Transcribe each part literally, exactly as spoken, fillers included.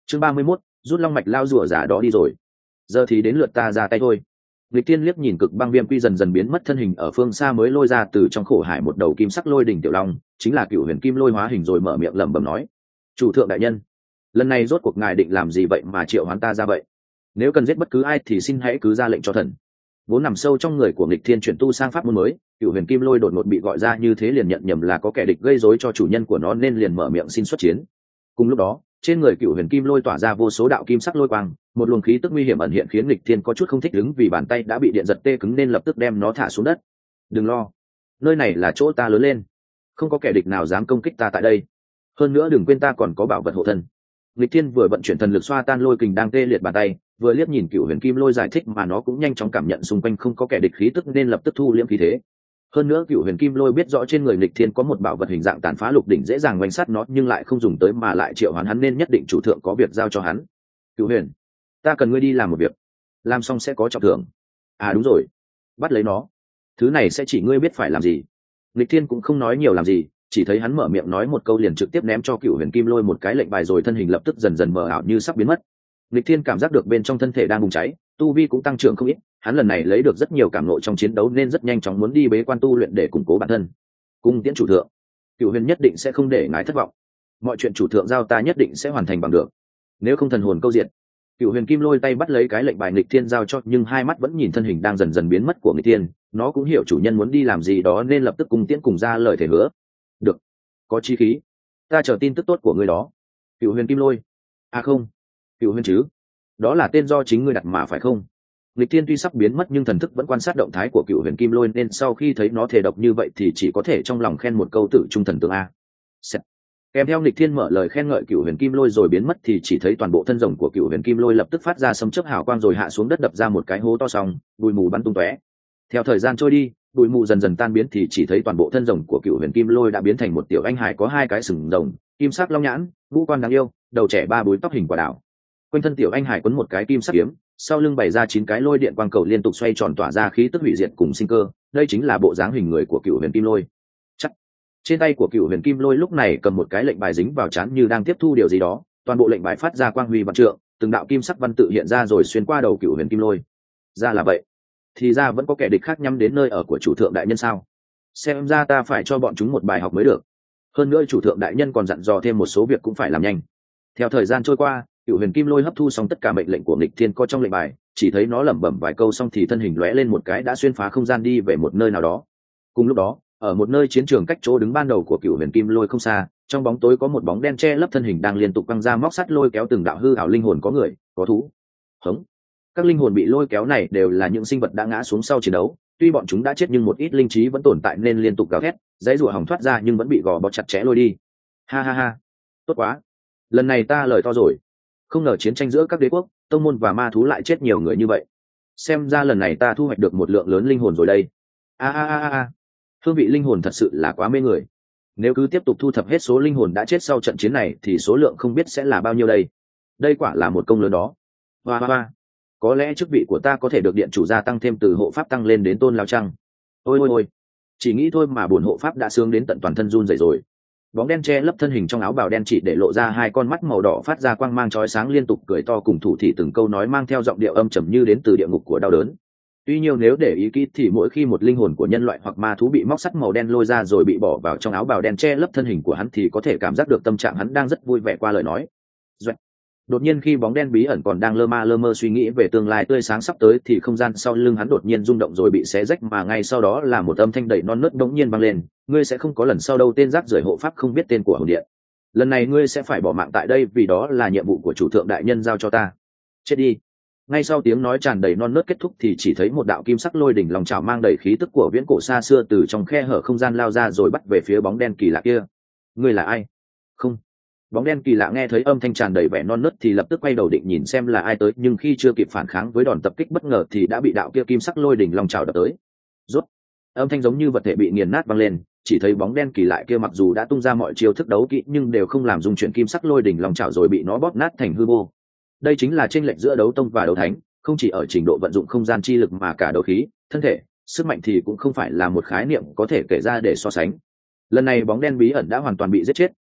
chương ba mươi mốt, rút long mạch lao rùa giả đó đi rồi, giờ thì đến lượt ta ra tay thôi. Lịch Tiên liếc nhìn cực băng viêm quy dần dần biến mất thân hình ở phương xa mới lôi ra từ trong khổ hải một đầu kim sắc lôi đỉnh tiểu long, chính là cựu huyền kim lôi hóa hình, rồi mở miệng lẩm bẩm nói: chủ thượng đại nhân, lần này rốt cuộc ngài định làm gì vậy mà triệu hoán ta ra vậy? Nếu cần giết bất cứ ai thì xin hãy cứ ra lệnh cho thần. Vốn nằm sâu trong người của Lịch Thiên chuyển tu sang pháp môn mới, cựu huyền kim lôi đột ngột bị gọi ra như thế liền nhận nhầm là có kẻ địch gây rối cho chủ nhân của nó nên liền mở miệng xin xuất chiến. Cùng lúc đó, trên người cựu huyền kim lôi tỏa ra vô số đạo kim sắc lôi quang, một luồng khí tức nguy hiểm ẩn hiện khiến Lịch Thiên có chút không thích ứng, vì bàn tay đã bị điện giật tê cứng nên lập tức đem nó thả xuống đất. Đừng lo, nơi này là chỗ ta lớn lên, không có kẻ địch nào dám công kích ta tại đây. Hơn nữa đừng quên ta còn có bảo vật hộ thân. Lịch Thiên vừa vận chuyển thần lực xoa tan lôi kình đang tê liệt bàn tay, vừa liếc nhìn cựu huyền kim lôi giải thích mà nó cũng nhanh chóng cảm nhận xung quanh không có kẻ địch khí tức nên lập tức thu liễm khí thế. Hơn nữa cựu huyền kim lôi biết rõ trên người Lịch Thiên có một bảo vật hình dạng tàn phá lục đỉnh dễ dàng oanh sát nó, nhưng lại không dùng tới mà lại triệu hoán hắn nên nhất định chủ thượng có việc giao cho hắn. Cựu huyền, ta cần ngươi đi làm một việc, làm xong sẽ có trọng thưởng. À đúng rồi, bắt lấy nó, thứ này sẽ chỉ ngươi biết phải làm gì. Lịch Thiên cũng không nói nhiều làm gì, chỉ thấy hắn mở miệng nói một câu liền trực tiếp ném cho cựu huyền kim lôi một cái lệnh bài, rồi thân hình lập tức dần dần mờ ảo như sắp biến mất. Lịch Thiên cảm giác được bên trong thân thể đang bùng cháy, tu vi cũng tăng trưởng không ít, hắn lần này lấy được rất nhiều cảm ngộ trong chiến đấu nên rất nhanh chóng muốn đi bế quan tu luyện để củng cố bản thân. Cung tiễn chủ thượng, cựu huyền nhất định sẽ không để ngài thất vọng, mọi chuyện chủ thượng giao ta nhất định sẽ hoàn thành bằng được, nếu không thần hồn câu diện. Cựu huyền kim lôi tay bắt lấy cái lệnh bài Lịch Thiên giao cho, nhưng hai mắt vẫn nhìn thân hình đang dần dần biến mất của Lịch Thiên. Nó cũng hiểu chủ nhân muốn đi làm gì đó nên lập tức cung tiễn cùng ra lời thể hứa. Được, có chi khí, ta chờ tin tức tốt của ngươi đó. Cựu huyền kim lôi, à không, cựu huyền chứ, đó là tên do chính ngươi đặt mà phải không? Lịch Thiên tuy sắp biến mất nhưng thần thức vẫn quan sát động thái của cựu huyền kim lôi nên sau khi thấy nó thể độc như vậy thì chỉ có thể trong lòng khen một câu tử trung thần tướng a. Sẽ. Kèm theo Lịch Thiên mở lời khen ngợi cựu huyền kim lôi rồi biến mất thì chỉ thấy toàn bộ thân rồng của cựu huyền kim lôi lập tức phát ra sấm chớp hào quang rồi hạ xuống đất đập ra một cái hố to song, bụi mù bắn tung tóe. Theo thời gian trôi đi, bụi mù dần dần tan biến thì chỉ thấy toàn bộ thân rồng của cựu huyền kim lôi đã biến thành một tiểu anh hải có hai cái sừng rồng, kim sắc long nhãn, ngũ quan đáng yêu, đầu trẻ ba búi tóc hình quả đảo. Quanh thân tiểu anh hải quấn một cái kim sắc kiếm, sau lưng bày ra chín cái lôi điện quang cầu liên tục xoay tròn tỏa ra khí tức hủy diệt cùng sinh cơ. Đây chính là bộ dáng hình người của cựu huyền kim lôi. Chắc. Trên tay của cựu huyền kim lôi lúc này cầm một cái lệnh bài dính vào trán như đang tiếp thu điều gì đó, toàn bộ lệnh bài phát ra quang huy vạn trượng, từng đạo kim sắc văn tự hiện ra rồi xuyên qua đầu cựu huyền kim lôi. Ra là vậy, thì ra vẫn có kẻ địch khác nhắm đến nơi ở của chủ thượng đại nhân sao? Xem ra ta phải cho bọn chúng một bài học mới được. Hơn nữa chủ thượng đại nhân còn dặn dò thêm một số việc cũng phải làm nhanh. Theo thời gian trôi qua, cựu huyền kim lôi hấp thu xong tất cả mệnh lệnh của Lịch Thiên có trong lệnh bài, chỉ thấy nó lẩm bẩm vài câu xong thì thân hình lóe lên một cái đã xuyên phá không gian đi về một nơi nào đó. Cùng lúc đó, ở một nơi chiến trường cách chỗ đứng ban đầu của cựu huyền kim lôi không xa, trong bóng tối có một bóng đen che lấp thân hình đang liên tục quăng ra móc sắt lôi kéo từng đạo hư ảo linh hồn có người, có thú. Hống. Các linh hồn bị lôi kéo này đều là những sinh vật đã ngã xuống sau chiến đấu, tuy bọn chúng đã chết nhưng một ít linh trí vẫn tồn tại nên liên tục gào thét, dãy rủa hòng thoát ra nhưng vẫn bị gò bó chặt chẽ lôi đi. Ha ha ha, tốt quá, lần này ta lời to rồi. Không ngờ chiến tranh giữa các đế quốc, tông môn và ma thú lại chết nhiều người như vậy. Xem ra lần này ta thu hoạch được một lượng lớn linh hồn rồi đây. A a a a, hương vị linh hồn thật sự là quá mê người. Nếu cứ tiếp tục thu thập hết số linh hồn đã chết sau trận chiến này thì số lượng không biết sẽ là bao nhiêu đây. Đây quả là một công lớn đó. Hoa hoa hoa, có lẽ chức vị của ta có thể được điện chủ gia tăng thêm từ hộ pháp tăng lên đến tôn lao trăng. Ôi ôi ôi, chỉ nghĩ thôi mà buồn hộ pháp đã sướng đến tận toàn thân run rẩy rồi. Bóng đen che lấp thân hình trong áo bào đen chỉ để lộ ra hai con mắt màu đỏ phát ra quang mang chói sáng, liên tục cười to cùng thủ thị từng câu nói mang theo giọng điệu âm trầm như đến từ địa ngục của đau đớn. Tuy nhiều nếu để ý kỹ thì mỗi khi một linh hồn của nhân loại hoặc ma thú bị móc sắt màu đen lôi ra rồi bị bỏ vào trong áo bào đen che lấp thân hình của hắn thì có thể cảm giác được tâm trạng hắn đang rất vui vẻ qua lời nói. Doạch. Đột nhiên khi bóng đen bí ẩn còn đang lơ ma lơ mơ suy nghĩ về tương lai tươi sáng sắp tới thì không gian sau lưng hắn đột nhiên rung động rồi bị xé rách, mà ngay sau đó là một âm thanh đầy non nớt bỗng nhiên vang lên: ngươi sẽ không có lần sau đâu, tên rác rưởi hộ pháp không biết tên của hồn điện. Lần này ngươi sẽ phải bỏ mạng tại đây vì đó là nhiệm vụ của chủ thượng đại nhân giao cho ta. Chết đi. Ngay sau tiếng nói tràn đầy non nớt kết thúc thì chỉ thấy một đạo kim sắc lôi đỉnh lòng trào mang đầy khí tức của viễn cổ xa xưa từ trong khe hở không gian lao ra rồi bắt về phía bóng đen kỳ lạ kia. Ngươi là ai? Không. Bóng đen kỳ lạ nghe thấy âm thanh tràn đầy vẻ non nớt thì lập tức quay đầu định nhìn xem là ai tới, nhưng khi chưa kịp phản kháng với đòn tập kích bất ngờ thì đã bị đạo kia kim sắc lôi đỉnh lòng trào đập tới. Rốt. Âm thanh giống như vật thể bị nghiền nát vang lên, chỉ thấy bóng đen kỳ lạ kia mặc dù đã tung ra mọi chiêu thức đấu kỹ nhưng đều không làm dung chuyển kim sắc lôi đỉnh lòng trào rồi bị nó bóp nát thành hư vô. Đây chính là chênh lệch giữa đấu tông và đấu thánh, không chỉ ở trình độ vận dụng không gian chi lực mà cả đấu khí, thân thể, sức mạnh thì cũng không phải là một khái niệm có thể kể ra để so sánh. Lần này bóng đen bí ẩn đã hoàn toàn bị giết chết,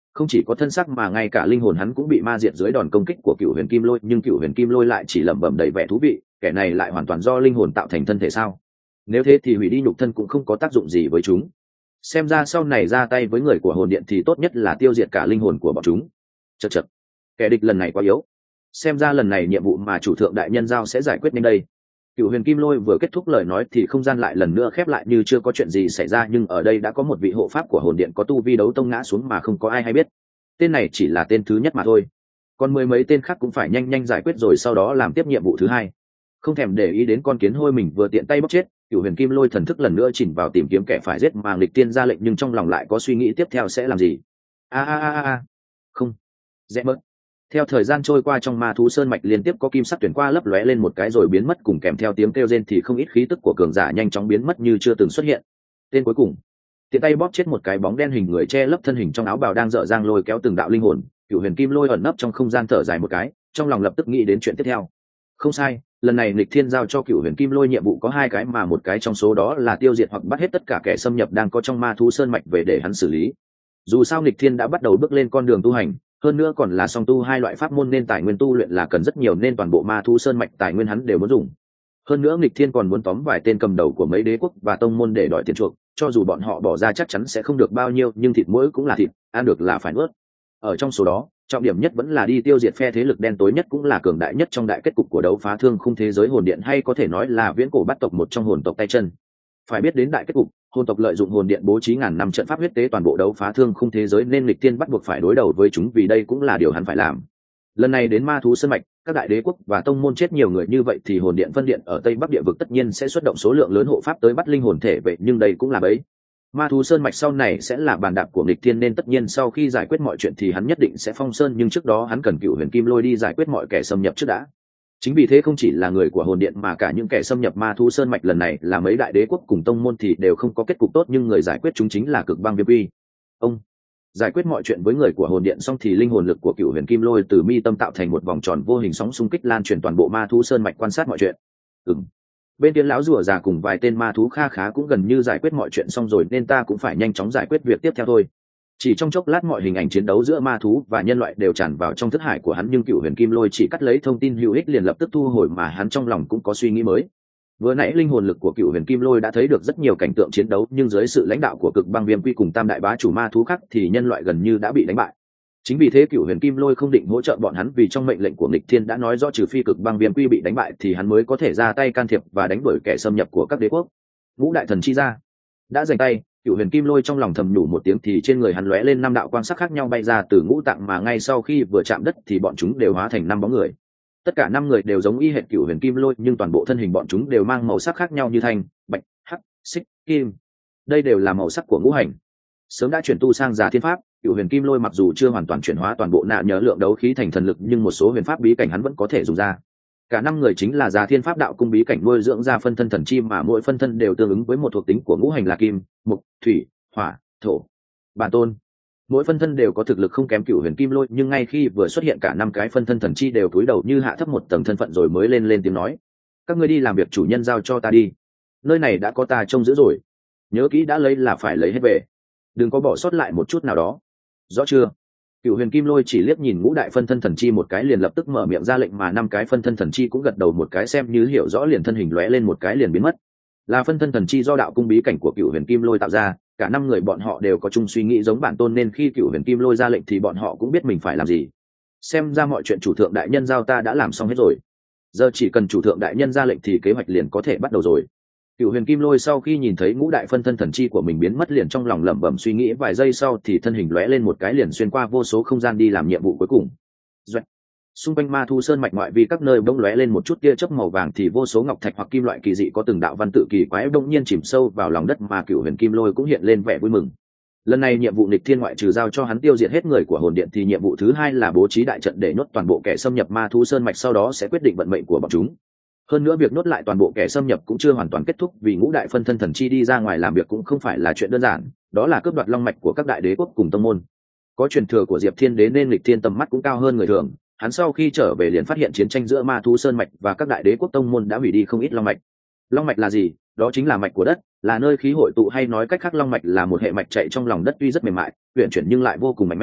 không chỉ có thân xác mà ngay cả linh hồn hắn cũng bị ma diệt dưới đòn công kích của cựu huyền kim lôi, nhưng cựu huyền kim lôi lại chỉ lẩm bẩm đầy vẻ thú vị, kẻ này lại hoàn toàn do linh hồn tạo thành thân thể sao? Nếu thế thì hủy đi nhục thân cũng không có tác dụng gì với chúng. Xem ra sau này ra tay với người của hồn điện thì tốt nhất là tiêu diệt cả linh hồn của bọn chúng. Chậc chậc, kẻ địch lần này quá yếu. Xem ra lần này nhiệm vụ mà chủ thượng đại nhân giao sẽ giải quyết nhanh đây. Cựu huyền kim lôi vừa kết thúc lời nói thì không gian lại lần nữa khép lại như chưa có chuyện gì xảy ra, nhưng ở đây đã có một vị hộ pháp của hồn điện có tu vi đấu tông ngã xuống mà không có ai hay biết. Tên này chỉ là tên thứ nhất mà thôi, còn mười mấy tên khác cũng phải nhanh nhanh giải quyết rồi sau đó làm tiếp nhiệm vụ thứ hai. Không thèm để ý đến con kiến hôi mình vừa tiện tay bóc chết, cựu huyền kim lôi thần thức lần nữa chỉnh vào tìm kiếm kẻ phải giết mà nghịch tiên ra lệnh, nhưng trong lòng lại có suy nghĩ tiếp theo sẽ làm gì. A a a a không, dễ mất. Theo thời gian trôi qua, trong ma thú sơn mạch liên tiếp có kim sắc tuyển qua lấp lóe lên một cái rồi biến mất, cùng kèm theo tiếng kêu rên thì không ít khí tức của cường giả nhanh chóng biến mất như chưa từng xuất hiện. Tên cuối cùng tiện tay bóp chết một cái bóng đen hình người che lấp thân hình trong áo bào đang dở dang lôi kéo từng đạo linh hồn. Cựu huyền kim lôi ẩn nấp trong không gian thở dài một cái, trong lòng lập tức nghĩ đến chuyện tiếp theo. Không sai, lần này nghịch thiên giao cho cựu huyền kim lôi nhiệm vụ có hai cái, mà một cái trong số đó là tiêu diệt hoặc bắt hết tất cả kẻ xâm nhập đang có trong ma thú sơn mạch về để hắn xử lý. Dù sao nghịch thiên đã bắt đầu bước lên con đường tu hành, hơn nữa còn là song tu hai loại pháp môn nên tài nguyên tu luyện là cần rất nhiều, nên toàn bộ ma thú sơn mạch tài nguyên hắn đều muốn dùng. Hơn nữa nghịch thiên còn muốn tóm vài tên cầm đầu của mấy đế quốc và tông môn để đòi tiền chuộc, cho dù bọn họ bỏ ra chắc chắn sẽ không được bao nhiêu, nhưng thịt mỗi cũng là thịt, ăn được là phải nuốt. Ở trong số đó, trọng điểm nhất vẫn là đi tiêu diệt phe thế lực đen tối nhất cũng là cường đại nhất trong đại kết cục của đấu phá thương khung thế giới hồn điện, hay có thể nói là viễn cổ bát tộc, một trong hồn tộc tay chân. Phải biết đến đại kết cục, hồn tộc lợi dụng hồn điện bố trí ngàn năm trận pháp huyết tế toàn bộ đấu phá thương khung thế giới, nên nghịch tiên bắt buộc phải đối đầu với chúng, vì đây cũng là điều hắn phải làm. Lần này đến ma thú sơn mạch, các đại đế quốc và tông môn chết nhiều người như vậy thì hồn điện phân điện ở tây bắc địa vực tất nhiên sẽ xuất động số lượng lớn hộ pháp tới bắt linh hồn thể vậy, nhưng đây cũng là bẫy. Ma thú sơn mạch sau này sẽ là bàn đạp của nghịch thiên, nên tất nhiên sau khi giải quyết mọi chuyện thì hắn nhất định sẽ phong sơn, nhưng trước đó hắn cần cựu huyền kim lôi đi giải quyết mọi kẻ xâm nhập trước đã. Chính vì thế không chỉ là người của hồn điện mà cả những kẻ xâm nhập ma thú sơn mạch lần này là mấy đại đế quốc cùng tông môn thì đều không có kết cục tốt, nhưng người giải quyết chúng chính là Cực Băng Viêm Quy. Ông giải quyết mọi chuyện với người của hồn điện xong thì linh hồn lực của cựu huyền kim lôi từ mi tâm tạo thành một vòng tròn vô hình sóng xung kích lan truyền toàn bộ ma thú sơn mạch quan sát mọi chuyện. Ừm. Bên kia lão rùa già cùng vài tên ma thú kha khá cũng gần như giải quyết mọi chuyện xong rồi, nên ta cũng phải nhanh chóng giải quyết việc tiếp theo thôi. Chỉ trong chốc lát mọi hình ảnh chiến đấu giữa ma thú và nhân loại đều tràn vào trong thức hải của hắn, nhưng cựu huyền kim lôi chỉ cắt lấy thông tin hữu ích liền lập tức thu hồi, mà hắn trong lòng cũng có suy nghĩ mới. Vừa nãy linh hồn lực của cựu huyền kim lôi đã thấy được rất nhiều cảnh tượng chiến đấu, nhưng dưới sự lãnh đạo của Cực Băng Viêm Quy cùng tam đại bá chủ ma thú khác thì nhân loại gần như đã bị đánh bại. Chính vì thế cựu huyền kim lôi không định hỗ trợ bọn hắn, vì trong mệnh lệnh của nghịch thiên đã nói rõ trừ phi Cực Băng Viêm Quy bị đánh bại thì hắn mới có thể ra tay can thiệp và đánh đuổi kẻ xâm nhập của các đế quốc. Ngũ đại thần chi ra đã giành tay, cựu huyền kim lôi trong lòng thầm nhủ một tiếng thì trên người hắn lóe lên năm đạo quang sắc khác nhau bay ra từ ngũ tạng, mà ngay sau khi vừa chạm đất thì bọn chúng đều hóa thành năm bóng người. Tất cả năm người đều giống y hệt cựu huyền kim lôi, nhưng toàn bộ thân hình bọn chúng đều mang màu sắc khác nhau như thanh, bạch, hắc, xích, kim. Đây đều là màu sắc của ngũ hành. Sớm đã chuyển tu sang Già Thiên Pháp, cựu huyền kim lôi mặc dù chưa hoàn toàn chuyển hóa toàn bộ nạ nhớ lượng đấu khí thành thần lực, nhưng một số huyền pháp bí cảnh hắn vẫn có thể dùng ra. Cả năm người chính là Già Thiên Pháp đạo cung bí cảnh nuôi dưỡng ra phân thân thần chi, mà mỗi phân thân đều tương ứng với một thuộc tính của ngũ hành là kim, mộc, thủy, hỏa, thổ. Bản tôn mỗi phân thân đều có thực lực không kém cựu huyền kim lôi, nhưng ngay khi vừa xuất hiện cả năm cái phân thân thần chi đều cúi đầu như hạ thấp một tầng thân phận rồi mới lên lên tiếng nói: các ngươi đi làm việc chủ nhân giao cho ta đi, nơi này đã có ta trông giữ rồi, nhớ kỹ đã lấy là phải lấy hết về, đừng có bỏ sót lại một chút nào đó, rõ chưa? Cựu huyền kim lôi chỉ liếc nhìn ngũ đại phân thân thần chi một cái liền lập tức mở miệng ra lệnh, mà năm cái phân thân thần chi cũng gật đầu một cái xem như hiểu rõ, liền thân hình lóe lên một cái liền biến mất. Là phân thân thần chi do đạo cung bí cảnh của cựu huyền kim lôi tạo ra, cả năm người bọn họ đều có chung suy nghĩ giống bản tôn, nên khi cựu huyền kim lôi ra lệnh thì bọn họ cũng biết mình phải làm gì. Xem ra mọi chuyện chủ thượng đại nhân giao ta đã làm xong hết rồi, giờ chỉ cần chủ thượng đại nhân ra lệnh thì kế hoạch liền có thể bắt đầu rồi. Cựu huyền kim lôi sau khi nhìn thấy ngũ đại phân thân thần chi của mình biến mất liền trong lòng lẩm bẩm suy nghĩ vài giây sau thì thân hình lóe lên một cái liền xuyên qua vô số không gian đi làm nhiệm vụ cuối cùng. Doạch. Xung quanh ma thu sơn mạch ngoại vi các nơi bỗng lóe lên một chút tia chớp màu vàng thì vô số ngọc thạch hoặc kim loại kỳ dị có từng đạo văn tự kỳ quái bỗng nhiên chìm sâu vào lòng đất, mà cựu huyền kim lôi cũng hiện lên vẻ vui mừng. Lần này nhiệm vụ nghịch thiên ngoại trừ giao cho hắn tiêu diệt hết người của hồn điện thì nhiệm vụ thứ hai là bố trí đại trận để nhốt toàn bộ kẻ xâm nhập ma thu sơn mạch, sau đó sẽ quyết định vận mệnh của bọn chúng. Hơn nữa việc nhốt lại toàn bộ kẻ xâm nhập cũng chưa hoàn toàn kết thúc, vì ngũ đại phân thân thần chi đi ra ngoài làm việc cũng không phải là chuyện đơn giản, đó là cướp đoạt long mạch của các đại đế quốc cùng tông môn. Có truyền thừa của Diệp Thiên Đế nên nghịch thiên tầm mắt cũng cao hơn người thường, hắn sau khi trở về liền phát hiện chiến tranh giữa ma thú sơn mạch và các đại đế quốc tông môn đã hủy đi không ít long mạch. Long mạch là gì? Đó chính là mạch của đất, là nơi khí hội tụ, hay nói cách khác long mạch là một hệ mạch chạy trong lòng đất, tuy rất mềm mại, uyển chuyển nhưng lại vô cùng mạnh mẽ,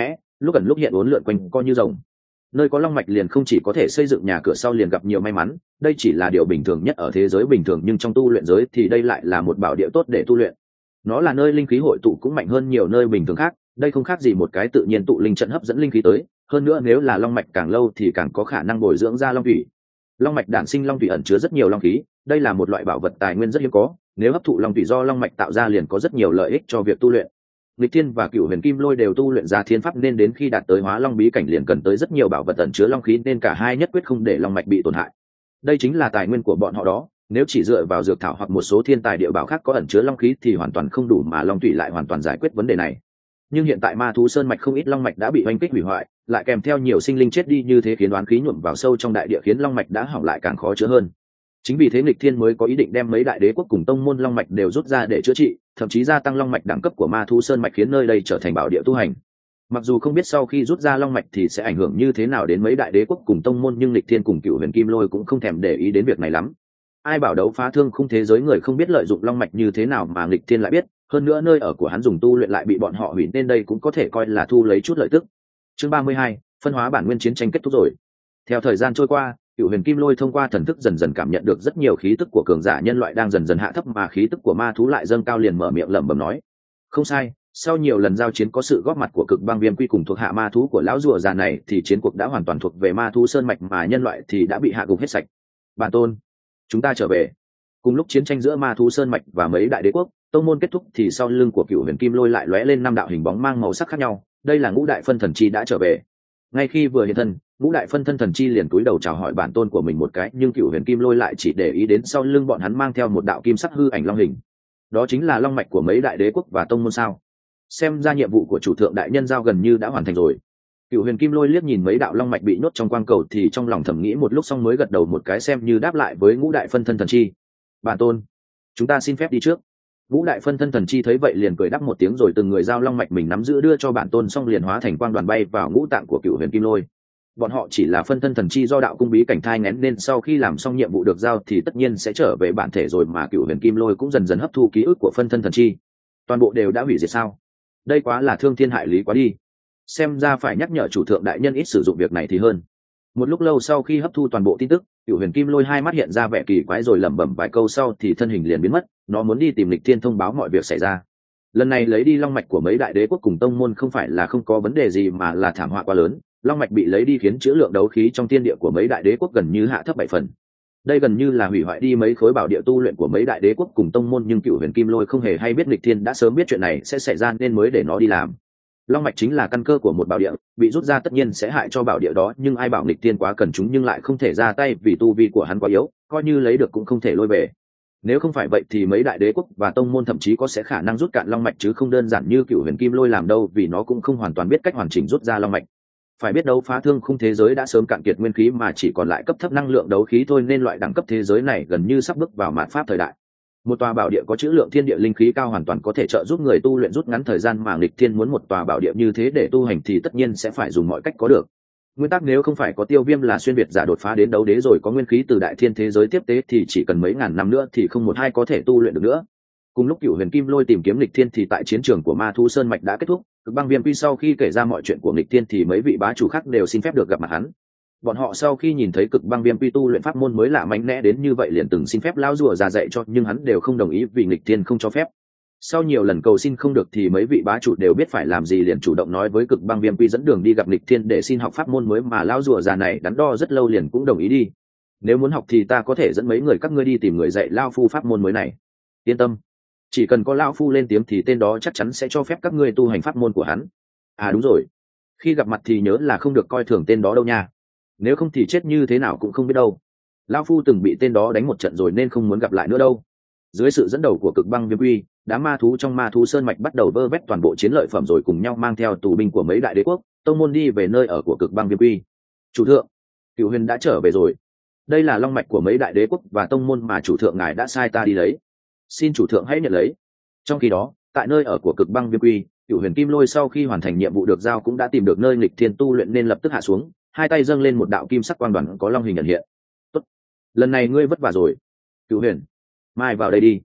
lúc ẩn lúc hiện uốn lượn quanh co như rồng. Nơi có long mạch liền không chỉ có thể xây dựng nhà cửa sau liền gặp nhiều may mắn, đây chỉ là điều bình thường nhất ở thế giới bình thường, nhưng trong tu luyện giới thì đây lại là một bảo địa tốt để tu luyện. Nó là nơi linh khí hội tụ cũng mạnh hơn nhiều nơi bình thường khác, đây không khác gì một cái tự nhiên tụ linh trận hấp dẫn linh khí tới, hơn nữa nếu là long mạch càng lâu thì càng có khả năng bồi dưỡng ra long thủy. Long mạch đản sinh long thủy ẩn chứa rất nhiều long khí, đây là một loại bảo vật tài nguyên rất hiếm có, nếu hấp thụ long thủy do long mạch tạo ra liền có rất nhiều lợi ích cho việc tu luyện. Lịch Thiên và Cửu Huyền Kim Lôi đều tu luyện ra thiên pháp, nên đến khi đạt tới Hóa Long bí cảnh liền cần tới rất nhiều bảo vật ẩn chứa long khí, nên cả hai nhất quyết không để long mạch bị tổn hại. Đây chính là tài nguyên của bọn họ đó, nếu chỉ dựa vào dược thảo hoặc một số thiên tài địa bảo khác có ẩn chứa long khí thì hoàn toàn không đủ, mà long thủy lại hoàn toàn giải quyết vấn đề này. Nhưng hiện tại Ma Thú Sơn mạch không ít long mạch đã bị oanh kích hủy hoại, lại kèm theo nhiều sinh linh chết đi, như thế khiến oán khí nhuộm vào sâu trong đại địa, khiến long mạch đã hỏng lại càng khó chữa hơn. Chính vì thế Lịch Thiên mới có ý định đem mấy đại đế quốc cùng tông môn long mạch đều rút ra để chữa trị, thậm chí gia tăng long mạch đẳng cấp của Ma Thú Sơn mạch, khiến nơi đây trở thành bảo địa tu hành. Mặc dù không biết sau khi rút ra long mạch thì sẽ ảnh hưởng như thế nào đến mấy đại đế quốc cùng tông môn, nhưng Lịch Thiên cùng Cửu Huyền Kim Lôi cũng không thèm để ý đến việc này lắm. Ai bảo đấu phá thương khung thế giới người không biết lợi dụng long mạch như thế nào mà Lịch Thiên lại biết, hơn nữa nơi ở của hắn dùng tu luyện lại bị bọn họ hủy, nên đây cũng có thể coi là thu lấy chút lợi tức. Chương ba mươi hai, phân hóa bản nguyên, chiến tranh kết thúc rồi. Theo thời gian trôi qua, Cửu Huyền Kim Lôi thông qua thần thức dần dần cảm nhận được rất nhiều khí tức của cường giả nhân loại đang dần dần hạ thấp, mà khí tức của ma thú lại dâng cao, liền mở miệng lẩm bẩm nói: không sai, sau nhiều lần giao chiến có sự góp mặt của Cực Băng Viêm Quy cùng thuộc hạ ma thú của lão rùa già này thì chiến cuộc đã hoàn toàn thuộc về Ma Thú Sơn mạch, mà nhân loại thì đã bị hạ gục hết sạch. Bản tôn, chúng ta trở về. Cùng lúc chiến tranh giữa Ma Thú Sơn mạch và mấy đại đế quốc tông môn kết thúc thì sau lưng của Cửu Huyền Kim Lôi lại lóe lên năm đạo hình bóng mang màu sắc khác nhau, đây là ngũ đại phân thần chi đã trở về. Ngay khi vừa hiện thân, ngũ đại phân thân thần chi liền cúi đầu chào hỏi bản tôn của mình một cái, nhưng Cửu Huyền Kim Lôi lại chỉ để ý đến sau lưng bọn hắn mang theo một đạo kim sắc hư ảnh long hình. Đó chính là long mạch của mấy đại đế quốc và tông môn sao? Xem ra nhiệm vụ của chủ thượng đại nhân giao gần như đã hoàn thành rồi. Cửu Huyền Kim Lôi liếc nhìn mấy đạo long mạch bị nhốt trong quang cầu thì trong lòng thầm nghĩ một lúc, xong mới gật đầu một cái xem như đáp lại với ngũ đại phân thân thần chi. Bản tôn, chúng ta xin phép đi trước. Ngũ đại phân thân thần chi thấy vậy liền cười đáp một tiếng, rồi từng người giao long mạch mình nắm giữ đưa cho bản tôn, xong liền hóa thành quang đoàn bay vào ngũ tạng của Cửu Huyền Kim Lôi. Bọn họ chỉ là phân thân thần chi do đạo cung bí cảnh thai nghén, nên sau khi làm xong nhiệm vụ được giao thì tất nhiên sẽ trở về bản thể rồi, mà Cửu Huyền Kim Lôi cũng dần dần hấp thu ký ức của phân thân thần chi. Toàn bộ đều đã hủy diệt sao? Đây quá là thương thiên hại lý quá đi. Xem ra phải nhắc nhở chủ thượng đại nhân ít sử dụng việc này thì hơn. Một lúc lâu sau khi hấp thu toàn bộ tin tức, Cửu Huyền Kim Lôi hai mắt hiện ra vẻ kỳ quái rồi lẩm bẩm vài câu sau thì thân hình liền biến mất, nó muốn đi tìm Lịch Thiên thông báo mọi việc xảy ra. Lần này lấy đi long mạch của mấy đại đế quốc cùng tông môn không phải là không có vấn đề gì, mà là thảm họa quá lớn. Long mạch bị lấy đi khiến chữ lượng đấu khí trong thiên địa của mấy đại đế quốc gần như hạ thấp bảy phần. Đây gần như là hủy hoại đi mấy khối bảo địa tu luyện của mấy đại đế quốc cùng tông môn, nhưng Cửu Huyền Kim Lôi không hề hay biết Lịch Thiên đã sớm biết chuyện này sẽ xảy ra nên mới để nó đi làm. Long mạch chính là căn cơ của một bảo địa, bị rút ra tất nhiên sẽ hại cho bảo địa đó, nhưng ai bảo Lịch Thiên quá cần chúng nhưng lại không thể ra tay vì tu vi của hắn quá yếu, coi như lấy được cũng không thể lôi về. Nếu không phải vậy thì mấy đại đế quốc và tông môn thậm chí có sẽ khả năng rút cạn long mạch, chứ không đơn giản như Cửu Huyền Kim Lôi làm đâu, vì nó cũng không hoàn toàn biết cách hoàn chỉnh rút ra long mạch. Phải biết đấu phá thương khung thế giới đã sớm cạn kiệt nguyên khí mà chỉ còn lại cấp thấp năng lượng đấu khí thôi, nên loại đẳng cấp thế giới này gần như sắp bước vào mạt pháp thời đại. Một tòa bảo địa có trữ lượng thiên địa linh khí cao hoàn toàn có thể trợ giúp người tu luyện rút ngắn thời gian, mà Lịch Thiên muốn một tòa bảo địa như thế để tu hành thì tất nhiên sẽ phải dùng mọi cách có được. Nguyên tắc nếu không phải có Tiêu Viêm là xuyên việt giả đột phá đến đấu đế rồi có nguyên khí từ đại thiên thế giới tiếp tế thì chỉ cần mấy ngàn năm nữa thì không một ai có thể tu luyện được nữa. Cùng lúc Cửu Huyền Kim Lôi tìm kiếm Lịch Thiên thì tại chiến trường của Ma Thú Sơn mạch đã kết thúc. Cực Băng Viêm Quy sau khi kể ra mọi chuyện của Lịch Thiên thì mấy vị bá chủ khác đều xin phép được gặp mặt hắn. Bọn họ sau khi nhìn thấy Cực Băng Viêm Quy tu luyện pháp môn mới lạ mạnh mẽ đến như vậy liền từng xin phép lão rùa già dạy cho, nhưng hắn đều không đồng ý vì Lịch Thiên không cho phép. Sau nhiều lần cầu xin không được thì mấy vị bá chủ đều biết phải làm gì, liền chủ động nói với Cực Băng Viêm Quy dẫn đường đi gặp Lịch Thiên để xin học pháp môn mới, mà lão rùa già này đắn đo rất lâu liền cũng đồng ý đi. Nếu muốn học thì ta có thể dẫn mấy người các ngươi đi tìm người dạy lão phu pháp môn mới này. Yên tâm, chỉ cần có lão phu lên tiếng thì tên đó chắc chắn sẽ cho phép các ngươi tu hành pháp môn của hắn. À đúng rồi, khi gặp mặt thì nhớ là không được coi thường tên đó đâu nha, nếu không thì chết như thế nào cũng không biết đâu. Lão phu từng bị tên đó đánh một trận rồi nên không muốn gặp lại nữa đâu. Dưới sự dẫn đầu của Cực Băng Viêm Quy, đám ma thú trong Ma Thú Sơn mạch bắt đầu vơ vét toàn bộ chiến lợi phẩm rồi cùng nhau mang theo tù binh của mấy đại đế quốc tông môn đi về nơi ở của Cực Băng Viêm Quy. Chủ thượng, Cửu Huyền đã trở về rồi. Đây là long mạch của mấy đại đế quốc và tông môn mà chủ thượng ngài đã sai ta đi lấy, xin chủ thượng hãy nhận lấy. Trong khi đó, tại nơi ở của Cực Băng Viêm Quy, Cửu Huyền Kim Lôi sau khi hoàn thành nhiệm vụ được giao cũng đã tìm được nơi Lịch Thiên tu luyện nên lập tức hạ xuống, hai tay dâng lên một đạo kim sắc quang đoàn có long hình ẩn hiện. Tốt, lần này ngươi vất vả rồi. Cửu Huyền, mai vào đây đi.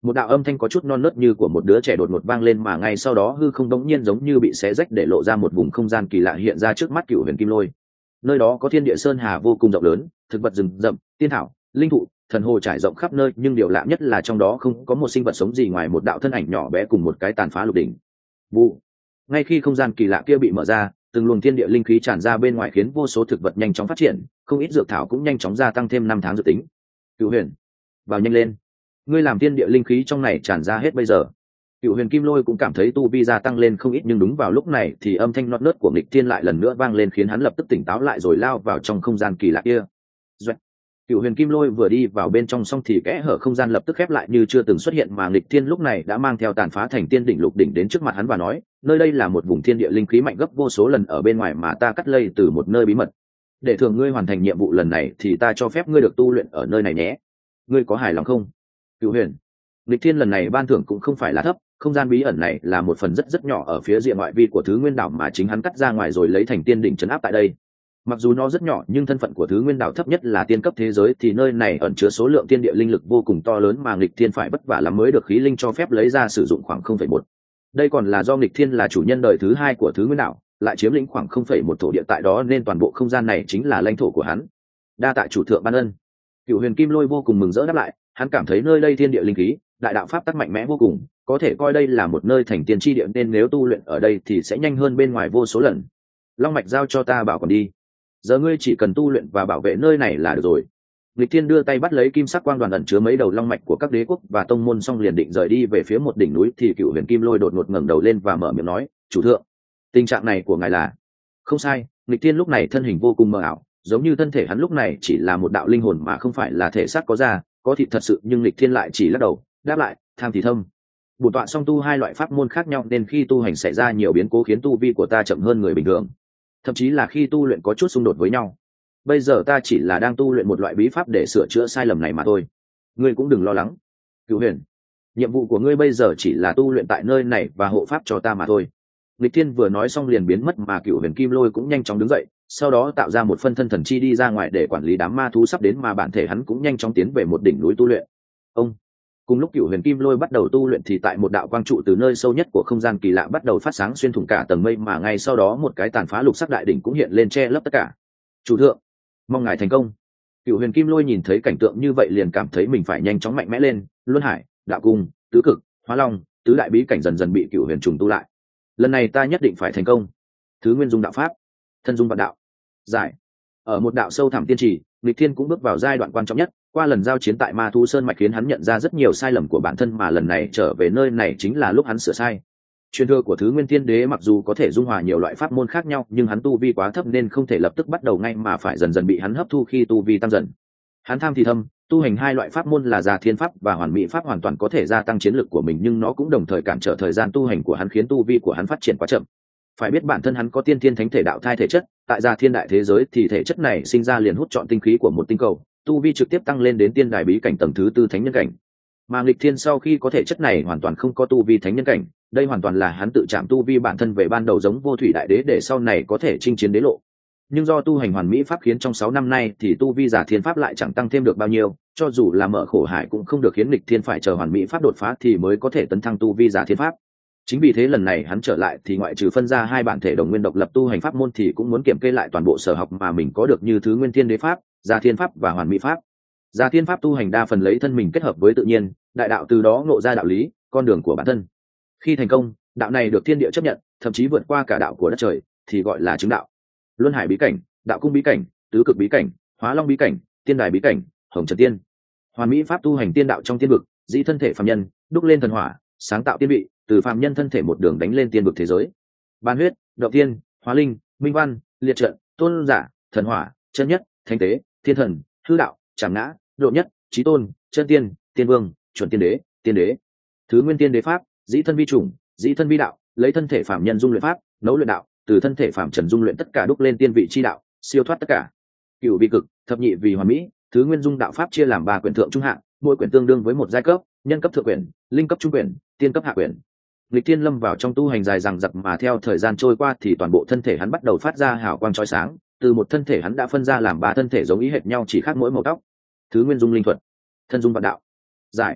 Một đạo âm thanh có chút non nớt như của một đứa trẻ đột ngột vang lên, mà ngay sau đó hư không đống nhiên giống như bị xé rách để lộ ra một vùng không gian kỳ lạ hiện ra trước mắt Cửu Huyền Kim Lôi. Nơi đó có thiên địa sơn hà vô cùng rộng lớn, thực vật rừng rậm, tiên thảo, linh thụ, thần hồ trải rộng khắp nơi, nhưng điều lạ nhất là trong đó không có một sinh vật sống gì ngoài một đạo thân ảnh nhỏ bé cùng một cái tàn phá lục đỉnh. Vụ. Ngay khi không gian kỳ lạ kia bị mở ra, từng luồng thiên địa linh khí tràn ra bên ngoài khiến vô số thực vật nhanh chóng phát triển, không ít dược thảo cũng nhanh chóng gia tăng thêm năm tháng dự tính. Cửu Huyền, vào nhanh lên, ngươi làm thiên địa linh khí trong này tràn ra hết bây giờ. Cửu Huyền Kim Lôi cũng cảm thấy tu vi gia tăng lên không ít, nhưng đúng vào lúc này thì âm thanh nót nớt của nghịch thiên lại lần nữa vang lên khiến hắn lập tức tỉnh táo lại rồi lao vào trong không gian kỳ lạ kia. Doạch. Cửu Huyền Kim Lôi vừa đi vào bên trong xong thì kẽ hở không gian lập tức khép lại như chưa từng xuất hiện, mà nghịch thiên lúc này đã mang theo tàn phá thành tiên đỉnh lục đỉnh đến trước mặt hắn và nói, nơi đây là một vùng thiên địa linh khí mạnh gấp vô số lần ở bên ngoài mà ta cắt lây từ một nơi bí mật. Để thưởng ngươi hoàn thành nhiệm vụ lần này thì ta cho phép ngươi được tu luyện ở nơi này nhé. Ngươi có hài lòng không? Cửu Huyền. Nghịch thiên lần này ban thưởng cũng không phải là thấp, không gian bí ẩn này là một phần rất rất nhỏ ở phía rìa ngoại vi của thứ nguyên đảo mà chính hắn cắt ra ngoài rồi lấy thành tiên đỉnh trấn áp tại đây. Mặc dù nó rất nhỏ nhưng thân phận của thứ nguyên đảo thấp nhất là tiên cấp thế giới thì nơi này ẩn chứa số lượng tiên địa linh lực vô cùng to lớn mà nghịch thiên phải vất vả lắm mới được khí linh cho phép lấy ra sử dụng khoảng không phẩy một. Đây còn là do nghịch thiên là chủ nhân đời thứ hai của thứ nguyên đảo, lại chiếm lĩnh khoảng không phẩy một thổ địa tại đó nên toàn bộ không gian này chính là lãnh thổ của hắn. Đa tạ chủ thượng ban ân. Cửu Huyền Kim Lôi vô cùng mừng rỡ đáp lại, hắn cảm thấy nơi đây thiên địa linh khí, đại đạo pháp tắc mạnh mẽ vô cùng, có thể coi đây là một nơi thành tiên tri địa nên nếu tu luyện ở đây thì sẽ nhanh hơn bên ngoài vô số lần. Long mạch giao cho ta bảo còn đi, giờ ngươi chỉ cần tu luyện và bảo vệ nơi này là được rồi. Lịch Thiên đưa tay bắt lấy kim sắc quang đoàn ẩn chứa mấy đầu long mạch của các đế quốc và tông môn xong liền định rời đi về phía một đỉnh núi thì Cửu Huyền Kim Lôi đột ngột ngẩng đầu lên và mở miệng nói, chủ thượng, tình trạng này của ngài là... Không sai, Lịch Thiên lúc này thân hình vô cùng mờ ảo, giống như thân thể hắn lúc này chỉ là một đạo linh hồn mà không phải là thể xác có da có thịt thật sự, nhưng Lịch Thiên lại chỉ lắc đầu đáp lại, tham thì thâm. Bổn tọa song tu hai loại pháp môn khác nhau nên khi tu hành xảy ra nhiều biến cố khiến tu vi của ta chậm hơn người bình thường, thậm chí là khi tu luyện có chút xung đột với nhau. Bây giờ ta chỉ là đang tu luyện một loại bí pháp để sửa chữa sai lầm này mà thôi, ngươi cũng đừng lo lắng. Cửu Huyền, nhiệm vụ của ngươi bây giờ chỉ là tu luyện tại nơi này và hộ pháp cho ta mà thôi. Lịch Thiên vừa nói xong liền biến mất mà Cửu Huyền Kim Lôi cũng nhanh chóng đứng dậy, sau đó tạo ra một phân thân thần chi đi ra ngoài để quản lý đám ma thú sắp đến, mà bản thể hắn cũng nhanh chóng tiến về một đỉnh núi tu luyện. Ông cùng lúc Cửu Huyền Kim Lôi bắt đầu tu luyện thì tại một đạo quang trụ từ nơi sâu nhất của không gian kỳ lạ bắt đầu phát sáng xuyên thủng cả tầng mây, mà ngay sau đó một cái tàn phá lục sắc đại đỉnh cũng hiện lên che lấp tất cả. Chủ thượng, mong ngài thành công. Cửu Huyền Kim Lôi nhìn thấy cảnh tượng như vậy liền cảm thấy mình phải nhanh chóng mạnh mẽ lên. Luân Hải, Đạo Cung, Tứ Cực, Hóa Long, tứ đại bí cảnh dần dần bị Cửu Huyền trùng tu lại. Lần này ta nhất định phải thành công. Thứ nguyên dung đạo pháp, thân dung vạn đạo. Giải. Ở một đạo sâu thẳm tiên trì, Lịch Thiên cũng bước vào giai đoạn quan trọng nhất. Qua lần giao chiến tại Ma Thú Sơn mạch khiến hắn nhận ra rất nhiều sai lầm của bản thân, mà lần này trở về nơi này chính là lúc hắn sửa sai. Truyền thừa của Thứ Nguyên Tiên Đế mặc dù có thể dung hòa nhiều loại pháp môn khác nhau, nhưng hắn tu vi quá thấp nên không thể lập tức bắt đầu ngay mà phải dần dần bị hắn hấp thu khi tu vi tăng dần. Hắn tham thì thâm, tu hành hai loại pháp môn là Già Thiên Pháp và Hoàn Mỹ Pháp hoàn toàn có thể gia tăng chiến lực của mình, nhưng nó cũng đồng thời cản trở thời gian tu hành của hắn khiến tu vi của hắn phát triển quá chậm. Phải biết bản thân hắn có tiên thiên thánh thể đạo thai thể chất, tại Già Thiên đại thế giới thì thể chất này sinh ra liền hút trọn tinh khí của một tinh cầu, tu vi trực tiếp tăng lên đến tiên đài bí cảnh tầng thứ tư thánh nhân cảnh. Mà Lịch Thiên sau khi có thể chất này hoàn toàn không có tu vi thánh nhân cảnh, đây hoàn toàn là hắn tự chạm tu vi bản thân về ban đầu giống Vô Thủy đại đế để sau này có thể chinh chiến đế lộ. Nhưng do tu hành Hoàn Mỹ Pháp khiến trong sáu năm nay thì tu vi Giả Thiên Pháp lại chẳng tăng thêm được bao nhiêu, cho dù là mở khổ hải cũng không được, khiến Lịch Thiên phải chờ Hoàn Mỹ Pháp đột phá thì mới có thể tấn thăng tu vi Giả Thiên Pháp. Chính vì thế lần này hắn trở lại thì ngoại trừ phân ra hai bản thể đồng nguyên độc lập tu hành pháp môn thì cũng muốn kiểm kê lại toàn bộ sở học mà mình có được như Thứ Nguyên Thiên Đế Pháp, Giả Thiên Pháp và Hoàn Mỹ Pháp. Giả Thiên Pháp tu hành đa phần lấy thân mình kết hợp với tự nhiên, đại đạo từ đó ngộ ra đạo lý, con đường của bản thân. Khi thành công, đạo này được thiên địa chấp nhận, thậm chí vượt qua cả đạo của đất trời, thì gọi là chứng đạo. Luân Hải bí cảnh, Đạo Cung bí cảnh, Tứ Cực bí cảnh, Hóa Long bí cảnh, Tiên Đài bí cảnh, Hồng Trần Tiên. Hoàn Mỹ Pháp tu hành tiên đạo trong tiên vực, dĩ thân thể phàm nhân, đúc lên thần hỏa, sáng tạo tiên vị, từ phàm nhân thân thể một đường đánh lên tiên vực thế giới. Ban huyết, Động Tiên, Hóa Linh, Minh Văn, Liệt Trận, Tôn giả, Thần hỏa, Chân nhất, Thánh tế, Thiên thần, Hư đạo, Trảm ngã, Độ nhất, Chí tôn, Chân tiên, Tiên vương, Chuẩn tiên đế, Tiên đế. Thứ Nguyên Tiên Đế Pháp, dĩ thân vi chủng, dĩ thân vi đạo, lấy thân thể phàm nhân dung luyện pháp, nấu luyện đạo, từ thân thể phàm trần dung luyện tất cả đúc lên tiên vị chi đạo, siêu thoát tất cả. Cửu vị cực, thập nhị vì hoàn mỹ, Thứ Nguyên Dung đạo pháp chia làm ba quyển thượng trung hạ, mỗi quyển tương đương với một giai cấp, nhân cấp thượng quyển, linh cấp trung quyển, tiên cấp hạ quyển. Lịch Thiên lâm vào trong tu hành dài dằng dặc mà theo thời gian trôi qua thì toàn bộ thân thể hắn bắt đầu phát ra hào quang chói sáng, từ một thân thể hắn đã phân ra làm ba thân thể giống ý hệt nhau chỉ khác mỗi màu tóc. Thứ Nguyên Dung linh thuật, thân dung vạn đạo. Giải.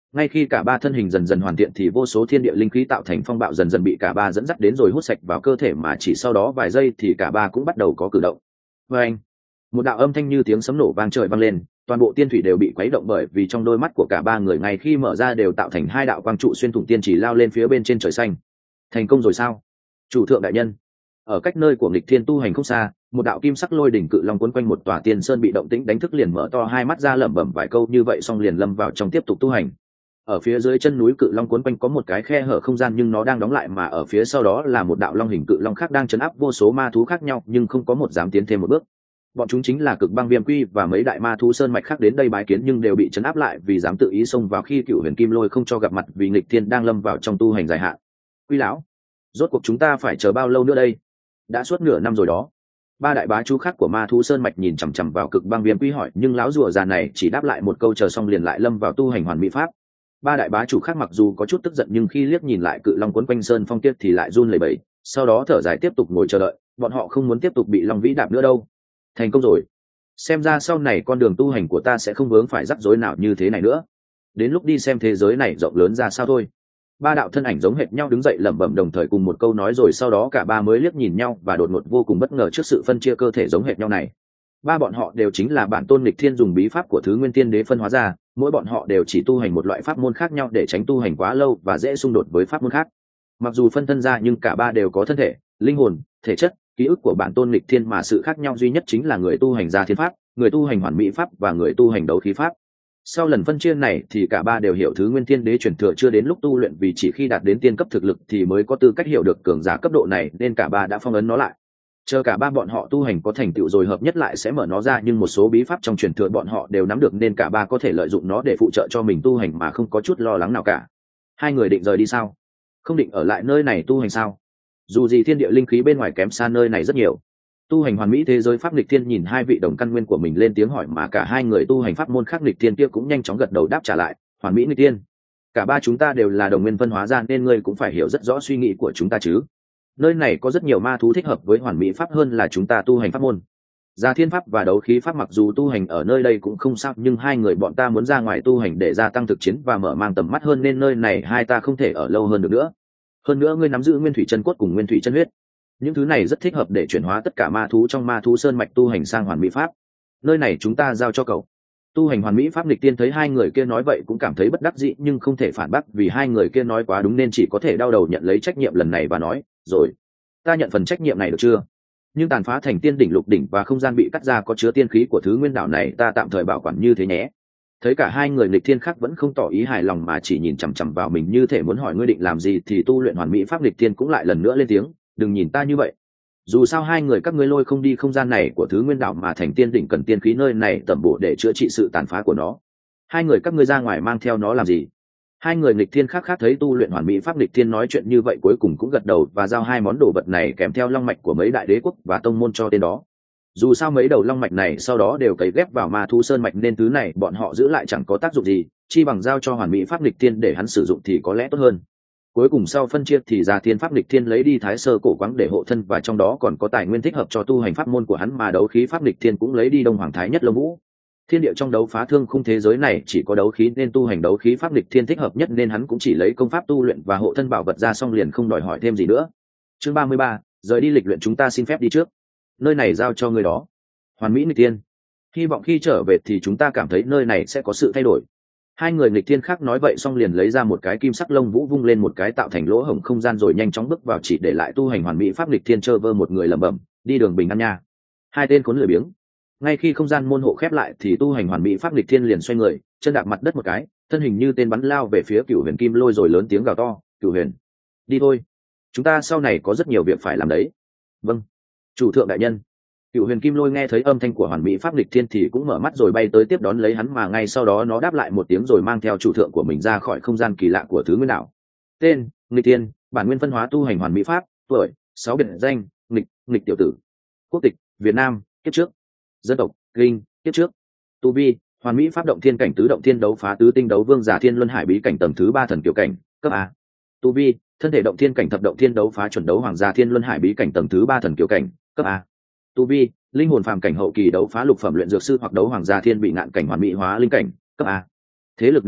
Ngay khi cả ba thân hình dần dần hoàn thiện thì vô số thiên địa linh khí tạo thành phong bạo dần dần bị cả ba dẫn dắt đến rồi hút sạch vào cơ thể, mà chỉ sau đó vài giây thì cả ba cũng bắt đầu có cử động. Và anh, một đạo âm thanh như tiếng sấm nổ vang trời vang lên, toàn bộ tiên thủy đều bị quấy động bởi vì trong đôi mắt của cả ba người ngay khi mở ra đều tạo thành hai đạo quang trụ xuyên thủng tiên chỉ lao lên phía bên trên trời xanh. Thành công rồi sao, chủ thượng đại nhân? Ở cách nơi của nghịch thiên tu hành không xa, một đạo kim sắc lôi đỉnh cự long quấn quanh một tòa tiên sơn bị động tĩnh đánh thức liền mở to hai mắt ra lẩm bẩm vài câu như vậy xong liền lâm vào trong tiếp tục tu hành. Ở phía dưới chân núi cự long quấn quanh có một cái khe hở không gian nhưng nó đang đóng lại, mà ở phía sau đó là một đạo long hình cự long khác đang chấn áp vô số ma thú khác nhau nhưng không có một dám tiến thêm một bước. Bọn chúng chính là Cực Băng Viêm Quy và mấy đại ma thú sơn mạch khác đến đây bái kiến nhưng đều bị chấn áp lại vì dám tự ý xông vào khi Cựu Huyền Kim Lôi không cho gặp mặt vì nghịch thiên đang lâm vào trong tu hành dài hạn. Quy lão, rốt cuộc chúng ta phải chờ bao lâu nữa đây? Đã suốt nửa năm rồi đó. Ba đại bá chú khác của ma thú sơn mạch nhìn chằm chằm vào Cực Băng Viêm Quy hỏi, nhưng lão rùa già này chỉ đáp lại một câu chờ xong liền lại lâm vào tu hành hoàn mỹ pháp. Ba đại bá chủ khác mặc dù có chút tức giận nhưng khi liếc nhìn lại cự long quấn quanh sơn phong tiết thì lại run lẩy bẩy, sau đó thở dài tiếp tục ngồi chờ đợi. Bọn họ không muốn tiếp tục bị long vĩ đạp nữa đâu. Thành công rồi, xem ra sau này con đường tu hành của ta sẽ không vướng phải rắc rối nào như thế này nữa. Đến lúc đi xem thế giới này rộng lớn ra sao thôi. Ba đạo thân ảnh giống hệt nhau đứng dậy lẩm bẩm đồng thời cùng một câu nói, rồi sau đó cả ba mới liếc nhìn nhau và đột ngột vô cùng bất ngờ trước sự phân chia cơ thể giống hệt nhau này. Ba bọn họ đều chính là bản tôn nghịch thiên dùng bí pháp của Thứ Nguyên Tiên Đế phân hóa ra, mỗi bọn họ đều chỉ tu hành một loại pháp môn khác nhau để tránh tu hành quá lâu và dễ xung đột với pháp môn khác. Mặc dù phân thân ra nhưng cả ba đều có thân thể, linh hồn, thể chất, ký ức của bản tôn nghịch thiên, mà sự khác nhau duy nhất chính là người tu hành gia thiên pháp, người tu hành hoàn mỹ pháp và người tu hành đấu khí pháp. Sau lần phân chia này thì cả ba đều hiểu Thứ Nguyên Tiên Đế truyền thừa chưa đến lúc tu luyện, vì chỉ khi đạt đến tiên cấp thực lực thì mới có tư cách hiểu được cường giả cấp độ này, nên cả ba đã phong ấn nó lại. Chờ cả ba bọn họ tu hành có thành tựu rồi hợp nhất lại sẽ mở nó ra, nhưng một số bí pháp trong truyền thừa bọn họ đều nắm được nên cả ba có thể lợi dụng nó để phụ trợ cho mình tu hành mà không có chút lo lắng nào cả. Hai người định rời đi sao? Không định ở lại nơi này tu hành sao? Dù gì thiên địa linh khí bên ngoài kém xa nơi này rất nhiều. Tu hành hoàn mỹ thế giới pháp nghịch thiên nhìn hai vị đồng căn nguyên của mình lên tiếng hỏi, mà cả hai người tu hành pháp môn khác nghịch thiên kia cũng nhanh chóng gật đầu đáp trả lại, hoàn mỹ nghịch thiên. Cả ba chúng ta đều là đồng nguyên phân hóa ra nên ngươi cũng phải hiểu rất rõ suy nghĩ của chúng ta chứ. Nơi này có rất nhiều ma thú thích hợp với hoàn mỹ pháp hơn là chúng ta tu hành pháp môn. Gia thiên pháp và đấu khí pháp mặc dù tu hành ở nơi đây cũng không sao, nhưng hai người bọn ta muốn ra ngoài tu hành để gia tăng thực chiến và mở mang tầm mắt hơn, nên nơi này hai ta không thể ở lâu hơn được nữa. Hơn nữa ngươi nắm giữ nguyên thủy chân cốt cùng nguyên thủy chân huyết, những thứ này rất thích hợp để chuyển hóa tất cả ma thú trong ma thú sơn mạch tu hành sang hoàn mỹ pháp. Nơi này chúng ta giao cho cậu. Tu hành hoàn mỹ pháp nghịch tiên thấy hai người kia nói vậy cũng cảm thấy bất đắc dĩ nhưng không thể phản bác vì hai người kia nói quá đúng, nên chỉ có thể đau đầu nhận lấy trách nhiệm lần này và nói, rồi, ta nhận phần trách nhiệm này được chưa? Nhưng tàn phá thành tiên đỉnh lục đỉnh và không gian bị cắt ra có chứa tiên khí của Thứ Nguyên đảo này ta tạm thời bảo quản như thế nhé. Thấy cả hai người nghịch thiên khác vẫn không tỏ ý hài lòng mà chỉ nhìn chằm chằm vào mình như thể muốn hỏi ngươi định làm gì, thì tu luyện hoàn mỹ pháp nghịch thiên cũng lại lần nữa lên tiếng, đừng nhìn ta như vậy. Dù sao hai người các ngươi lôi không đi không gian này của Thứ Nguyên đảo mà thành tiên đỉnh cần tiên khí nơi này tẩm bổ để chữa trị sự tàn phá của nó. Hai người các ngươi ra ngoài mang theo nó làm gì? Hai người nghịch thiên khác khác thấy tu luyện hoàn mỹ pháp nghịch thiên nói chuyện như vậy cuối cùng cũng gật đầu và giao hai món đồ vật này kèm theo long mạch của mấy đại đế quốc và tông môn cho tên đó. Dù sao mấy đầu long mạch này sau đó đều cấy ghép vào ma thú sơn mạch nên thứ này bọn họ giữ lại chẳng có tác dụng gì, chi bằng giao cho hoàn mỹ pháp nghịch thiên để hắn sử dụng thì có lẽ tốt hơn. Cuối cùng sau phân chia thì Gia Thiên pháp nghịch thiên lấy đi Thái Sơ cổ quáng để hộ thân và trong đó còn có tài nguyên thích hợp cho tu hành pháp môn của hắn, mà đấu khí pháp nghịch thiên cũng lấy đi Đông Hoàng Thái Nhất Lông Vũ. Thiên địa trong đấu phá thương khung thế giới này chỉ có đấu khí nên tu hành đấu khí pháp nghịch thiên thích hợp nhất, nên hắn cũng chỉ lấy công pháp tu luyện và hộ thân bảo vật ra xong liền không đòi hỏi thêm gì nữa. Chương ba mươi ba, rời đi lịch luyện chúng ta xin phép đi trước. Nơi này giao cho người đó. Hoàn mỹ nghịch thiên. Hy vọng khi trở về thì chúng ta cảm thấy nơi này sẽ có sự thay đổi. Hai người nghịch thiên khác nói vậy xong liền lấy ra một cái kim sắc lông vũ vung lên một cái tạo thành lỗ hổng không gian rồi nhanh chóng bước vào, chỉ để lại tu hành hoàn mỹ pháp nghịch thiên trơ vơ một người lẩm bẩm, đi đường bình an nha. Hai tên khốn lười biếng. Ngay khi không gian môn hộ khép lại thì tu hành hoàn mỹ pháp nghịch thiên liền xoay người, chân đạp mặt đất một cái, thân hình như tên bắn lao về phía Cửu Huyền Kim Lôi rồi lớn tiếng gào to, Cửu Huyền, đi thôi, chúng ta sau này có rất nhiều việc phải làm đấy. Vâng, chủ thượng đại nhân. Cửu Huyền Kim Lôi nghe thấy âm thanh của hoàn mỹ pháp nghịch thiên thì cũng mở mắt rồi bay tới tiếp đón lấy hắn, mà ngay sau đó nó đáp lại một tiếng rồi mang theo chủ thượng của mình ra khỏi không gian kỳ lạ của Thứ Nguyên đảo. Tên: nghịch thiên, bản nguyên phân hóa tu hành hoàn mỹ pháp, tuổi: sáu biệt danh: nghịch, nghịch tiểu tử. Quốc tịch: Việt Nam, kiếp trước. Dân tộc: Kinh, kiếp trước. Tu vi: hoàn mỹ pháp động thiên cảnh tứ động thiên đấu phá tứ tinh đấu vương giả thiên luân hải bí cảnh tầng thứ ba thần kiều cảnh, cấp A. Tu vi: thân thể động thiên cảnh thập động thiên đấu phá chuẩn đấu hoàng gia thiên luân hải bí cảnh tầng thứ ba thần kiều cảnh, cấp A. Tu vi: linh hồn phàm cảnh hậu kỳ đấu phá lục phẩm luyện dược sư hoặc đấu hoàng gia thiên bị ngạn cảnh hoàn mỹ hóa linh cảnh, cấp A. Thế lực nắm giữ: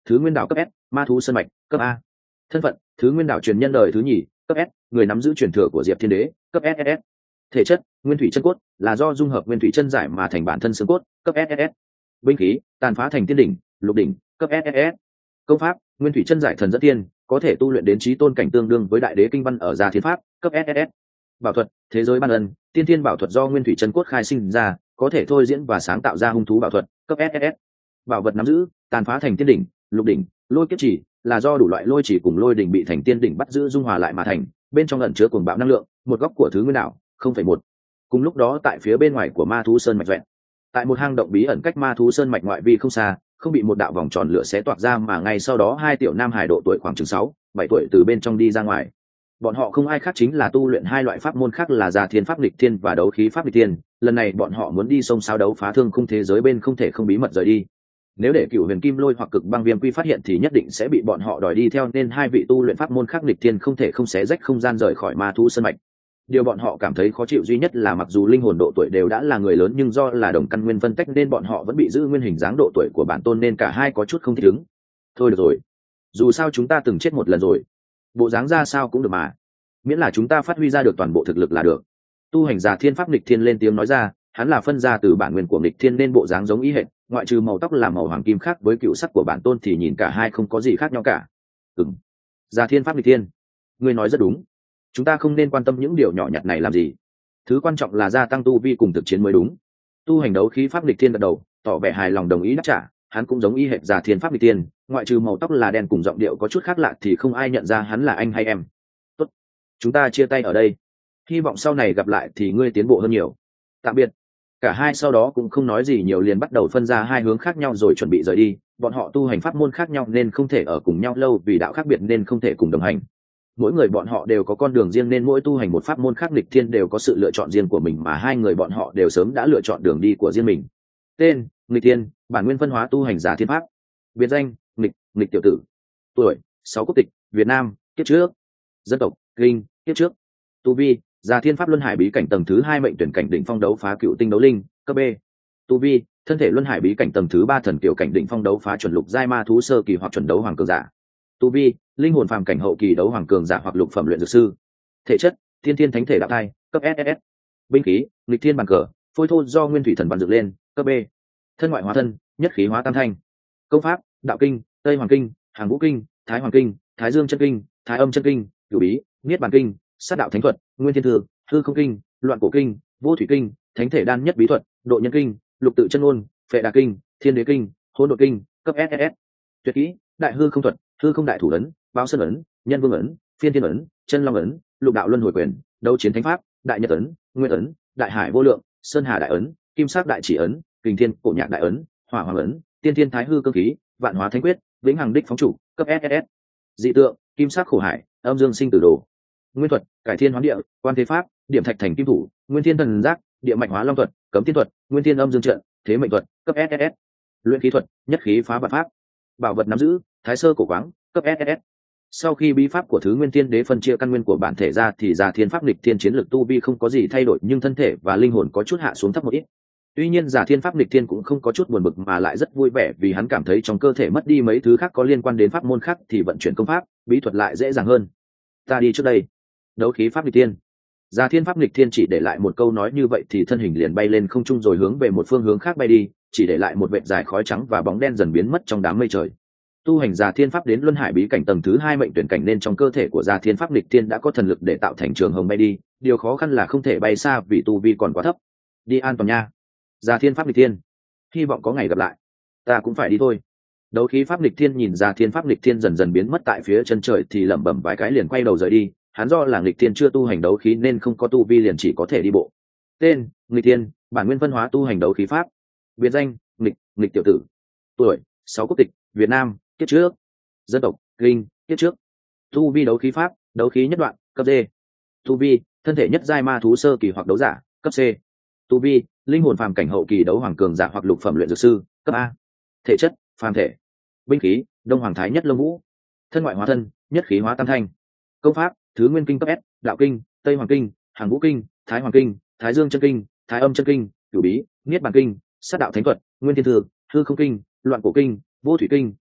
thứ nguyên đạo cấp S, ma thú sơn mạch cấp A. Thân phận thứ nguyên đạo truyền nhân đời thứ nhì cấp S, người nắm giữ truyền thừa của Diệp Thiên Đế cấp ét ét ét. Thể chất nguyên thủy chân cốt, là do dung hợp nguyên thủy chân giải mà thành bản thân xương cốt cấp ét ét ét. Binh khí tàn phá thành tiên đỉnh lục đỉnh cấp ét ét ét. Công pháp nguyên thủy chân giải thần dẫn tiên, có thể tu luyện đến chí tôn cảnh tương đương với đại đế kinh văn ở gia thiên pháp cấp ét ét ét. Bảo thuật thế giới ban ân, tiên thiên bảo thuật do nguyên thủy chân cốt khai sinh ra, có thể thôi diễn và sáng tạo ra hung thú bảo thuật cấp ét ét ét. Bảo vật nắm giữ tàn phá thành tiên đỉnh lục đỉnh lôi kiếp chỉ, là do đủ loại lôi chỉ cùng lôi đỉnh bị thành tiên đỉnh bắt giữ dung hòa lại mà thành, bên trong ẩn chứa cuồng bạo năng lượng, một góc của thứ nguyên đạo không phẩy một. Cùng lúc đó tại phía bên ngoài của ma thú sơn mạch vẹn, tại một hang động bí ẩn cách ma thú sơn mạch ngoại vi không xa, không bị một đạo vòng tròn lửa xé toạc ra, mà ngay sau đó hai tiểu nam hải độ tuổi khoảng chừng sáu bảy tuổi từ bên trong đi ra ngoài. Bọn họ không ai khác chính là tu luyện hai loại pháp môn khác là Già Thiên Pháp Nghịch Thiên và Đấu Khí Pháp Nghịch Thiên. Lần này bọn họ muốn đi sông sao đấu phá thương khung thế giới bên, không thể không bí mật rời đi. Nếu để Cửu Huyền Kim Lôi hoặc Cực Băng Viêm Quy phát hiện thì nhất định sẽ bị bọn họ đòi đi theo, nên hai vị tu luyện pháp môn khác nghịch thiên không thể không xé rách không gian rời khỏi ma thú sơn mạch. Điều bọn họ cảm thấy khó chịu duy nhất là mặc dù linh hồn độ tuổi đều đã là người lớn, nhưng do là đồng căn nguyên phân tách nên bọn họ vẫn bị giữ nguyên hình dáng độ tuổi của bản tôn, nên cả hai có chút không thích ứng. Thôi được rồi, dù sao chúng ta từng chết một lần rồi, bộ dáng ra sao cũng được mà, miễn là chúng ta phát huy ra được toàn bộ thực lực là được. Tu hành Già Thiên Pháp Nghịch Thiên lên tiếng nói ra, hắn là phân ra từ bản nguyên của nghịch thiên nên bộ dáng giống ý hệt, ngoại trừ màu tóc là màu hoàng kim khác với cựu sắc của bản tôn thì nhìn cả hai không có gì khác nhau cả. Ừm, Già Thiên Pháp Nghịch Thiên, ngươi nói rất đúng, chúng ta không nên quan tâm những điều nhỏ nhặt này làm gì, thứ quan trọng là gia tăng tu vi cùng thực chiến mới đúng. Tu hành Đấu Khí Pháp Nghịch Thiên gật đầu, tỏ vẻ hài lòng đồng ý đáp trả. Hắn cũng giống y hệt Già Thiên Pháp Nghịch Thiên, ngoại trừ màu tóc là đen cùng giọng điệu có chút khác lạ thì không ai nhận ra hắn là anh hay em. Tốt, chúng ta chia tay ở đây, hy vọng sau này gặp lại thì ngươi tiến bộ hơn nhiều. Tạm biệt. Cả hai sau đó cũng không nói gì nhiều, liền bắt đầu phân ra hai hướng khác nhau rồi chuẩn bị rời đi. Bọn họ tu hành pháp môn khác nhau nên không thể ở cùng nhau lâu, vì đạo khác biệt nên không thể cùng đồng hành. Mỗi người bọn họ đều có con đường riêng nên mỗi tu hành một pháp môn khác nghịch thiên đều có sự lựa chọn riêng của mình, mà hai người bọn họ đều sớm đã lựa chọn đường đi của riêng mình. Tên: nghịch thiên, bản nguyên phân hóa tu hành Giả Thiên Pháp. Biệt danh: nghịch nghịch tiểu tử. Tuổi: sáu, quốc tịch Việt Nam, kiếp trước. Dân tộc: Kinh, kiếp trước. Tu vi: Già Thiên Pháp Luân Hải Bí Cảnh tầng thứ hai mệnh tuyển cảnh đỉnh phong đấu phá cựu tinh đấu linh, cấp B. Tu vi: thân thể Luân Hải Bí Cảnh tầng thứ ba thần kiều cảnh đỉnh phong đấu phá chuẩn lục giai ma thú sơ kỳ hoặc chuẩn đấu hoàng cường giả. Tu vi: linh hồn phàm cảnh hậu kỳ đấu hoàng cường giả hoặc lục phẩm luyện dược sư. Thể chất: thiên thiên thánh thể đạo thai, cấp ét ét ét. Binh khí: nghịch thiên bàn cờ, phôi thô do nguyên thủy thần văn dựng lên, cấp B. Thân ngoại hóa thân: nhất khí hóa tam thanh. Công pháp: đạo kinh, tây hoàng kinh, hàng vũ kinh, thái hoàng kinh, thái dương chân kinh, thái âm chân kinh, cửu bí, niết bàn kinh, sát đạo thánh thuật, nguyên thiên thư, hư không kinh, loạn cổ kinh, vô thủy kinh, thánh thể đan nhất bí thuật, độ nhân kinh, lục tự chân ngôn, phệ đà kinh, thiên đế kinh, hỗn độn kinh, cấp ét ét ét. Tuyệt kỹ: đại hư không thuật, hư không đại thủ ấn, báo sơn ấn, nhân vương ấn, phiên thiên ấn, chân long ấn, lục đạo luân hồi quyền, đấu chiến thánh pháp, đại nhật ấn, nguyên ấn, đại hải vô lượng, sơn hà đại ấn, kim sắc đại chỉ ấn, kình thiên cổ nhạc đại ấn, hỏa hoàng ấn, tiên thiên thái hư cơ khí, vạn hóa thánh quyết, vĩnh hằng đích phóng chủ, cấp ét ét ét. Dị tượng: kim sắc khổ hải, âm dương sinh tử đồ. Nguyên thuật: cải thiên hoán địa, quan thế pháp, điểm thạch thành kim thủ, nguyên thiên thần giác, địa mạch hóa long thuật, cấm thiên thuật, nguyên thiên âm dương trận, thế mệnh thuật, cấp ét ét ét. Luyện khí thuật: nhất khí phá vạn pháp. Bảo vật nắm giữ: thái sơ cổ quáng, cấp ét ét ét. Sau khi bí pháp của thứ nguyên thiên đế phân chia căn nguyên của bản thể ra thì Già Thiên Pháp Nghịch Thiên chiến lực tu vi không có gì thay đổi, nhưng thân thể và linh hồn có chút hạ xuống thấp một ít. Tuy nhiên Già Thiên Pháp Nghịch Thiên cũng không có chút buồn bực mà lại rất vui vẻ, vì hắn cảm thấy trong cơ thể mất đi mấy thứ khác có liên quan đến pháp môn khác thì vận chuyển công pháp, bí thuật lại dễ dàng hơn. Ta đi trước đây. Đấu khí Pháp Nghịch Thiên. Già Thiên Pháp Nghịch Thiên chỉ để lại một câu nói như vậy thì thân hình liền bay lên không trung rồi hướng về một phương hướng khác bay đi, chỉ để lại một vệt dài khói trắng và bóng đen dần biến mất trong đám mây trời. Tu hành Già Thiên Pháp đến Luân Hải Bí Cảnh tầng thứ hai mệnh tuyển cảnh nên trong cơ thể của Già Thiên Pháp Nghịch Thiên đã có thần lực để tạo thành trường hồng bay đi, điều khó khăn là không thể bay xa vì tu vi còn quá thấp. Đi an toàn nha. Già Thiên Pháp Nghịch Thiên, hy vọng có ngày gặp lại. Ta cũng phải đi thôi. Đấu khí Pháp Nghịch Thiên nhìn Già Thiên Pháp Nghịch Thiên dần dần biến mất tại phía chân trời thì lẩm bẩm vài cái liền quay đầu rời đi. Hắn do là nghịch thiên chưa tu hành đấu khí nên không có tu vi, liền chỉ có thể đi bộ. Tên: nghịch thiên, bản nguyên phân hóa tu hành đấu khí pháp. Biệt danh: nghịch nghịch tiểu tử. Tuổi: sáu, quốc tịch Việt Nam, kiếp trước. Dân tộc: Kinh, kiếp trước. Tu vi đấu khí pháp, đấu khí nhất đoạn, cấp D. Tu vi: thân thể nhất giai ma thú sơ kỳ hoặc đấu giả, cấp C. Tu vi: linh hồn phàm cảnh hậu kỳ đấu hoàng cường giả hoặc lục phẩm luyện dược sư, cấp A. Thể chất: phàm thể. Binh khí: đông hoàng thái nhất lông vũ. Thân ngoại hóa thân: nhất khí hóa tam thanh. Công pháp: thứ nguyên kinh cấp S, đạo kinh, tây hoàng kinh, hàng vũ kinh, thái hoàng kinh, thái dương chân kinh, thái âm chân kinh, cửu bí, niết bàn kinh, sát đạo thánh thuật, nguyên thiên thư, hư không kinh, loạn cổ kinh, vô thủy kinh,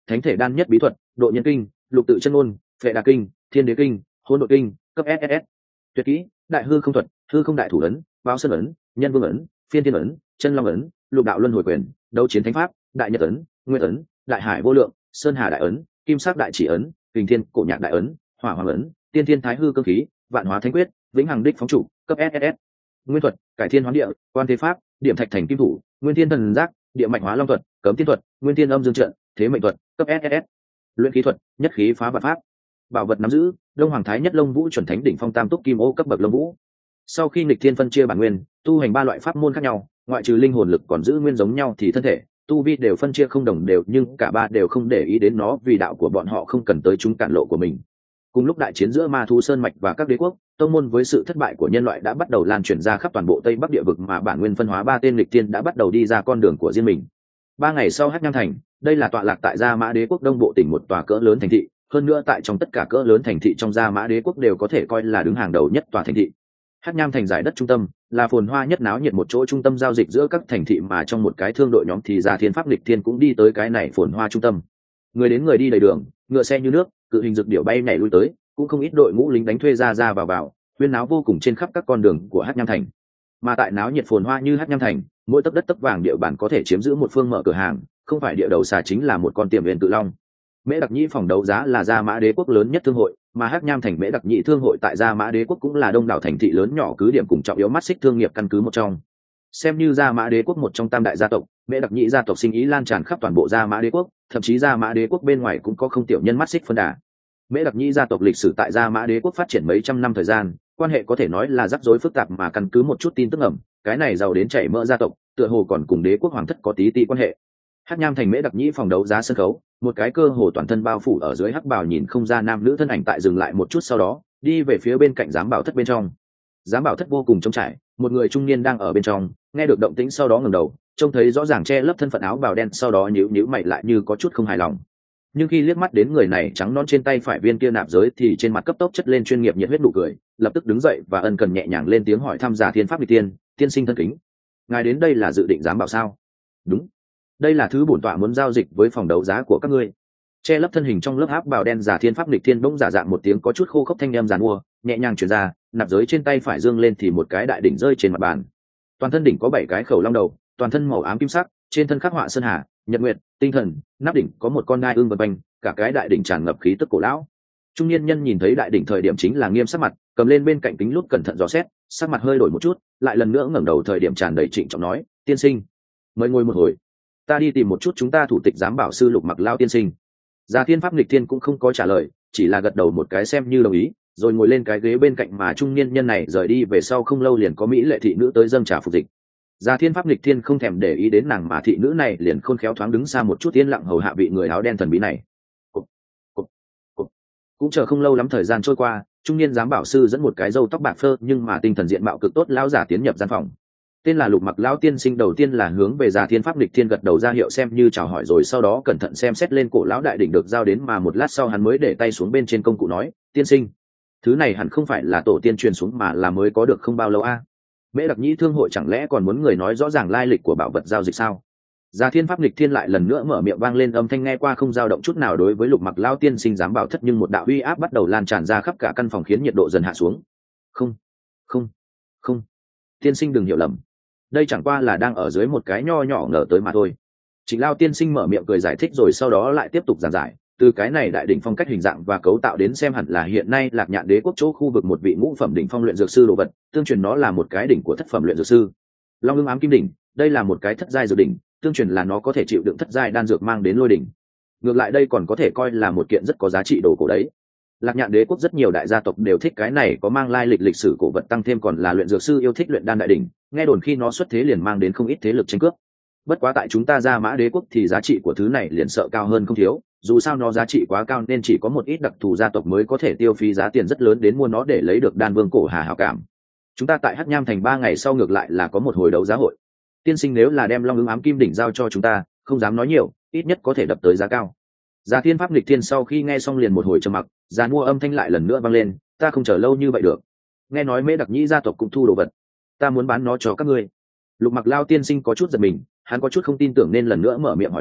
thánh thể đan nhất bí thuật, độ nhân kinh, lục tự chân ngôn, phệ đà kinh, thiên đế kinh, hôn độ kinh, cấp ét ét ét. Tuyệt kỹ, đại hư không thuật, hư không đại thủ ấn, bao sơn ấn, nhân vương ấn, phiên thiên ấn, chân long ấn, lục đạo luân hồi quyền, đấu chiến thánh pháp, đại nhật ấn, nguyên ấn, đại hải vô lượng, sơn hà đại ấn, kim sắc đại chỉ ấn, kình thiên cổ nhạc đại ấn, hỏa hoàng ấn, tiên thiên thái hư cơ khí, vạn hóa thánh quyết, vĩnh hằng đích phóng trụ, cấp ét ét ét. Nguyên thuật, cải thiên hoán địa, quan thế pháp, điểm thạch thành kim thủ, nguyên thiên thần giác, địa mạch hóa long thuật, cấm tiên thuật, nguyên thiên âm dương trận, thế mệnh thuật, cấp ét ét ét. Luyện khí thuật, nhất khí phá vạn pháp. Bảo vật nắm giữ, đông hoàng thái nhất lông vũ chuẩn thánh đỉnh phong tam túc kim ô cấp bậc lông vũ. Sau khi nghịch thiên phân chia bản nguyên, tu hành ba loại pháp môn khác nhau, ngoại trừ linh hồn lực còn giữ nguyên giống nhau thì thân thể tu vi đều phân chia không đồng đều, nhưng cả ba đều không để ý đến nó vì đạo của bọn họ không cần tới chúng cản lộ của mình. Cùng lúc đại chiến giữa ma thú sơn mạch và các đế quốc, tông môn với sự thất bại của nhân loại đã bắt đầu lan truyền ra khắp toàn bộ tây bắc địa vực, mà bản nguyên phân hóa ba tên lịch tiên đã bắt đầu đi ra con đường của riêng mình. Ba ngày sau Hắc Nham Thành, đây là tọa lạc tại Gia Mã Đế quốc đông bộ tỉnh, một tòa cỡ lớn thành thị, hơn nữa tại trong tất cả cỡ lớn thành thị trong Gia Mã Đế quốc đều có thể coi là đứng hàng đầu nhất tòa thành thị. Hắc Nham Thành giải đất trung tâm, là phồn hoa nhất náo nhiệt một chỗ trung tâm giao dịch giữa các thành thị, mà trong một cái thương đội nhóm thì Gia Thiên Pháp Lịch Thiên cũng đi tới cái này phồn hoa trung tâm. Người đến người đi đầy đường, ngựa xe như nước, cự hình dược điểu bay nhảy lui tới, cũng không ít đội ngũ lính đánh thuê ra ra vào vào, huyên náo vô cùng trên khắp các con đường của Hắc Nham Thành. Mà tại náo nhiệt phồn hoa như Hắc Nham Thành, mỗi tấc đất tấc vàng địa bàn có thể chiếm giữ một phương mở cửa hàng, không phải địa đầu xà chính là một con tiệm huyền tự long. Mễ Đặc Nhĩ phòng đấu giá là Gia Mã Đế quốc lớn nhất thương hội, mà Hắc Nham Thành Mễ Đặc Nhĩ thương hội tại Gia Mã Đế quốc cũng là đông đảo thành thị lớn nhỏ cứ điểm cùng trọng yếu mắt xích thương nghiệp căn cứ một trong. Xem như Gia Mã Đế quốc một trong tam đại gia tộc, Mễ Đặc Nhĩ gia tộc sinh ý lan tràn khắp toàn bộ Gia Mã Đế quốc, thậm chí Gia Mã Đế quốc bên ngoài cũng có không tiểu nhân mắt xích phân đà. Mễ Đặc Nhĩ gia tộc lịch sử tại Gia Mã Đế quốc phát triển mấy trăm năm thời gian, quan hệ có thể nói là rắc rối phức tạp, mà căn cứ một chút tin tức ẩm, cái này giàu đến chảy mỡ gia tộc, tựa hồ còn cùng đế quốc hoàng thất có tí tị quan hệ. Hắc Nham Thành Mễ Đặc Nhĩ phòng đấu giá sân khấu, một cái cơ hồ toàn thân bao phủ ở dưới hắc bào nhìn không ra nam nữ thân ảnh tại dừng lại một chút, sau đó đi về phía bên cạnh giám bảo thất bên trong. Giám bảo thất vô cùng trống trải, một người trung niên đang ở bên trong, nghe được động tĩnh sau đó ngẩng đầu, trông thấy rõ ràng che lấp thân phận áo bào đen, sau đó nhíu nhíu mày lại như có chút không hài lòng. Nhưng khi liếc mắt đến người này trắng non trên tay phải viên kia nạp giới thì trên mặt cấp tốc chất lên chuyên nghiệp nhiệt huyết nụ cười, lập tức đứng dậy và ân cần nhẹ nhàng lên tiếng hỏi thăm Gia Thiên Pháp Lịch Tiên, tiên sinh thân kính, ngài đến đây là dự định giám bảo sao? Đúng, đây là thứ bổn tọa muốn giao dịch với phòng đấu giá của các ngươi. Che lấp thân hình trong lớp áp bào đen Gia Thiên Pháp Lịch Thiên bỗng giả dạng một tiếng có chút khô khốc thanh em giàn mua, nhẹ nhàng truyền ra, nạp giới trên tay phải dương lên thì một cái đại đỉnh rơi trên mặt bàn. Toàn thân đỉnh có bảy cái khẩu long đầu, toàn thân màu ám kim sắc, trên thân khắc họa sơn hà, nhật nguyệt, tinh thần, nắp đỉnh có một con ngai ương vần quanh, cả cái đại đỉnh tràn ngập khí tức cổ lão. Trung niên nhân nhìn thấy đại đỉnh thời điểm chính là nghiêm sắc mặt, cầm lên bên cạnh kính lúp cẩn thận dò xét, sắc mặt hơi đổi một chút, lại lần nữa ngẩng đầu thời điểm tràn đầy trịnh trọng nói, tiên sinh, mời ngồi một hồi, ta đi tìm một chút chúng ta thủ tịch giám bảo sư Lục Mặc Lao tiên sinh. Gia Thiên Pháp Lịch Thiên cũng không có trả lời, chỉ là gật đầu một cái xem như đồng ý, rồi ngồi lên cái ghế bên cạnh, mà trung niên nhân này rời đi về sau không lâu liền có mỹ lệ thị nữ tới dâng trà phục dịch. Gia Thiên Pháp Lịch Thiên không thèm để ý đến nàng, mà thị nữ này liền khôn khéo thoáng đứng xa một chút yên lặng hầu hạ vị người áo đen thần bí này. Cục, cục, cục. Cũng chờ không lâu lắm thời gian trôi qua, trung niên giám bảo sư dẫn một cái râu tóc bạc phơ nhưng mà tinh thần diện mạo cực tốt lão giả tiến nhập gian phòng. Tên là Lục Mặc Lão tiên sinh đầu tiên là hướng về Gia Thiên Pháp Lịch Thiên gật đầu ra hiệu xem như chào hỏi, rồi sau đó cẩn thận xem xét lên cổ lão đại đỉnh được giao đến, mà một lát sau hắn mới để tay xuống bên trên công cụ nói, tiên sinh, thứ này hẳn không phải là tổ tiên truyền xuống mà là mới có được không bao lâu a. À? Mễ Đặc Nhĩ thương hội chẳng lẽ còn muốn người nói rõ ràng lai lịch của bảo vật giao dịch sao? Gia Thiên Pháp Lịch Thiên lại lần nữa mở miệng, vang lên âm thanh nghe qua không dao động chút nào đối với Lục Mặc Lão tiên sinh dám bảo thất, nhưng một đạo uy áp bắt đầu lan tràn ra khắp cả căn phòng khiến nhiệt độ dần hạ xuống. Không, không, không, tiên sinh đừng hiểu lầm, đây chẳng qua là đang ở dưới một cái nho nhỏ ngờ tới mà thôi. Trịnh Lao tiên sinh mở miệng cười giải thích, rồi sau đó lại tiếp tục giảng giải, từ cái này đại đỉnh phong cách hình dạng và cấu tạo đến xem hẳn là hiện nay Lạc Nhạn Đế quốc chỗ khu vực một vị ngũ phẩm đỉnh phong luyện dược sư đồ vật, tương truyền nó là một cái đỉnh của thất phẩm luyện dược sư. Long Ưng Ám Kim đỉnh, đây là một cái thất giai dược đỉnh, tương truyền là nó có thể chịu đựng thất giai đan dược mang đến lôi đỉnh. Ngược lại đây còn có thể coi là một kiện rất có giá trị đồ cổ đấy. Lạc Nhạn Đế quốc rất nhiều đại gia tộc đều thích cái này có mang lai lịch lịch sử cổ vật, tăng thêm còn là luyện dược sư yêu thích luyện đan đại đỉnh, nghe đồn khi nó xuất thế liền mang đến không ít thế lực tranh cướp. Bất quá tại chúng ta Gia Mã Đế quốc thì giá trị của thứ này liền sợ cao hơn không thiếu, dù sao nó giá trị quá cao nên chỉ có một ít đặc thù gia tộc mới có thể tiêu phí giá tiền rất lớn đến mua nó để lấy được đan vương cổ hà hảo cảm. Chúng ta tại Hắc Nham Thành ba ngày sau ngược lại là có một hồi đấu giá hội. Tiên sinh nếu là đem Long Ưng Ám Kim đỉnh giao cho chúng ta, không dám nói nhiều, ít nhất có thể đập tới giá cao. Gia Thiên Pháp Lịch Thiên sau khi nghe xong liền một hồi trầm mặc, giàn mua âm thanh lại lần nữa vang lên, ta không chờ lâu như vậy được. Nghe nói Mễ Đặc Nhĩ gia tộc cũng thu đồ vật, ta muốn bán nó cho các ngươi. Lục Mặc Lao tiên sinh có chút giật mình, hắn có chút không tin tưởng nên lần nữa mở miệng hỏi lại,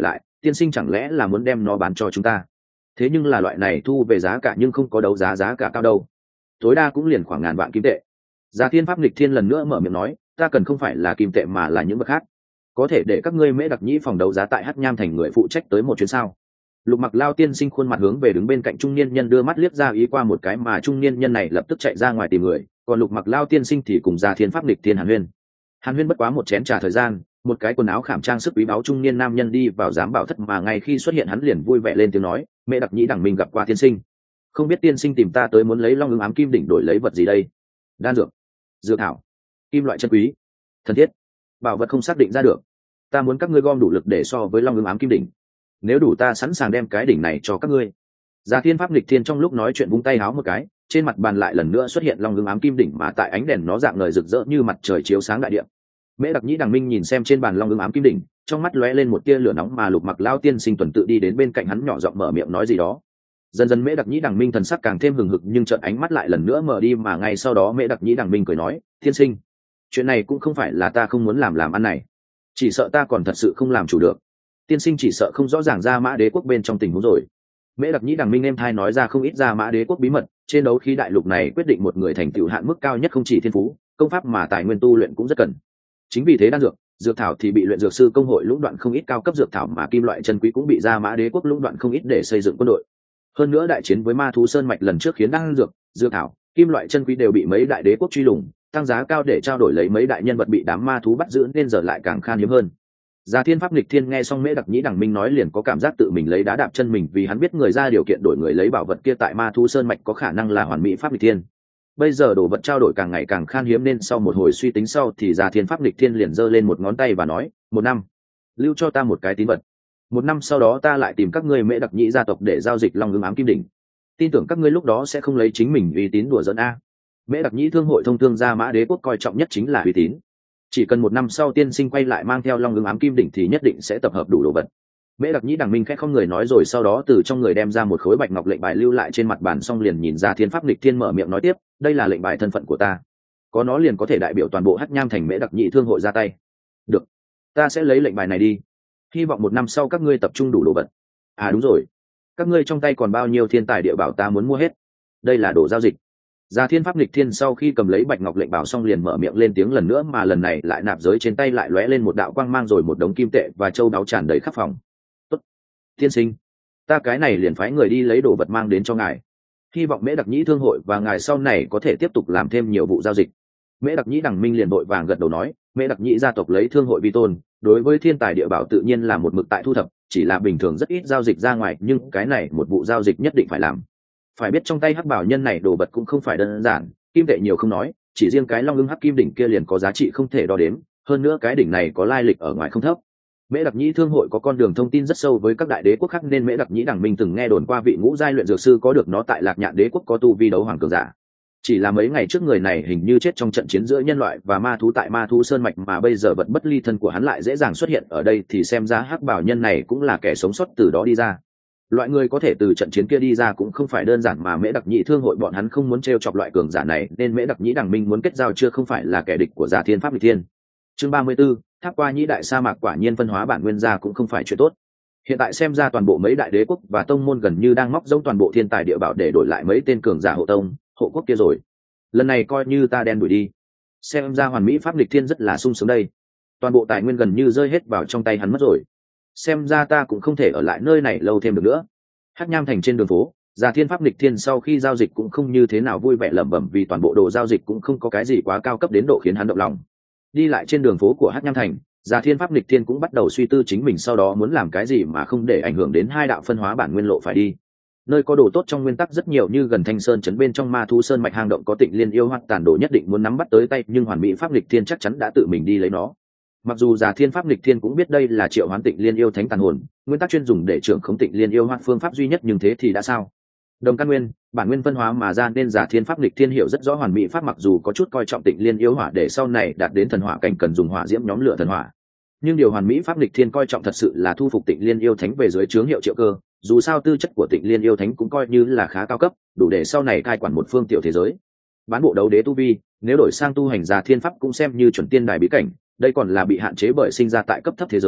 tiên sinh chẳng lẽ là muốn đem nó bán cho chúng ta? Thế nhưng là loại này thu về giá cả nhưng không có đấu giá giá cả cao đâu, tối đa cũng liền khoảng ngàn vạn kim tệ. Già Thiên Pháp Nghịch Thiên lần nữa mở miệng nói, ta cần không phải là kim tệ mà là những vật khác, có thể để các ngươi Mễ Đặc Nhĩ phòng đấu giá tại Hắc Nham thành người phụ trách tới một chuyến sao? Lục Mặc Lao tiên sinh khuôn mặt hướng về đứng bên cạnh trung niên nhân đưa mắt liếc ra ý qua một cái, mà trung niên nhân này lập tức chạy ra ngoài tìm người, còn Lục Mặc Lao tiên sinh thì cùng Già Thiên Pháp Nghịch Thiên Hàn Huyên. Hàn Huyên bất quá một chén trà thời gian, một cái quần áo khảm trang sức quý báu trung niên nam nhân đi vào giám bảo thất, mà ngay khi xuất hiện hắn liền vui vẻ lên tiếng nói, Mễ Đặc Nhĩ đẳng mình gặp qua tiên sinh, không biết tiên sinh tìm ta tới muốn lấy Long Ưng Ám Kim Đỉnh đổi lấy vật gì đây? Đan dược, dược thảo, kim loại chân quý, thân thiết, bảo vật không xác định ra được. Ta muốn các ngươi gom đủ lực để so với Long Ưng Ám Kim Đỉnh, nếu đủ ta sẵn sàng đem cái đỉnh này cho các ngươi. Già Thiên Pháp Nghịch Thiên trong lúc nói chuyện vung tay háo một cái, trên mặt bàn lại lần nữa xuất hiện Long Ưng Ám Kim Đỉnh, mà tại ánh đèn nó dạng ngời rực rỡ như mặt trời chiếu sáng đại địa. Mễ Đặc Nhĩ đằng minh nhìn xem trên bàn Long Ưng Ám Kim Đỉnh, trong mắt lóe lên một tia lửa nóng, mà Lục Mặc Lao tiên sinh tuần tự đi đến bên cạnh hắn nhỏ giọng mở miệng nói gì đó. Dần dần Mễ Đặc Nhĩ đằng minh thần sắc càng thêm hừng hực, nhưng chợt ánh mắt lại lần nữa mở đi, mà ngay sau đó Mễ Đặc Nhĩ đằng minh cười nói, tiên sinh, chuyện này cũng không phải là ta không muốn làm làm ăn này, chỉ sợ ta còn thật sự không làm chủ được. Tiên sinh chỉ sợ không rõ ràng Gia Mã Đế quốc bên trong tình huống rồi. Mễ Đặc Nhĩ đằng minh em thai nói ra không ít Gia Mã Đế quốc bí mật, trên đấu khí đại lục này quyết định một người thành tựu hạn mức cao nhất không chỉ thiên phú, công pháp mà tài nguyên tu luyện cũng rất cần. Chính vì thế đan dược, dược thảo thì bị luyện dược sư công hội lũng đoạn không ít cao cấp dược thảo, mà kim loại chân quý cũng bị Gia Mã Đế quốc lũng đoạn không ít để xây dựng quân đội. Hơn nữa đại chiến với Ma Thú Sơn mạch lần trước khiến đan dược, dược thảo, kim loại chân quý đều bị mấy đại đế quốc truy lùng, tăng giá cao để trao đổi lấy mấy đại nhân vật bị đám ma thú bắt giữ, nên giờ lại càng khan hiếm hơn. Già Thiên Pháp Nghịch Thiên nghe xong Mễ Đặc Nhĩ đằng minh nói liền có cảm giác tự mình lấy đá đạp chân mình, vì hắn biết người ra điều kiện đổi người lấy bảo vật kia tại Ma Thú Sơn mạch có khả năng là hoàn mỹ Pháp Nghịch Thiên. Bây giờ đồ vật trao đổi càng ngày càng khan hiếm, nên sau một hồi suy tính sau thì Già Thiên Pháp Nghịch Thiên liền giơ lên một ngón tay và nói, một năm, lưu cho ta một cái tín vật. Một năm sau đó ta lại tìm các ngươi Mễ Đặc Nhĩ gia tộc để giao dịch Long Ưng Ám Kim Đỉnh. Tin tưởng các ngươi lúc đó sẽ không lấy chính mình uy tín đùa giỡn a. Mễ Đặc Nhĩ thương hội thông thương Gia Mã Đế quốc coi trọng nhất chính là uy tín. Chỉ cần một năm sau tiên sinh quay lại mang theo Long Ưng Ám Kim Đỉnh thì nhất định sẽ tập hợp đủ đồ vật. Mễ Đặc Nhĩ đằng minh khẽ không người nói, rồi sau đó từ trong người đem ra một khối bạch ngọc lệnh bài lưu lại trên mặt bàn, xong liền nhìn Ra Thiên Pháp Nghịch Thiên mở miệng nói tiếp, đây là lệnh bài thân phận của ta, có nó liền có thể đại biểu toàn bộ Hắc Nham thành Mễ Đặc Nhĩ thương hội ra tay. Được, ta sẽ lấy lệnh bài này đi, hy vọng một năm sau các ngươi tập trung đủ đồ vật. À đúng rồi, các ngươi trong tay còn bao nhiêu thiên tài địa bảo ta muốn mua hết, đây là đồ giao dịch. Già Thiên Pháp Nghịch Thiên sau khi cầm lấy bạch ngọc lệnh bảo xong liền mở miệng lên tiếng lần nữa, mà lần này lại nạp giới trên tay lại lóe lên một đạo quang mang, rồi một đống kim tệ và châu báu tràn đầy khắp phòng. Tốt, tiên sinh, ta cái này liền phái người đi lấy đồ vật mang đến cho ngài, hy vọng Mễ Đặc Nhĩ thương hội và ngài sau này có thể tiếp tục làm thêm nhiều vụ giao dịch. Mễ Đặc Nhĩ đằng minh liền vội vàng gật đầu nói, Mễ Đặc Nhĩ gia tộc lấy thương hội vi tôn, đối với thiên tài địa bảo tự nhiên là một mực tại thu thập, chỉ là bình thường rất ít giao dịch ra ngoài, nhưng cái này một vụ giao dịch nhất định phải làm. Phải biết trong tay hắc bảo nhân này đồ vật cũng không phải đơn giản, kim tệ nhiều không nói, chỉ riêng cái Long Ưng hắc kim đỉnh kia liền có giá trị không thể đo đếm, hơn nữa cái đỉnh này có lai lịch ở ngoài không thấp. Mễ Đặc Nhĩ thương hội có con đường thông tin rất sâu với các đại đế quốc khác, nên Mễ Đặc Nhĩ đằng minh từng nghe đồn qua vị ngũ giai luyện dược sư có được nó tại Lạc Nhạn đế quốc có tu vi đấu hoàng cường giả. Chỉ là mấy ngày trước người này hình như chết trong trận chiến giữa nhân loại và ma thú tại Ma Thú Sơn mạch, mà bây giờ vật bất ly thân của hắn lại dễ dàng xuất hiện ở đây, thì xem ra hắc bảo nhân này cũng là kẻ sống sót từ đó đi ra. Loại người có thể từ trận chiến kia đi ra cũng không phải đơn giản, mà Mễ Đặc Nhĩ thương hội bọn hắn không muốn t chọc loại cường giả này, nên Mễ Đặc Nhĩ đằng minh muốn kết giao chưa không phải là kẻ địch của Già Thiên Pháp Nghịch Thiên. Chương ba mươi 34, tháp qua nhĩ đại sa mạc quả nhiên phân hóa bản nguyên ra cũng không phải chuyện tốt. Hiện tại xem ra toàn bộ mấy đại đế quốc và tông môn gần như đang móc giống toàn bộ thiên tài địa bảo để đổi lại mấy tên cường giả hộ tông, hộ quốc kia rồi. Lần này coi như ta đen đuổi đi. Xem ra Hoàn Mỹ Pháp Nghịch Thiên rất là sung sướng đây. Toàn bộ tài nguyên gần như rơi hết vào trong tay hắn mất rồi. Xem ra ta cũng không thể ở lại nơi này lâu thêm được nữa. Hắc Nham thành trên đường phố, Già Thiên Pháp Nghịch Thiên sau khi giao dịch cũng không như thế nào vui vẻ lẩm bẩm, vì toàn bộ đồ giao dịch cũng không có cái gì quá cao cấp đến độ khiến hắn động lòng. Đi lại trên đường phố của Hắc Nham thành, Già Thiên Pháp Nghịch Thiên cũng bắt đầu suy tư chính mình sau đó muốn làm cái gì mà không để ảnh hưởng đến hai đạo phân hóa bản nguyên lộ phải đi. Nơi có đồ tốt trong nguyên tắc rất nhiều, như gần Thanh Sơn trấn bên trong Ma Thú Sơn mạch hang động có Tịnh Liên yêu hoặc tàn đồ nhất định muốn nắm bắt tới tay, nhưng Hoàn Mỹ Pháp Nghịch Thiên chắc chắn đã tự mình đi lấy nó. Mặc dù Già Thiên Pháp Nghịch Thiên cũng biết đây là triệu hoán Tịnh Liên yêu thánh tàn hồn, nguyên tắc chuyên dùng để trưởng khống Tịnh Liên yêu hoặc phương pháp duy nhất, nhưng thế thì đã sao? Đồng căn nguyên, bản nguyên phân hóa mà ra, nên Già Thiên Pháp Nghịch Thiên hiểu rất rõ Hoàn Mỹ pháp mặc dù có chút coi trọng Tịnh Liên yêu hỏa để sau này đạt đến thần hỏa cảnh cần dùng hỏa diễm nhóm lửa thần hỏa, nhưng điều Hoàn Mỹ Pháp Nghịch Thiên coi trọng thật sự là thu phục Tịnh Liên yêu thánh về dưới trướng hiệu Triệu Cơ. Dù sao tư chất của Tịnh Liên yêu thánh cũng coi như là khá cao cấp, đủ để sau này cai quản một phương tiểu thế giới. Bán bộ đấu đế tu vi, nếu đổi sang tu hành Già Thiên Pháp cũng xem như chuẩn tiên đài bí cảnh, đây còn là bị hạn chế bởi sinh ra tại cấp thấp thế giới,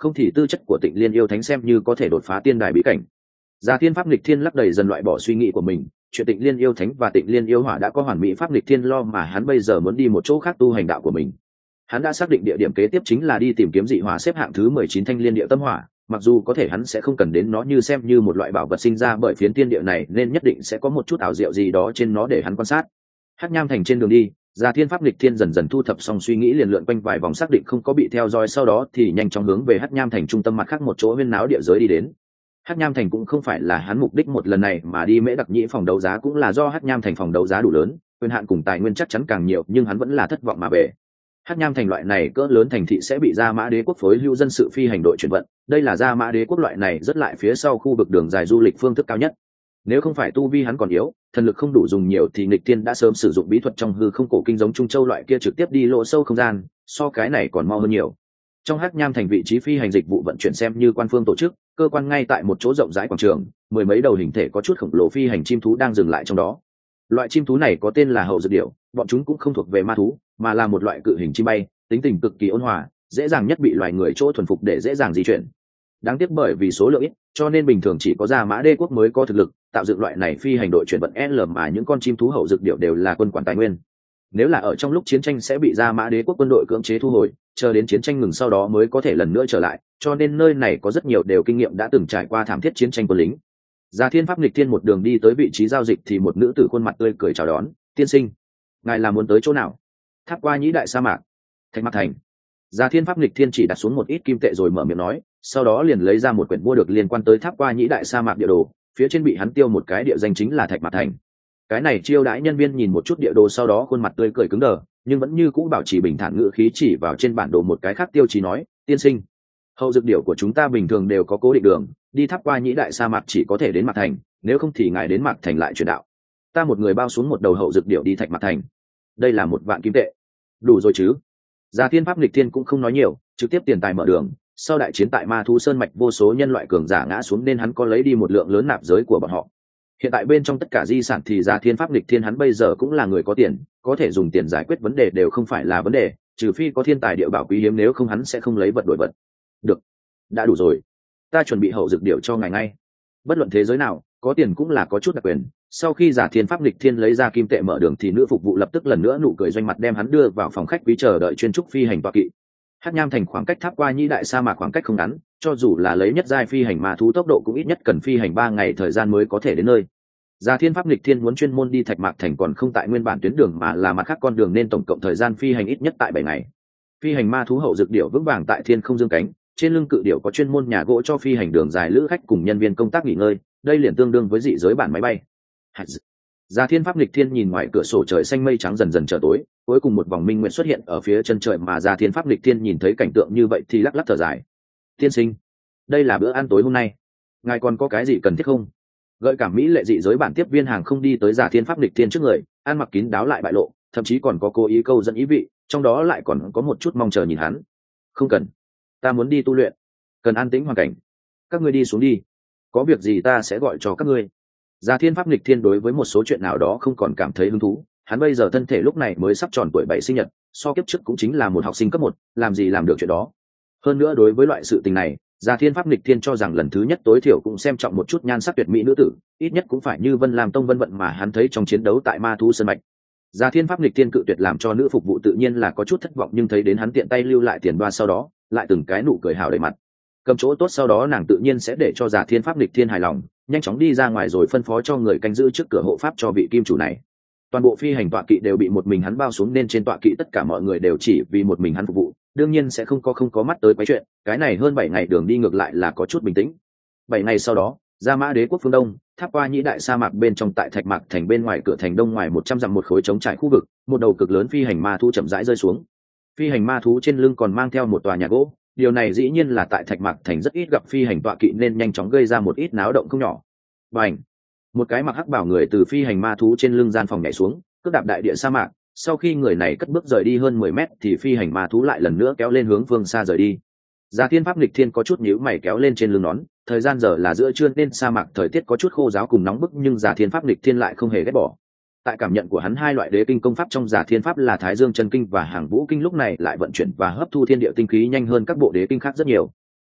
không thì tư chất của Tịnh Liên yêu thánh xem như có thể đột phá tiên đài bí cảnh. Già Thiên Pháp Nghịch Thiên lắc đầy dần loại bỏ suy nghĩ của mình, chuyện Tịnh Liên yêu thánh và Tịnh Liên yêu hỏa đã có hoàn mỹ pháp nghịch thiên lo mà hắn bây giờ muốn đi một chỗ khác tu hành đạo của mình. Hắn đã xác định địa điểm kế tiếp chính là đi tìm kiếm dị hỏa xếp hạng thứ mười chín Thanh Liên Địa Tâm Hỏa, mặc dù có thể hắn sẽ không cần đến nó như xem như một loại bảo vật sinh ra bởi phiến tiên địa này nên nhất định sẽ có một chút ảo diệu gì đó trên nó để hắn quan sát. Hắc Nham Thành trên đường đi, Già Thiên Pháp Nghịch Thiên dần dần thu thập xong suy nghĩ liền lượn quanh vài vòng xác định không có bị theo dõi sau đó thì nhanh chóng hướng về Hắc Nham Thành trung tâm mặt khác một chỗ huyên náo địa giới đi đến. Hắc Nham Thành cũng không phải là hắn mục đích một lần này mà đi Mễ Đặc Nhĩ phòng đấu giá cũng là do Hắc Nham Thành phòng đấu giá đủ lớn, quyền hạn cùng tài nguyên chắc chắn càng nhiều nhưng hắn vẫn là thất vọng mà về. Hắc Nham Thành loại này cỡ lớn thành thị sẽ bị Gia Mã Đế quốc phối hữu dân sự phi hành đội chuyển vận, đây là Gia Mã Đế quốc loại này rất lại phía sau khu vực đường dài du lịch phương thức cao nhất. Nếu không phải tu vi hắn còn yếu, thần lực không đủ dùng nhiều thì Nghịch Tiên đã sớm sử dụng bí thuật trong hư không cổ kinh giống Trung Châu loại kia trực tiếp đi lỗ sâu không gian, so cái này còn mau hơn nhiều. Trong Hắc Nham Thành vị trí phi hành dịch vụ vận chuyển xem như quan phương tổ chức, cơ quan ngay tại một chỗ rộng rãi quảng trường, mười mấy đầu hình thể có chút khổng lồ phi hành chim thú đang dừng lại trong đó. Loại chim thú này có tên là hậu dược điểu, bọn chúng cũng không thuộc về ma thú, mà là một loại cự hình chim bay, tính tình cực kỳ ôn hòa, dễ dàng nhất bị loài người chỗ thuần phục để dễ dàng di chuyển. Đáng tiếc bởi vì số lượng ít, cho nên bình thường chỉ có Gia Mã Đế quốc mới có thực lực tạo dựng loại này phi hành đội chuyển vận L mà những con chim thú hậu dược điểu đều là quân quản tài nguyên. Nếu là ở trong lúc chiến tranh sẽ bị Gia Mã Đế quốc quân đội cưỡng chế thu hồi, chờ đến chiến tranh ngừng sau đó mới có thể lần nữa trở lại, cho nên nơi này có rất nhiều đều kinh nghiệm đã từng trải qua thảm thiết chiến tranh quân lính. Già Thiên Pháp Nghịch Thiên một đường đi tới vị trí giao dịch thì một nữ tử khuôn mặt tươi cười chào đón, "Tiên sinh, ngài là muốn tới chỗ nào?" "Tháp Qua Nhĩ Đại Sa Mạc." "Thạch Mạc Thành." Già Thiên Pháp Nghịch Thiên chỉ đặt xuống một ít kim tệ rồi mở miệng nói, sau đó liền lấy ra một quyển mua được liên quan tới Tháp Qua Nhĩ Đại Sa Mạc địa đồ, phía trên bị hắn tiêu một cái địa danh chính là Thạch Mạc Thành. Cái này chiêu đãi nhân viên nhìn một chút địa đồ sau đó khuôn mặt tươi cười cứng đờ, nhưng vẫn như cũ bảo trì bình thản ngữ khí chỉ vào trên bản đồ một cái khác tiêu chí nói, "Tiên sinh, hậu dược điểu của chúng ta bình thường đều có cố định đường, đi Tháp Qua Nhĩ Đại Sa Mạc chỉ có thể đến Mạc Thành, nếu không thì ngài đến Mạc Thành lại chuyển đạo. Ta một người bao xuống một đầu hậu dược điểu đi Thạch Mạc Thành. Đây là một vạn kim tệ." "Đủ rồi chứ?" Già Thiên Pháp Nghịch Thiên cũng không nói nhiều, trực tiếp tiền tài mở đường. Sau đại chiến tại Ma Thú Sơn mạch vô số nhân loại cường giả ngã xuống nên hắn có lấy đi một lượng lớn nạp giới của bọn họ. Hiện tại bên trong tất cả di sản thì Già Thiên Pháp Nghịch Thiên hắn bây giờ cũng là người có tiền, có thể dùng tiền giải quyết vấn đề đều không phải là vấn đề, trừ phi có thiên tài địa bảo quý hiếm nếu không hắn sẽ không lấy vật đổi vật. "Được, đã đủ rồi. Ta chuẩn bị hậu dược điểu cho ngài ngay." Bất luận thế giới nào, có tiền cũng là có chút đặc quyền. Sau khi Già Thiên Pháp Nghịch Thiên lấy ra kim tệ mở đường thì nữ phục vụ lập tức lần nữa nụ cười doanh mặt đem hắn đưa vào phòng khách quý chờ đợi chuyên trúc phi hành tọa kỵ. Hắc Nham Thành khoảng cách Tháp Qua Nhĩ Đại Sa Mạc khoảng cách không ngắn, cho dù là lấy nhất giai phi hành ma thú tốc độ cũng ít nhất cần phi hành ba ngày thời gian mới có thể đến nơi. Già Thiên Pháp Nghịch Thiên muốn chuyên môn đi Thạch Mạc Thành còn không tại nguyên bản tuyến đường mà là mặt khác con đường nên tổng cộng thời gian phi hành ít nhất tại bảy ngày. Phi hành ma thú hậu dược điểu vững vàng tại thiên không dương cánh, trên lưng cự điểu có chuyên môn nhà gỗ cho phi hành đường dài lữ khách cùng nhân viên công tác nghỉ ngơi, đây liền tương đương với dị giới bản máy bay. Già Thiên Pháp Nghịch Thiên nhìn ngoài cửa sổ trời xanh mây trắng dần dần trở tối, cuối cùng một vòng minh nguyệt xuất hiện ở phía chân trời mà Già Thiên Pháp Nghịch Thiên nhìn thấy cảnh tượng như vậy thì lắc lắc thở dài. "Tiên sinh, đây là bữa ăn tối hôm nay, ngài còn có cái gì cần thiết không?" Gợi cảm mỹ lệ dị giới bản tiếp viên hàng không đi tới Già Thiên Pháp Nghịch Thiên trước người, ăn mặc kín đáo lại bại lộ, thậm chí còn có cố ý câu dẫn ý vị, trong đó lại còn có một chút mong chờ nhìn hắn. "Không cần, ta muốn đi tu luyện, cần an tĩnh hoàn cảnh. Các ngươi đi xuống đi, có việc gì ta sẽ gọi cho các ngươi." Già Thiên Pháp Nghịch Thiên đối với một số chuyện nào đó không còn cảm thấy hứng thú, hắn bây giờ thân thể lúc này mới sắp tròn tuổi bảy sinh nhật, so kiếp trước cũng chính là một học sinh cấp một, làm gì làm được chuyện đó. Hơn nữa đối với loại sự tình này, Già Thiên Pháp Nghịch Thiên cho rằng lần thứ nhất tối thiểu cũng xem trọng một chút nhan sắc tuyệt mỹ nữ tử, ít nhất cũng phải như Vân Lam Tông Vân Vận mà hắn thấy trong chiến đấu tại Ma Thú Sơn mạch. Già Thiên Pháp Nghịch Thiên cự tuyệt làm cho nữ phục vụ tự nhiên là có chút thất vọng nhưng thấy đến hắn tiện tay lưu lại tiền đoa sau đó, lại từng cái nụ cười hào đầy mặt. Cầm chỗ tốt sau đó nàng tự nhiên sẽ để cho Già Thiên Pháp Nghịch Thiên hài lòng, nhanh chóng đi ra ngoài rồi phân phó cho người canh giữ trước cửa hộ pháp cho vị kim chủ này. Toàn bộ phi hành tọa kỵ đều bị một mình hắn bao xuống nên trên tọa kỵ tất cả mọi người đều chỉ vì một mình hắn phục vụ, đương nhiên sẽ không có không có mắt tới quấy chuyện, cái này hơn bảy ngày đường đi ngược lại là có chút bình tĩnh. Bảy ngày sau đó, Gia Mã Đế quốc phương đông, Tháp Qua Nhĩ Đại Sa Mạc bên trong tại Thạch Mạc Thành bên ngoài cửa thành đông ngoài một trăm dặm một khối trống trải khu vực, một đầu cực lớn phi hành ma thú chậm rãi rơi xuống. Phi hành ma thú trên lưng còn mang theo một tòa nhà gỗ, điều này dĩ nhiên là tại Thạch Mạc Thành rất ít gặp phi hành tọa kỵ nên nhanh chóng gây ra một ít náo động không nhỏ. Bành! Một cái mặc hắc bảo người từ phi hành ma thú trên lưng gian phòng nhảy xuống, cước đạp đại địa sa mạc. Sau khi người này cất bước rời đi hơn mười mét thì phi hành ma thú lại lần nữa kéo lên hướng phương xa rời đi. Già Thiên Pháp Nghịch Thiên có chút nhíu mày kéo lên trên lưng nón, thời gian giờ là giữa trưa nên sa mạc thời tiết có chút khô ráo cùng nóng bức nhưng Già Thiên Pháp Nghịch Thiên lại không hề ghét bỏ. Tại cảm nhận của hắn hai loại đế kinh công pháp trong Già Thiên Pháp là Thái Dương Chân Kinh và Hàng Vũ Kinh lúc này lại vận chuyển và hấp thu thiên địa tinh khí nhanh hơn các bộ đế kinh khác rất nhiều.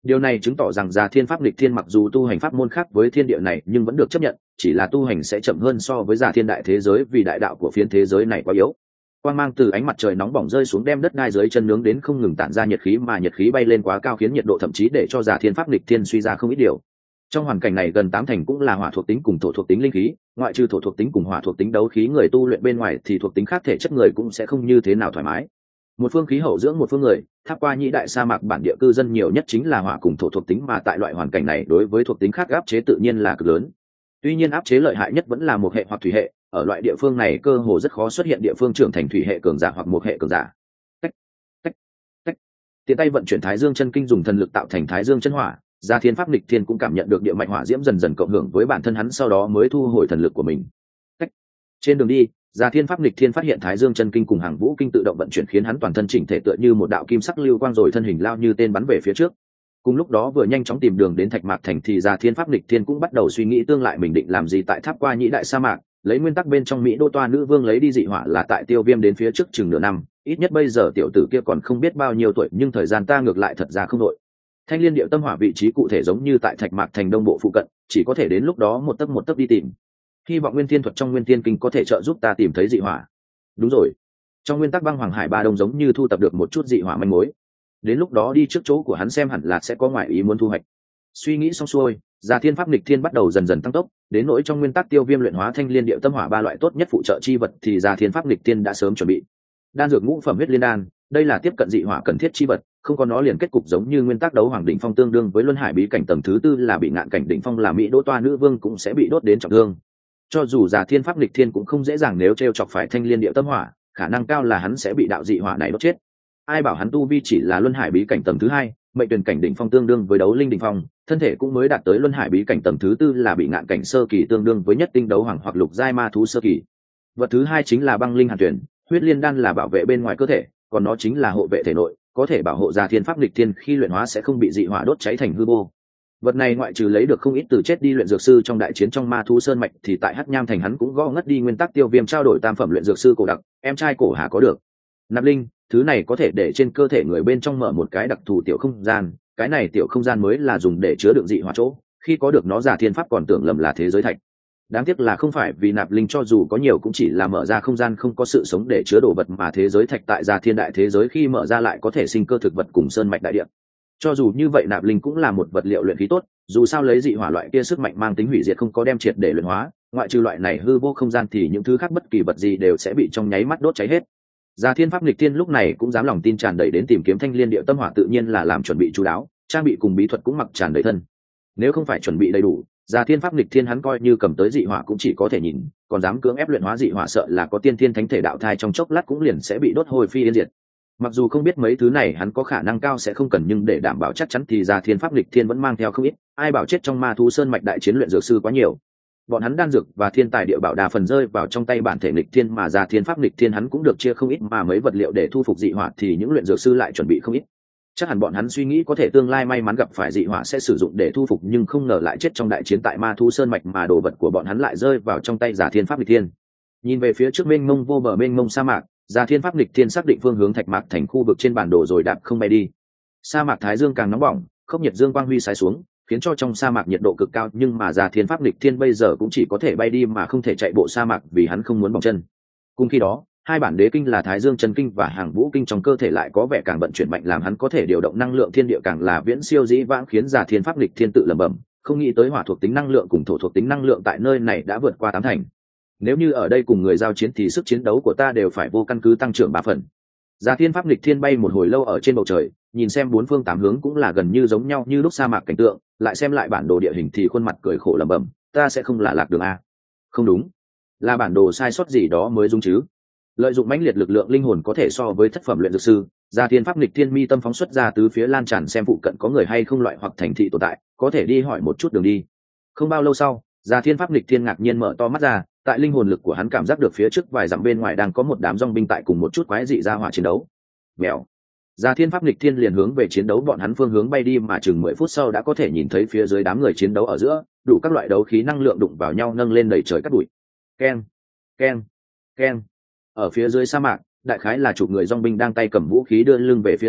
Điều này chứng tỏ rằng Già Thiên Pháp Nghịch Thiên mặc dù tu hành pháp môn khác với thiên địa này nhưng vẫn được chấp nhận, chỉ là tu hành sẽ chậm hơn so với Già Thiên đại thế giới vì đại đạo của phiến thế giới này quá yếu. Quang mang từ ánh mặt trời nóng bỏng rơi xuống đem đất đai dưới chân nướng đến không ngừng tản ra nhiệt khí, mà nhiệt khí bay lên quá cao khiến nhiệt độ thậm chí để cho Già Thiên Pháp Nghịch Thiên suy ra không ít điều. Trong hoàn cảnh này gần tám thành cũng là hỏa thuộc tính cùng thổ thuộc tính linh khí, ngoại trừ thổ thuộc tính cùng hỏa thuộc tính đấu khí người tu luyện bên ngoài thì thuộc tính khác thể chất người cũng sẽ không như thế nào thoải mái. Một phương khí hậu dưỡng một phương người, Tháp Qua Nhĩ đại sa mạc bản địa cư dân nhiều nhất chính là hỏa cùng thổ thuộc tính, mà tại loại hoàn cảnh này đối với thuộc tính khác áp chế tự nhiên là cực lớn. Tuy nhiên áp chế lợi hại nhất vẫn là một hệ hoặc thủy hệ, ở loại địa phương này cơ hồ rất khó xuất hiện địa phương trưởng thành thủy hệ cường giả hoặc một hệ cường giả. Tách, tách, tách. Tiện tay vận chuyển Thái Dương chân kinh dùng thần lực tạo thành Thái Dương chân hỏa, Già Thiên Pháp Nghịch Thiên cũng cảm nhận được địa mạch hỏa diễm dần dần cộng hưởng với bản thân hắn, sau đó mới thu hồi thần lực của mình. Tách. Trên đường đi, Già Thiên Pháp Nghịch Thiên phát hiện Thái Dương chân kinh cùng Hàng Vũ kinh tự động vận chuyển khiến hắn toàn thân chỉnh thể tựa như một đạo kim sắc lưu quang, rồi thân hình lao như tên bắn về phía trước. Cùng lúc đó vừa nhanh chóng tìm đường đến Thạch Mạc thành thì Già Thiên Pháp Nghịch Thiên cũng bắt đầu suy nghĩ tương lại mình định làm gì tại Tháp Qua Nhĩ đại sa mạc. Lấy nguyên tắc bên trong Mỹ Đô Toa nữ vương lấy đi dị hỏa là tại Tiêu Viêm đến phía trước chừng nửa năm, ít nhất bây giờ tiểu tử kia còn không biết bao nhiêu tuổi, nhưng thời gian ta ngược lại thật ra không đội. Thanh Liên Điệu Tâm Hỏa vị trí cụ thể giống như tại Thạch Mạc thành đông bộ phụ cận, chỉ có thể đến lúc đó một tấc một tấc đi tìm. Hy vọng Nguyên Thiên thuật trong Nguyên Thiên kinh có thể trợ giúp ta tìm thấy dị hỏa. Đúng rồi, trong nguyên tắc Băng Hoàng Hải Ba Đông giống như thu tập được một chút dị hỏa manh mối, đến lúc đó đi trước chỗ của hắn xem hẳn là sẽ có ngoại ý muốn thu hoạch. Suy nghĩ xong xuôi, Già Thiên Pháp Nghịch Thiên bắt đầu dần dần tăng tốc, đến nỗi trong nguyên tắc Tiêu Viêm luyện hóa Thanh Liên Điệu Tâm Hỏa ba loại tốt nhất phụ trợ chi vật thì Già Thiên Pháp Nghịch Thiên đã sớm chuẩn bị. Đan dược ngũ phẩm huyết liên đan, đây là tiếp cận dị hỏa cần thiết chi vật, không có nó liền kết cục giống như nguyên tắc Đấu Hoàng đỉnh phong tương đương với Luân Hải bí cảnh tầng thứ tư là bị ngạn cảnh đỉnh phong là Mỹ Đỗ Toa nữ vương cũng sẽ bị đốt đến trọng thương. Cho dù Già Thiên Pháp Nghịch Thiên cũng không dễ dàng nếu trêu chọc phải Thanh Liên Điệu Tâm Hỏa, khả năng cao là hắn sẽ bị đạo dị hỏa này đốt chết. Ai bảo hắn tu vi chỉ là Luân Hải bí cảnh tầng thứ hai, mệnh tuyển cảnh đỉnh phong tương đương với Đấu Linh đỉnh phong, thân thể cũng mới đạt tới Luân Hải bí cảnh tầng thứ tư là bị ngạn cảnh sơ kỳ tương đương với nhất tinh đấu hoàng hoặc lục giai ma thú sơ kỳ. Vật thứ hai chính là băng linh hàn tuyển, huyết liên đan là bảo vệ bên ngoài cơ thể, còn nó chính là hộ vệ thể nội, có thể bảo hộ Già Thiên Pháp Nghịch Thiên khi luyện hóa sẽ không bị dị hỏa đốt cháy thành hư vô. Vật này ngoại trừ lấy được không ít từ chết đi luyện dược sư trong đại chiến trong ma thú sơn mạch thì tại Hắc Nham thành hắn cũng gõ ngất đi nguyên tắc Tiêu Viêm trao đổi tam phẩm luyện dược sư cổ đặc, em trai cổ Hà có được. Nạp linh, thứ này có thể để trên cơ thể người bên trong mở một cái đặc thù tiểu không gian, cái này tiểu không gian mới là dùng để chứa đựng dị hỏa chỗ, khi có được nó Già Thiên Pháp còn tưởng lầm là thế giới thạch. Đáng tiếc là không phải, vì nạp linh cho dù có nhiều cũng chỉ là mở ra không gian không có sự sống để chứa đồ vật, mà thế giới thạch tại Già Thiên đại thế giới khi mở ra lại có thể sinh cơ thực vật cùng sơn mạch đại địa. Cho dù như vậy nạp linh cũng là một vật liệu luyện khí tốt, dù sao lấy dị hỏa loại kia sức mạnh mang tính hủy diệt không có đem triệt để luyện hóa, ngoại trừ loại này hư vô không gian thì những thứ khác bất kỳ vật gì đều sẽ bị trong nháy mắt đốt cháy hết. Già Thiên Pháp Nghịch Thiên lúc này cũng dám lòng tin tràn đầy đến tìm kiếm Thanh Liên Điệu Tâm Hỏa, tự nhiên là làm chuẩn bị chú đáo, trang bị cùng bí thuật cũng mặc tràn đầy thân. Nếu không phải chuẩn bị đầy đủ, Già Thiên Pháp Nghịch Thiên hắn coi như cầm tới dị hỏa cũng chỉ có thể nhìn, còn dám cưỡng ép luyện hóa dị hỏa sợ là có tiên thiên thánh thể đạo thai trong chốc lát cũng liền sẽ bị đốt hồi phi yên diệt. Mặc dù không biết mấy thứ này hắn có khả năng cao sẽ không cần, nhưng để đảm bảo chắc chắn thì Già Thiên Pháp Nghịch Thiên vẫn mang theo không ít, ai bảo chết trong ma thú sơn mạch đại chiến luyện dược sư quá nhiều. Bọn hắn đan dược và thiên tài địa bảo đa phần rơi vào trong tay bản thể Nghịch Thiên, mà Già Thiên Pháp Nghịch Thiên hắn cũng được chia không ít, mà mấy vật liệu để thu phục dị hỏa thì những luyện dược sư lại chuẩn bị không ít. Chắc hẳn bọn hắn suy nghĩ có thể tương lai may mắn gặp phải dị hỏa sẽ sử dụng để thu phục, nhưng không ngờ lại chết trong đại chiến tại ma thú sơn mạch, mà đồ vật của bọn hắn lại rơi vào trong tay Già Thiên Pháp Nghịch Thiên. Nhìn về phía trước mênh mông vô bờ mênh mông sa mạc, Già Thiên Pháp Nghịch Thiên xác định phương hướng Thạch Mạc thành khu vực trên bản đồ rồi đạp không bay đi. Sa mạc thái dương càng nóng bỏng, khốc nhiệt dương quang huy sái xuống, khiến cho trong sa mạc nhiệt độ cực cao, nhưng mà Già Thiên Pháp Nghịch Thiên bây giờ cũng chỉ có thể bay đi mà không thể chạy bộ sa mạc vì hắn không muốn bỏng chân. Cùng khi đó, hai bản đế kinh là Thái Dương chân kinh và Hàng Vũ kinh trong cơ thể lại có vẻ càng vận chuyển mạnh, làm hắn có thể điều động năng lượng thiên địa càng là viễn siêu dĩ vãng, khiến Già Thiên Pháp Nghịch Thiên tự lẩm bẩm, không nghĩ tới hỏa thuộc tính năng lượng cùng thổ thuộc tính năng lượng tại nơi này đã vượt qua tám thành. Nếu như ở đây cùng người giao chiến thì sức chiến đấu của ta đều phải vô căn cứ tăng trưởng ba phần. Già Thiên Pháp Nghịch Thiên bay một hồi lâu ở trên bầu trời, nhìn xem bốn phương tám hướng cũng là gần như giống nhau như lúc sa mạc cảnh tượng, lại xem lại bản đồ địa hình thì khuôn mặt cười khổ lẩm bẩm, ta sẽ không là lạc đường a? Không đúng, là bản đồ sai sót gì đó mới đúng chứ. Lợi dụng mãnh liệt lực lượng linh hồn có thể so với thất phẩm luyện dược sư, Già Thiên Pháp Nghịch Thiên mi tâm phóng xuất ra tứ phía lan tràn xem phụ cận có người hay không loại hoặc thành thị tồn tại, có thể đi hỏi một chút đường đi. Không bao lâu sau, Già Thiên Pháp Nghịch Thiên ngạc nhiên mở to mắt ra, tại linh hồn lực của hắn cảm giác được phía trước vài dặm bên ngoài đang có một đám dòng binh tại cùng một chút quái dị ra hỏa chiến đấu. Mèo. Già Thiên Pháp Nghịch Thiên liền hướng về chiến đấu bọn hắn phương hướng bay đi, mà chừng mười phút sau đã có thể nhìn thấy phía dưới đám người chiến đấu ở giữa, đủ các loại đấu khí năng lượng đụng vào nhau nâng lên đầy trời cát bụi. Keng, keng, keng. Ở phía dưới sa mạc, đại khái là chục người dòng binh đang tay cầm vũ khí đưa lưng về phía sau,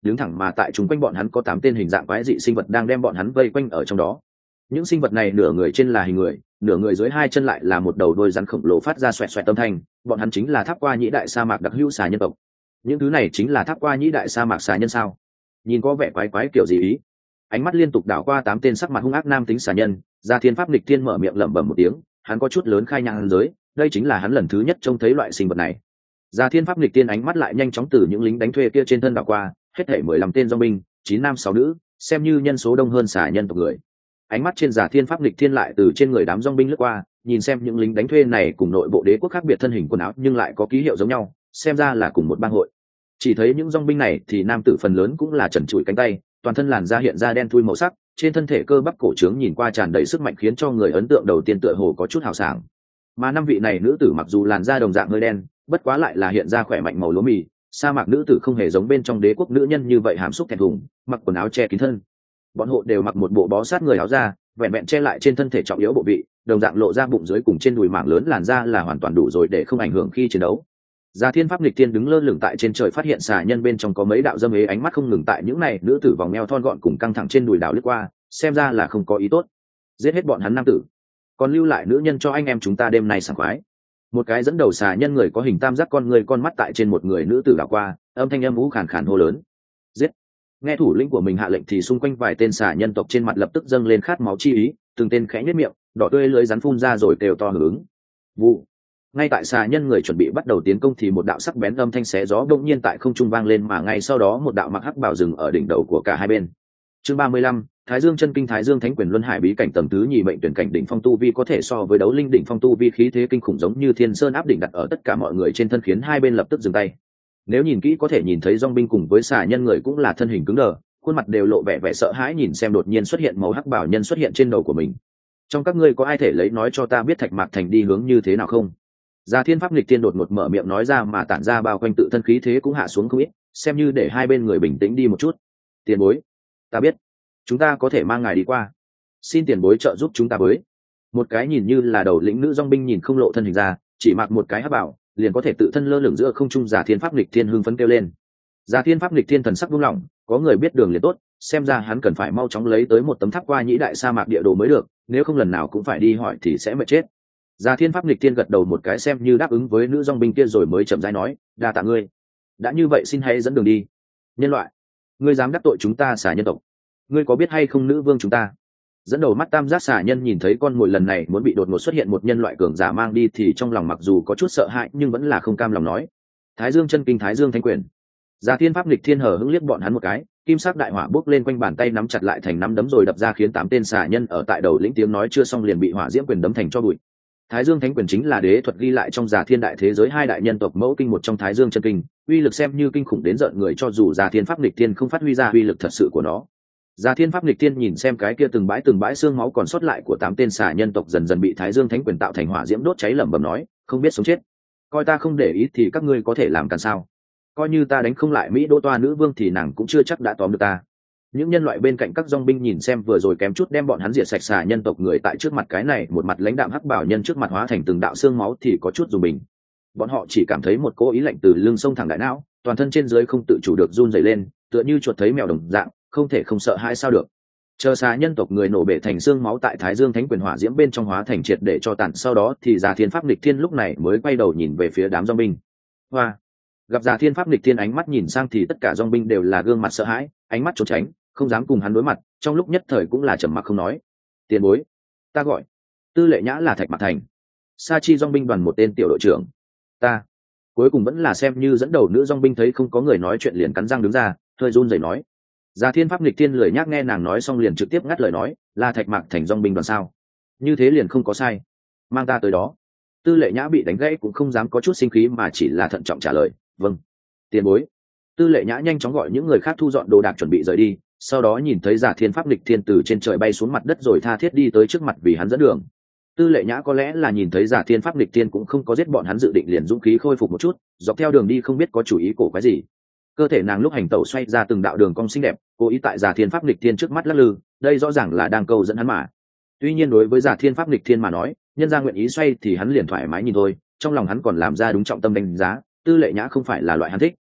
đứng thẳng mà tại chung quanh bọn hắn có tám tên hình dạng quái dị sinh vật đang đem bọn hắn vây quanh ở trong đó. Những sinh vật này nửa người trên là hình người, nửa người dưới hai chân lại là một đầu đôi rắn khổng lồ phát ra xoẹt xoẹt âm thanh, bọn hắn chính là tháp qua nhĩ đại sa mạc đặc hữu xà nhân tộc. Những thứ này chính là tháp qua nhĩ đại sa mạc xà nhân sao? Nhìn có vẻ quái quái kiểu gì ý. Ánh mắt liên tục đảo qua tám tên sắc mặt hung ác nam tính xà nhân, Gia Thiên Pháp Nghịch Thiên mở miệng lẩm bẩm một tiếng, hắn có chút lớn khai nhang giới, đây chính là hắn lần thứ nhất trông thấy loại sinh vật này. Gia Thiên Pháp Nghịch Thiên ánh mắt lại nhanh chóng từ những lính đánh thuê kia trên thân đảo qua, hết thảy mười lăm tên dòng binh, chín nam sáu nữ, xem như nhân số đông hơn xà nhân tộc người. Ánh mắt trên Gia Thiên Pháp Nghịch Thiên lại từ trên người đám dòng binh lướt qua, nhìn xem những lính đánh thuê này cùng nội bộ đế quốc khác biệt thân hình quần áo nhưng lại có ký hiệu giống nhau, xem ra là cùng một bang hội. Chỉ thấy những dòng binh này thì nam tử phần lớn cũng là trần trụi cánh tay, toàn thân làn da hiện ra đen thui màu sắc, trên thân thể cơ bắp cổ trướng nhìn qua tràn đầy sức mạnh khiến cho người ấn tượng đầu tiên tựa hồ có chút hào sảng. Mà năm vị này nữ tử mặc dù làn da đồng dạng hơi đen, bất quá lại là hiện ra khỏe mạnh màu lúa mì, sa mạc nữ tử không hề giống bên trong đế quốc nữ nhân như vậy hàm xúc thẹn thùng, mặc quần áo che kín thân. Bọn hộ đều mặc một bộ bó sát người áo da, vẹn vẹn che lại trên thân thể trọng yếu bộ vị, đồng dạng lộ ra bụng dưới cùng trên đùi mảng lớn làn da là hoàn toàn đủ rồi để không ảnh hưởng khi chiến đấu. Gia Thiên Pháp Nghịch Thiên đứng lơ lửng tại trên trời, phát hiện xà nhân bên trong có mấy đạo dâm ế ánh mắt không ngừng tại những này nữ tử vòng eo thon gọn cùng căng thẳng trên đùi đảo lướt qua, xem ra là không có ý tốt. Giết hết bọn hắn nam tử, còn lưu lại nữ nhân cho anh em chúng ta đêm nay sảng khoái. Một cái dẫn đầu xà nhân người có hình tam giác con người con mắt tại trên một người nữ tử đảo qua, âm thanh âm vũ khàn khàn hô lớn. Giết! Nghe thủ lĩnh của mình hạ lệnh thì xung quanh vài tên xà nhân tộc trên mặt lập tức dâng lên khát máu chi ý, từng tên khẽ nhếch miệng, đỏ tươi lưỡi rắn phun ra rồi đều to hưởng ứng. Vụ! Ngay tại xà nhân người chuẩn bị bắt đầu tiến công thì một đạo sắc bén âm thanh xé gió đột nhiên tại không trung vang lên, mà ngay sau đó một đạo mặc hắc bào dừng ở đỉnh đầu của cả hai bên. Chương ba mươi lăm, Thái Dương chân kinh. Thái Dương Thánh Quyền Luân Hải bí cảnh tầng thứ nhì, mệnh tuyển cảnh đỉnh phong tu vi có thể so với đấu linh đỉnh phong tu vi, khí thế kinh khủng giống như thiên sơn áp đỉnh đặt ở tất cả mọi người trên thân, khiến hai bên lập tức dừng tay. Nếu nhìn kỹ có thể nhìn thấy dòng binh cùng với xà nhân người cũng là thân hình cứng đờ, khuôn mặt đều lộ vẻ vẻ sợ hãi nhìn xem đột nhiên xuất hiện màu hắc bào nhân xuất hiện trên đầu của mình. Trong các ngươi có ai thể lấy nói cho ta biết Thạch Mạc Thành đi hướng như thế nào không? Gia Thiên Pháp Nghịch Thiên đột ngột mở miệng nói ra, mà tản ra bao quanh tự thân khí thế cũng hạ xuống không ít, xem như để hai bên người bình tĩnh đi một chút. Tiền bối, ta biết, chúng ta có thể mang ngài đi qua, xin tiền bối trợ giúp chúng ta với. Một cái nhìn như là đầu lĩnh nữ dòng binh nhìn không lộ thân hình ra, chỉ mặc một cái hắc bảo liền có thể tự thân lơ lửng giữa không trung. Gia Thiên Pháp Nghịch Thiên hưng phấn kêu lên. Gia Thiên Pháp Nghịch Thiên thần sắc buông lỏng, có người biết đường liền tốt, xem ra hắn cần phải mau chóng lấy tới một tấm tháp qua nhĩ đại sa mạc địa đồ mới được, nếu không lần nào cũng phải đi hỏi thì sẽ mệt chết. Gia Thiên Pháp Nghịch Thiên gật đầu một cái xem như đáp ứng với nữ dòng binh kia rồi mới chậm rãi nói, đa tạ ngươi. Đã như vậy xin hãy dẫn đường đi. Nhân loại, ngươi dám đắc tội chúng ta xà nhân tộc, ngươi có biết hay không nữ vương chúng ta? Dẫn đầu mắt tam giác xà nhân nhìn thấy con mồi lần này muốn bị đột ngột xuất hiện một nhân loại cường giả mang đi thì trong lòng mặc dù có chút sợ hãi nhưng vẫn là không cam lòng nói, Thái Dương chân kinh. Thái Dương Thánh Quyền. Gia Thiên Pháp Nghịch Thiên hờ hững liếc bọn hắn một cái, kim sắc đại hỏa bốc lên quanh bàn tay nắm chặt lại thành nắm đấm rồi đập ra, khiến tám tên xà nhân ở tại đầu lĩnh tiếng nói chưa xong liền bị hỏa diễm quyền đấm thành cho bụi. Thái Dương Thánh Quyền chính là đế thuật ghi lại trong Già Thiên đại thế giới hai đại nhân tộc mẫu kinh một trong Thái Dương chân kinh, uy lực xem như kinh khủng đến rợn người, cho dù Già Thiên Pháp Nghịch Thiên không phát huy ra uy lực thật sự của nó. Già Thiên Pháp Nghịch Thiên nhìn xem cái kia từng bãi từng bãi xương máu còn sót lại của tám tên xà nhân tộc dần dần bị Thái Dương Thánh Quyền tạo thành hỏa diễm đốt cháy, lẩm bẩm nói, không biết sống chết, coi ta không để ý thì các ngươi có thể làm càn sao? Coi như ta đánh không lại Mỹ Đỗ Toa nữ vương thì nàng cũng chưa chắc đã tóm được ta. Những nhân loại bên cạnh các dòng binh nhìn xem vừa rồi kém chút đem bọn hắn diệt sạch xà nhân tộc người tại trước mặt cái này một mặt lãnh đạm hắc bảo nhân trước mặt hóa thành từng đạo xương máu thì có chút dùng mình. Bọn họ chỉ cảm thấy một cỗ ý lạnh từ lưng sông thẳng đại não, toàn thân trên dưới không tự chủ được run rẩy lên, tựa như chuột thấy mèo đồng dạng, không thể không sợ hãi sao được. Chờ xà nhân tộc người nổ bể thành xương máu tại Thái Dương Thánh Quyền hỏa diễm bên trong hóa thành triệt để cho tàn, sau đó thì Già Thiên Pháp Nghịch Thiên lúc này mới quay đầu nhìn về phía đám dòng binh. Hoa! Gặp Già Thiên Pháp Nghịch Thiên ánh mắt nhìn sang thì tất cả dòng binh đều là gương mặt sợ hãi, ánh mắt trốn tránh, không dám cùng hắn đối mặt, trong lúc nhất thời cũng là trầm mặc không nói. Tiền bối, ta gọi Tư Lệ Nhã, là Thạch Mạc Thành Sa Chi dòng binh đoàn một tên tiểu đội trưởng. Ta cuối cùng vẫn là xem như dẫn đầu nữ dòng binh thấy không có người nói chuyện liền cắn răng đứng ra, hơi run rẩy nói. Già Thiên Pháp Nghịch Thiên lười nhác nghe nàng nói xong liền trực tiếp ngắt lời nói, là Thạch Mạc Thành dòng binh đoàn sao? Như thế liền không có sai, mang ta tới đó. Tư Lệ Nhã bị đánh gãy cũng không dám có chút sinh khí mà chỉ là thận trọng trả lời, vâng tiền bối. Tư Lệ Nhã nhanh chóng gọi những người khác thu dọn đồ đạc chuẩn bị rời đi, sau đó nhìn thấy Già Thiên Pháp Nghịch Thiên từ trên trời bay xuống mặt đất rồi tha thiết đi tới trước mặt vì hắn dẫn đường. Tư Lệ Nhã có lẽ là nhìn thấy Già Thiên Pháp Nghịch Thiên cũng không có giết bọn hắn dự định liền dũng khí khôi phục một chút, dọc theo đường đi không biết có chủ ý cổ quái gì. Cơ thể nàng lúc hành tẩu xoay ra từng đạo đường cong xinh đẹp, cố ý tại Già Thiên Pháp Nghịch Thiên trước mắt lắc lư, đây rõ ràng là đang câu dẫn hắn mà. Tuy nhiên đối với Già Thiên Pháp Nghịch Thiên mà nói, nhân ra nguyện ý xoay thì hắn liền thoải mái nhìn thôi, trong lòng hắn còn làm ra đúng trọng tâm đánh giá, Tư Lệ Nhã không phải là loại hắn thích.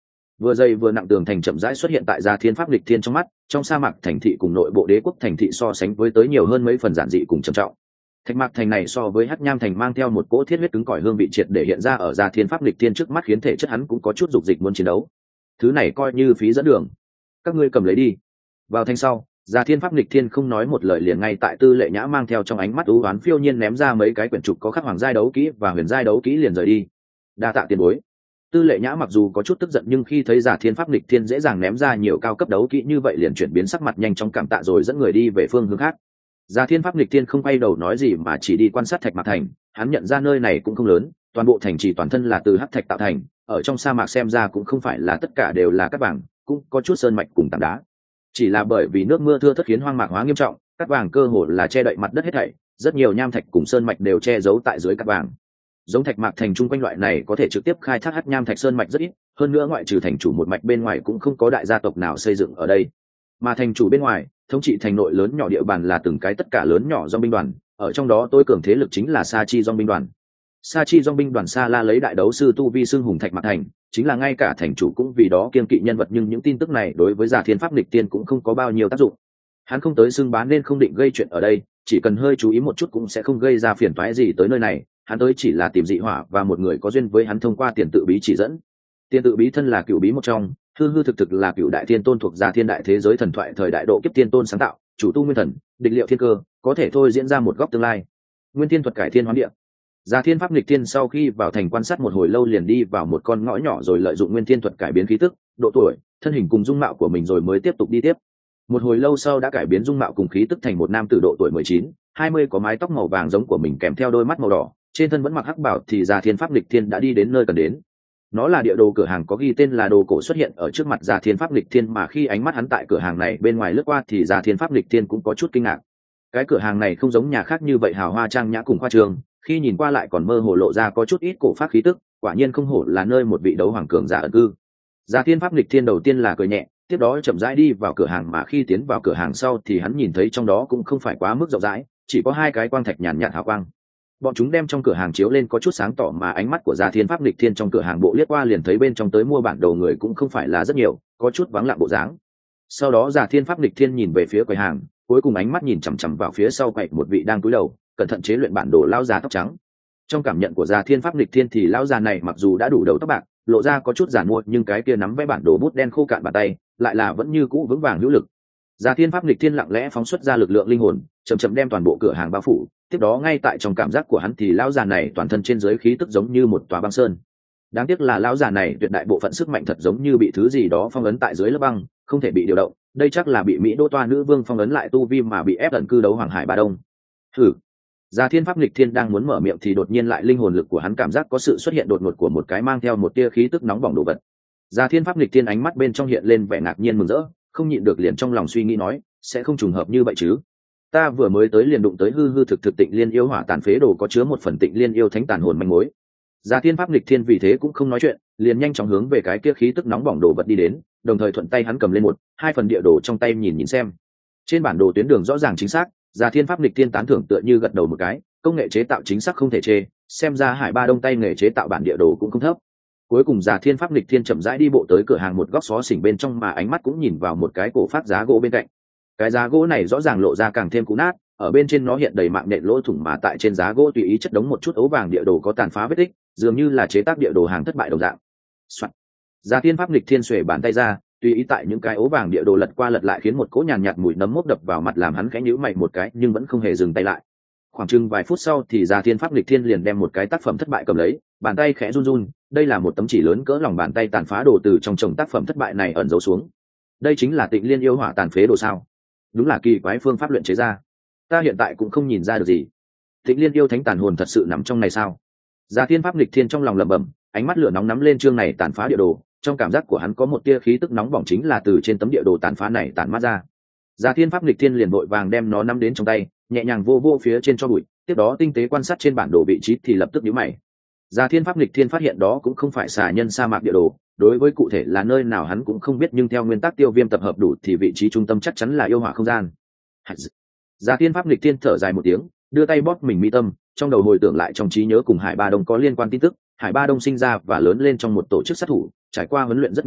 Vừa dày vừa nặng tường thành chậm rãi xuất hiện tại Gia Thiên Pháp Lịch Thiên trong mắt, trong sa mạc thành thị cùng nội bộ đế quốc thành thị so sánh với tới nhiều hơn mấy phần giản dị cùng trầm trọng. Thạch Mạc thành này so với Hắc Nham thành mang theo một cỗ thiết huyết cứng cỏi hương vị triệt để hiện ra ở Gia Thiên Pháp Lịch Thiên trước mắt, khiến thể chất hắn cũng có chút dục dịch muốn chiến đấu. Thứ này coi như phí dẫn đường, các ngươi cầm lấy đi. Vào thành sau, Gia Thiên Pháp Lịch Thiên không nói một lời liền ngay tại Tư Lệ Nhã mang theo trong ánh mắt u uất phiêu nhiên ném ra mấy cái quyển trục có khắc hoàng giai đấu kỹ và huyền giai đấu kỹ liền rời đi. Đa tạ tiền bối. Tư Lệ Nhã mặc dù có chút tức giận nhưng khi thấy Giả Thiên Pháp Lịch Thiên dễ dàng ném ra nhiều cao cấp đấu kỹ như vậy liền chuyển biến sắc mặt nhanh chóng cảm tạ rồi dẫn người đi về phương hướng khác. Giả Thiên Pháp Lịch Thiên không quay đầu nói gì mà chỉ đi quan sát Thạch Mạc thành, hắn nhận ra nơi này cũng không lớn, toàn bộ thành trì toàn thân là từ hắc thạch tạo thành, ở trong sa mạc xem ra cũng không phải là tất cả đều là cát vàng, cũng có chút sơn mạch cùng tảng đá. Chỉ là bởi vì nước mưa thưa thớt khiến hoang mạc hóa nghiêm trọng, cát vàng cơ hồ là che đậy mặt đất hết thảy, rất nhiều nham thạch cùng sơn mạch đều che giấu tại dưới cát vàng. Giống Thạch Mạc thành chung quanh loại này có thể trực tiếp khai thác hắc nham thạch sơn mạch rất ít, hơn nữa ngoại trừ thành chủ một mạch bên ngoài cũng không có đại gia tộc nào xây dựng ở đây. Mà thành chủ bên ngoài, thống trị thành nội lớn nhỏ địa bàn là từng cái tất cả lớn nhỏ dòng binh đoàn, ở trong đó tối cường thế lực chính là Sa Chi dòng binh đoàn. Sa Chi dòng binh đoàn Sa La lấy đại đấu sư tu vi xưng hùng Thạch Mạc thành, chính là ngay cả thành chủ cũng vì đó kiêng kỵ nhân vật, nhưng những tin tức này đối với Giả Thiên Pháp Lịch Tiên cũng không có bao nhiêu tác dụng. Hắn không tới xưng bá nên không định gây chuyện ở đây, chỉ cần hơi chú ý một chút cũng sẽ không gây ra phiền toái gì tới nơi này. Hắn tới chỉ là tìm dị hỏa và một người có duyên với hắn thông qua tiền tự bí chỉ dẫn. Tiền tự bí thân là cựu bí một trong, hư hư thực thực là cựu đại thiên tôn thuộc Giả Thiên đại thế giới thần thoại thời đại độ kiếp tiên tôn sáng tạo, chủ tu nguyên thần, địch liệu thiên cơ, có thể thôi diễn ra một góc tương lai. Nguyên thiên thuật cải thiên hoán địa. Giả Thiên Pháp Lịch Thiên sau khi vào thành quan sát một hồi lâu liền đi vào một con ngõ nhỏ rồi lợi dụng nguyên thiên thuật cải biến khí tức, độ tuổi, thân hình cùng dung mạo của mình rồi mới tiếp tục đi tiếp. Một hồi lâu sau đã cải biến dung mạo cùng khí tức thành một nam tử độ tuổi mười chín, hai mươi có mái tóc màu vàng giống của mình kèm theo đôi mắt màu đỏ, trên thân vẫn mặc hắc bảo thì Giả Thiên Pháp Lịch Thiên đã đi đến nơi cần đến. Nó là địa đồ cửa hàng có ghi tên là đồ cổ xuất hiện ở trước mặt Giả Thiên Pháp Lịch Thiên, mà khi ánh mắt hắn tại cửa hàng này bên ngoài lướt qua thì Giả Thiên Pháp Lịch Thiên cũng có chút kinh ngạc. Cái cửa hàng này không giống nhà khác như vậy hào hoa trang nhã cùng khoa trương, khi nhìn qua lại còn mơ hồ lộ ra có chút ít cổ pháp khí tức, quả nhiên không hổ là nơi một vị đấu hoàng cường giả ẩn cư. Giả Thiên Pháp Lịch Thiên đầu tiên là cười nhẹ, tiếp đó chậm rãi đi vào cửa hàng, mà khi tiến vào cửa hàng sau thì hắn nhìn thấy trong đó cũng không phải quá mức rộng rãi, chỉ có hai cái quang thạch nhàn nhạt hào quang. Bọn chúng đem trong cửa hàng chiếu lên có chút sáng tỏ, mà ánh mắt của Giả Thiên Pháp Lịch Thiên trong cửa hàng bộ liếc qua liền thấy bên trong tới mua bản đồ người cũng không phải là rất nhiều, có chút vắng lặng bộ dáng. Sau đó Giả Thiên Pháp Lịch Thiên nhìn về phía quầy hàng, cuối cùng ánh mắt nhìn chằm chằm vào phía sau quầy một vị đang cúi đầu cẩn thận chế luyện bản đồ lão già tóc trắng. Trong cảm nhận của Giả Thiên Pháp Lịch Thiên thì lão già này mặc dù đã đủ đầu tóc bạc, lộ ra có chút giản mua, nhưng cái kia nắm vẽ bản đồ bút đen khô cạn bàn tay lại là vẫn như cũ vững vàng hữu lực. Giả Thiên Pháp Lịch Thiên lặng lẽ phóng xuất ra lực lượng linh hồn, chậm chậm đem toàn bộ cửa hàng bao phủ, tiếp đó ngay tại trong cảm giác của hắn thì lão già này toàn thân trên dưới khí tức giống như một tòa băng sơn. Đáng tiếc là lão già này tuyệt đại bộ phận sức mạnh thật giống như bị thứ gì đó phong ấn tại dưới lớp băng, không thể bị điều động. Đây chắc là bị Mỹ Đô Toa nữ vương phong ấn lại tu vi mà bị ép ẩn cư đấu Hoàng Hải Ba Đông. Thử. Giả Thiên Pháp Lịch Thiên đang muốn mở miệng thì đột nhiên lại linh hồn lực của hắn cảm giác có sự xuất hiện đột ngột của một cái mang theo một tia khí tức nóng bỏng đồ vật. Giả Thiên Pháp Lịch Thiên ánh mắt bên trong hiện lên vẻ ngạc nhiên mừng rỡ, không nhịn được liền trong lòng suy nghĩ nói, sẽ không trùng hợp như vậy chứ? Ta vừa mới tới liền đụng tới hư hư thực thực Tịnh Liên yêu hỏa tàn phế đồ có chứa một phần Tịnh Liên yêu thánh tàn hồn manh mối. Giả Thiên Pháp Lịch Thiên vì thế cũng không nói chuyện, liền nhanh chóng hướng về cái kia khí tức nóng bỏng đồ vật đi đến, đồng thời thuận tay hắn cầm lên một, hai phần địa đồ trong tay nhìn nhìn xem. Trên bản đồ tuyến đường rõ ràng chính xác, Giả Thiên Pháp Lịch Thiên tán thưởng tựa như gật đầu một cái, công nghệ chế tạo chính xác không thể chê, xem ra Hải Ba Đông tay nghề chế tạo bản địa đồ cũng không thấp. Cuối cùng Giả Thiên Pháp Lịch Thiên chậm rãi đi bộ tới cửa hàng một góc xó xỉnh bên trong, mà ánh mắt cũng nhìn vào một cái cổ phát giá gỗ bên cạnh. Cái giá gỗ này rõ ràng lộ ra càng thêm cũ nát, ở bên trên nó hiện đầy mạng nhện lỗ thủng, mà tại trên giá gỗ tùy ý chất đống một chút ấu vàng địa đồ có tàn phá vết tích, dường như là chế tác địa đồ hàng thất bại đồng dạng. Soạn. Giả Thiên Pháp Lịch Thiên xuề bàn tay ra, tùy ý tại những cái ấu vàng địa đồ lật qua lật lại khiến một cỗ nhàn nhạt mùi nấm mốc đập vào mặt làm hắn khẽ nhíu mày một cái nhưng vẫn không hề dừng tay lại. Khoảng chừng vài phút sau thì Giả Thiên Pháp Lịch Thiên liền đem một cái tác phẩm thất bại cầm lấy, bàn tay khẽ run run, đây là một tấm chỉ lớn cỡ lòng bàn tay tàn phá đồ từ trong chồng tác phẩm thất bại này ẩn giấu xuống. Đây chính là Tịnh Liên yêu hỏa tàn phế đồ sao? Đúng là kỳ quái phương pháp luyện chế ra. Ta hiện tại cũng không nhìn ra được gì. Tịnh Liên yêu thánh tàn hồn thật sự nằm trong này sao? Giả Thiên Pháp Lịch Thiên trong lòng lẩm bẩm, ánh mắt lửa nóng nắm lên chương này tàn phá địa đồ, trong cảm giác của hắn có một tia khí tức nóng bỏng chính là từ trên tấm địa đồ tàn phá này tản mát ra. Giả Thiên Pháp Lịch Thiên liền vội vàng đem nó nắm đến trong tay, nhẹ nhàng vô vô phía trên cho bụi, tiếp đó tinh tế quan sát trên bản đồ vị trí thì lập tức nhíu mày. Giả Thiên Pháp Lịch Thiên phát hiện đó cũng không phải xà nhân sa mạc địa đồ, đối với cụ thể là nơi nào hắn cũng không biết, nhưng theo nguyên tắc tiêu viêm tập hợp đủ thì vị trí trung tâm chắc chắn là yêu hỏa không gian. Giả Thiên Pháp Lịch Thiên thở dài một tiếng, đưa tay bóp mình mi tâm, trong đầu hồi tưởng lại trong trí nhớ cùng Hải Ba Đông có liên quan tin tức. Hải Ba Đông sinh ra và lớn lên trong một tổ chức sát thủ, trải qua huấn luyện rất nghiêm khắc,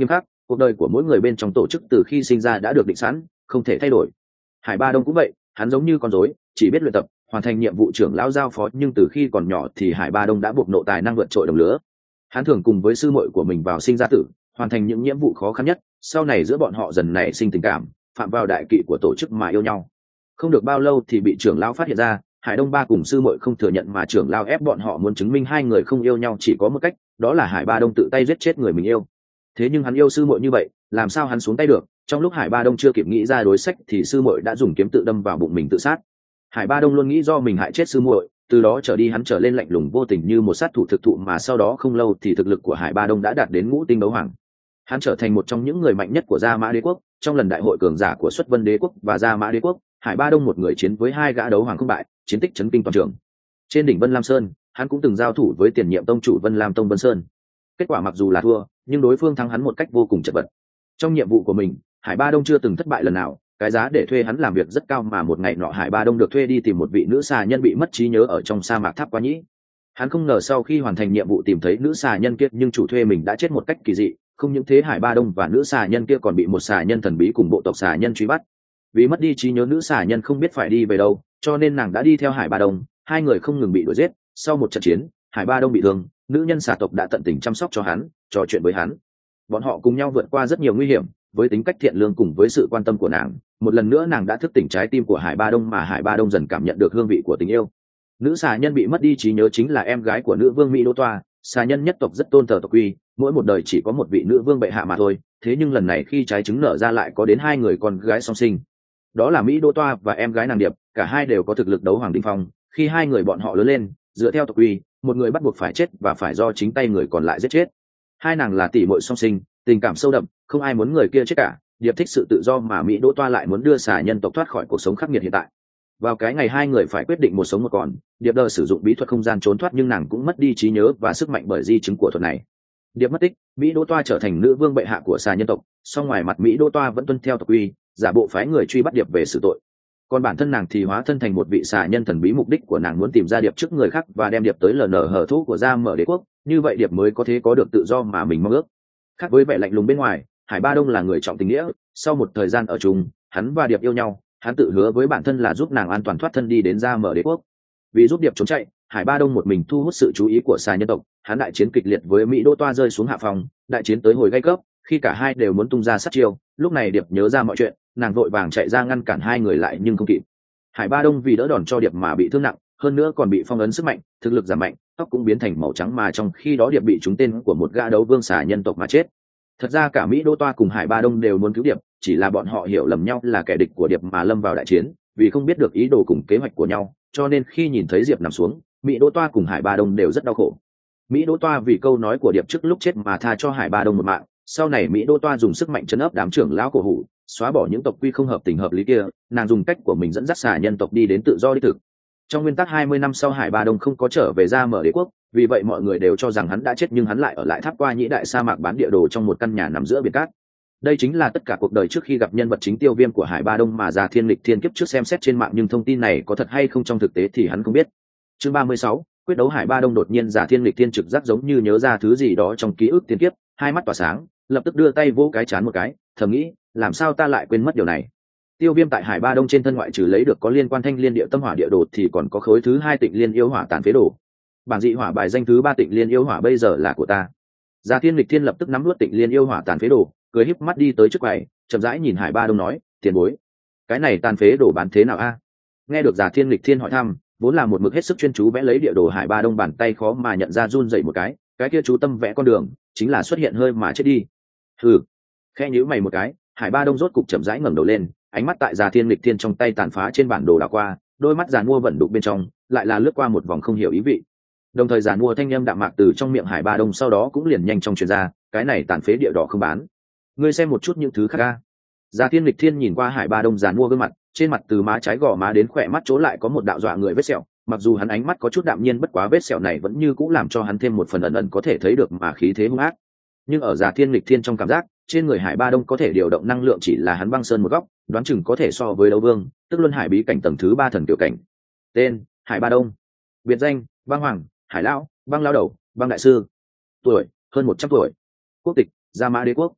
cuộc đời của mỗi người bên trong tổ chức từ khi sinh ra đã được định sẵn, không thể thay đổi. Hải Ba Đông cũng vậy, hắn giống như con rối, chỉ biết luyện tập, hoàn thành nhiệm vụ trưởng lão giao phó, nhưng từ khi còn nhỏ thì Hải Ba Đông đã bộc lộ tài năng vượt trội đồng lứa. Hắn thường cùng với sư muội của mình vào sinh ra tử, hoàn thành những nhiệm vụ khó khăn nhất, sau này giữa bọn họ dần nảy sinh tình cảm, phạm vào đại kỵ của tổ chức mà yêu nhau. Không được bao lâu thì bị trưởng lão phát hiện ra, Hải Đông Ba cùng sư muội không thừa nhận mà trưởng lão ép bọn họ muốn chứng minh hai người không yêu nhau chỉ có một cách, đó là Hải Ba Đông tự tay giết chết người mình yêu. Thế nhưng hắn yêu sư muội như vậy, làm sao hắn xuống tay được? Trong lúc Hải Ba Đông chưa kịp nghĩ ra đối sách thì sư muội đã dùng kiếm tự đâm vào bụng mình tự sát. Hải Ba Đông luôn nghĩ do mình hại chết sư muội, từ đó trở đi hắn trở lên lạnh lùng vô tình như một sát thủ thực thụ, mà sau đó không lâu thì thực lực của Hải Ba Đông đã đạt đến ngũ tinh đấu hoàng. Hắn trở thành một trong những người mạnh nhất của Gia Mã Đế quốc. Trong lần đại hội cường giả của Xuất Vân Đế quốc và Gia Mã Đế quốc, Hải Ba Đông một người chiến với hai gã đấu hoàng không bại, chiến tích chấn kinh toàn trường. Trên đỉnh Vân Lam Sơn, hắn cũng từng giao thủ với tiền nhiệm tông chủ Vân Lam Tông Vân Sơn. Kết quả mặc dù là thua, nhưng đối phương thắng hắn một cách vô cùng chật vật. Trong nhiệm vụ của mình, Hải Ba Đông chưa từng thất bại lần nào, cái giá để thuê hắn làm việc rất cao, mà một ngày nọ Hải Ba Đông được thuê đi tìm một vị nữ xà nhân bị mất trí nhớ ở trong sa mạc Tháp Quá Nhĩ. Hắn không ngờ sau khi hoàn thành nhiệm vụ tìm thấy nữ xà nhân kia, nhưng chủ thuê mình đã chết một cách kỳ dị. Không những thế, Hải Ba Đông và nữ xà nhân kia còn bị một xà nhân thần bí cùng bộ tộc xà nhân truy bắt. Vì mất đi trí nhớ, nữ xà nhân không biết phải đi về đâu, cho nên nàng đã đi theo Hải Ba Đông. Hai người không ngừng bị đuổi giết. Sau một trận chiến, Hải Ba Đông bị thương, nữ nhân xà tộc đã tận tình chăm sóc cho hắn, trò chuyện với hắn. Bọn họ cùng nhau vượt qua rất nhiều nguy hiểm. Với tính cách thiện lương cùng với sự quan tâm của nàng, một lần nữa nàng đã thức tỉnh trái tim của Hải Ba Đông, mà Hải Ba Đông dần cảm nhận được hương vị của tình yêu. Nữ xà nhân bị mất đi trí nhớ chính là em gái của nữ vương Mỹ Đô Toa. Xà nhân nhất tộc rất tôn thờ tộc quy, mỗi một đời chỉ có một vị nữ vương bệ hạ mà thôi. Thế nhưng lần này khi trái trứng nở ra lại có đến hai người con gái song sinh. Đó là Mỹ Đô Toa và em gái nàng Điệp, cả hai đều có thực lực đấu hoàng đỉnh phong. Khi hai người bọn họ lớn lên, dựa theo tộc quy, một người bắt buộc phải chết và phải do chính tay người còn lại giết chết. Hai nàng là tỷ muội song sinh, tình cảm sâu đậm, không ai muốn người kia chết cả. Điệp thích sự tự do mà Mỹ Đỗ Toa lại muốn đưa xà nhân tộc thoát khỏi cuộc sống khắc nghiệt hiện tại. Vào cái ngày hai người phải quyết định một sống một còn, Điệp đờ sử dụng bí thuật không gian trốn thoát, nhưng nàng cũng mất đi trí nhớ và sức mạnh bởi di chứng của thuật này. Điệp mất tích, Mỹ Đỗ Toa trở thành nữ vương bệ hạ của xà nhân tộc, song ngoài mặt Mỹ Đỗ Toa vẫn tuân theo tộc quy, giả bộ phái người truy bắt Điệp về xử tội. Còn bản thân nàng thì hóa thân thành một vị xà nhân thần bí, mục đích của nàng muốn tìm ra Điệp trước người khác và đem Điệp tới lờ nở hở thú của Gia Mở Đế quốc, như vậy Điệp mới có thể có được tự do mà mình mong ước. Khác với vẻ lạnh lùng bên ngoài, Hải Ba Đông là người trọng tình nghĩa. Sau một thời gian ở chung, hắn và Điệp yêu nhau. Hắn tự hứa với bản thân là giúp nàng an toàn thoát thân đi đến Gia Mở Đế quốc. Vì giúp Điệp trốn chạy, Hải Ba Đông một mình thu hút sự chú ý của xà nhân tộc. Hắn đại chiến kịch liệt với Mỹ Đỗ Toa rơi xuống hạ phòng, đại chiến tới hồi gay gấp, khi cả hai đều muốn tung ra sát chiêu. Lúc này Điệp nhớ ra mọi chuyện, nàng vội vàng chạy ra ngăn cản hai người lại nhưng không kịp. Hải Ba Đông vì đỡ đòn cho Điệp mà bị thương nặng, hơn nữa còn bị phong ấn sức mạnh, thực lực giảm mạnh, tóc cũng biến thành màu trắng, mà trong khi đó Điệp bị trúng tên của một gã đấu vương xà nhân tộc mà chết. Thật ra cả Mỹ Đỗ Toa cùng Hải Ba Đông đều muốn cứu Điệp, chỉ là bọn họ hiểu lầm nhau là kẻ địch của Điệp mà lâm vào đại chiến. Vì không biết được ý đồ cùng kế hoạch của nhau, cho nên khi nhìn thấy Diệp nằm xuống, Mỹ Đỗ Toa cùng Hải Ba Đông đều rất đau khổ. Mỹ Đỗ Toa vì câu nói của Điệp trước lúc chết mà tha cho Hải Ba Đông một mạng. Sau này Mỹ Đỗ Toa dùng sức mạnh trấn áp đám trưởng lão cổ hủ, xóa bỏ những tộc quy không hợp tình hợp lý kia. Nàng dùng cách của mình dẫn dắt xà nhân tộc đi đến tự do đích thực. Trong nguyên tắc hai mươi năm sau, Hải Ba Đông không có trở về Gia Mở Đế quốc, vì vậy mọi người đều cho rằng hắn đã chết, nhưng hắn lại ở lại Tháp Qua Nhĩ đại sa mạc bán địa đồ trong một căn nhà nằm giữa biển cát. Đây chính là tất cả cuộc đời trước khi gặp nhân vật chính Tiêu Viêm của Hải Ba Đông mà Già Thiên Lịch Thiên kiếp trước xem xét trên mạng, nhưng thông tin này có thật hay không trong thực tế thì hắn không biết. Chương ba mươi sáu, quyết đấu Hải Ba Đông. Đột nhiên Già Thiên Lịch Thiên trực giác giống như nhớ ra thứ gì đó trong ký ức thiên kiếp, hai mắt tỏa sáng, lập tức đưa tay vỗ cái trán một cái, thầm nghĩ, làm sao ta lại quên mất điều này. Tiêu Viêm tại Hải Ba Đông trên thân ngoại trừ lấy được có liên quan Thanh Liên Địa Tâm Hỏa địa đồ thì còn có khối thứ hai Tịnh Liên Yêu Hỏa tàn phế đồ. Bảng dị hỏa bài danh thứ ba Tịnh Liên Yêu Hỏa bây giờ là của ta. Già Thiên Lịch Thiên lập tức nắm nuốt Tịnh Liên Yêu Hỏa tàn phế đồ, cười híp mắt đi tới trước quầy, chậm rãi nhìn Hải Ba Đông nói, tiền bối, cái này tàn phế đồ bán thế nào a? Nghe được Già Thiên Lịch Thiên hỏi thăm, vốn là một mực hết sức chuyên chú vẽ lấy địa đồ Hải Ba Đông bàn tay khó mà nhận ra run dậy một cái, cái kia chú tâm vẽ con đường, chính là xuất hiện hơi mà chết đi. Hừ, khe nhíu mày một cái, Hải Ba Đông rốt cục chậm rãi ngẩng đầu lên, ánh mắt tại Già Thiên Lịch Thiên trong tay tàn phá trên bản đồ đảo qua, đôi mắt giàn mua vẩn đục bên trong lại là lướt qua một vòng không hiểu ý vị. Đồng thời giàn mua thanh âm đạm mạc từ trong miệng Hải Ba Đông sau đó cũng liền nhanh trong truyền ra, cái này tàn phế địa đỏ không bán, ngươi xem một chút những thứ khác a. Già Thiên Lịch Thiên nhìn qua Hải Ba Đông giàn mua gương mặt, trên mặt từ má trái gò má đến khỏe mắt chỗ lại có một đạo dọa người vết sẹo, mặc dù hắn ánh mắt có chút đạm nhiên, bất quá vết sẹo này vẫn như cũng làm cho hắn thêm một phần ẩn ẩn có thể thấy được mà khí thế hung ác. Nhưng ở Già Thiên Lịch Thiên trong cảm giác, trên người Hải Ba Đông có thể điều động năng lượng chỉ là hắn băng sơn một góc, đoán chừng có thể so với đấu vương, tức luân hải bí cảnh tầng thứ ba thần tiểu cảnh. Tên: Hải Ba Đông. Biệt danh: Băng Hoàng, Hải Lão, Băng Lao Đầu, Băng Đại Sư. Tuổi: hơn một trăm tuổi. Quốc tịch: Gia Mã Đế quốc.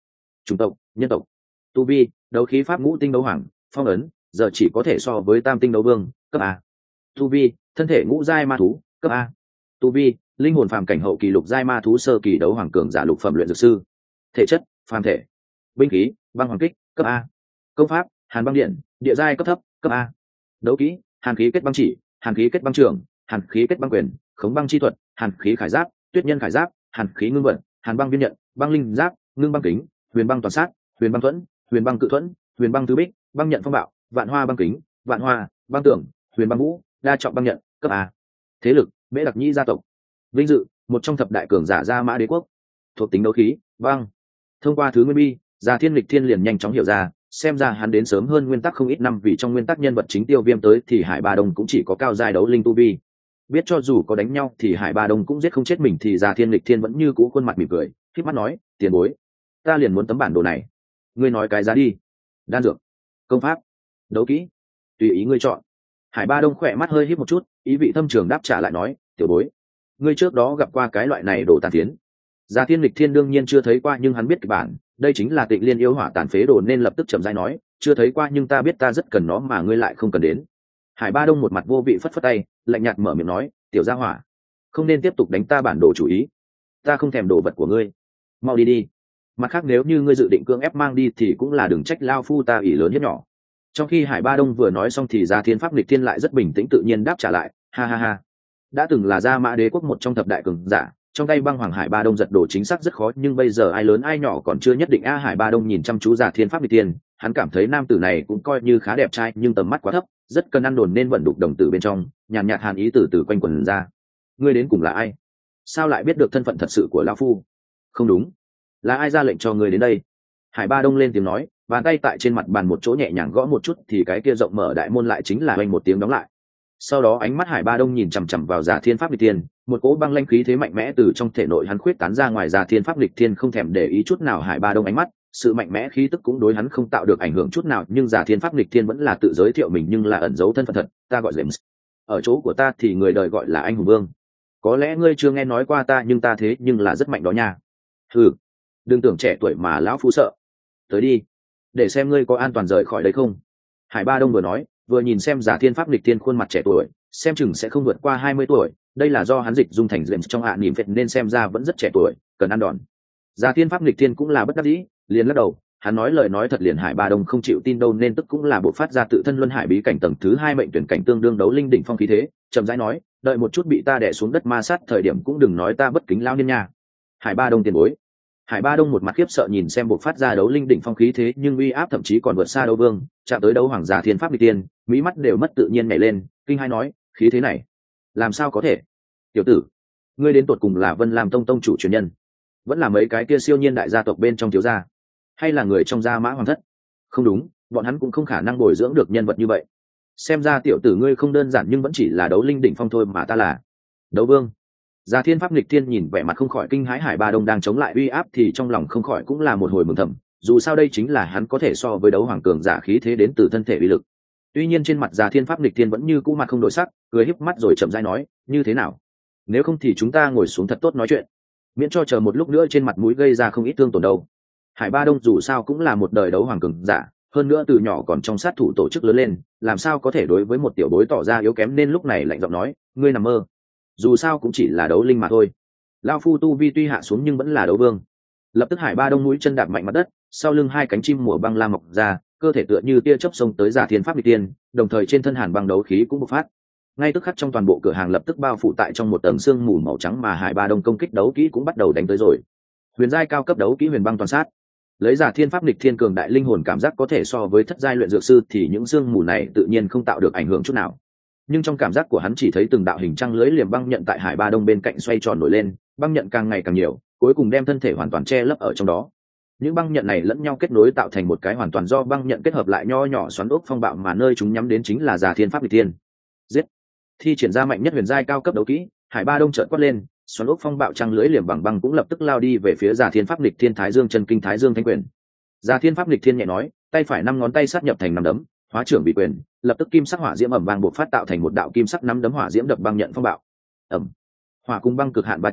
chủng tộc nhân tộc. Tu vi đấu khí pháp ngũ tinh đấu hoàng phong ấn giờ chỉ có thể so với tam tinh đấu vương cấp a. Tu vi thân thể ngũ giai ma thú cấp a. Tu vi linh hồn phàm cảnh hậu kỳ lục giai ma thú sơ kỳ đấu hoàng cường giả lục phẩm luyện dược sư. Thể chất phàm thể. Binh khí băng hoàng kích cấp a. Công pháp hàn băng điện địa giai cấp thấp cấp a. Đấu kỹ hàn khí kết băng chỉ hàn khí kết băng trường hàn khí kết băng quyền khống băng chi thuật hàn khí khải giáp tuyết nhân khải giáp hàn khí ngưng vận hàn băng viên nhận băng linh giáp ngưng băng kính huyền băng toàn sát huyền băng thuẫn huyền băng cự thuẫn huyền băng tứ bích băng nhận phong bạo vạn hoa băng kính vạn hoa băng tưởng huyền băng vũ đa trọng băng nhận cấp a. Thế lực mễ đặc nhĩ gia tộc. Vinh dự một trong thập đại cường giả gia mã đế quốc. Thuộc tính đấu khí băng. Thông qua thứ nguyên bi Già Thiên Lịch Thiên liền nhanh chóng hiểu ra, xem ra hắn đến sớm hơn nguyên tắc không ít năm, vì trong nguyên tắc nhân vật chính Tiêu Viêm tới thì Hải Ba Đông cũng chỉ có cao giai đấu linh tu vi. Biết cho dù có đánh nhau thì Hải Ba Đông cũng giết không chết mình, thì Già Thiên Lịch Thiên vẫn như cũ khuôn mặt mỉm cười, khép mắt nói, tiền bối, ta liền muốn tấm bản đồ này, ngươi nói cái giá đi. Đan dược, công pháp, đấu kỹ, tùy ý ngươi chọn. Hải Ba Đông khỏe mắt hơi híp một chút, ý vị thâm trường đáp trả lại nói, tiểu bối, ngươi trước đó gặp qua cái loại này đồ tàn tiến. Già Thiên Lịch Thiên đương nhiên chưa thấy qua, nhưng hắn biết kịch bản, đây chính là Tịnh Liên yêu hỏa tàn phế đồ, nên lập tức chậm rãi nói, chưa thấy qua nhưng ta biết ta rất cần nó mà ngươi lại không cần đến. Hải Ba Đông một mặt vô vị phất phất tay, lạnh nhạt mở miệng nói, tiểu gia hỏa, không nên tiếp tục đánh ta bản đồ chủ ý, ta không thèm đồ vật của ngươi, mau đi đi. Mặt khác nếu như ngươi dự định cưỡng ép mang đi thì cũng là đừng trách lao phu ta ỷ lớn hiếp nhỏ. Trong khi Hải Ba Đông vừa nói xong thì Già Thiên Pháp Lịch Thiên lại rất bình tĩnh tự nhiên đáp trả lại, ha ha ha, đã từng là Gia Mã Đế quốc một trong thập đại cường giả, trong tay băng hoàng Hải Ba Đông giật đồ chính xác rất khó, nhưng bây giờ ai lớn ai nhỏ còn chưa nhất định a. Hải Ba Đông nhìn chăm chú Già Thiên Pháp Lịch Thiên, hắn cảm thấy nam tử này cũng coi như khá đẹp trai, nhưng tầm mắt quá thấp, rất cần ăn đồn nên vận đục đồng tử bên trong nhàn nhạt hàn ý từ từ quanh quần ra. Ngươi đến cùng là ai? Sao lại biết được thân phận thật sự của lão phu? Không đúng, là ai ra lệnh cho ngươi đến đây? Hải Ba Đông lên tiếng nói, bàn tay tại trên mặt bàn một chỗ nhẹ nhàng gõ một chút thì cái kia rộng mở đại môn lại chính là oanh một tiếng đóng lại. Sau đó ánh mắt Hải Ba Đông nhìn chằm chằm vào Già Thiên Pháp Lịch Thiên, một cỗ băng lãnh khí thế mạnh mẽ từ trong thể nội hắn khuyết tán ra ngoài. Già Thiên Pháp Lịch Thiên không thèm để ý chút nào Hải Ba Đông ánh mắt, sự mạnh mẽ khí tức cũng đối hắn không tạo được ảnh hưởng chút nào, nhưng Già Thiên Pháp Lịch Thiên vẫn là tự giới thiệu mình nhưng là ẩn giấu thân phận thật, ta gọi James. Ở chỗ của ta thì người đời gọi là anh hùng vương. Có lẽ ngươi chưa nghe nói qua ta, nhưng ta thế nhưng là rất mạnh đó nha. Ừ, đừng tưởng trẻ tuổi mà lão phu sợ. Tới đi, để xem ngươi có an toàn rời khỏi đây không. Hải Ba Đông vừa nói vừa nhìn xem Già Thiên Pháp Lịch Thiên khuôn mặt trẻ tuổi, xem chừng sẽ không vượt qua hai mươi tuổi, đây là do hắn dịch dung thành James trong hạ niệm phệt nên xem ra vẫn rất trẻ tuổi, cần ăn đòn. Già Thiên Pháp Lịch Thiên cũng là bất đắc dĩ, liền lắc đầu, hắn nói lời nói thật liền Hải Ba Đông không chịu tin đâu, nên tức cũng là bộ phát ra tự thân luân hải bí cảnh tầng thứ hai mệnh tuyển cảnh tương đương đấu linh đỉnh phong khí thế, chậm rãi nói, đợi một chút bị ta đè xuống đất ma sát thời điểm cũng đừng nói ta bất kính lao niên nha. Hải Ba Đông tiền bối. Hải Ba Đông một mặt khiếp sợ nhìn xem bộ phát ra đấu linh đỉnh phong khí thế nhưng uy áp thậm chí còn vượt xa đấu vương, chạm tới đấu hoàng Già Thiên Pháp Lịch Thiên, mỹ mắt đều mất tự nhiên nhảy lên, kinh hai nói, khí thế này làm sao có thể? Tiểu tử, ngươi đến tột cùng là Vân Lam Tông tông chủ truyền nhân, vẫn là mấy cái kia siêu nhiên đại gia tộc bên trong thiếu gia, hay là người trong gia mã hoàng thất? Không đúng, bọn hắn cũng không khả năng bồi dưỡng được nhân vật như vậy. Xem ra tiểu tử ngươi không đơn giản, nhưng vẫn chỉ là đấu linh đỉnh phong thôi mà ta là đấu vương. Già Thiên Pháp Lịch Thiên nhìn vẻ mặt không khỏi kinh hãi Hải Ba Đông đang chống lại uy áp thì trong lòng không khỏi cũng là một hồi mừng thầm, dù sao đây chính là hắn có thể so với đấu hoàng cường giả khí thế đến từ thân thể uy lực. Tuy nhiên trên mặt Già Thiên Pháp Lịch Thiên vẫn như cũ mặt không đổi sắc, cười híp mắt rồi chậm rãi nói, như thế nào? Nếu không thì chúng ta ngồi xuống thật tốt nói chuyện, miễn cho chờ một lúc nữa trên mặt mũi gây ra không ít thương tổn đâu. Hải Ba Đông dù sao cũng là một đời đấu hoàng cường giả, hơn nữa từ nhỏ còn trong sát thủ tổ chức lớn lên, làm sao có thể đối với một tiểu bối tỏ ra yếu kém, nên lúc này lạnh giọng nói, ngươi nằm mơ, dù sao cũng chỉ là đấu linh mà thôi. Lão phu tu vi tuy hạ xuống nhưng vẫn là đấu vương. Lập tức Hải Ba Đông mũi chân đạp mạnh mặt đất, sau lưng hai cánh chim mùa băng lam mọc ra, cơ thể tựa như tia chớp xông tới Già Thiên Pháp Lịch Thiên, đồng thời trên thân hàn băng đấu khí cũng bộc phát. Ngay tức khắc trong toàn bộ cửa hàng lập tức bao phủ tại trong một tầng sương mù màu trắng, mà Hải Ba Đông công kích đấu kỹ cũng bắt đầu đánh tới rồi. Huyền giai cao cấp đấu kỹ huyền băng toàn sát. Lấy Già Thiên Pháp Lịch Thiên cường đại linh hồn cảm giác có thể so với thất giai luyện dược sư thì những sương mù này tự nhiên không tạo được ảnh hưởng chút nào. Nhưng trong cảm giác của hắn chỉ thấy từng đạo hình trăng lưới liềm băng nhận tại Hải Ba Đông bên cạnh xoay tròn nổi lên, băng nhận càng ngày càng nhiều, cuối cùng đem thân thể hoàn toàn che lấp ở trong đó. Những băng nhận này lẫn nhau kết nối tạo thành một cái hoàn toàn do băng nhận kết hợp lại nho nhỏ xoắn ốc phong bạo, mà nơi chúng nhắm đến chính là Già Thiên Pháp Lịch Thiên. Giết! Thi triển ra mạnh nhất huyền giai cao cấp đấu kỹ, Hải Ba Đông chợt quát lên, xoắn ốc phong bạo trăng lưới liềm bằng băng cũng lập tức lao đi về phía Già Thiên Pháp Lịch Thiên. Thái Dương chân kinh Thái Dương thanh quyền. Già Thiên Pháp Lịch Thiên nhẹ nói, tay phải năm ngón tay sát nhập thành năm đấm, hóa trưởng bị quyền, lập tức kim sắc hỏa diễm ầm vang bộc phát tạo thành một đạo kim sắc năm đấm hỏa diễm đập băng nhận phong bạo. Ầm! Hỏa cùng băng cực hạn va chạm,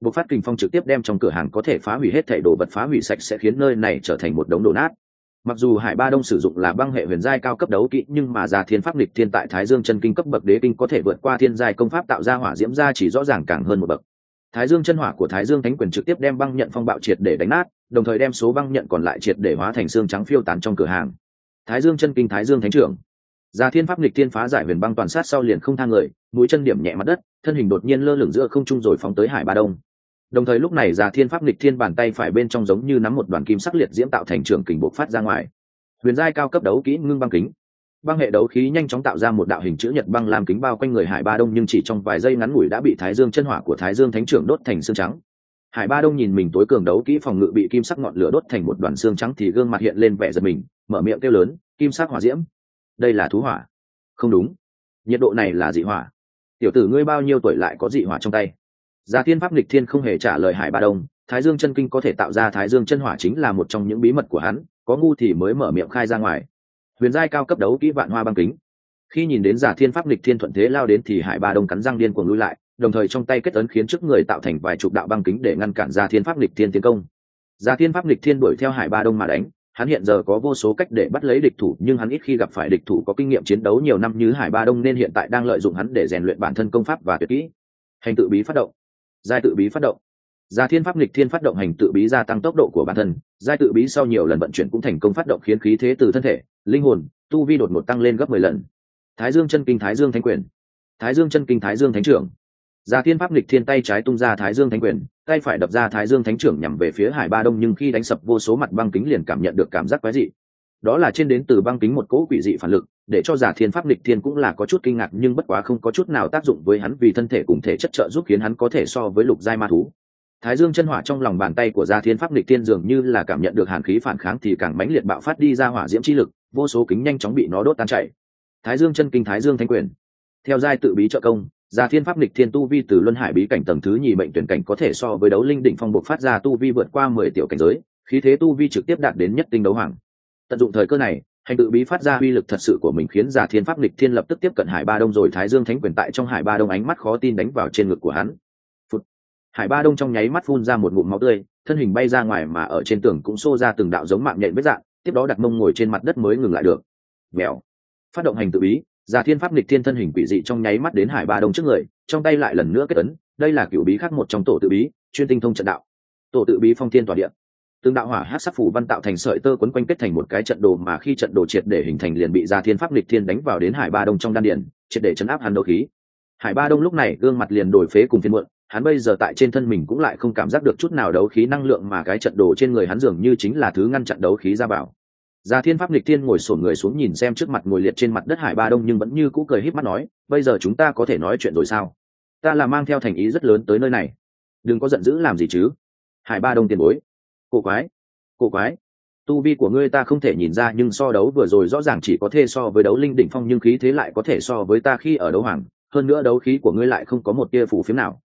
bộc phát kinh phong trực tiếp đem trong cửa hàng có thể phá hủy hết thảy đồ vật phá hủy sạch, sẽ khiến nơi này trở thành một đống đổ nát. Mặc dù Hải Ba Đông sử dụng là băng hệ huyền giai cao cấp đấu kỹ, nhưng mà Già Thiên Pháp Nghịch Thiên tại Thái Dương chân kinh cấp bậc đế kinh có thể vượt qua thiên giai công pháp tạo ra hỏa diễm ra chỉ rõ ràng càng hơn một bậc. Thái Dương chân hỏa của Thái Dương Thánh Quyền trực tiếp đem băng nhận phong bạo triệt để đánh nát, đồng thời đem số băng nhận còn lại triệt để hóa thành xương trắng phiêu tán trong cửa hàng. Thái Dương chân kinh Thái Dương Thánh trưởng. Già Thiên Pháp Nghịch Thiên phá giải huyền băng toàn sát sau liền không thang người, mũi chân điểm nhẹ mặt đất, thân hình đột nhiên lơ lửng giữa không trung rồi phóng tới Hải Ba Đông. Đồng thời lúc này Già Thiên Pháp Nghịch Thiên bàn tay phải bên trong giống như nắm một đoàn kim sắc liệt diễm tạo thành trường kình bộc phát ra ngoài. Huyền giai cao cấp đấu kỹ ngưng băng kính. Băng hệ đấu khí nhanh chóng tạo ra một đạo hình chữ nhật băng lam kính bao quanh người Hải Ba Đông, nhưng chỉ trong vài giây ngắn ngủi đã bị Thái Dương chân hỏa của Thái Dương Thánh trưởng đốt thành xương trắng. Hải Ba Đông nhìn mình tối cường đấu kỹ phòng ngự bị kim sắc ngọn lửa đốt thành một đoàn xương trắng thì gương mặt hiện lên vẻ giật mình, mở miệng kêu lớn, kim sắc hỏa diễm, đây là thú hỏa. Không đúng, nhiệt độ này là dị hỏa. Tiểu tử ngươi bao nhiêu tuổi lại có dị hỏa trong tay? Già Thiên Pháp Nghịch Thiên không hề trả lời Hải Ba Đông. Thái Dương chân kinh có thể tạo ra Thái Dương chân hỏa chính là một trong những bí mật của hắn, có ngu thì mới mở miệng khai ra ngoài. Huyền giai cao cấp đấu kỹ vạn hoa băng kính. Khi nhìn đến Già Thiên Pháp Nghịch Thiên thuận thế lao đến thì Hải Ba Đông cắn răng điên cuồng lui lại, đồng thời trong tay kết ấn khiến trước người tạo thành vài chục đạo băng kính để ngăn cản Già Thiên Pháp Nghịch Thiên tiến công. Già Thiên Pháp Nghịch Thiên đuổi theo Hải Ba Đông mà đánh, hắn hiện giờ có vô số cách để bắt lấy địch thủ, nhưng hắn ít khi gặp phải địch thủ có kinh nghiệm chiến đấu nhiều năm như Hải Ba Đông, nên hiện tại đang lợi dụng hắn để rèn luyện bản thân công pháp và tuyệt kỹ. Hành tự bí phát động. Giai tự bí phát động. Già Thiên Pháp Nghịch Thiên phát động hành tự bí gia tăng tốc độ của bản thân, giai tự bí sau nhiều lần vận chuyển cũng thành công phát động, khiến khí thế từ thân thể, linh hồn, tu vi đột ngột tăng lên gấp mười lần. Thái Dương chân kinh Thái Dương Thánh Quyền. Thái Dương chân kinh Thái Dương Thánh trưởng. Già Thiên Pháp Nghịch Thiên tay trái tung ra Thái Dương Thánh Quyền, tay phải đập ra Thái Dương Thánh trưởng nhằm về phía Hải Ba Đông, nhưng khi đánh sập vô số mặt băng kính liền cảm nhận được cảm giác quái dị. Đó là trên đến từ băng kính một cỗ quỷ dị phản lực, để cho Già Thiên Pháp Nghịch Thiên cũng là có chút kinh ngạc, nhưng bất quá không có chút nào tác dụng với hắn, vì thân thể cùng thể chất trợ giúp khiến hắn có thể so với lục giai ma thú. Thái Dương chân hỏa trong lòng bàn tay của Già Thiên Pháp Nghịch Thiên dường như là cảm nhận được hàn khí phản kháng thì càng mãnh liệt bạo phát đi ra hỏa diễm chi lực, vô số kính nhanh chóng bị nó đốt tan chảy. Thái Dương chân kinh Thái Dương Thánh Quyền. Theo giai tự bí trợ công, Già Thiên Pháp Nghịch Thiên tu vi từ luân hải bí cảnh tầng thứ nhì mệnh tuyển cảnh có thể so với đấu linh đỉnh phong bộc phát ra tu vi vượt qua mười tiểu cảnh giới, khí thế tu vi trực tiếp đạt đến nhất tinh đấu hoàng. Tận dụng thời cơ này, hành tự bí phát ra uy lực thật sự của mình khiến Già Thiên Pháp Nghịch Thiên lập tức tiếp cận Hải Ba Đông, rồi Thái Dương Thánh Quyền tại trong Hải Ba Đông ánh mắt khó tin đánh vào trên ngực của hắn. Phụt. Hải Ba Đông trong nháy mắt phun ra một ngụm máu tươi, thân hình bay ra ngoài, mà ở trên tường cũng xô ra từng đạo giống mạng nhện vết dạng, tiếp đó đặt mông ngồi trên mặt đất mới ngừng lại được. Mèo. Phát động hành tự bí, Già Thiên Pháp Nghịch Thiên thân hình quỷ dị trong nháy mắt đến Hải Ba Đông trước người, trong tay lại lần nữa kết ấn, đây là cửu bí khác một trong tổ tự bí, chuyên tinh thông trận đạo. Tổ tự bí phong thiên tỏa địa. Từng đạo hỏa hắc sắc phủ văn tạo thành sợi tơ quấn quanh kết thành một cái trận đồ, mà khi trận đồ triệt để hình thành liền bị Già Thiên Pháp Nghịch Thiên đánh vào đến Hải Ba Đông trong đan điền, triệt để chấn áp hắn đấu khí. Hải Ba Đông lúc này gương mặt liền đổi phế cùng phiền muộn, hắn bây giờ tại trên thân mình cũng lại không cảm giác được chút nào đấu khí năng lượng, mà cái trận đồ trên người hắn dường như chính là thứ ngăn chặn đấu khí ra vào. Già Thiên Pháp Nghịch Thiên ngồi xổm người xuống nhìn xem trước mặt ngồi liệt trên mặt đất Hải Ba Đông, nhưng vẫn như cũ cười híp mắt nói, bây giờ chúng ta có thể nói chuyện rồi sao? Ta là mang theo thành ý rất lớn tới nơi này, đừng có giận dữ làm gì chứ. Hải Ba Đông tiền bối. Cổ quái, cổ quái, tu vi của ngươi ta không thể nhìn ra, nhưng so đấu vừa rồi rõ ràng chỉ có thể so với đấu linh đỉnh phong, nhưng khí thế lại có thể so với ta khi ở đấu hoàng, hơn nữa đấu khí của ngươi lại không có một tia phù phiếm nào.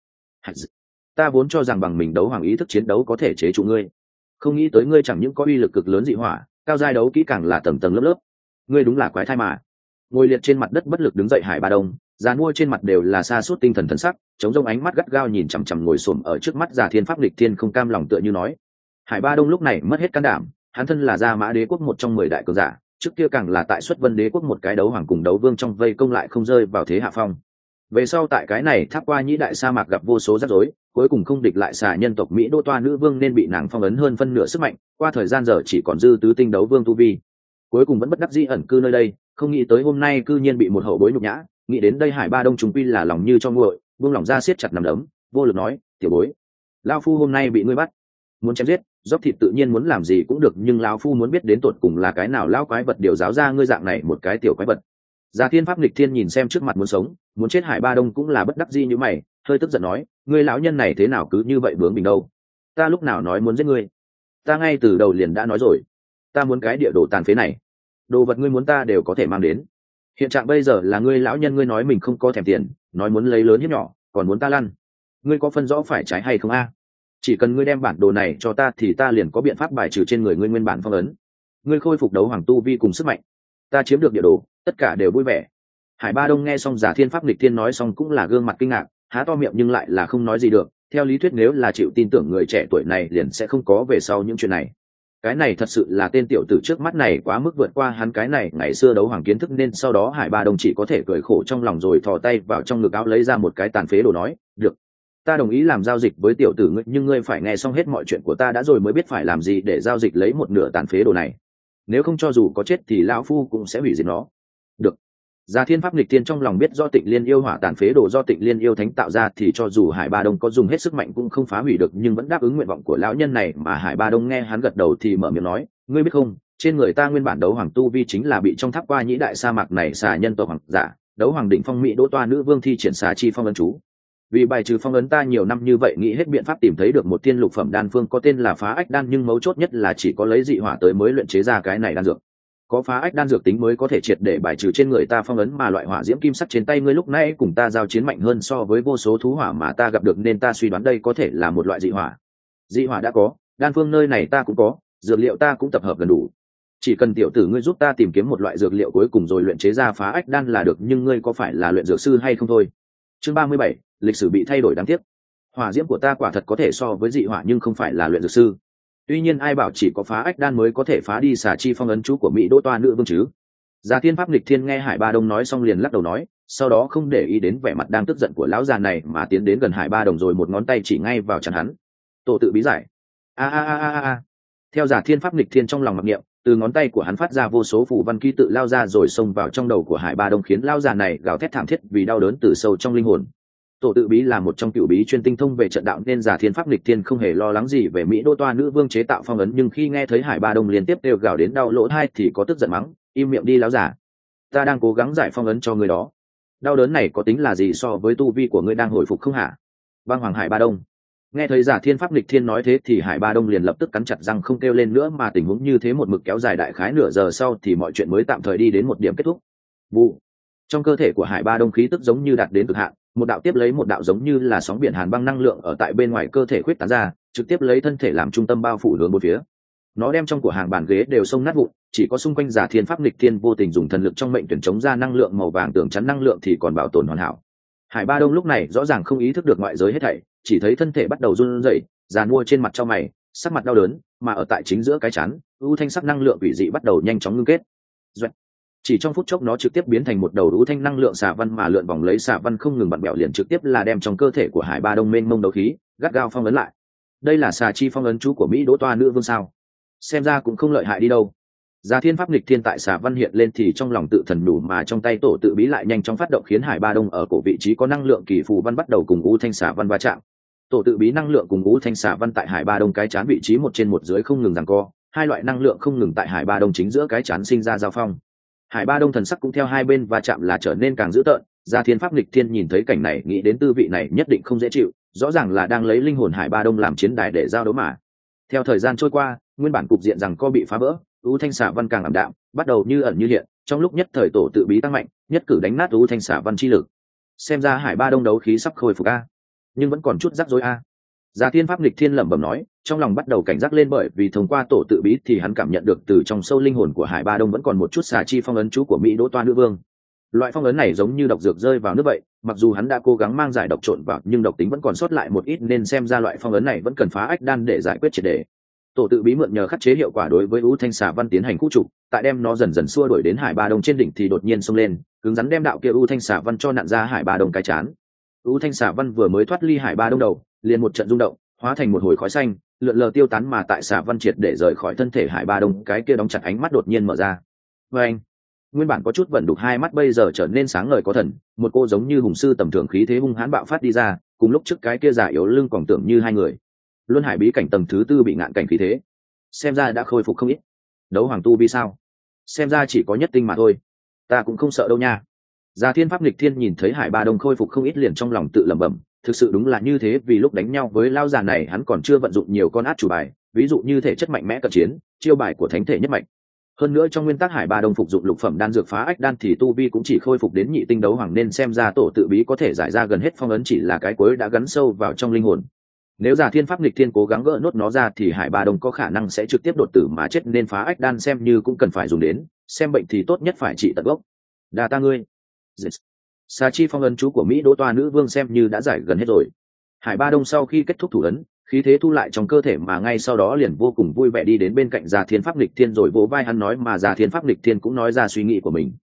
Ta vốn cho rằng bằng mình đấu hoàng ý thức chiến đấu có thể chế trụ ngươi, không nghĩ tới ngươi chẳng những có uy lực cực lớn dị hỏa, cao giai đấu kỹ càng là tầng tầng lớp lớp. Ngươi đúng là quái thai mà. Ngồi liệt trên mặt đất bất lực đứng dậy Hải Ba Đông, dàn mua trên mặt đều là sa sút tinh thần thần sắc, chống rông ánh mắt gắt gao nhìn chằm chằm ngồi xổm ở trước mắt Già Thiên Pháp Nghịch Thiên, không cam lòng tựa như nói. Hải Ba Đông lúc này mất hết can đảm, hắn thân là Gia Mã Đế quốc một trong mười đại cường giả, trước kia càng là tại Xuất Vân Đế quốc một cái đấu hoàng cùng đấu vương trong vây công lại không rơi vào thế hạ phong. Về sau tại cái này tháp qua nhĩ đại sa mạc gặp vô số rắc rối, cuối cùng không địch lại xà nhân tộc Mỹ Đô Toa nữ vương, nên bị nàng phong ấn hơn phân nửa sức mạnh, qua thời gian giờ chỉ còn dư tứ tinh đấu vương tu vi. Cuối cùng vẫn bất đắc dĩ ẩn cư nơi đây, không nghĩ tới hôm nay cư nhiên bị một hậu bối nhục nhã, nghĩ đến đây Hải Ba Đông trùng quy là lòng như cho nguội, buông lòng ra siết chặt nắm đấm, vô lực nói, tiểu bối, lão phu hôm nay bị ngươi bắt, muốn chém giết, dốc thịt tự nhiên muốn làm gì cũng được, nhưng lão phu muốn biết đến tột cùng là cái nào lão quái vật điều giáo ra ngươi dạng này một cái tiểu quái vật. Già Thiên Pháp Nghịch Thiên nhìn xem trước mặt muốn sống muốn chết Hải Ba Đông cũng là bất đắc dĩ như mày, hơi tức giận nói, ngươi lão nhân này thế nào cứ như vậy bướng bỉnh đâu? Ta lúc nào nói muốn giết ngươi? Ta ngay từ đầu liền đã nói rồi, ta muốn cái địa đồ tàn phế này, đồ vật ngươi muốn ta đều có thể mang đến. Hiện trạng bây giờ là ngươi lão nhân ngươi nói mình không có thèm tiền, nói muốn lấy lớn hiếp nhỏ, còn muốn ta lăn, ngươi có phân rõ phải trái hay không a? Chỉ cần ngươi đem bản đồ này cho ta thì ta liền có biện pháp bài trừ trên người ngươi nguyên bản phong ấn, ngươi khôi phục đấu hoàng tu vi cùng sức mạnh, ta chiếm được địa đồ, tất cả đều vui vẻ. Hải Ba Đông nghe xong Già Thiên Pháp Nghịch Thiên nói xong cũng là gương mặt kinh ngạc, há to miệng nhưng lại là không nói gì được, theo lý thuyết nếu là chịu tin tưởng người trẻ tuổi này liền sẽ không có về sau những chuyện này. Cái này thật sự là tên tiểu tử trước mắt này quá mức vượt qua hắn cái này ngày xưa đấu hoàng kiến thức, nên sau đó Hải Ba Đông chỉ có thể cười khổ trong lòng rồi thò tay vào trong ngực áo lấy ra một cái tàn phế đồ nói, được, ta đồng ý làm giao dịch với tiểu tử ngươi, nhưng ngươi phải nghe xong hết mọi chuyện của ta đã rồi mới biết phải làm gì để giao dịch lấy một nửa tàn phế đồ này, nếu không cho dù có chết thì lão phu cũng sẽ hủy diệt nó. Được. Già Thiên Pháp Nghịch Thiên trong lòng biết do Tịnh Liên yêu hỏa tàn phế đồ do Tịnh Liên yêu thánh tạo ra thì cho dù Hải Ba Đông có dùng hết sức mạnh cũng không phá hủy được, nhưng vẫn đáp ứng nguyện vọng của lão nhân này. Mà Hải Ba Đông nghe hắn gật đầu thì mở miệng nói, ngươi biết không, trên người ta nguyên bản đấu hoàng tu vi chính là bị trong tháp qua nhĩ đại sa mạc này xà nhân tộc hoàng giả đấu hoàng đỉnh phong mỹ đỗ toa nữ vương thi triển xà chi phong ấn chú. Vì bài trừ phong ấn ta nhiều năm như vậy nghĩ hết biện pháp tìm thấy được một thiên lục phẩm đan phương có tên là phá ách đan, nhưng mấu chốt nhất là chỉ có lấy dị hỏa tới mới luyện chế ra cái này đan dược. Có phá ách đan dược tính mới có thể triệt để bài trừ trên người ta phong ấn, mà loại hỏa diễm kim sắc trên tay ngươi lúc nãy cùng ta giao chiến mạnh hơn so với vô số thú hỏa mà ta gặp được, nên ta suy đoán đây có thể là một loại dị hỏa. Dị hỏa đã có, đan phương nơi này ta cũng có, dược liệu ta cũng tập hợp gần đủ, chỉ cần tiểu tử ngươi giúp ta tìm kiếm một loại dược liệu cuối cùng rồi luyện chế ra phá ách đan là được. Nhưng ngươi có phải là luyện dược sư hay không thôi? Chương ba mươi bảy, lịch sử bị thay đổi đáng tiếc. Hỏa diễm của ta quả thật có thể so với dị hỏa nhưng không phải là luyện dược sư. Tuy nhiên ai bảo chỉ có phá ách đan mới có thể phá đi xà chi phong ấn chú của mỹ đỗ toa nữ vương chứ? Già Thiên Pháp Nghịch Thiên nghe Hải Ba Đông nói xong liền lắc đầu nói, sau đó không để ý đến vẻ mặt đang tức giận của lão già này mà tiến đến gần Hải Ba Đông rồi một ngón tay chỉ ngay vào trán hắn. Tổ tự bí giải. A a a a a. Theo Già Thiên Pháp Nghịch Thiên trong lòng mặc niệm, từ ngón tay của hắn phát ra vô số phù văn ký tự lao ra rồi xông vào trong đầu của Hải Ba Đông, khiến lão già này gào thét thảm thiết vì đau đớn từ sâu trong linh hồn. Tổ tự bí là một trong cựu bí chuyên tinh thông về trận đạo nên Già Thiên Pháp Nghịch Thiên không hề lo lắng gì về mỹ đỗ toa nữ vương chế tạo phong ấn, nhưng khi nghe thấy Hải Ba Đông liên tiếp kêu gào đến đau lỗ tai thì có tức giận mắng, im miệng đi lão già, ta đang cố gắng giải phong ấn cho người đó, đau đớn này có tính là gì so với tu vi của ngươi đang hồi phục không hả? Băng Hoàng Hải Ba Đông. Nghe thấy Già Thiên Pháp Nghịch Thiên nói thế thì Hải Ba Đông liền lập tức cắn chặt răng không kêu lên nữa, mà tình huống như thế một mực kéo dài đại khái nửa giờ sau thì mọi chuyện mới tạm thời đi đến một điểm kết thúc. Vụ. Trong cơ thể của Hải Ba Đông khí tức giống như đạt đến cực hạn, một đạo tiếp lấy một đạo giống như là sóng biển hàn băng năng lượng ở tại bên ngoài cơ thể khuyết tán ra, trực tiếp lấy thân thể làm trung tâm bao phủ hướng bốn phía. Nó đem trong của hàng bàn ghế đều xông nát vụn, chỉ có xung quanh Già Thiên Pháp Nghịch Thiên vô tình dùng thần lực trong mệnh tuyển chống ra năng lượng màu vàng tưởng chắn năng lượng thì còn bảo tồn hoàn hảo. Hải Ba Đông lúc này rõ ràng không ý thức được ngoại giới hết thảy, chỉ thấy thân thể bắt đầu run rẩy, giàn mua trên mặt trao mày, sắc mặt đau đớn, mà ở tại chính giữa cái chán, u thanh sắc năng lượng quỷ dị bắt đầu nhanh chóng ngưng kết. Doạch. Chỉ trong phút chốc nó trực tiếp biến thành một đầu u thanh năng lượng xà văn mà lượn vòng lấy xà văn không ngừng bặn bẹo, liền trực tiếp là đem trong cơ thể của Hải Ba Đông mênh mông đấu khí gắt gao phong ấn lại. Đây là xà chi phong ấn chú của mỹ đỗ toa nữ vương sao? Xem ra cũng không lợi hại đi đâu. Già Thiên Pháp Nghịch Thiên tại xà văn hiện lên thì trong lòng tự thần đủ, mà trong tay tổ tự bí lại nhanh chóng phát động, khiến Hải Ba Đông ở cổ vị trí có năng lượng kỳ phù văn bắt đầu cùng u thanh xà văn va chạm. Tổ tự bí năng lượng cùng u thanh xà văn tại Hải Ba Đông cái chán vị trí một trên một dưới không ngừng giằng co, hai loại năng lượng không ngừng tại Hải Ba Đông chính giữa cái chán sinh ra giao phong. Hải Ba Đông thần sắc cũng theo hai bên va chạm là trở nên càng dữ tợn. Già Thiên Pháp Nghịch Thiên nhìn thấy cảnh này nghĩ đến tư vị này nhất định không dễ chịu, rõ ràng là đang lấy linh hồn Hải Ba Đông làm chiến đài để giao đấu mà. Theo thời gian trôi qua, nguyên bản cục diện rằng co bị phá vỡ, u thanh xà văn càng ảm đạm, bắt đầu như ẩn như hiện, trong lúc nhất thời tổ tự bí tăng mạnh, nhất cử đánh nát u thanh xà văn chi lực. Xem ra Hải Ba Đông đấu khí sắp khôi phục a, nhưng vẫn còn chút rắc rối a. Già Thiên Pháp Nghịch Thiên lẩm bẩm nói, trong lòng bắt đầu cảnh giác lên, bởi vì thông qua tổ tự bí thì hắn cảm nhận được từ trong sâu linh hồn của Hải Ba Đông vẫn còn một chút xà chi phong ấn chú của mỹ đỗ toa nữ vương. Loại phong ấn này giống như độc dược rơi vào nước vậy, mặc dù hắn đã cố gắng mang giải độc trộn vào nhưng độc tính vẫn còn sót lại một ít, nên xem ra loại phong ấn này vẫn cần phá ách đan để giải quyết triệt để. Tổ tự bí mượn nhờ khắc chế hiệu quả đối với u thanh xà văn tiến hành khu trục, tại đem nó dần dần xua đuổi đến Hải Ba Đông trên đỉnh thì đột nhiên xông lên, cứng rắn đem đạo kia u thanh xà văn cho nặn ra Hải Ba Đông cái chán. U thanh xà văn vừa mới thoát ly Hải Ba Đông đầu, liền một trận rung động, hóa thành một hồi khói xanh, lượn lờ tiêu tán, mà tại xà văn triệt để rời khỏi thân thể Hải Ba Đông, cái kia đóng chặt ánh mắt đột nhiên mở ra. Và anh, nguyên bản có chút vẩn đục hai mắt bây giờ trở nên sáng ngời có thần, một cô giống như hùng sư tầm thường khí thế hung hãn bạo phát đi ra, cùng lúc trước cái kia giả yếu lưng còn tưởng như hai người. Luân Hải bí cảnh tầng thứ tư bị ngạn cảnh khí thế, xem ra đã khôi phục không ít. Đấu hoàng tu vi sao? Xem ra chỉ có nhất tinh mà thôi, ta cũng không sợ đâu nha. Già Thiên Pháp Nghịch Thiên nhìn thấy Hải Ba Đông khôi phục không ít liền trong lòng tự lẩm bẩm, thực sự đúng là như thế, vì lúc đánh nhau với lao già này hắn còn chưa vận dụng nhiều con át chủ bài, ví dụ như thể chất mạnh mẽ cận chiến, chiêu bài của thánh thể nhất mạch. Hơn nữa trong nguyên tắc Hải Ba Đông phục dụng lục phẩm đan dược phá ách đan thì tu vi cũng chỉ khôi phục đến nhị tinh đấu hoàng, nên xem ra tổ tự bí có thể giải ra gần hết phong ấn chỉ là cái cuối đã gắn sâu vào trong linh hồn. Nếu Già Thiên Pháp Nghịch Thiên cố gắng gỡ nốt nó ra thì Hải Ba Đông có khả năng sẽ trực tiếp đột tử mà chết, nên phá ách đan xem như cũng cần phải dùng đến, xem bệnh thì tốt nhất phải trị tận gốc. Đa ta ngươi. Xà chi phong ấn chú của mỹ đỗ toa nữ vương xem như đã giải gần hết rồi. Hải Ba Đông sau khi kết thúc thủ ấn, khí thế thu lại trong cơ thể mà ngay sau đó liền vô cùng vui vẻ đi đến bên cạnh Già Thiên Pháp Lịch Thiên rồi vỗ vai hắn nói, mà Già Thiên Pháp Lịch Thiên cũng nói ra suy nghĩ của mình.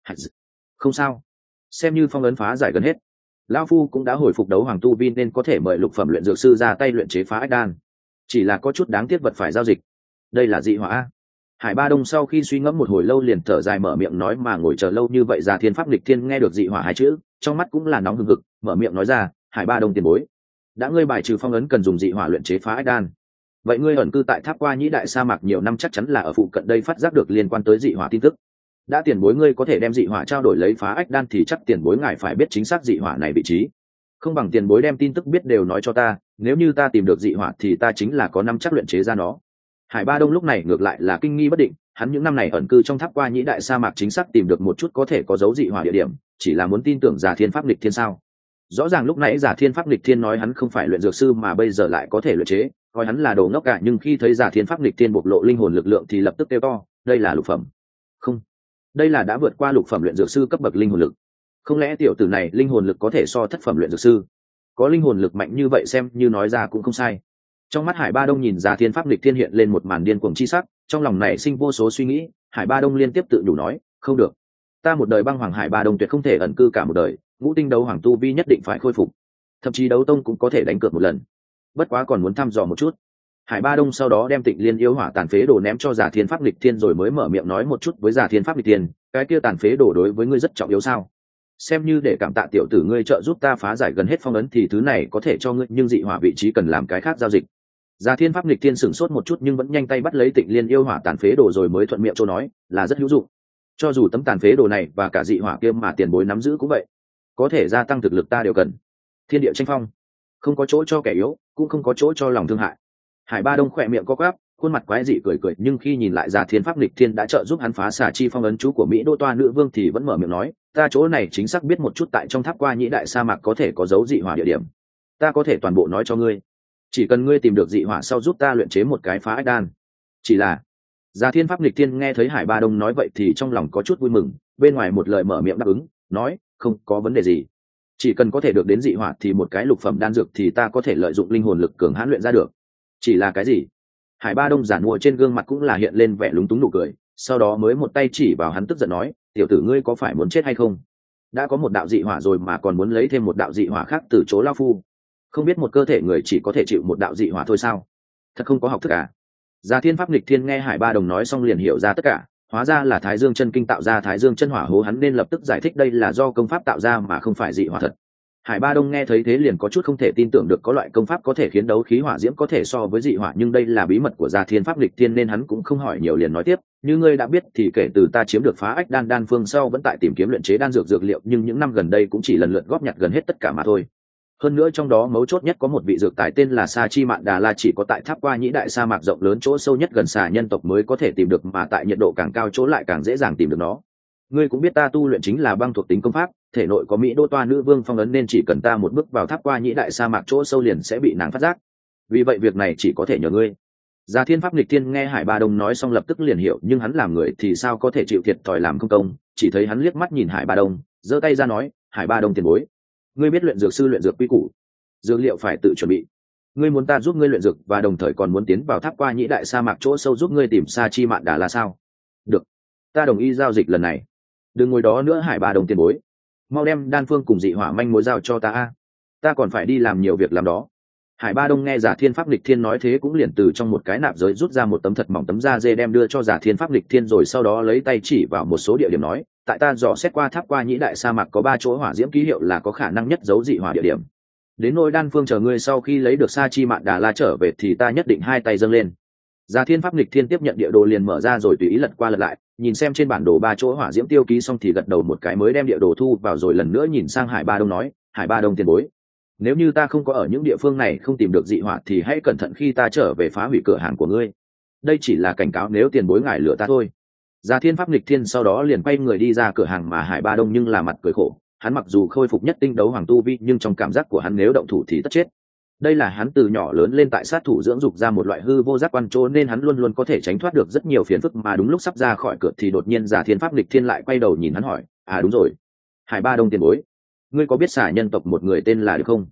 Không sao, xem như phong ấn phá giải gần hết. Lão phu cũng đã hồi phục đấu hoàng tu vi nên có thể mời lục phẩm luyện dược sư ra tay luyện chế phá ách đan. Chỉ là có chút đáng tiếc vật phải giao dịch. Đây là dị hỏa. Hải Ba Đông sau khi suy ngẫm một hồi lâu liền thở dài mở miệng nói, mà ngồi chờ lâu như vậy Già Thiên Pháp Lịch Thiên nghe được dị hỏa hai chữ, trong mắt cũng là nóng hừng hực, mở miệng nói ra, Hải Ba Đông tiền bối, đã ngươi bài trừ phong ấn cần dùng dị hỏa luyện chế phá ách đan, vậy ngươi ẩn cư tại tháp qua nhĩ đại sa mạc nhiều năm chắc chắn là ở phụ cận đây phát giác được liên quan tới dị hỏa tin tức. Đã tiền bối ngươi có thể đem dị hỏa trao đổi lấy phá ách đan thì chắc tiền bối ngài phải biết chính xác dị hỏa này vị trí. Không bằng tiền bối đem tin tức biết đều nói cho ta, nếu như ta tìm được dị hỏa thì ta chính là có năm chắc luyện chế ra nó. Hải Ba Đông lúc này ngược lại là kinh nghi bất định, hắn những năm này ẩn cư trong tháp qua nhĩ đại sa mạc chính xác tìm được một chút có thể có dấu dị hỏa địa điểm, chỉ là muốn tin tưởng Già Thiên Pháp Lịch Thiên sao. Rõ ràng lúc nãy Già Thiên Pháp Lịch Thiên nói hắn không phải luyện dược sư mà bây giờ lại có thể luyện chế, coi hắn là đồ ngốc cả, nhưng khi thấy Già Thiên Pháp Lịch Thiên bộc lộ linh hồn lực lượng thì lập tức kêu to, đây là lục phẩm. Không, đây là đã vượt qua lục phẩm luyện dược sư cấp bậc linh hồn lực. Không lẽ tiểu tử này linh hồn lực có thể so thất phẩm luyện dược sư? Có linh hồn lực mạnh như vậy xem như nói ra cũng không sai. Trong mắt Hải Ba Đông nhìn Già Thiên Pháp Lịch Thiên hiện lên một màn điên cuồng chi sắc, trong lòng này sinh vô số suy nghĩ. Hải Ba Đông liên tiếp tự nhủ nói, không được, ta một đời băng hoàng Hải Ba Đông tuyệt không thể ẩn cư cả một đời, ngũ tinh đấu hoàng tu vi nhất định phải khôi phục, thậm chí đấu tông cũng có thể đánh cược một lần. Bất quá còn muốn thăm dò một chút. Hải Ba Đông sau đó đem Tịnh Liên yêu hỏa tàn phế đồ ném cho Già Thiên Pháp Lịch Thiên rồi mới mở miệng nói một chút với Già Thiên Pháp Lịch Thiên, cái kia tàn phế đồ đối với ngươi rất trọng yếu sao? Xem như để cảm tạ tiểu tử ngươi trợ giúp ta phá giải gần hết phong ấn thì thứ này có thể cho ngươi, nhưng dị hỏa vị trí cần làm cái khác giao dịch. Già Thiên Pháp Lịch Thiên sửng sốt một chút nhưng vẫn nhanh tay bắt lấy Tịnh Liên yêu hỏa tàn phế đồ rồi mới thuận miệng châu nói, là rất hữu dụng. Cho dù tấm tàn phế đồ này và cả dị hỏa kia mà tiền bối nắm giữ cũng vậy, có thể gia tăng thực lực ta đều cần. Thiên địa tranh phong, không có chỗ cho kẻ yếu, cũng không có chỗ cho lòng thương hại. Hải Ba Đông khỏe miệng co quắp, khuôn mặt quái dị cười cười, nhưng khi nhìn lại Già Thiên Pháp Lịch Thiên đã trợ giúp hắn phá xà chi phong ấn chú của Mỹ Đô Toa nữ vương thì vẫn mở miệng nói, ta chỗ này chính xác biết một chút tại trong tháp qua nhĩ đại sa mạc có thể có dấu dị hỏa địa điểm, ta có thể toàn bộ nói cho ngươi, chỉ cần ngươi tìm được dị hỏa sau giúp ta luyện chế một cái phá ách đan. Chỉ là Già Thiên Pháp Lịch Thiên nghe thấy Hải Ba Đông nói vậy thì trong lòng có chút vui mừng, bên ngoài một lời mở miệng đáp ứng, nói, không có vấn đề gì, chỉ cần có thể được đến dị hỏa thì một cái lục phẩm đan dược thì ta có thể lợi dụng linh hồn lực cường hãn luyện ra được. Chỉ là cái gì? Hải Ba Đông giản mua trên gương mặt cũng là hiện lên vẻ lúng túng nụ cười, sau đó mới một tay chỉ vào hắn tức giận nói, tiểu tử ngươi có phải muốn chết hay không? Đã có một đạo dị hỏa rồi mà còn muốn lấy thêm một đạo dị hỏa khác từ chỗ lao phu, không biết một cơ thể người chỉ có thể chịu một đạo dị hỏa thôi sao? Thật không có học thức à? Già Thiên Pháp Lịch Thiên nghe Hải Ba Đông nói xong liền hiểu ra tất cả, hóa ra là Thái Dương chân kinh tạo ra Thái Dương chân hỏa hố hắn, nên lập tức giải thích đây là do công pháp tạo ra mà không phải dị hỏa thật. Hải Ba Đông nghe thấy thế liền có chút không thể tin tưởng được có loại công pháp có thể khiến đấu khí hỏa diễm có thể so với dị hỏa, nhưng đây là bí mật của Già Thiên Pháp Lịch Thiên nên hắn cũng không hỏi nhiều liền nói tiếp, như ngươi đã biết thì kể từ ta chiếm được phá ách đan đan phương sau vẫn tại tìm kiếm luyện chế đan dược dược liệu, nhưng những năm gần đây cũng chỉ lần lượt góp nhặt gần hết tất cả mà thôi. Hơn nữa trong đó mấu chốt nhất có một vị dược tài tên là Sa Chi Mạn Đà La, chỉ có tại tháp qua nhĩ đại sa mạc rộng lớn chỗ sâu nhất gần xà nhân tộc mới có thể tìm được, mà tại nhiệt độ càng cao chỗ lại càng dễ dàng tìm được nó. Ngươi cũng biết ta tu luyện chính là băng thuộc tính công pháp, thể nội có Mỹ Đô Toa nữ vương phong ấn nên chỉ cần ta một bước vào tháp qua nhĩ đại sa mạc chỗ sâu liền sẽ bị nàng phát giác. Vì vậy việc này chỉ có thể nhờ ngươi. Già Thiên Pháp Lịch Thiên nghe Hải Ba Đông nói xong lập tức liền hiểu, nhưng hắn làm người thì sao có thể chịu thiệt thòi làm không công, chỉ thấy hắn liếc mắt nhìn Hải Ba Đông, giơ tay ra nói, Hải Ba Đông tiền bối, ngươi biết luyện dược sư luyện dược quy củ, dược liệu phải tự chuẩn bị. Ngươi muốn ta giúp ngươi luyện dược và đồng thời còn muốn tiến vào tháp qua nhĩ đại sa mạc chỗ sâu giúp ngươi tìm Sa Chi Mạn Đà là sao? Được, ta đồng ý giao dịch lần này. Đừng ngồi đó nữa Hải Ba Đông tiền bối, mau đem đan phương cùng dị hỏa manh mối giao cho ta a, ta còn phải đi làm nhiều việc làm đó. Hải Ba Đông nghe Già Thiên Pháp Lịch Thiên nói thế cũng liền từ trong một cái nạp giới rút ra một tấm thật mỏng tấm da dê đem đưa cho Già Thiên Pháp Lịch Thiên, rồi sau đó lấy tay chỉ vào một số địa điểm nói, tại ta dò xét qua tháp qua nhĩ đại sa mạc có ba chỗ hỏa diễm ký hiệu là có khả năng nhất giấu dị hỏa địa điểm. Đến nỗi đan phương chờ ngươi sau khi lấy được Sa Chi Mạn Đà La trở về thì ta nhất định hai tay dâng lên. Già Thiên Pháp Lịch Thiên tiếp nhận địa đồ liền mở ra rồi tùy ý lật qua lật lại, nhìn xem trên bản đồ ba chỗ hỏa diễm tiêu ký xong thì gật đầu một cái mới đem địa đồ thu vào, rồi lần nữa nhìn sang Hải Ba Đông nói, Hải Ba Đông tiền bối, nếu như ta không có ở những địa phương này không tìm được dị hỏa thì hãy cẩn thận khi ta trở về phá hủy cửa hàng của ngươi. Đây chỉ là cảnh cáo nếu tiền bối ngài lừa ta thôi. Già Thiên Pháp Lịch Thiên sau đó liền quay người đi ra cửa hàng, mà Hải Ba Đông nhưng là mặt cười khổ, hắn mặc dù khôi phục nhất tinh đấu hoàng tu vi nhưng trong cảm giác của hắn nếu động thủ thì tất chết. Đây là hắn từ nhỏ lớn lên tại sát thủ dưỡng dục ra một loại hư vô giác quan chỗ nên hắn luôn luôn có thể tránh thoát được rất nhiều phiền phức, mà đúng lúc sắp ra khỏi cửa thì đột nhiên Già Thiên Pháp Lịch Thiên lại quay đầu nhìn hắn hỏi, à đúng rồi, Hải Ba Đông tiền bối, ngươi có biết xà nhân tộc một người tên là được không?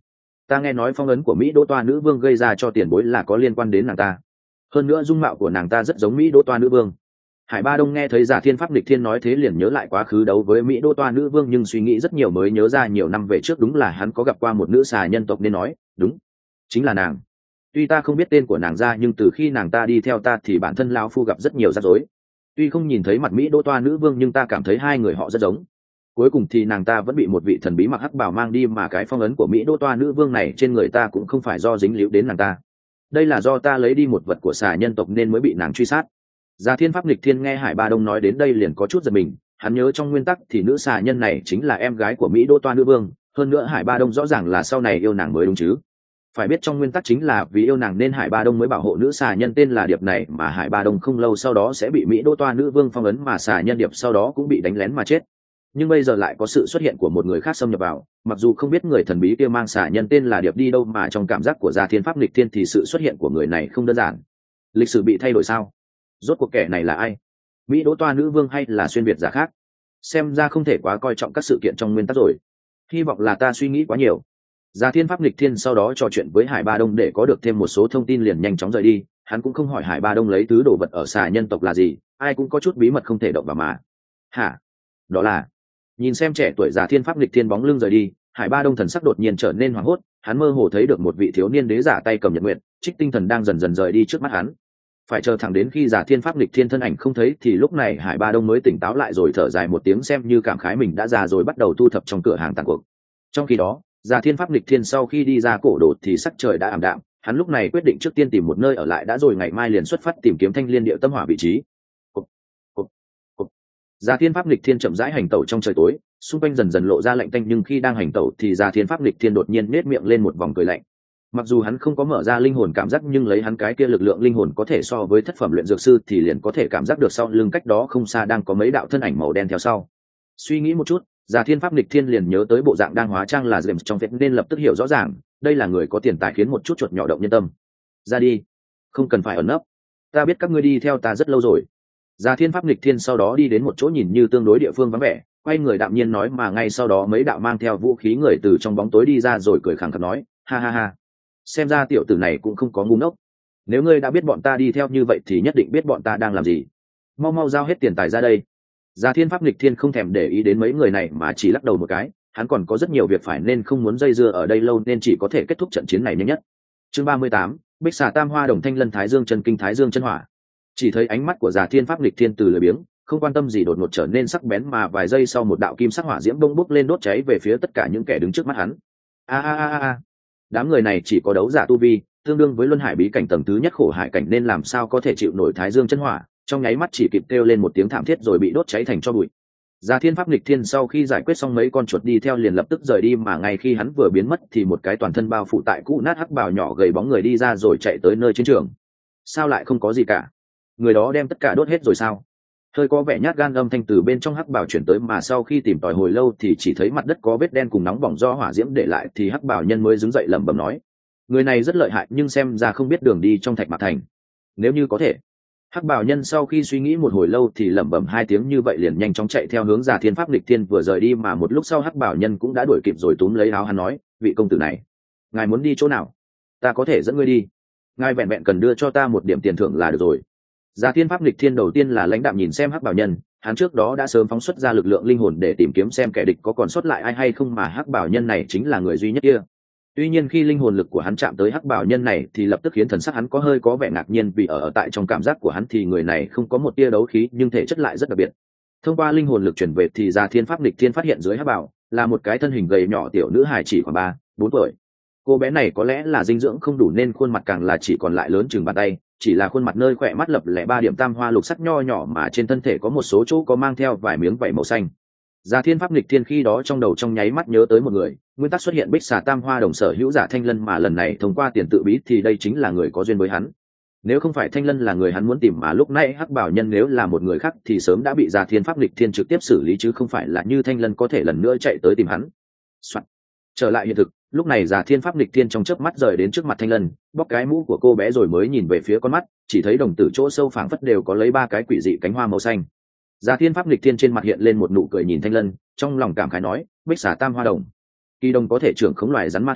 ta nghe nói phong ấn của Mỹ Đỗ Toa nữ vương gây ra cho tiền bối là có liên quan đến nàng ta, hơn nữa dung mạo của nàng ta rất giống Mỹ Đỗ Toa nữ vương. Hải Ba Đông nghe thấy Già Thiên Pháp Lịch Thiên nói thế liền nhớ lại quá khứ đấu với Mỹ Đỗ Toa nữ vương, nhưng suy nghĩ rất nhiều mới nhớ ra nhiều năm về trước đúng là hắn có gặp qua một nữ xà nhân tộc nên nói, đúng, chính là nàng. Tuy ta không biết tên của nàng ra nhưng từ khi nàng ta đi theo ta thì bản thân lão phu gặp rất nhiều rắc rối. Tuy không nhìn thấy mặt Mỹ Đỗ Toa nữ vương nhưng ta cảm thấy hai người họ rất giống. Cuối cùng thì nàng ta vẫn bị một vị thần bí mặc hắc bào mang đi, mà cái phong ấn của Mỹ Đỗ Toa nữ vương này trên người ta cũng không phải do dính líu đến nàng ta. Đây là do ta lấy đi một vật của xà nhân tộc nên mới bị nàng truy sát. Già Thiên Pháp Lịch Thiên nghe Hải Ba Đông nói đến đây liền có chút giật mình, hắn nhớ trong nguyên tắc thì nữ xà nhân này chính là em gái của Mỹ Đỗ Toa nữ vương, hơn nữa Hải Ba Đông rõ ràng là sau này yêu nàng mới đúng chứ. Phải biết trong nguyên tắc chính là vì yêu nàng nên Hải Ba Đông mới bảo hộ nữ xà nhân tên là Điệp này, mà Hải Ba Đông không lâu sau đó sẽ bị Mỹ Đỗ Toa nữ vương phong ấn, mà xà nhân Điệp sau đó cũng bị đánh lén mà chết. Nhưng bây giờ lại có sự xuất hiện của một người khác xâm nhập vào, mặc dù không biết người thần bí kia mang xà nhân tên là Điệp đi đâu, mà trong cảm giác của Già Thiên Pháp Lịch Thiên thì sự xuất hiện của người này không đơn giản. Lịch sử bị thay đổi sao? Rốt cuộc kẻ này là ai? Mỹ Đỗ Toa nữ vương hay là xuyên việt giả khác? Xem ra không thể quá coi trọng các sự kiện trong nguyên tắc rồi. Hy vọng là ta suy nghĩ quá nhiều. Già Thiên Pháp Lịch Thiên sau đó trò chuyện với Hải Ba Đông để có được thêm một số thông tin liền nhanh chóng rời đi. Hắn cũng không hỏi Hải Ba Đông lấy thứ đồ vật ở xà nhân tộc là gì, ai cũng có chút bí mật không thể động vào mà. Hả? Đó là... Nhìn xem trẻ tuổi Già Thiên Pháp Lịch Thiên bóng lưng rời đi, Hải Ba Đông thần sắc đột nhiên trở nên hoảng hốt, hắn mơ hồ thấy được một vị thiếu niên đế giả tay cầm nhật nguyện, trích tinh thần đang dần dần rời đi trước mắt hắn. Phải chờ thẳng đến khi Già Thiên Pháp Lịch Thiên thân ảnh không thấy thì lúc này Hải Ba Đông mới tỉnh táo lại rồi thở dài một tiếng, xem như cảm khái mình đã già rồi, bắt đầu thu thập trong cửa hàng tàn cuộc. Trong khi đó, Già Thiên Pháp Lịch Thiên sau khi đi ra cổ đột thì sắc trời đã ảm đạm, hắn lúc này quyết định trước tiên tìm một nơi ở lại đã rồi ngày mai liền xuất phát tìm kiếm Thanh Liên Điệu Tâm Hỏa vị trí. Cục, cục, cục. Già Thiên Pháp Lịch Thiên chậm rãi hành tẩu trong trời tối, xung quanh dần dần lộ ra lạnh tanh, nhưng khi đang hành tẩu thì Già Thiên Pháp Lịch Thiên đột nhiên nết miệng lên một vòng cười lạnh. Mặc dù hắn không có mở ra linh hồn cảm giác nhưng lấy hắn cái kia lực lượng linh hồn có thể so với thất phẩm luyện dược sư thì liền có thể cảm giác được sau lưng cách đó không xa đang có mấy đạo thân ảnh màu đen theo sau. Suy nghĩ một chút, Già Thiên Pháp Lịch Thiên liền nhớ tới bộ dạng đang hóa trang là James trong phết nên lập tức hiểu rõ ràng, đây là người có tiền tài khiến một chút chuột nhỏ động nhân tâm. Ra đi, không cần phải ẩn nấp, ta biết các ngươi đi theo ta rất lâu rồi. Già Thiên Pháp Lịch Thiên sau đó đi đến một chỗ nhìn như tương đối địa phương vắng vẻ, quay người đạm nhiên nói, mà ngay sau đó mấy đạo mang theo vũ khí người từ trong bóng tối đi ra rồi cười khẳng khặc nói, ha ha ha, xem ra tiểu tử này cũng không có ngu ngốc. Nếu ngươi đã biết bọn ta đi theo như vậy thì nhất định biết bọn ta đang làm gì. Mau mau giao hết tiền tài ra đây. Già Thiên Pháp Lịch Thiên không thèm để ý đến mấy người này mà chỉ lắc đầu một cái, hắn còn có rất nhiều việc phải nên không muốn dây dưa ở đây lâu nên chỉ có thể kết thúc trận chiến này nhanh nhất. Chương ba mươi tám, Bích Xà Tam Hoa Đồng Thanh Lân Thái Dương Chân Kinh Thái Dương Chân Hỏa. Chỉ thấy ánh mắt của Già Thiên Pháp Lịch Thiên từ lười biếng, không quan tâm gì đột ngột trở nên sắc bén, mà vài giây sau một đạo kim sắc hỏa diễm bông bốc lên đốt cháy về phía tất cả những kẻ đứng trước mắt hắn. A a a a. Đám người này chỉ có đấu giả tu vi, tương đương với luân hải bí cảnh tầng thứ nhất khổ hải cảnh nên làm sao có thể chịu nổi Thái Dương chân hỏa, trong nháy mắt chỉ kịp kêu lên một tiếng thảm thiết rồi bị đốt cháy thành tro bụi. Già Thiên Pháp Lịch Thiên sau khi giải quyết xong mấy con chuột đi theo liền lập tức rời đi, mà ngay khi hắn vừa biến mất thì một cái toàn thân bao phủ tại cũ nát hắc bào nhỏ gầy bóng người đi ra rồi chạy tới nơi chiến trường. Sao lại không có gì cả? Người đó đem tất cả đốt hết rồi sao? Hơi có vẻ nhát gan âm thanh từ bên trong hắc bào chuyển tới, mà sau khi tìm tòi hồi lâu thì chỉ thấy mặt đất có vết đen cùng nóng bỏng do hỏa diễm để lại, thì hắc bào nhân mới đứng dậy lẩm bẩm nói, người này rất lợi hại nhưng xem ra không biết đường đi trong Thạch Mạc Thành. Nếu như có thể. Hắc bào nhân sau khi suy nghĩ một hồi lâu thì lẩm bẩm hai tiếng như vậy liền nhanh chóng chạy theo hướng Già Thiên Pháp Lịch Thiên vừa rời đi, mà một lúc sau hắc bào nhân cũng đã đuổi kịp rồi túm lấy áo hắn nói, vị công tử này, ngài muốn đi chỗ nào? Ta có thể dẫn ngươi đi. Ngài vẹn vẹn cần đưa cho ta một điểm tiền thưởng là được rồi. Già Thiên Pháp Lịch Thiên đầu tiên là lãnh đạm nhìn xem hắc bảo nhân, hắn trước đó đã sớm phóng xuất ra lực lượng linh hồn để tìm kiếm xem kẻ địch có còn sót lại ai hay không, mà hắc bảo nhân này chính là người duy nhất kia. Tuy nhiên khi linh hồn lực của hắn chạm tới hắc bảo nhân này thì lập tức khiến thần sắc hắn có hơi có vẻ ngạc nhiên, vì ở, ở tại trong cảm giác của hắn thì người này không có một tia đấu khí nhưng thể chất lại rất đặc biệt. Thông qua linh hồn lực chuyển về thì Già Thiên Pháp Lịch Thiên phát hiện dưới hắc bảo là một cái thân hình gầy nhỏ tiểu nữ hài chỉ khoảng ba bốn tuổi. Cô bé này có lẽ là dinh dưỡng không đủ nên khuôn mặt càng là chỉ còn lại lớn chừng bàn tay, chỉ là khuôn mặt nơi khỏe mắt lập lẻ ba điểm tam hoa lục sắc nho nhỏ, mà trên thân thể có một số chỗ có mang theo vài miếng vảy màu xanh. Già Thiên Pháp Lịch Thiên khi đó trong đầu trong nháy mắt nhớ tới một người, nguyên tắc xuất hiện Bích Xà Tam Hoa Đồng sở hữu giả Thanh Lân, mà lần này thông qua tiền tự bí thì đây chính là người có duyên với hắn. Nếu không phải Thanh Lân là người hắn muốn tìm mà lúc nãy hắc bảo nhân nếu là một người khác thì sớm đã bị Già Thiên Pháp Lịch Thiên trực tiếp xử lý, chứ không phải là như Thanh Lân có thể lần nữa chạy tới tìm hắn. Soạn. Trở lại hiện thực, lúc này Già Thiên Pháp Lịch Thiên trong chớp mắt rời đến trước mặt Thanh Lân, bóc cái mũ của cô bé rồi mới nhìn về phía con mắt, chỉ thấy đồng tử chỗ sâu phảng phất đều có lấy ba cái quỷ dị cánh hoa màu xanh. Già Thiên Pháp Lịch Thiên trên mặt hiện lên một nụ cười nhìn Thanh Lân, trong lòng cảm khái nói, Bích Xà Tam Hoa Đồng. Kỳ đồng có thể trưởng khống loài rắn ma thú,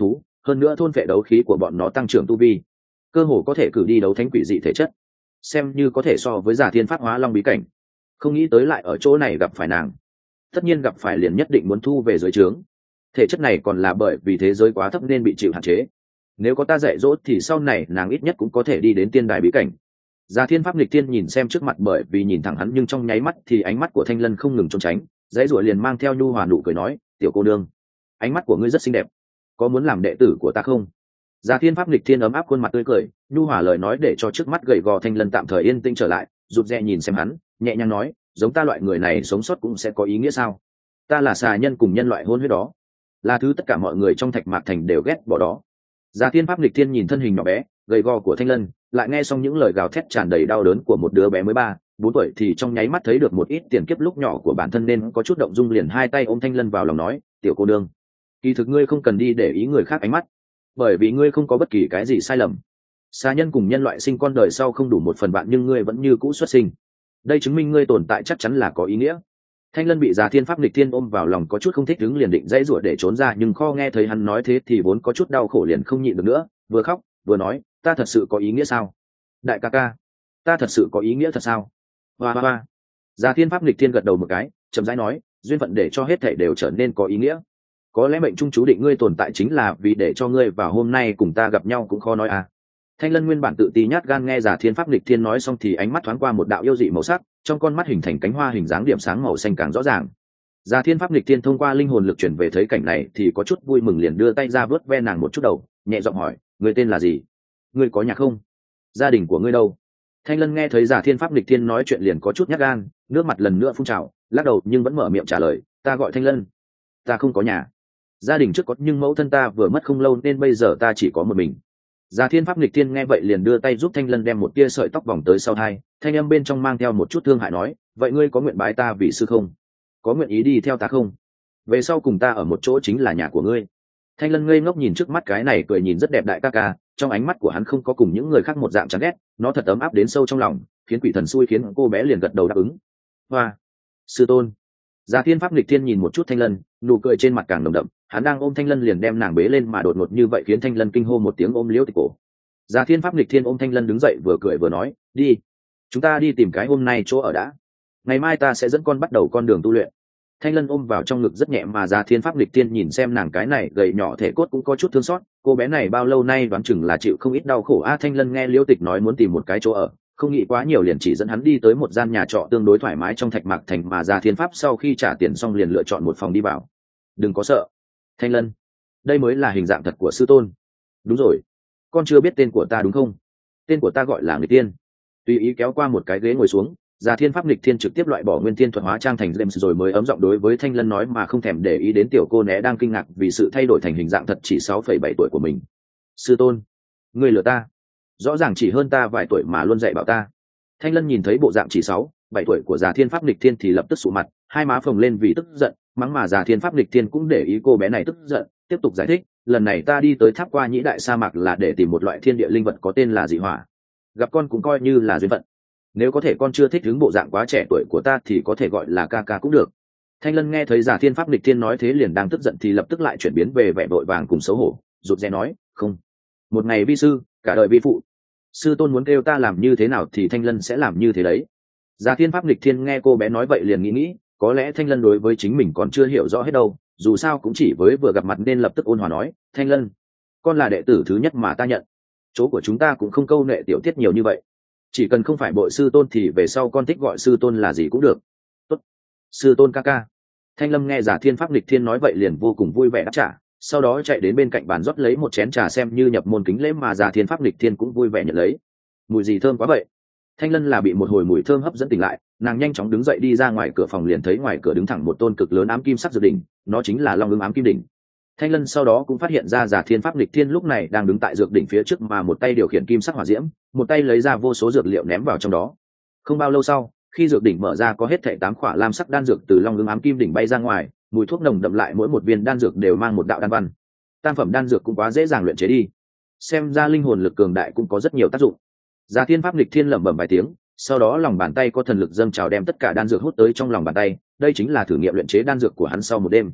hơn nữa thôn vệ đấu khí của bọn nó tăng trưởng tu vi, cơ hồ có thể cử đi đấu thánh quỷ dị thể chất, xem như có thể so với giả thiên pháp hóa long bí cảnh. Không nghĩ tới lại ở chỗ này gặp phải nàng, tất nhiên gặp phải liền nhất định muốn thu về dưới trướng. Thể chất này còn là bởi vì thế giới quá thấp nên bị chịu hạn chế, nếu có ta dạy dỗ thì sau này nàng ít nhất cũng có thể đi đến tiên đài bí cảnh. Giả thiên pháp nghịch tiên nhìn xem trước mặt, bởi vì nhìn thẳng hắn nhưng trong nháy mắt thì ánh mắt của Thanh Lân không ngừng trốn tránh, dãy rủa liền mang theo nhu hòa nụ cười nói, tiểu cô nương, ánh mắt của ngươi rất xinh đẹp, có muốn làm đệ tử của ta không? Giả thiên pháp nghịch thiên ấm áp khuôn mặt tươi cười, nhu hòa lời nói để cho trước mắt gầy gò Thanh Lân tạm thời yên tĩnh trở lại, rụt rè nhìn xem hắn, nhẹ nhàng nói, giống ta loại người này sống sót cũng sẽ có ý nghĩa sao? Ta là xà nhân cùng nhân loại hôn huyết đó, là thứ tất cả mọi người trong Thạch Mạc Thành đều ghét bỏ đó. Giả thiên pháp nghịch thiên nhìn thân hình nhỏ bé gầy gò của Thanh Lân, lại nghe xong những lời gào thét tràn đầy đau đớn của một đứa bé mới ba bốn tuổi thì trong nháy mắt thấy được một ít tiền kiếp lúc nhỏ của bản thân nên có chút động dung, liền hai tay ôm Thanh Lân vào lòng nói, tiểu cô nương, kỳ thực ngươi không cần đi để ý người khác ánh mắt, bởi vì ngươi không có bất kỳ cái gì sai lầm. Xà nhân cùng nhân loại sinh con đời sau không đủ một phần bạn nhưng ngươi vẫn như cũ xuất sinh, đây chứng minh ngươi tồn tại chắc chắn là có ý nghĩa. Thanh Lân bị Giả thiên pháp nghịch thiên ôm vào lòng có chút không thích đứng, liền định dãy rủa để trốn ra, nhưng kho nghe thấy hắn nói thế thì vốn có chút đau khổ liền không nhịn được nữa, vừa khóc vừa nói, ta thật sự có ý nghĩa sao? Đại ca ca, ta thật sự có ý nghĩa thật sao? Hoa hoa hoa. Giả thiên pháp nghịch thiên gật đầu một cái, chậm rãi nói, duyên phận để cho hết thảy đều trở nên có ý nghĩa. Có lẽ mệnh trung chú định ngươi tồn tại chính là vì để cho ngươi vào hôm nay cùng ta gặp nhau cũng khó nói à. Thanh Lân nguyên bản tự ti nhát gan, nghe Giả thiên pháp nghịch thiên nói xong thì ánh mắt thoáng qua một đạo yêu dị màu sắc, trong con mắt hình thành cánh hoa hình dáng điểm sáng màu xanh càng rõ ràng. Giả thiên pháp nghịch thiên thông qua linh hồn lực chuyển về thấy cảnh này thì có chút vui mừng, liền đưa tay ra vớt ve nàng một chút đầu, nhẹ giọng hỏi, ngươi tên là gì? Ngươi có nhà không? Gia đình của ngươi đâu? Thanh Lân nghe thấy Giả thiên pháp nghịch thiên nói chuyện liền có chút nhát gan, nước mặt lần nữa phun trào, lắc đầu nhưng vẫn mở miệng trả lời, ta gọi Thanh Lân, ta không có nhà. Gia đình trước có nhưng mẫu thân ta vừa mất không lâu nên bây giờ ta chỉ có một mình. Giả thiên pháp nghịch thiên nghe vậy liền đưa tay giúp Thanh Lân đem một tia sợi tóc vòng tới sau hai, thanh âm bên trong mang theo một chút thương hại nói, vậy ngươi có nguyện bái ta vì sư không? Có nguyện ý đi theo ta không? Về sau cùng ta ở một chỗ chính là nhà của ngươi. Thanh Lân ngây ngốc nhìn trước mắt cái này cười nhìn rất đẹp đại ca ca, trong ánh mắt của hắn không có cùng những người khác một dạng chán ghét, nó thật ấm áp đến sâu trong lòng, khiến quỷ thần xui khiến cô bé liền gật đầu đáp ứng. Hoa, sư tôn. Giả thiên pháp nghịch thiên nhìn một chút Thanh Lân, nụ cười trên mặt càng nồng đậm, hắn đang ôm Thanh Lân liền đem nàng bế lên mà đột ngột như vậy khiến Thanh Lân kinh hô một tiếng, ôm liễu tịch cổ. Giả thiên pháp nghịch thiên ôm Thanh Lân đứng dậy vừa cười vừa nói, đi, chúng ta đi tìm cái hôm nay chỗ ở đã, ngày mai ta sẽ dẫn con bắt đầu con đường tu luyện. Thanh Lân ôm vào trong ngực rất nhẹ mà Giả thiên pháp nghịch thiên nhìn xem nàng cái này gầy nhỏ thể cốt cũng có chút thương xót, cô bé này bao lâu nay đoán chừng là chịu không ít đau khổ a. À, Thanh Lân nghe liễu tịch nói muốn tìm một cái chỗ ở, không nghĩ quá nhiều liền chỉ dẫn hắn đi tới một gian nhà trọ tương đối thoải mái trong Thạch Mạc Thành, mà Giả thiên pháp sau khi trả tiền xong liền lựa chọn một phòng đi vào. Đừng có sợ, Thanh Lân, đây mới là hình dạng thật của sư tôn. Đúng rồi, con chưa biết tên của ta đúng không? Tên của ta gọi là Nghịch Tiên. Tùy ý kéo qua một cái ghế ngồi xuống, Giả thiên pháp nghịch thiên trực tiếp loại bỏ nguyên tiên thuật hóa trang thành James rồi mới ấm giọng đối với Thanh Lân nói, mà không thèm để ý đến tiểu cô né đang kinh ngạc vì sự thay đổi thành hình dạng thật chỉ sáu phẩy bảy tuổi của mình. Sư tôn, ngươi lừa ta, rõ ràng chỉ hơn ta vài tuổi mà luôn dạy bảo ta. Thanh Lân nhìn thấy bộ dạng chỉ sáu bảy tuổi của Giả thiên pháp nghịch thiên thì lập tức sụ mặt, hai má phồng lên vì tức giận, mắng mà Giả thiên pháp nghịch thiên cũng để ý cô bé này tức giận, tiếp tục giải thích, lần này ta đi tới tháp qua nhĩ đại sa mạc là để tìm một loại thiên địa linh vật có tên là dị hỏa, gặp con cũng coi như là duyên phận, nếu có thể con chưa thích ứng bộ dạng quá trẻ tuổi của ta thì có thể gọi là ca ca cũng được. Thanh Lân nghe thấy Giả thiên pháp nghịch thiên nói thế liền đang tức giận thì lập tức lại chuyển biến về vẻ vội vàng cùng xấu hổ, rụt rè nói, không, một ngày vi sư cả đời vi phụ, sư tôn muốn kêu ta làm như thế nào thì Thanh Lân sẽ làm như thế đấy. Giả thiên pháp nghịch thiên nghe cô bé nói vậy liền nghĩ nghĩ, có lẽ Thanh Lân đối với chính mình còn chưa hiểu rõ hết đâu, dù sao cũng chỉ với vừa gặp mặt nên lập tức ôn hòa nói, Thanh Lân, con là đệ tử thứ nhất mà ta nhận, chỗ của chúng ta cũng không câu nệ tiểu tiết nhiều như vậy, chỉ cần không phải bội sư tôn thì về sau con thích gọi sư tôn là gì cũng được. Tốt, sư tôn ca ca. Thanh Lâm nghe Giả thiên pháp nghịch thiên nói vậy liền vô cùng vui vẻ đáp trả, sau đó chạy đến bên cạnh bàn rót lấy một chén trà xem như nhập môn kính lễ, mà Giả thiên pháp nghịch thiên cũng vui vẻ nhận lấy. Mùi gì thơm quá vậy. Thanh Lân là bị một hồi mùi thơm hấp dẫn tỉnh lại, nàng nhanh chóng đứng dậy đi ra ngoài cửa phòng liền thấy ngoài cửa đứng thẳng một tôn cực lớn ám kim sắc dược đỉnh, nó chính là Long Ưng ám kim đỉnh. Thanh Lân sau đó cũng phát hiện ra Giả thiên pháp nghịch thiên lúc này đang đứng tại dược đỉnh phía trước mà một tay điều khiển kim sắc hỏa diễm, một tay lấy ra vô số dược liệu ném vào trong đó. Không bao lâu sau, khi dược đỉnh mở ra có hết thảy tám khỏa lam sắc đan dược từ Long Ưng ám kim đỉnh bay ra ngoài, mùi thuốc nồng đậm lại mỗi một viên đan dược đều mang một đạo đan văn. Tam phẩm đan dược cũng quá dễ dàng luyện chế đi. Xem ra linh hồn lực cường đại cũng có rất nhiều tác dụng. Giả thiên pháp nghịch thiên lẩm bẩm vài tiếng, sau đó lòng bàn tay có thần lực dâng trào đem tất cả đan dược hút tới trong lòng bàn tay, đây chính là thử nghiệm luyện chế đan dược của hắn sau một đêm.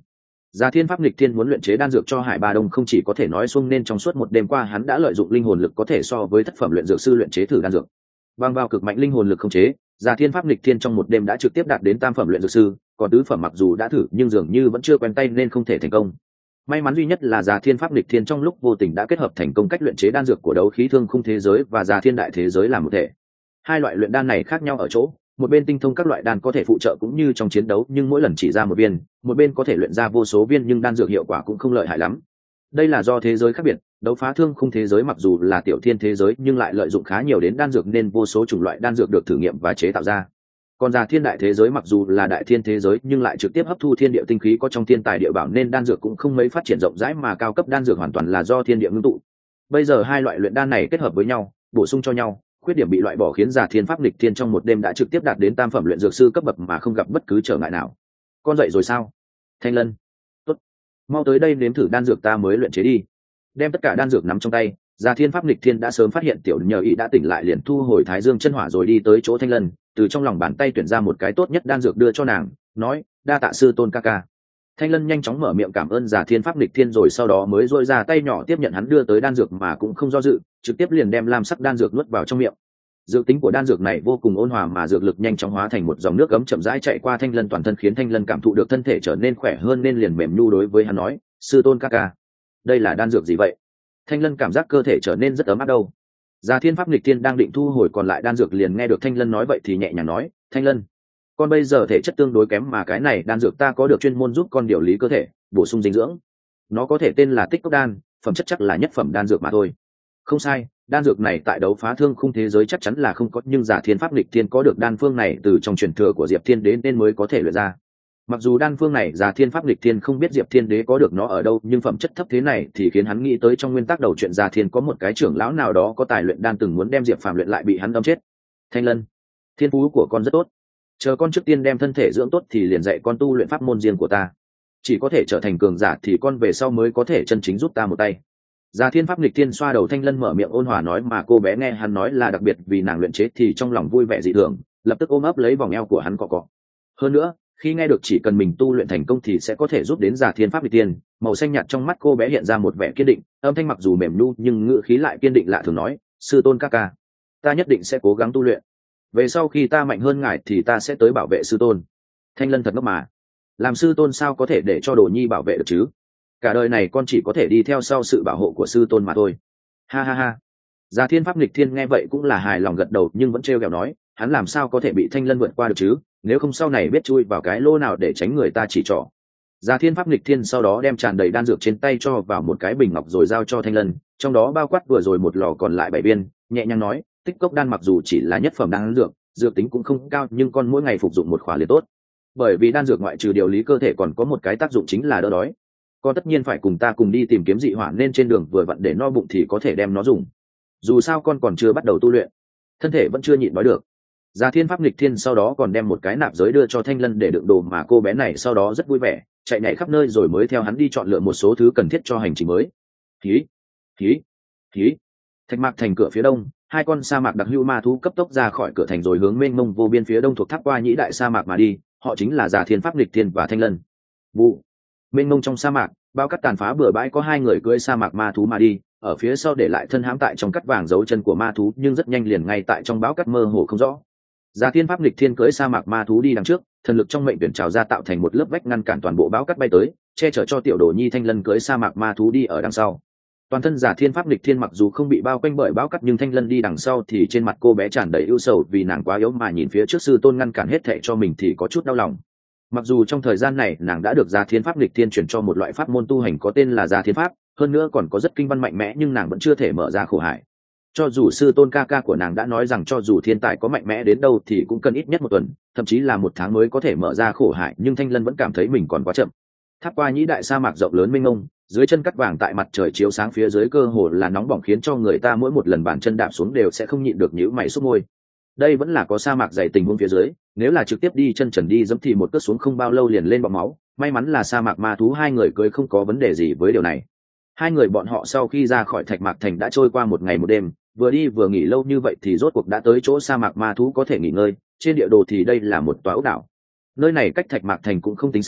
Già Thiên Pháp Nghịch Thiên muốn luyện chế đan dược cho Hải Ba Đông không chỉ có thể nói xuông nên trong suốt một đêm qua hắn đã lợi dụng linh hồn lực có thể so với thất phẩm luyện dược sư luyện chế thử đan dược. Bằng vào cực mạnh linh hồn lực không chế, Già Thiên Pháp Nghịch Thiên trong một đêm đã trực tiếp đạt đến tam phẩm luyện dược sư, còn tứ phẩm mặc dù đã thử nhưng dường như vẫn chưa quen tay nên không thể thành công. May mắn duy nhất là Già Thiên Pháp Nghịch Thiên trong lúc vô tình đã kết hợp thành công cách luyện chế đan dược của đấu khí thương khung thế giới và Già Thiên đại thế giới làm một thể. Hai loại luyện đan này khác nhau ở chỗ, một bên tinh thông các loại đan có thể phụ trợ cũng như trong chiến đấu nhưng mỗi lần chỉ ra một viên, một bên có thể luyện ra vô số viên nhưng đan dược hiệu quả cũng không lợi hại lắm. Đây là do thế giới khác biệt, đấu phá thương khung thế giới mặc dù là tiểu thiên thế giới nhưng lại lợi dụng khá nhiều đến đan dược nên vô số chủng loại đan dược được thử nghiệm và chế tạo ra. Còn Già Thiên đại thế giới mặc dù là đại thiên thế giới nhưng lại trực tiếp hấp thu thiên địa tinh khí có trong thiên tài địa bảo nên đan dược cũng không mấy phát triển rộng rãi mà cao cấp đan dược hoàn toàn là do thiên địa ngưng tụ. Bây giờ hai loại luyện đan này kết hợp với nhau, bổ sung cho nhau, khuyết điểm bị loại bỏ khiến Già Thiên Pháp Nghịch Thiên trong một đêm đã trực tiếp đạt đến tam phẩm luyện dược sư cấp bậc mà không gặp bất cứ trở ngại nào. Con dậy rồi sao? Thanh Lân, tốt, mau tới đây nếm thử đan dược ta mới luyện chế đi. Đem tất cả đan dược nắm trong tay, Già Thiên Pháp Nghịch Thiên đã sớm phát hiện tiểu nhờ ý đã tỉnh lại liền thu hồi Thái Dương chân hỏa rồi đi tới chỗ Thanh Lân, từ trong lòng bàn tay tuyển ra một cái tốt nhất đan dược đưa cho nàng, nói: đa tạ sư tôn ca ca. Thanh Lân nhanh chóng mở miệng cảm ơn Già Thiên Pháp Nghịch Thiên rồi sau đó mới duỗi ra tay nhỏ tiếp nhận hắn đưa tới đan dược mà cũng không do dự, trực tiếp liền đem lam sắc đan dược nuốt vào trong miệng. Dược tính của đan dược này vô cùng ôn hòa mà dược lực nhanh chóng hóa thành một dòng nước ấm chậm rãi chạy qua Thanh Lân toàn thân khiến Thanh Lân cảm thụ được thân thể trở nên khỏe hơn nên liền mềm nhu đối với hắn nói: sư tôn ca ca, đây là đan dược gì vậy? Thanh Lân cảm giác cơ thể trở nên rất ấm áp đâu. Già Thiên Pháp Nghịch Thiên đang định thu hồi còn lại đan dược liền nghe được Thanh Lân nói vậy thì nhẹ nhàng nói: Thanh Lân, con bây giờ thể chất tương đối kém mà cái này đan dược ta có được chuyên môn giúp con điều lý cơ thể, bổ sung dinh dưỡng. Nó có thể tên là Tích Cốc đan, phẩm chất chắc là nhất phẩm đan dược mà thôi. Không sai, đan dược này tại đấu phá thương khung thế giới chắc chắn là không có nhưng Già Thiên Pháp Nghịch Thiên có được đan phương này từ trong truyền thừa của Diệp Thiên Đế nên mới có thể luyện ra. Mặc dù đan phương này Già Thiên Pháp Nghịch Thiên không biết Diệp Thiên Đế có được nó ở đâu nhưng phẩm chất thấp thế này thì khiến hắn nghĩ tới trong nguyên tắc đầu chuyện Già Thiên có một cái trưởng lão nào đó có tài luyện đan từng muốn đem Diệp Phàm luyện lại bị hắn đâm chết. Thanh Lân, thiên phú của con rất tốt, chờ con trước tiên đem thân thể dưỡng tốt thì liền dạy con tu luyện pháp môn riêng của ta, chỉ có thể trở thành cường giả thì con về sau mới có thể chân chính giúp ta một tay. Già Thiên Pháp Nghịch Thiên xoa đầu Thanh Lân mở miệng ôn hòa nói mà cô bé nghe hắn nói là đặc biệt vì nàng luyện chế thì trong lòng vui vẻ dị thường, lập tức ôm ấp lấy vòng eo của hắn cọ cọ. Hơn nữa, khi nghe được chỉ cần mình tu luyện thành công thì sẽ có thể giúp đến Già Thiên Pháp Nghịch Thiên, màu xanh nhạt trong mắt cô bé hiện ra một vẻ kiên định, âm thanh mặc dù mềm nhu nhưng ngữ khí lại kiên định lạ thường nói: sư tôn ca ca, ta nhất định sẽ cố gắng tu luyện, về sau khi ta mạnh hơn ngài thì ta sẽ tới bảo vệ sư tôn. Thanh Lân thật ngốc mà, làm sư tôn sao có thể để cho đồ nhi bảo vệ được chứ? Cả đời này con chỉ có thể đi theo sau sự bảo hộ của sư tôn mà thôi. Ha ha ha. Già Thiên Pháp Nghịch Thiên nghe vậy cũng là hài lòng gật đầu nhưng vẫn trêu ghẹo nói: hắn làm sao có thể bị Thanh Lân vượt qua được chứ, nếu không sau này biết chui vào cái lỗ nào để tránh người ta chỉ trỏ. Già Thiên Pháp Nghịch Thiên sau đó đem tràn đầy đan dược trên tay cho vào một cái bình ngọc rồi giao cho Thanh Lân, trong đó bao quát vừa rồi một lò còn lại bảy viên, nhẹ nhàng nói: Tích Cốc đan mặc dù chỉ là nhất phẩm đan dược, dược tính cũng không cao nhưng con mỗi ngày phục dụng một khỏa liền tốt, bởi vì đan dược ngoại trừ điều lý cơ thể còn có một cái tác dụng chính là đỡ đói. Con tất nhiên phải cùng ta cùng đi tìm kiếm dị hỏa nên trên đường vừa vặn để no bụng thì có thể đem nó dùng, dù sao con còn chưa bắt đầu tu luyện, thân thể vẫn chưa nhịn đói được. Già Thiên Pháp Nghịch Thiên sau đó còn đem một cái nạp giới đưa cho Thanh Lân để đựng đồ mà cô bé này sau đó rất vui vẻ, chạy nhảy khắp nơi rồi mới theo hắn đi chọn lựa một số thứ cần thiết cho hành trình mới. Hí, hí, hí. Thạch Mạc thành cửa phía đông, hai con sa mạc đặc hữu ma thú cấp tốc ra khỏi cửa thành rồi hướng mênh mông vô biên phía đông thuộc tháp qua nhĩ đại sa mạc mà đi, họ chính là Già Thiên Pháp Nghịch Thiên và Thanh Lân. Vụ. Mênh mông trong sa mạc, bao cát tàn phá bừa bãi có hai người cưỡi sa mạc ma thú mà đi, ở phía sau để lại thân hãm tại trong cắt vàng dấu chân của ma thú nhưng rất nhanh liền ngay tại trong bão cát mơ hồ không rõ. Già Thiên Pháp Nghịch Thiên cưỡi sa mạc ma thú đi đằng trước, thần lực trong mệnh tuyển trào ra tạo thành một lớp vách ngăn cản toàn bộ bão cát bay tới, che chở cho tiểu đồ nhi Thanh Lân cưỡi sa mạc ma thú đi ở đằng sau. Toàn thân Già Thiên Pháp Nghịch Thiên mặc dù không bị bao quanh bởi bão cát nhưng Thanh Lân đi đằng sau thì trên mặt cô bé tràn đầy ưu sầu vì nàng quá yếu mà nhìn phía trước sư tôn ngăn cản hết thệ cho mình thì có chút đau lòng. Mặc dù trong thời gian này nàng đã được Già Thiên Pháp Nghịch Thiên chuyển cho một loại pháp môn tu hành có tên là Già Thiên Pháp, hơn nữa còn có rất kinh văn mạnh mẽ nhưng nàng vẫn chưa thể mở ra khổ hải. Cho dù sư tôn ca ca của nàng đã nói rằng cho dù thiên tài có mạnh mẽ đến đâu thì cũng cần ít nhất một tuần, thậm chí là một tháng mới có thể mở ra khổ hải, nhưng Thanh Lân vẫn cảm thấy mình còn quá chậm. Tháp qua nhĩ đại sa mạc rộng lớn mênh mông, dưới chân cắt vàng tại mặt trời chiếu sáng phía dưới cơ hồ là nóng bỏng khiến cho người ta mỗi một lần bàn chân đạp xuống đều sẽ không nhịn được nhíu mày súc môi. Đây vẫn là có sa mạc dày tình huống phía dưới, nếu là trực tiếp đi chân trần đi dẫm thì một cước xuống không bao lâu liền lên bọt máu. May mắn là sa mạc ma thú hai người cưới không có vấn đề gì với điều này. Hai người bọn họ sau khi ra khỏi Thạch Mạc Thành đã trôi qua một ngày một đêm, vừa đi vừa nghỉ lâu như vậy thì rốt cuộc đã tới chỗ sa mạc ma thú có thể nghỉ ngơi. Trên địa đồ thì đây là một tòa ốc đảo. Nơi này cách Thạch Mạc Thành cũng không tính xa,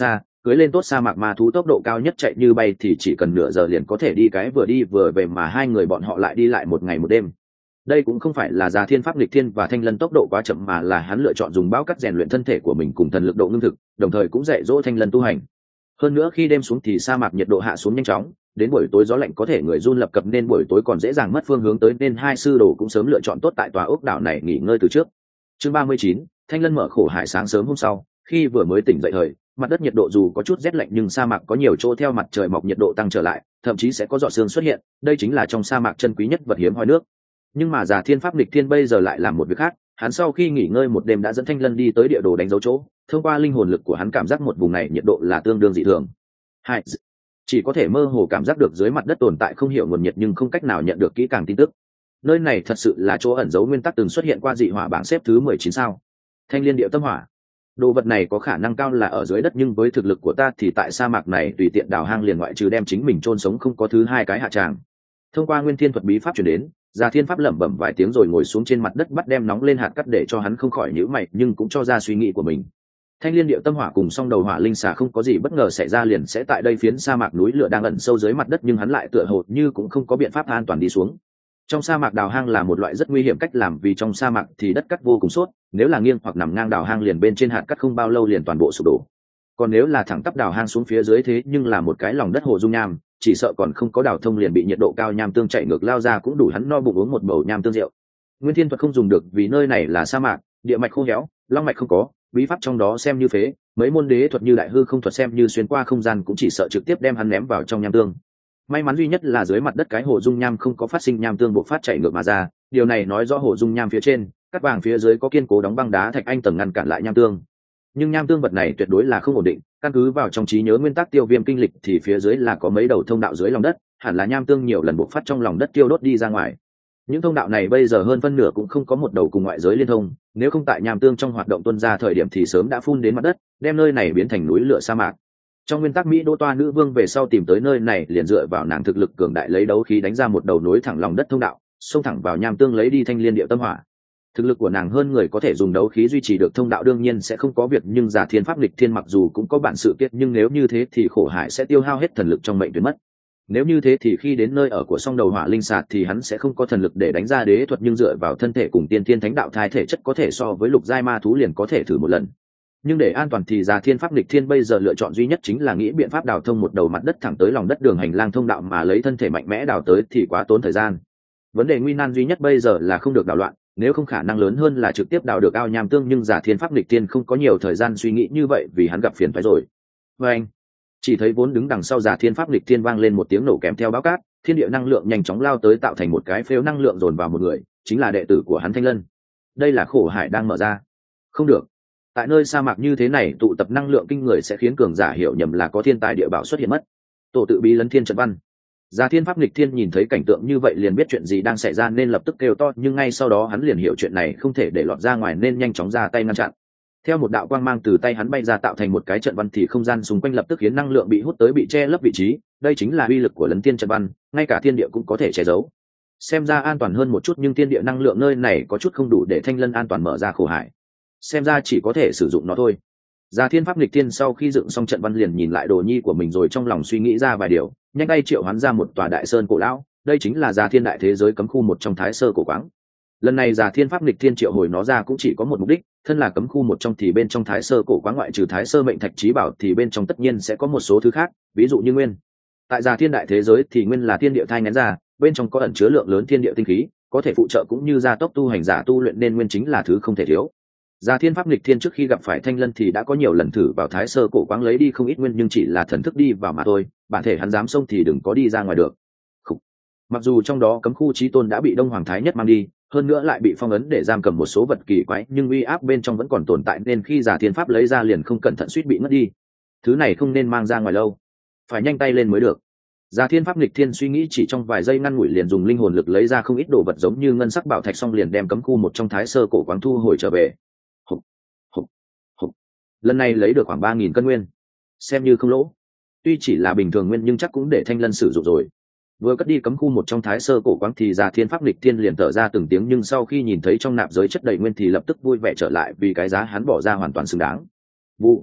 cưới lên tốt sa mạc ma thú tốc độ cao nhất chạy như bay thì chỉ cần nửa giờ liền có thể đi cái vừa đi vừa về, mà hai người bọn họ lại đi lại một ngày một đêm. Đây cũng không phải là Già Thiên Pháp Nghịch Thiên và Thanh Lân tốc độ quá chậm, mà là hắn lựa chọn dùng bão cắt rèn luyện thân thể của mình cùng thần lực độ ngưng thực, đồng thời cũng dạy dỗ Thanh Lân tu hành. Hơn nữa khi đêm xuống thì sa mạc nhiệt độ hạ xuống nhanh chóng, đến buổi tối gió lạnh có thể người run lập cập, nên buổi tối còn dễ dàng mất phương hướng tới, nên hai sư đồ cũng sớm lựa chọn tốt tại tòa ốc đảo này nghỉ ngơi từ trước. Chương ba mươi chín, Thanh Lân mở khổ hải. Sáng sớm hôm sau, khi vừa mới tỉnh dậy thời, mặt đất nhiệt độ dù có chút rét lạnh nhưng sa mạc có nhiều chỗ theo mặt trời mọc nhiệt độ tăng trở lại, thậm chí sẽ có giọt sương xuất hiện, đây chính là trong sa mạc chân quý nhất vật hiếm hoi nước. Nhưng mà Già Thiên Pháp Nghịch Thiên bây giờ lại làm một việc khác, hắn sau khi nghỉ ngơi một đêm đã dẫn Thanh Lân đi tới địa đồ đánh dấu chỗ, thông qua linh hồn lực của hắn cảm giác một vùng này nhiệt độ là tương đương dị thường. Hai, chỉ có thể mơ hồ cảm giác được dưới mặt đất tồn tại không hiểu nguồn nhiệt, nhưng không cách nào nhận được kỹ càng tin tức. Nơi này thật sự là chỗ ẩn giấu nguyên tắc từng xuất hiện qua dị hỏa bảng xếp thứ mười chín sao. Thanh Liên Điệu Tâm Hỏa. Đồ vật này có khả năng cao là ở dưới đất, nhưng với thực lực của ta thì tại sa mạc này tùy tiện đào hang liền ngoại trừ đem chính mình chôn sống không có thứ hai cái hạ tràng. Thông qua nguyên thiên thuật bí pháp truyền đến, Già Thiên Pháp lẩm bẩm vài tiếng rồi ngồi xuống trên mặt đất bắt đem nóng lên hạt cắt để cho hắn không khỏi nhíu mày, nhưng cũng cho ra suy nghĩ của mình. Thanh Liên Điệu Tâm Hỏa cùng song đầu hỏa linh xà không có gì bất ngờ xảy ra liền sẽ tại đây phiến sa mạc núi lửa đang ẩn sâu dưới mặt đất, nhưng hắn lại tựa hồ như cũng không có biện pháp an toàn đi xuống. Trong sa mạc đào hang là một loại rất nguy hiểm cách làm, vì trong sa mạc thì đất cắt vô cùng sốt, nếu là nghiêng hoặc nằm ngang đào hang liền bên trên hạt cắt không bao lâu liền toàn bộ sụp đổ. Còn nếu là thẳng tắp đào hang xuống phía dưới thế nhưng là một cái lòng đất hồ dung nham, chỉ sợ còn không có đào thông liền bị nhiệt độ cao nham tương chạy ngược lao ra, cũng đủ hắn no bụng uống một bầu nham tương rượu. Nguyên thiên thuật không dùng được vì nơi này là sa mạc, địa mạch khô héo, long mạch không có, bí pháp trong đó xem như phế, mấy môn đế thuật như đại hư không thuật xem như xuyên qua không gian cũng chỉ sợ trực tiếp đem hắn ném vào trong nham tương. May mắn duy nhất là dưới mặt đất cái hồ dung nham không có phát sinh nham tương bộc phát chảy ngược mà ra, điều này nói rõ hồ dung nham phía trên, cắt vàng phía dưới có kiên cố đóng băng đá thạch anh tầng ngăn cản lại nham tương. Nhưng nham tương vật này tuyệt đối là không ổn định, căn cứ vào trong trí nhớ nguyên tắc Tiêu Viêm kinh lịch thì phía dưới là có mấy đầu thông đạo dưới lòng đất, hẳn là nham tương nhiều lần bộc phát trong lòng đất tiêu đốt đi ra ngoài. Những thông đạo này bây giờ hơn phân nửa cũng không có một đầu cùng ngoại giới liên thông, nếu không tại nham tương trong hoạt động tuôn ra thời điểm thì sớm đã phun đến mặt đất, đem nơi này biến thành núi lửa sa mạc. Trong nguyên tắc Mỹ Đô Toa nữ vương về sau tìm tới nơi này liền dựa vào nàng thực lực cường đại lấy đấu khí đánh ra một đầu nối thẳng lòng đất thông đạo, xông thẳng vào nham tương lấy đi Thanh Liên Điệu Tâm Hỏa. Thực lực của nàng hơn người có thể dùng đấu khí duy trì được thông đạo đương nhiên sẽ không có việc, nhưng Già Thiên Pháp Nghịch Thiên mặc dù cũng có bản sự kiệt, nhưng nếu như thế thì khổ hải sẽ tiêu hao hết thần lực trong mệnh tuyệt mất. Nếu như thế thì khi đến nơi ở của song đầu hỏa linh sạt thì hắn sẽ không có thần lực để đánh ra đế thuật, nhưng dựa vào thân thể cùng tiên thiên thánh đạo thai thể chất có thể so với lục giai ma thú liền có thể thử một lần. Nhưng để an toàn thì Già Thiên Pháp Nghịch Thiên bây giờ lựa chọn duy nhất chính là nghĩ biện pháp đào thông một đầu mặt đất thẳng tới lòng đất đường hành lang thông đạo, mà lấy thân thể mạnh mẽ đào tới thì quá tốn thời gian. Vấn đề nguy nan duy nhất bây giờ là không được đào loạn, nếu không khả năng lớn hơn là trực tiếp đào được ao nham tương, nhưng Già Thiên Pháp Nghịch Thiên không có nhiều thời gian suy nghĩ như vậy vì hắn gặp phiền phải rồi. Và anh chỉ thấy vốn đứng đằng sau Già Thiên Pháp Nghịch Thiên vang lên một tiếng nổ kèm theo bão cát, thiên địa năng lượng nhanh chóng lao tới tạo thành một cái phếu năng lượng dồn vào một người, chính là đệ tử của hắn Thanh Lân. Đây là khổ hải đang mở ra. Không được, tại nơi sa mạc như thế này tụ tập năng lượng kinh người sẽ khiến cường giả hiểu nhầm là có thiên tài địa bảo xuất hiện mất. Tổ tự bí lấn thiên trận văn. Già Thiên Pháp Nghịch Thiên nhìn thấy cảnh tượng như vậy liền biết chuyện gì đang xảy ra nên lập tức kêu to, nhưng ngay sau đó hắn liền hiểu chuyện này không thể để lọt ra ngoài nên nhanh chóng ra tay ngăn chặn. Theo một đạo quang mang từ tay hắn bay ra tạo thành một cái trận văn thì không gian xung quanh lập tức khiến năng lượng bị hút tới bị che lấp vị trí, đây chính là uy lực của lấn thiên trận văn, ngay cả thiên địa cũng có thể che giấu. Xem ra an toàn hơn một chút, nhưng thiên địa năng lượng nơi này có chút không đủ để Thanh Lân an toàn mở ra khổ hải. Xem ra chỉ có thể sử dụng nó thôi. Già Thiên Pháp Nghịch Thiên sau khi dựng xong trận văn liền nhìn lại đồ nhi của mình rồi trong lòng suy nghĩ ra vài điều, nhanh tay triệu hoán ra một tòa đại sơn cổ lão, đây chính là Già Thiên đại thế giới cấm khu một trong Thái Sơ cổ quáng. Lần này Già Thiên Pháp Nghịch Thiên triệu hồi nó ra cũng chỉ có một mục đích, thân là cấm khu một trong thì bên trong Thái Sơ cổ quáng ngoại trừ Thái Sơ mệnh thạch trí bảo thì bên trong tất nhiên sẽ có một số thứ khác, ví dụ như nguyên. Tại Già Thiên đại thế giới thì nguyên là thiên địa thai nghén ra, bên trong có ẩn chứa lượng lớn thiên địa tinh khí, có thể phụ trợ cũng như gia tốc tu hành giả tu luyện nên nguyên chính là thứ không thể thiếu. Già Thiên Pháp Nghịch Thiên trước khi gặp phải Thanh Lân thì đã có nhiều lần thử vào Thái Sơ cổ quáng lấy đi không ít nguyên, nhưng chỉ là thần thức đi vào mà thôi, bản thể hắn dám xông thì đừng có đi ra ngoài được. Khủ. Mặc dù trong đó cấm khu chí tôn đã bị Đông Hoàng Thái Nhất mang đi, hơn nữa lại bị phong ấn để giam cầm một số vật kỳ quái, nhưng uy áp bên trong vẫn còn tồn tại nên khi Già Thiên Pháp lấy ra liền không cẩn thận suýt bị ngất đi. Thứ này không nên mang ra ngoài lâu, phải nhanh tay lên mới được. Già Thiên Pháp Nghịch Thiên suy nghĩ chỉ trong vài giây ngăn ngủi liền dùng linh hồn lực lấy ra không ít đồ vật giống như ngân sắc bảo thạch, xong liền đem cấm khu một trong Thái Sơ cổ quáng thu hồi trở về. Hục, hục, hục. Lần này lấy được khoảng ba nghìn cân nguyên, xem như không lỗ. Tuy chỉ là bình thường nguyên nhưng chắc cũng để Thanh Lân sử dụng rồi. Vừa cất đi cấm khu một trong Thái Sơ cổ quáng thì Già Thiên Pháp Nghịch Thiên liền thở ra từng tiếng, nhưng sau khi nhìn thấy trong nạp giới chất đầy nguyên thì lập tức vui vẻ trở lại vì cái giá hắn bỏ ra hoàn toàn xứng đáng. Vụ.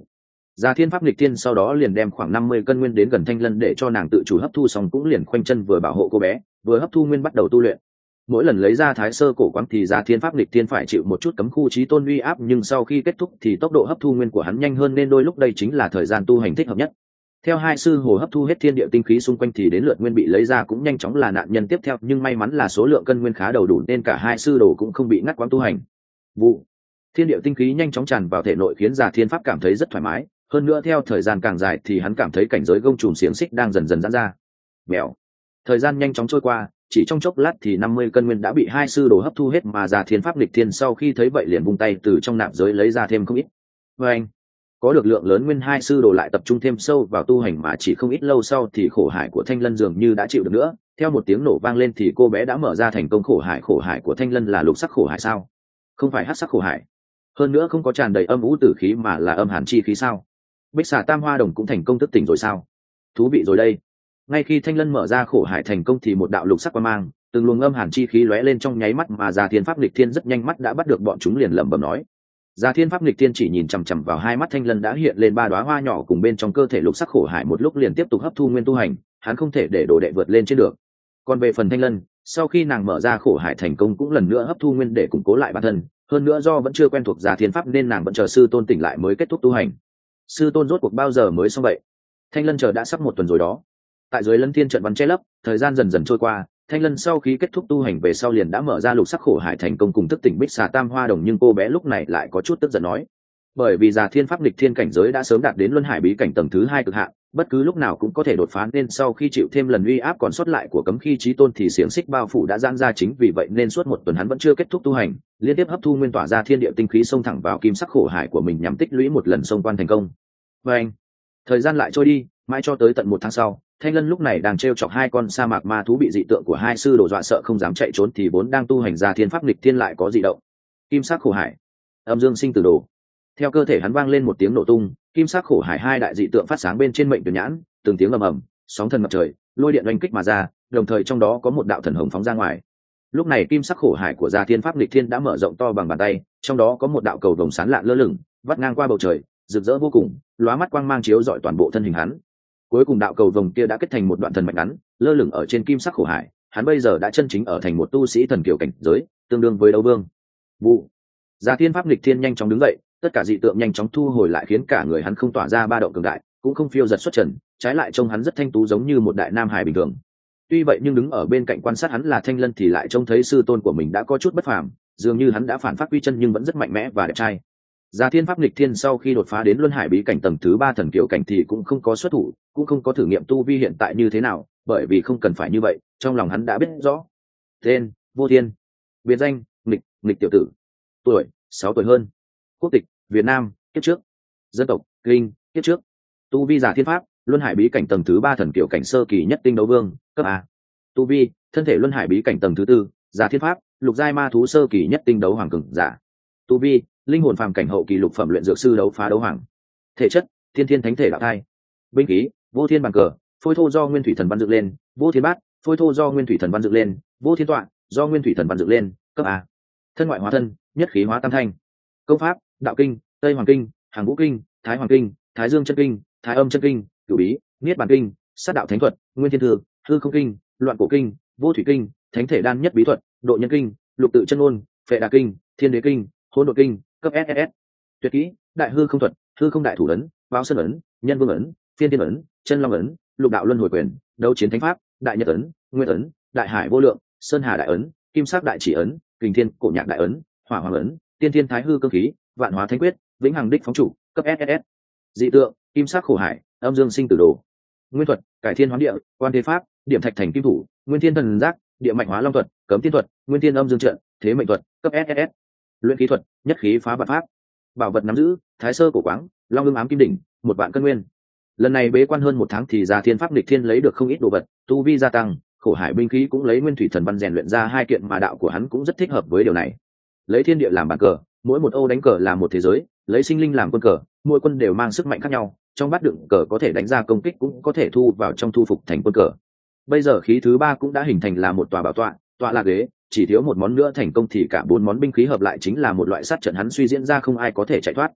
Già Thiên Pháp nghịch thiên sau đó liền đem khoảng năm mươi cân nguyên đến gần Thanh Lân để cho nàng tự chủ hấp thu, xong cũng liền khoanh chân vừa bảo hộ cô bé, vừa hấp thu nguyên bắt đầu tu luyện. Mỗi lần lấy ra Thái Sơ cổ quáng thì Già Thiên Pháp nghịch thiên phải chịu một chút cấm khu chí tôn uy áp, nhưng sau khi kết thúc thì tốc độ hấp thu nguyên của hắn nhanh hơn nên đôi lúc đây chính là thời gian tu hành thích hợp nhất. Theo hai sư hồ hấp thu hết thiên địa tinh khí xung quanh thì đến lượt nguyên bị lấy ra cũng nhanh chóng là nạn nhân tiếp theo, nhưng may mắn là số lượng cân nguyên khá đầu đủ nên cả hai sư đồ cũng không bị ngắt quãng tu hành. Vụ thiên địa tinh khí nhanh chóng tràn vào thể nội khiến Già Thiên Pháp cảm thấy rất thoải mái, hơn nữa theo thời gian càng dài thì hắn cảm thấy cảnh giới gông trùm xiềng xích đang dần dần giãn ra. Mèo. Thời gian nhanh chóng trôi qua, chỉ trong chốc lát thì năm mươi cân nguyên đã bị hai sư đồ hấp thu hết, mà Già Thiên Pháp nghịch thiên sau khi thấy vậy liền vung tay từ trong nạp giới lấy ra thêm không ít. Và anh có được lượng lớn nguyên, hai sư đồ lại tập trung thêm sâu vào tu hành, mà chỉ không ít lâu sau thì khổ hải của Thanh Lân dường như đã chịu được nữa. Theo một tiếng nổ vang lên thì cô bé đã mở ra thành công khổ hải. Khổ hải của Thanh Lân là lục sắc khổ hải sao? Không phải hắc sắc khổ hải. Hơn nữa không có tràn đầy âm u tử khí mà là âm hàn chi khí sao? Bích xà tam hoa đồng cũng thành công thức tỉnh rồi sao? Thú vị rồi đây. Ngay khi Thanh Lân mở ra khổ hải thành công thì một đạo lục sắc quang mang, từng luồng âm hàn chi khí lóe lên trong nháy mắt, mà Già Thiên Pháp nghịch thiên rất nhanh mắt đã bắt được bọn chúng, liền lẩm bẩm nói. Già Thiên Pháp nghịch thiên chỉ nhìn chằm chằm vào hai mắt Thanh Lân đã hiện lên ba đóa hoa nhỏ cùng bên trong cơ thể lục sắc khổ hải, một lúc liền tiếp tục hấp thu nguyên tu hành, hắn không thể để đồ đệ vượt lên trên được. Còn về phần Thanh Lân, sau khi nàng mở ra khổ hải thành công cũng lần nữa hấp thu nguyên để củng cố lại bản thân, hơn nữa do vẫn chưa quen thuộc Già Thiên Pháp nên nàng vẫn chờ sư tôn tỉnh lại mới kết thúc tu hành. Sư tôn rốt cuộc bao giờ mới xong vậy? Thanh Lân chờ đã sắp một tuần rồi đó. Tại dưới Lân Thiên trận văn che lấp, thời gian dần dần trôi qua, Thanh Lân sau khi kết thúc tu hành về sau liền đã mở ra lục sắc khổ hải thành công cùng thức tỉnh Bích xà tam hoa đồng, nhưng cô bé lúc này lại có chút tức giận nói, bởi vì Già Thiên Pháp nghịch thiên cảnh giới đã sớm đạt đến luân hải bí cảnh tầng thứ hai cực hạn, bất cứ lúc nào cũng có thể đột phá, nên sau khi chịu thêm lần uy áp còn sót lại của cấm khí chí tôn thì xiềng xích bao phủ đã giãn ra, chính vì vậy nên suốt một tuần hắn vẫn chưa kết thúc tu hành, liên tiếp hấp thu nguyên tỏa ra thiên địa tinh khí xông thẳng vào kim sắc khổ hải của mình nhằm tích lũy một lần xông quan thành công. Và anh, thời gian lại trôi đi, mãi cho tới tận một tháng sau, Thanh Lân lúc này đang trêu chọc hai con sa mạc ma thú bị dị tượng của hai sư đồ dọa sợ không dám chạy trốn thì vốn đang tu hành Già Thiên Pháp nghịch thiên lại có dị động. Kim sắc khổ hải, âm dương sinh tử đồ. Theo cơ thể hắn vang lên một tiếng nổ tung, kim sắc khổ hải hai đại dị tượng phát sáng bên trên mệnh tuyển nhãn, từng tiếng ầm ầm, sóng thần ngập trời, lôi điện oanh kích mà ra, đồng thời trong đó có một đạo thần hồng phóng ra ngoài. Lúc này kim sắc khổ hải của Già Thiên Pháp nghịch thiên đã mở rộng to bằng bàn tay, trong đó có một đạo cầu vồng sáng lạn lơ lửng, vắt ngang qua bầu trời, rực rỡ vô cùng, lóa mắt quang mang chiếu rọi toàn bộ thân hình hắn. Cuối cùng đạo cầu vồng kia đã kết thành một đoạn thần mạch ngắn, lơ lửng ở trên kim sắc khổ hải, hắn bây giờ đã chân chính ở thành một tu sĩ thần kiều cảnh giới, tương đương với đấu vương. Vụ. Già Thiên Pháp nghịch thiên nhanh chóng đứng dậy, tất cả dị tượng nhanh chóng thu hồi lại khiến cả người hắn không tỏa ra ba động cường đại, cũng không phiêu giật xuất trần, trái lại trông hắn rất thanh tú giống như một đại nam hài bình thường. Tuy vậy nhưng đứng ở bên cạnh quan sát hắn là Thanh Lân thì lại trông thấy sư tôn của mình đã có chút bất phàm, dường như hắn đã phản phát quy chân nhưng vẫn rất mạnh mẽ và đẹp trai. Già Thiên Pháp nghịch thiên sau khi đột phá đến luân hải bí cảnh tầng thứ ba thần kiều cảnh thì cũng không có xuất thủ, cũng không có thử nghiệm tu vi hiện tại như thế nào, bởi vì không cần phải như vậy, trong lòng hắn đã biết rõ. Tên: Vô Thiên. Biệt danh: Nghịch, Nghịch tiểu tử. Tuổi: sáu tuổi hơn. Quốc tịch: Việt Nam, kiếp trước. Dân tộc: Kinh, kiếp trước. Tu vi: Già Thiên Pháp, luân hải bí cảnh tầng thứ ba thần kiều cảnh sơ kỳ nhất tinh đấu vương, cấp A. Tu vi: thân thể luân hải bí cảnh tầng thứ tư, Già Thiên Pháp, lục giai ma thú sơ kỳ nhất tinh đấu hoàng cường giả. Tu vi: linh hồn phàm cảnh hậu kỳ lục phẩm luyện dược sư đấu phá đấu hoàng. Thể chất: thiên thiên thánh thể đạo thai. Binh khí: Vô Thiên bàn cờ, phôi thô do nguyên thủy thần văn dựng lên. Vô Thiên bát, phôi thô do nguyên thủy thần văn dựng lên. Vô Thiên tọa, do nguyên thủy thần văn dựng lên, cấp A. Thân ngoại hóa thân, nhất khí hóa tam thanh. Công pháp: đạo kinh, tây hoàng kinh, hàng vũ kinh, thái hoàng kinh, thái dương chân kinh, thái âm chân kinh, cửu bí, niết bàn kinh, sát đạo thánh thuật, nguyên thiên thư, hư không kinh, loạn cổ kinh, vô thủy kinh, thánh thể đan nhất bí thuật, độ nhân kinh, lục tự chân ngôn, phệ đà kinh, thiên đế kinh, hỗn độn kinh, cấp ét ét ét. Tuyệt kỹ: đại hư không thuật, hư không đại thủ ấn, báo sơn ấn, nhân vương ấn, phiên thiên ấn, chân long ấn, lục đạo luân hồi quyền, đấu chiến thánh pháp, đại nhật ấn, nguyên ấn, đại hải vô lượng, sơn hà đại ấn, kim sắc đại chỉ ấn, kình thiên cổ nhạc đại ấn, hỏa hoàng ấn, tiên thiên thái hư cơ khí, vạn hóa thánh quyết, vĩnh hằng đích phóng chủ, cấp ét ét ét. Dị tượng: kim sắc khổ hải, âm dương sinh tử đồ. Nguyên thuật: cải thiên hoán địa, quan thế pháp, điểm thạch thành kim thủ, nguyên thiên thần giác, địa mạch hóa long thuật, cấm tiên thuật, nguyên thiên âm dương trận, thế mệnh thuật, cấp ét ét ét. Luyện khí thuật: nhất khí phá vạn pháp. Bảo vật nắm giữ: thái sơ cổ quáng, long ưng ám kim đỉnh, một vạn cân nguyên. Lần này bế quan hơn một tháng thì Già Thiên Pháp nghịch thiên lấy được không ít đồ vật, tu vi gia tăng, khổ hải binh khí cũng lấy nguyên thủy thần văn rèn luyện ra hai kiện mà đạo của hắn cũng rất thích hợp với điều này. Lấy thiên địa làm bàn cờ, mỗi một ô đánh cờ là một thế giới, lấy sinh linh làm quân cờ, mỗi quân đều mang sức mạnh khác nhau, trong bát đựng cờ có thể đánh ra công kích cũng có thể thu vào trong thu phục thành quân cờ. Bây giờ khí thứ ba cũng đã hình thành là một tòa bảo tọa, tọa là ghế, chỉ thiếu một món nữa thành công thì cả bốn món binh khí hợp lại chính là một loại sát trận hắn suy diễn ra không ai có thể chạy thoát.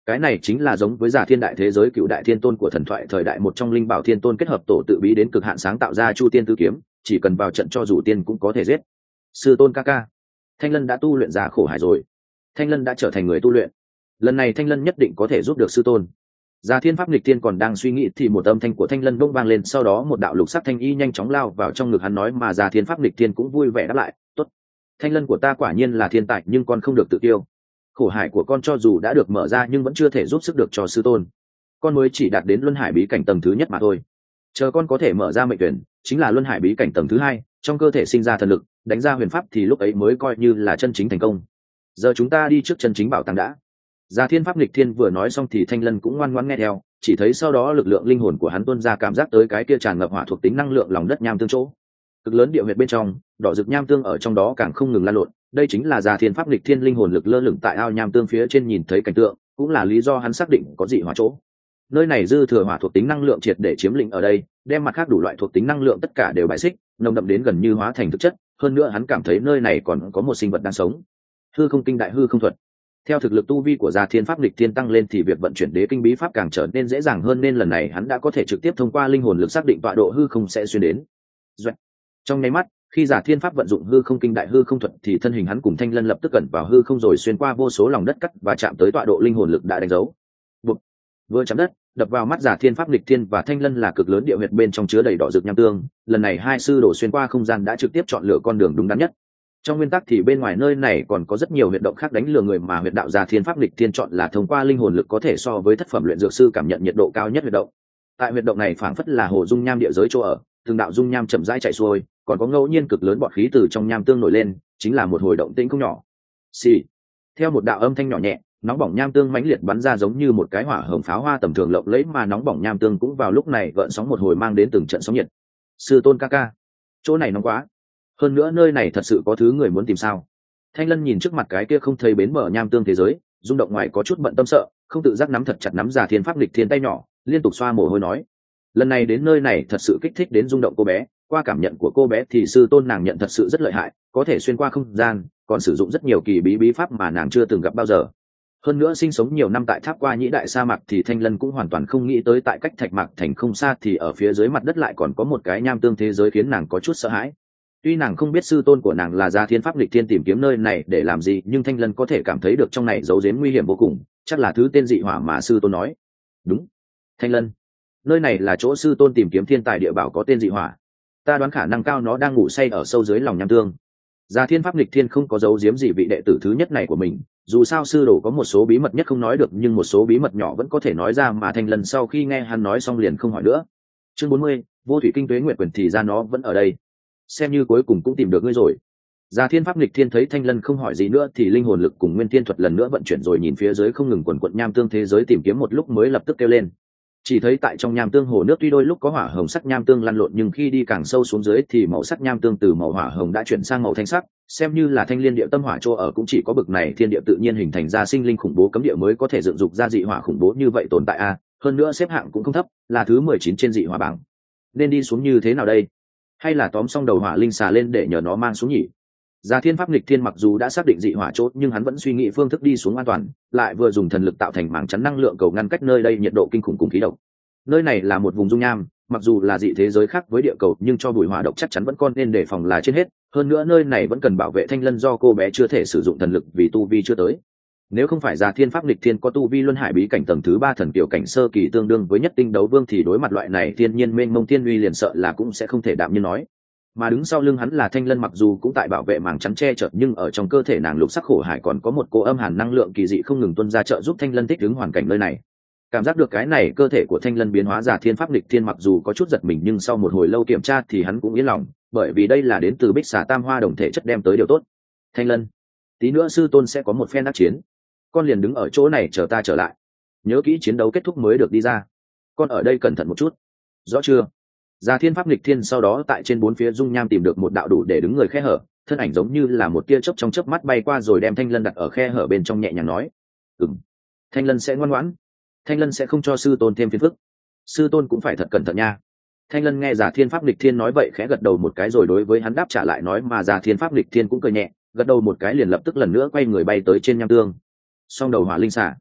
Cái này chính là giống với giả thiên đại thế giới cựu đại thiên tôn của thần thoại thời đại một trong linh bảo thiên tôn kết hợp tổ tự bí đến cực hạn sáng tạo ra chu tiên tư kiếm, chỉ cần vào trận cho dù tiên cũng có thể giết. Sư tôn ca ca, Thanh Lân đã tu luyện ra khổ hải rồi. Thanh Lân đã trở thành người tu luyện, lần này Thanh Lân nhất định có thể giúp được sư tôn. Già Thiên Pháp Nghịch Thiên còn đang suy nghĩ thì một âm thanh của Thanh Lân bỗng vang lên, sau đó một đạo lục sắc thanh y nhanh chóng lao vào trong ngực hắn nói, mà Già Thiên Pháp Nghịch Thiên cũng vui vẻ đáp lại, tốt, Thanh Lân của ta quả nhiên là thiên tài, nhưng con không được tự tiêu. Khổ hải của con cho dù đã được mở ra nhưng vẫn chưa thể giúp sức được cho sư tôn. Con mới chỉ đạt đến luân hải bí cảnh tầng thứ nhất mà thôi. Chờ con có thể mở ra mệnh tuyển, chính là luân hải bí cảnh tầng thứ hai, trong cơ thể sinh ra thần lực, đánh ra huyền pháp thì lúc ấy mới coi như là chân chính thành công. Giờ chúng ta đi trước chân chính bảo tàng đã. Già Thiên Pháp Nghịch Thiên vừa nói xong thì Thanh Lân cũng ngoan ngoãn nghe theo, chỉ thấy sau đó lực lượng linh hồn của hắn tuôn ra, cảm giác tới cái kia tràn ngập hỏa thuộc tính năng lượng lòng đất nham tương chỗ. Cực lớn địa huyệt bên trong, đỏ rực nham tương ở trong đó càng không ngừng lan lộn, đây chính là Già Thiên Pháp Nghịch Thiên linh hồn lực lơ lửng tại ao nham tương phía trên nhìn thấy cảnh tượng, cũng là lý do hắn xác định có dị hỏa chỗ. Nơi này dư thừa hỏa thuộc tính năng lượng triệt để chiếm lĩnh ở đây, đem mặt khác đủ loại thuộc tính năng lượng tất cả đều bài xích, nồng đậm đến gần như hóa thành thực chất, hơn nữa hắn cảm thấy nơi này còn có một sinh vật đang sống. Hư không kinh đại hư không thuật. Theo thực lực tu vi của Già Thiên Pháp Nghịch Thiên tăng lên thì việc vận chuyển đế kinh bí pháp càng trở nên dễ dàng hơn, nên lần này hắn đã có thể trực tiếp thông qua linh hồn lực xác định tọa độ hư không sẽ xuyên đến. Doạch. Trong nháy mắt, khi Già Thiên Pháp vận dụng hư không kinh đại hư không thuật thì thân hình hắn cùng Thanh Lân lập tức gần vào hư không rồi xuyên qua vô số lòng đất cắt và chạm tới tọa độ linh hồn lực đã đánh dấu. Bụp. Vừa chạm đất, đập vào mắt Già Thiên Pháp Nghịch Thiên và Thanh Lân là cực lớn địa huyệt bên trong chứa đầy đỏ rực nham tương, lần này hai sư đồ xuyên qua không gian đã trực tiếp chọn lựa con đường đúng đắn nhất. Trong nguyên tắc thì bên ngoài nơi này còn có rất nhiều huyệt động khác đánh lừa người, mà huyệt đạo Già Thiên Pháp Nghịch Thiên chọn là thông qua linh hồn lực có thể so với thất phẩm luyện dược sư cảm nhận nhiệt độ cao nhất huyệt động. Tại huyệt động này phảng phất là hồ dung nham địa giới chỗ ở, từng đạo dung nham chậm rãi chảy xuôi, còn có ngẫu nhiên cực lớn bọt khí từ trong nham tương nổi lên, chính là một hồi động tĩnh không nhỏ. Xì. Theo một đạo âm thanh nhỏ nhẹ, nóng bỏng nham tương mãnh liệt bắn ra giống như một cái hỏa hồng pháo hoa tầm thường lộng lẫy, mà nóng bỏng nham tương cũng vào lúc này gợn sóng một hồi mang đến từng trận sóng nhiệt. Sư tôn ca ca, chỗ này nóng quá, hơn nữa nơi này thật sự có thứ người muốn tìm sao? Thanh Lân nhìn trước mặt cái kia không thấy bến bờ nham tương thế giới, rung động ngoài có chút bận tâm sợ, không tự giác nắm thật chặt nắm Già Thiên Pháp Nghịch Thiên tay nhỏ, liên tục xoa mồ hôi nói, lần này đến nơi này thật sự kích thích đến rung động cô bé. Qua cảm nhận của cô bé thì sư tôn nàng nhận thật sự rất lợi hại, có thể xuyên qua không gian, còn sử dụng rất nhiều kỳ bí bí pháp mà nàng chưa từng gặp bao giờ. Hơn nữa sinh sống nhiều năm tại tháp qua nhĩ đại sa mạc thì Thanh Lân cũng hoàn toàn không nghĩ tới tại cách Thạch Mạc Thành không xa thì ở phía dưới mặt đất lại còn có một cái nham tương thế giới, khiến nàng có chút sợ hãi. Tuy nàng không biết sư tôn của nàng là Già Thiên Pháp Nghịch Thiên tìm kiếm nơi này để làm gì, nhưng Thanh Lân có thể cảm thấy được trong này giấu giếm nguy hiểm vô cùng, chắc là thứ tên dị hỏa mà sư tôn nói. Đúng, Thanh Lân, nơi này là chỗ sư tôn tìm kiếm thiên tài địa bảo có tên dị hỏa. Ta đoán khả năng cao nó đang ngủ say ở sâu dưới lòng nham tương. Già Thiên Pháp Nghịch Thiên không có giấu giếm gì vị đệ tử thứ nhất này của mình, dù sao sư đồ có một số bí mật nhất không nói được, nhưng một số bí mật nhỏ vẫn có thể nói ra, mà Thanh Lân sau khi nghe hắn nói xong liền không hỏi nữa. Chương bốn mươi, Vô Thủy Kinh Tuế Nguyệt Quyền thì ra nó vẫn ở đây. Xem như cuối cùng cũng tìm được ngươi rồi. Già Thiên Pháp Nghịch Thiên thấy Thanh Lân không hỏi gì nữa thì linh hồn lực cùng nguyên thiên thuật lần nữa vận chuyển rồi nhìn phía dưới không ngừng quần quật nham tương thế giới tìm kiếm một lúc mới lập tức kêu lên. Chỉ thấy tại trong nham tương hồ nước tuy đôi lúc có hỏa hồng sắc nham tương lăn lộn, nhưng khi đi càng sâu xuống dưới thì màu sắc nham tương từ màu hỏa hồng đã chuyển sang màu thanh sắc, xem như là Thanh Liên Địa tâm hỏa chỗ ở cũng chỉ có bực này thiên địa tự nhiên hình thành ra sinh linh khủng bố cấm địa mới có thể dựng dục ra dị hỏa khủng bố như vậy tồn tại a, hơn nữa xếp hạng cũng không thấp, là thứ mười chín trên dị hỏa bảng. Nên đi xuống như thế nào đây? Hay là tóm xong đầu hỏa linh xà lên để nhờ nó mang xuống nhỉ? Già Thiên Pháp Nghịch Thiên mặc dù đã xác định dị hỏa chốt, nhưng hắn vẫn suy nghĩ phương thức đi xuống an toàn, lại vừa dùng thần lực tạo thành mảng chắn năng lượng cầu ngăn cách nơi đây nhiệt độ kinh khủng cùng khí độc. Nơi này là một vùng dung nham, mặc dù là dị thế giới khác với địa cầu, nhưng cho bụi hỏa độc chắc chắn vẫn còn nên đề phòng là trên hết. Hơn nữa nơi này vẫn cần bảo vệ Thanh Lân do cô bé chưa thể sử dụng thần lực vì tu vi chưa tới. Nếu không phải Già Thiên Pháp Nghịch Thiên có tu vi luân hải bí cảnh tầng thứ ba thần kiều cảnh sơ kỳ tương đương với nhất tinh đấu vương thì đối mặt loại này thiên nhiên mênh mông thiên uy liền sợ là cũng sẽ không thể đạm nhiên nói. Mà đứng sau lưng hắn là Thanh Lân, mặc dù cũng tại bảo vệ màng chắn che chở, nhưng ở trong cơ thể nàng lục sắc khổ hải còn có một cô âm hàn năng lượng kỳ dị không ngừng tuôn ra trợ giúp Thanh Lân thích ứng hoàn cảnh nơi này. Cảm giác được cái này cơ thể của Thanh Lân biến hóa, Già Thiên Pháp Nghịch Thiên mặc dù có chút giật mình nhưng sau một hồi lâu kiểm tra thì hắn cũng yên lòng, bởi vì đây là đến từ Bích Xà Tam Hoa đồng thể chất đem tới điều tốt. Thanh Lân, tí nữa sư tôn sẽ có một phen đắc chiến, con liền đứng ở chỗ này chờ ta trở lại, nhớ kỹ chiến đấu kết thúc mới được đi ra, con ở đây cẩn thận một chút, rõ chưa? Già Thiên Pháp Nghịch Thiên sau đó tại trên bốn phía dung nham tìm được một đạo đủ để đứng người khe hở, thân ảnh giống như là một tia chớp trong chớp mắt bay qua rồi đem Thanh Lân đặt ở khe hở bên trong, nhẹ nhàng nói, ừm, Thanh Lân sẽ ngoan ngoãn, Thanh Lân sẽ không cho sư tôn thêm phiền phức, sư tôn cũng phải thật cẩn thận nha. Thanh Lân nghe Già Thiên Pháp Nghịch Thiên nói vậy khẽ gật đầu một cái rồi đối với hắn đáp trả lại nói, mà Già Thiên Pháp Nghịch Thiên cũng cười nhẹ, gật đầu một cái liền lập tức lần nữa quay người bay tới trên nham tương. Song đầu hỏa linh xà,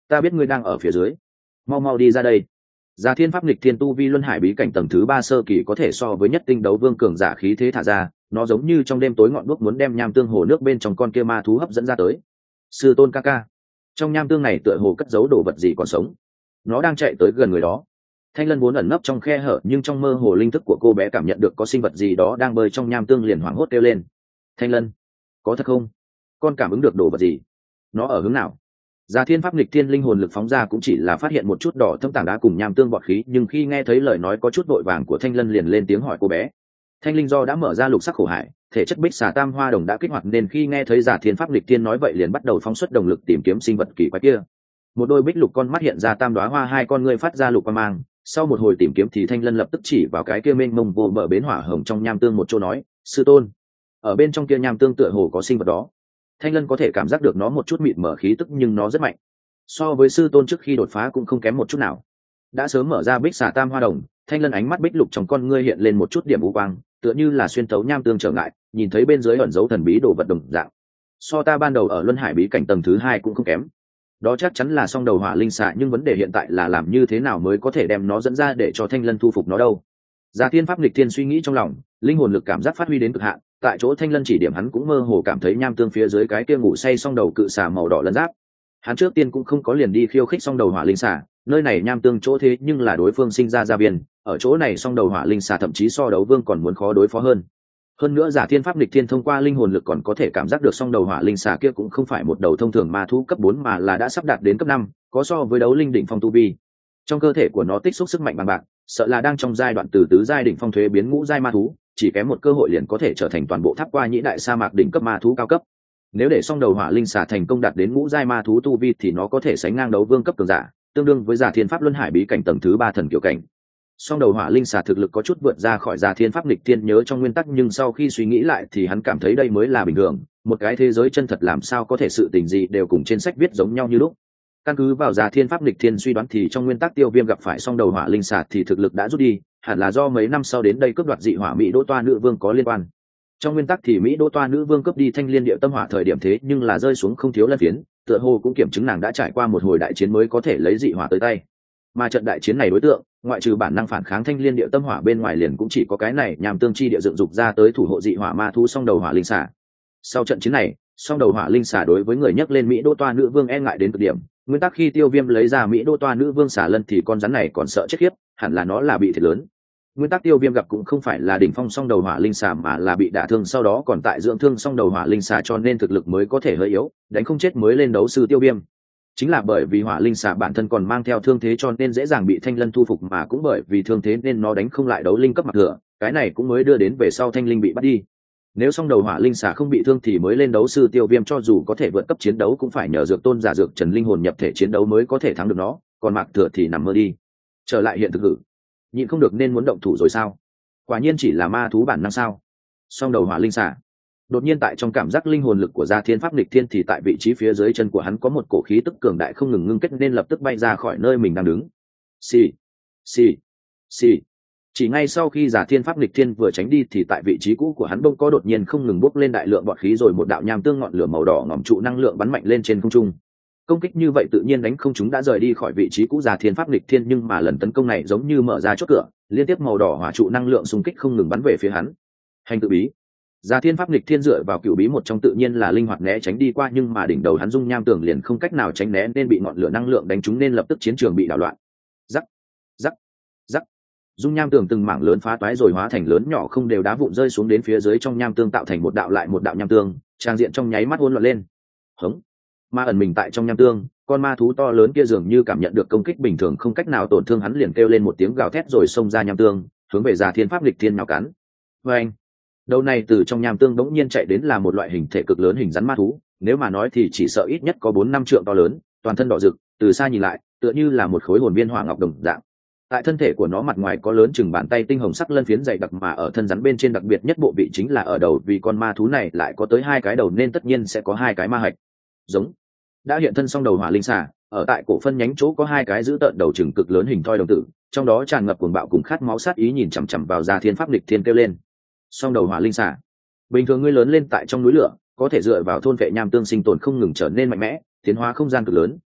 ta biết ngươi đang ở phía dưới, mau mau đi ra đây. Già Thiên Pháp Nghịch Thiên tu vi luân hải bí cảnh tầng thứ ba sơ kỳ có thể so với nhất tinh đấu vương cường giả khí thế thả ra, nó giống như trong đêm tối ngọn đuốc muốn đem nham tương hồ nước bên trong con kia ma thú hấp dẫn ra tới. Sư tôn ca ca, trong nham tương này tựa hồ cất giấu đồ vật gì còn sống, nó đang chạy tới gần người đó. Thanh Lân vốn ẩn nấp trong khe hở, nhưng trong mơ hồ linh thức của cô bé cảm nhận được có sinh vật gì đó đang bơi trong nham tương, liền hoảng hốt kêu lên. Thanh Lân, có thật không? Con cảm ứng được đồ vật gì? Nó ở hướng nào? Già Thiên Pháp Nghịch Thiên linh hồn lực phóng ra cũng chỉ là phát hiện một chút đỏ thâm tảng đá cùng nham tương bọt khí, nhưng khi nghe thấy lời nói có chút vội vàng của Thanh Lân liền lên tiếng hỏi cô bé. Thanh linh do đã mở ra lục sắc khổ hải, thể chất bích xà tam hoa đồng đã kích hoạt, nên khi nghe thấy Già Thiên Pháp Nghịch Thiên nói vậy liền bắt đầu phóng xuất đồng lực tìm kiếm sinh vật kỳ quái kia. Một đôi bích lục con mắt hiện ra tam đóa hoa, hai con ngươi phát ra lục quang mang. Sau một hồi tìm kiếm thì Thanh Lân lập tức chỉ vào cái kia mênh mông vô bờ bến hỏa hồng trong nham tương một chỗ nói, sư tôn, ở bên trong kia nham tương tựa hồ có sinh vật đó. Thanh Lân có thể cảm giác được nó một chút mịt mở khí tức, nhưng nó rất mạnh, so với sư tôn trước khi đột phá cũng không kém một chút nào. Đã sớm mở ra bích xà tam hoa đồng, Thanh Lân ánh mắt bích lục trong con ngươi hiện lên một chút điểm u quang, tựa như là xuyên thấu nham tương trở ngại, nhìn thấy bên dưới ẩn dấu thần bí đồ vật đồng dạng. So ta ban đầu ở luân hải bí cảnh tầng thứ hai cũng không kém. Đó chắc chắn là song đầu hỏa linh xà, nhưng vấn đề hiện tại là làm như thế nào mới có thể đem nó dẫn ra để cho Thanh Lân thu phục nó đâu. Già Thiên Pháp Nghịch Thiên suy nghĩ trong lòng, linh hồn lực cảm giác phát huy đến cực hạn, tại chỗ Thanh Lân chỉ điểm hắn cũng mơ hồ cảm thấy nham tương phía dưới cái kia ngủ say song đầu cự xà màu đỏ lân giáp. Hắn trước tiên cũng không có liền đi khiêu khích song đầu hỏa linh xà, nơi này nham tương chỗ thế nhưng là đối phương sinh ra gia viên, ở chỗ này song đầu hỏa linh xà thậm chí so đấu vương còn muốn khó đối phó hơn. Hơn nữa Già Thiên Pháp Nghịch Thiên thông qua linh hồn lực còn có thể cảm giác được song đầu hỏa linh xà kia cũng không phải một đầu thông thường ma thú cấp bốn mà là đã sắp đạt đến cấp năm, có so với đấu linh đỉnh phong tu vi. Trong cơ thể của nó tích xúc sức mạnh bằng bạc, sợ là đang trong giai đoạn từ tứ giai đỉnh phong thuế biến ngũ giai ma thú, chỉ kém một cơ hội liền có thể trở thành toàn bộ tháp qua nhĩ đại sa mạc đỉnh cấp ma thú cao cấp. Nếu để song đầu hỏa linh xà thành công đạt đến ngũ giai ma thú tu vi thì nó có thể sánh ngang đấu vương cấp cường giả, tương đương với Già Thiên Pháp luân hải bí cảnh tầng thứ ba thần kiểu cảnh. Song đầu hỏa linh xà thực lực có chút vượt ra khỏi Già Thiên Pháp Nghịch Thiên nhớ trong nguyên tắc, nhưng sau khi suy nghĩ lại thì hắn cảm thấy đây mới là bình thường, một cái thế giới chân thật làm sao có thể sự tình gì đều cùng trên sách viết giống nhau như lúc. Căn cứ vào Già Thiên Pháp Nghịch Thiên suy đoán thì trong nguyên tắc Tiêu Viêm gặp phải song đầu hỏa linh xà thì thực lực đã rút đi, hẳn là do mấy năm sau đến đây cướp đoạt dị hỏa Mỹ Đỗ Toa nữ vương có liên quan. Trong nguyên tắc thì Mỹ Đỗ Toa nữ vương cướp đi Thanh Liên Điệu Tâm Hỏa thời điểm thế nhưng là rơi xuống không thiếu lân phiến, tựa hồ cũng kiểm chứng nàng đã trải qua một hồi đại chiến mới có thể lấy dị hỏa tới tay. Mà trận đại chiến này đối tượng, ngoại trừ bản năng phản kháng Thanh Liên Điệu Tâm Hỏa bên ngoài liền cũng chỉ có cái này nhằm tương chi địa dựng dục ra tới thủ hộ dị hỏa ma thú song đầu hỏa linh xà. Sau trận chiến này, song đầu hỏa linh xà đối với người nhắc lên Mỹ Đỗ Toa nữ vương e ngại đến cực điểm. Nguyên tắc khi Tiêu Viêm lấy ra Mỹ Đỗ Toa nữ vương xà lân thì con rắn này còn sợ chết khiếp, hẳn là nó là bị thiệt lớn. Nguyên tắc Tiêu Viêm gặp cũng không phải là đỉnh phong song đầu hỏa linh xà mà là bị đả thương, sau đó còn tại dưỡng thương song đầu hỏa linh xà cho nên thực lực mới có thể hơi yếu, đánh không chết mới lên đấu sư Tiêu Viêm. Chính là bởi vì hỏa linh xà bản thân còn mang theo thương thế cho nên dễ dàng bị Thanh Lân thu phục, mà cũng bởi vì thương thế nên nó đánh không lại đấu linh cấp mặt thừa, cái này cũng mới đưa đến về sau Thanh Linh bị bắt đi. Nếu song đầu hỏa linh xà không bị thương thì mới lên đấu sư Tiêu Viêm cho dù có thể vượt cấp chiến đấu cũng phải nhờ dược tôn giả dược trần linh hồn nhập thể chiến đấu mới có thể thắng được nó, còn mạc thừa thì nằm mơ đi. Trở lại hiện thực hử, nhịn không được nên muốn động thủ rồi sao? Quả nhiên chỉ là ma thú bản năng sao? Song đầu hỏa linh xà. Đột nhiên tại trong cảm giác linh hồn lực của Già Thiên Pháp Nghịch Thiên thì tại vị trí phía dưới chân của hắn có một cổ khí tức cường đại không ngừng ngưng kết nên lập tức bay ra khỏi nơi mình đang đứng. Xì, xì, xì. Chỉ ngay sau khi Già Thiên Pháp Nghịch Thiên vừa tránh đi thì tại vị trí cũ của hắn bỗng có đột nhiên không ngừng bốc lên đại lượng bọt khí, rồi một đạo nham tương ngọn lửa màu đỏ ngòm trụ năng lượng bắn mạnh lên trên không trung. Công kích như vậy tự nhiên đánh không chúng đã rời đi khỏi vị trí cũ Già Thiên Pháp Nghịch Thiên, nhưng mà lần tấn công này giống như mở ra chốt cửa, liên tiếp màu đỏ hỏa trụ năng lượng xung kích không ngừng bắn về phía hắn. Hành tự bí. Già Thiên Pháp Nghịch Thiên dựa vào cửu bí một trong tự nhiên là linh hoạt né tránh đi qua, nhưng mà đỉnh đầu hắn dung nham tường liền không cách nào tránh né nên bị ngọn lửa năng lượng đánh trúng nên lập tức chiến trường bị đảo loạn. Rắc, rắc, rắc. Dung nham tường từng mảng lớn phá toái rồi hóa thành lớn nhỏ không đều đá vụn rơi xuống đến phía dưới trong nham tương tạo thành một đạo lại một đạo nham tương, trang diện trong nháy mắt hỗn loạn lên. Hống. Ma ẩn mình tại trong nham tương, con ma thú to lớn kia dường như cảm nhận được công kích bình thường không cách nào tổn thương hắn liền kêu lên một tiếng gào thét rồi xông ra nham tương, hướng về Già Thiên Pháp Nghịch Thiên nhào cắn. Oeng. Đầu này từ trong nham tương bỗng nhiên chạy đến là một loại hình thể cực lớn hình rắn ma thú, nếu mà nói thì chỉ sợ ít nhất có bốn năm trượng to lớn, toàn thân đỏ rực, từ xa nhìn lại, tựa như là một khối hồn viên hỏa ngọc đồng dạng. Tại thân thể của nó mặt ngoài có lớn chừng bàn tay tinh hồng sắc lân phiến dày đặc, mà ở thân rắn bên trên đặc biệt nhất bộ vị chính là ở đầu, vì con ma thú này lại có tới hai cái đầu nên tất nhiên sẽ có hai cái ma hạch. Giống. Đã hiện thân song đầu hỏa linh xà, ở tại cổ phân nhánh chỗ có hai cái giữ tợn đầu chừng cực lớn hình thoi đồng tử, trong đó tràn ngập cuồng bạo cùng khát máu sát ý nhìn chằm chằm vào Già Thiên Pháp Nghịch Thiên kêu lên. Song đầu hỏa linh xà. Bình thường ngươi lớn lên tại trong núi lửa, có thể dựa vào thôn vệ nham tương sinh tồn không ngừng trở nên mạnh mẽ, tiến hóa không gian cực lớn,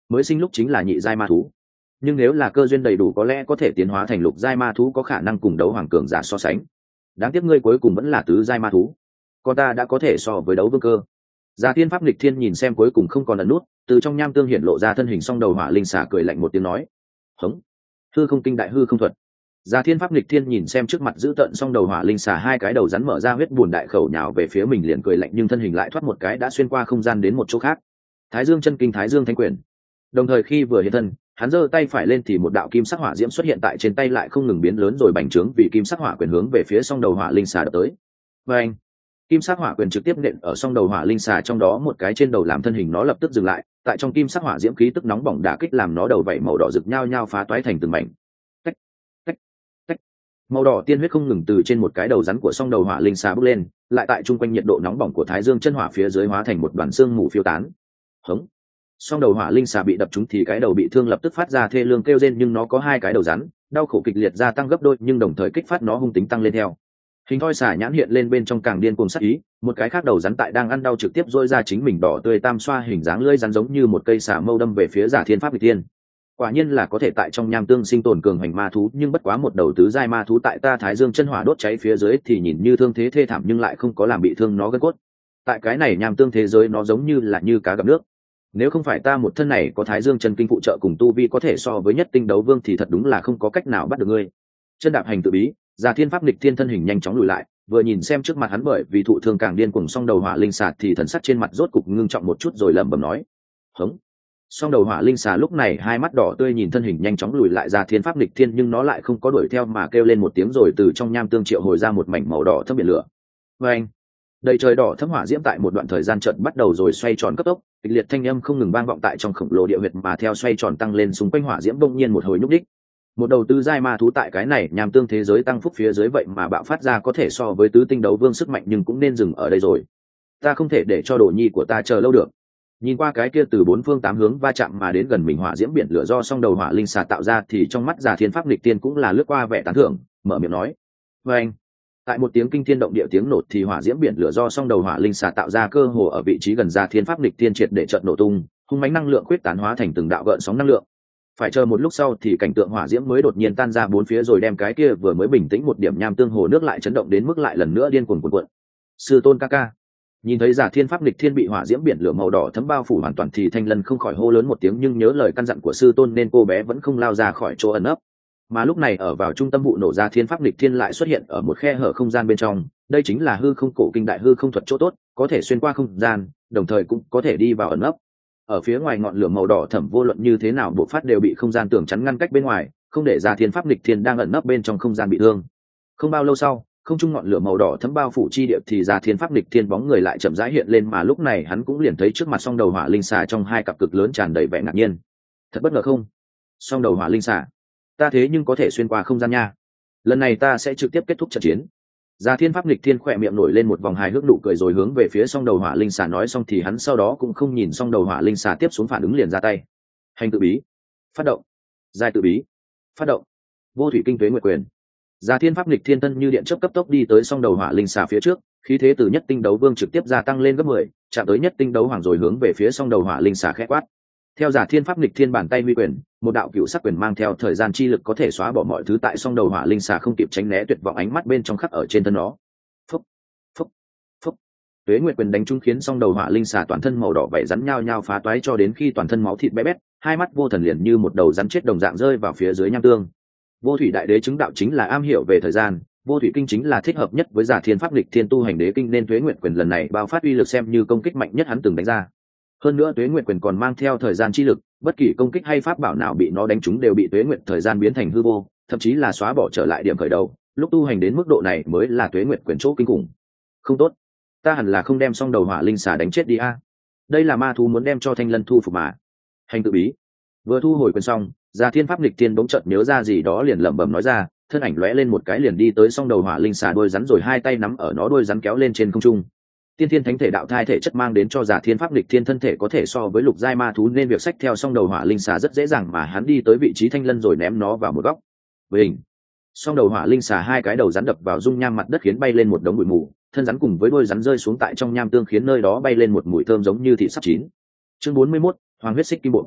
mới sinh lúc chính là nhị giai ma thú, nhưng nếu là cơ duyên đầy đủ có lẽ có thể tiến hóa thành lục giai ma thú, có khả năng cùng đấu hoàng cường giả so sánh. Đáng tiếc ngươi cuối cùng vẫn là tứ giai ma thú, con ta đã có thể so với đấu vương cơ. Già Thiên Pháp Nghịch Thiên nhìn xem cuối cùng không còn ẩn nút, từ trong nham tương hiện lộ ra thân hình song đầu hỏa linh xà, cười lạnh một tiếng nói: "Hống!" Hư không kinh đại hư không thuật. Già Thiên Pháp Nghịch Thiên nhìn xem trước mặt giữ tận song đầu hỏa linh xà, hai cái đầu rắn mở ra huyết buồn đại khẩu nhào về phía mình, liền cười lạnh nhưng thân hình lại thoát một cái đã xuyên qua không gian đến một chỗ khác. Thái Dương chân kinh, Thái Dương thánh quyền. Đồng thời khi vừa hiện thân, hắn giơ tay phải lên thì một đạo kim sắc hỏa diễm xuất hiện tại trên tay, lại không ngừng biến lớn rồi bành trướng vì kim sắc hỏa quyền hướng về phía song đầu hỏa linh xà đập tới. Và anh, kim sắc hỏa quyền trực tiếp nện ở song đầu hỏa linh xà trong đó một cái trên đầu, làm thân hình nó lập tức dừng lại. Tại trong kim sắc hỏa diễm khí tức nóng bỏng đả kích làm nó đầu vảy màu đỏ rực nhao nhao phá toái thành từng mảnh. Cách, cách, cách. Màu đỏ tiên huyết không ngừng từ trên một cái đầu rắn của song đầu hỏa linh xà bốc lên, lại tại trung quanh nhiệt độ nóng bỏng của Thái Dương chân hỏa phía dưới hóa thành một đoàn xương mù phiêu tán. Hống. Song đầu hỏa linh xà bị đập trúng thì cái đầu bị thương lập tức phát ra thê lương kêu rên, nhưng nó có hai cái đầu rắn, đau khổ kịch liệt gia tăng gấp đôi, nhưng đồng thời kích phát nó hung tính tăng lên theo. Hình thoi xà nhãn hiện lên bên trong càng điên cuồng sát ý, một cái khác đầu rắn tại đang ăn đau trực tiếp dỗi ra chính mình đỏ tươi tam xoa hình dáng lưỡi rắn giống như một cây xà mâu đâm về phía Giả Thiên Pháp Nghịch Thiên. Quả nhiên là có thể tại trong nham tương sinh tồn cường hành ma thú, nhưng bất quá một đầu tứ giai ma thú tại ta Thái Dương chân hỏa đốt cháy phía dưới thì nhìn như thương thế thê thảm nhưng lại không có làm bị thương nó gân cốt. Tại cái này nham tương thế giới nó giống như là như cá gặp nước. Nếu không phải ta một thân này có Thái Dương chân kinh phụ trợ cùng tu vi có thể so với nhất tinh đấu vương thì thật đúng là không có cách nào bắt được ngươi. Chân đạp hành tự bí, Giả Thiên Pháp Nghịch Thiên thân hình nhanh chóng lùi lại, vừa nhìn xem trước mặt hắn bởi vì thụ thương càng điên cuồng song đầu hỏa linh xà thì thần sắc trên mặt rốt cục ngưng trọng một chút rồi lẩm bẩm nói: "Hống!" Song đầu hỏa linh xà lúc này hai mắt đỏ tươi nhìn thân hình nhanh chóng lùi lại Giả Thiên Pháp Nghịch Thiên, nhưng nó lại không có đuổi theo mà kêu lên một tiếng rồi từ trong nham tương triệu hồi ra một mảnh màu đỏ thâm biển lửa. Và anh, đầy trời đỏ thâm hỏa diễm tại một đoạn thời gian chợt bắt đầu rồi xoay tròn cấp tốc, kịch liệt thanh âm không ngừng vang vọng tại trong khổng lồ địa huyệt, mà theo xoay tròn tăng lên xung quanh hỏa diễm bỗng nhiên một hồi nhúc đích. Một đầu tứ giai ma thú tại cái này nham tương thế giới tăng phúc phía dưới vậy mà bạo phát ra có thể so với tứ tinh đấu vương sức mạnh, nhưng cũng nên dừng ở đây rồi. Ta không thể để cho đồ nhi của ta chờ lâu được. Nhìn qua cái kia từ bốn phương tám hướng va chạm mà đến gần mình hỏa diễm biển lửa do song đầu hỏa linh xà tạo ra thì trong mắt Giả Thiên Pháp Nghịch Thiên cũng là lướt qua vẻ tán thưởng, mở miệng nói: "Và anh." Tại một tiếng kinh thiên động địa tiếng nổ thì hỏa diễm biển lửa do song đầu hỏa linh xà tạo ra cơ hồ ở vị trí gần Giả Thiên Pháp Nghịch Thiên triệt để chợt nổ tung, hung mãnh năng lượng khuyết tán hóa thành từng đạo gợn sóng năng lượng. Phải chờ một lúc sau thì cảnh tượng hỏa diễm mới đột nhiên tan ra bốn phía, rồi đem cái kia vừa mới bình tĩnh một điểm nham tương hồ nước lại chấn động đến mức lại lần nữa điên cuồng cuộn cuộn. Sư tôn ca ca. Nhìn thấy Giả Thiên Pháp Nghịch Thiên bị hỏa diễm biển lửa màu đỏ thấm bao phủ hoàn toàn thì Thanh Lân không khỏi hô lớn một tiếng, nhưng nhớ lời căn dặn của sư tôn nên cô bé vẫn không lao ra khỏi chỗ ẩn ấp. Mà lúc này ở vào trung tâm vụ nổ, Giả Thiên Pháp Nghịch Thiên lại xuất hiện ở một khe hở không gian bên trong, đây chính là hư không cổ kinh đại hư không thuật chỗ tốt, có thể xuyên qua không gian, đồng thời cũng có thể đi vào ẩn ấp. Ở phía ngoài ngọn lửa màu đỏ thẫm vô luận như thế nào bộc phát đều bị không gian tường chắn ngăn cách bên ngoài, không để Giả Thiên Pháp Nghịch Thiên đang ẩn nấp bên trong không gian bị thương. Không bao lâu sau, không trung ngọn lửa màu đỏ thẫm bao phủ chi địa thì Giả Thiên Pháp Nghịch Thiên bóng người lại chậm rãi hiện lên, mà lúc này hắn cũng liền thấy trước mặt song đầu hỏa linh xà trong hai cặp cực lớn tràn đầy vẻ ngạc nhiên. Thật bất ngờ không? Song đầu hỏa linh xà, ta thế nhưng có thể xuyên qua không gian nha. Lần này ta sẽ trực tiếp kết thúc trận chiến. Giả Thiên Pháp Nghịch Thiên khỏe miệng nổi lên một vòng hài hước nụ cười rồi hướng về phía song đầu hỏa linh xà nói xong thì hắn sau đó cũng không nhìn song đầu hỏa linh xà tiếp xuống phản ứng, liền ra tay. Hành tự bí, phát động. Giai tự bí, phát động. Vô thủy kinh tuế nguyệt quyền. Giả Thiên Pháp Nghịch Thiên thân như điện chớp cấp tốc đi tới song đầu hỏa linh xà phía trước, khí thế từ nhất tinh đấu vương trực tiếp gia tăng lên gấp mười, chạm tới nhất tinh đấu hoàng rồi hướng về phía song đầu hỏa linh xà khẽ quát. Theo Giả Thiên Pháp Nghịch Thiên bàn tay huy quyền, một đạo cựu sắc quyền mang theo thời gian chi lực có thể xóa bỏ mọi thứ tại song đầu hỏa linh xà không kịp tránh né tuyệt vọng ánh mắt bên trong khắc ở trên thân nó. Phúc, phúc, phúc. Tuế nguyệt quyền đánh trúng khiến song đầu hỏa linh xà toàn thân màu đỏ vảy rắn nhao nhao phá toái cho đến khi toàn thân máu thịt bé bét, hai mắt vô thần liền như một đầu rắn chết đồng dạng rơi vào phía dưới nham tương. Vô thủy đại đế chứng đạo chính là am hiểu về thời gian, vô thủy kinh chính là thích hợp nhất với Giả Thiên Pháp Nghịch Thiên tu hành đế kinh, nên tuế nguyệt quyền lần này bao phát uy lực xem như công kích mạnh nhất hắn từng đánh ra. Hơn nữa tuế nguyệt quyền còn mang theo thời gian chi lực, bất kỳ công kích hay pháp bảo nào bị nó đánh trúng đều bị tuế nguyệt thời gian biến thành hư vô, thậm chí là xóa bỏ trở lại điểm khởi đầu. Lúc tu hành đến mức độ này mới là tuế nguyệt quyền chỗ kinh khủng. Không tốt, ta hẳn là không đem song đầu hỏa linh xà đánh chết đi a. Đây là ma thú muốn đem cho Thanh Lân thu phục mà. Hành tự bí. Vừa thu hồi quyền xong, Giả Thiên Pháp Nghịch Thiên bỗng chợt nhớ ra gì đó liền lẩm bẩm nói ra, thân ảnh lóe lên một cái liền đi tới song đầu hỏa linh xà đuôi rắn, rồi hai tay nắm ở nó đuôi rắn kéo lên trên không trung. Tiên Thiên Thánh Thể đạo thai thể chất mang đến cho Giả Thiên Pháp Nghịch Thiên thân thể có thể so với lục giai ma thú, nên việc xách theo song đầu hỏa linh xà rất dễ dàng, mà hắn đi tới vị trí Thanh Lân rồi ném nó vào một góc. Bình. Song đầu hỏa linh xà hai cái đầu rắn đập vào dung nham mặt đất khiến bay lên một đống bụi mù, thân rắn cùng với đuôi rắn rơi xuống tại trong nham tương khiến nơi đó bay lên một mùi thơm giống như thịt sắp chín. Chương bốn mươi mốt, Hoàng huyết xích kim bộ.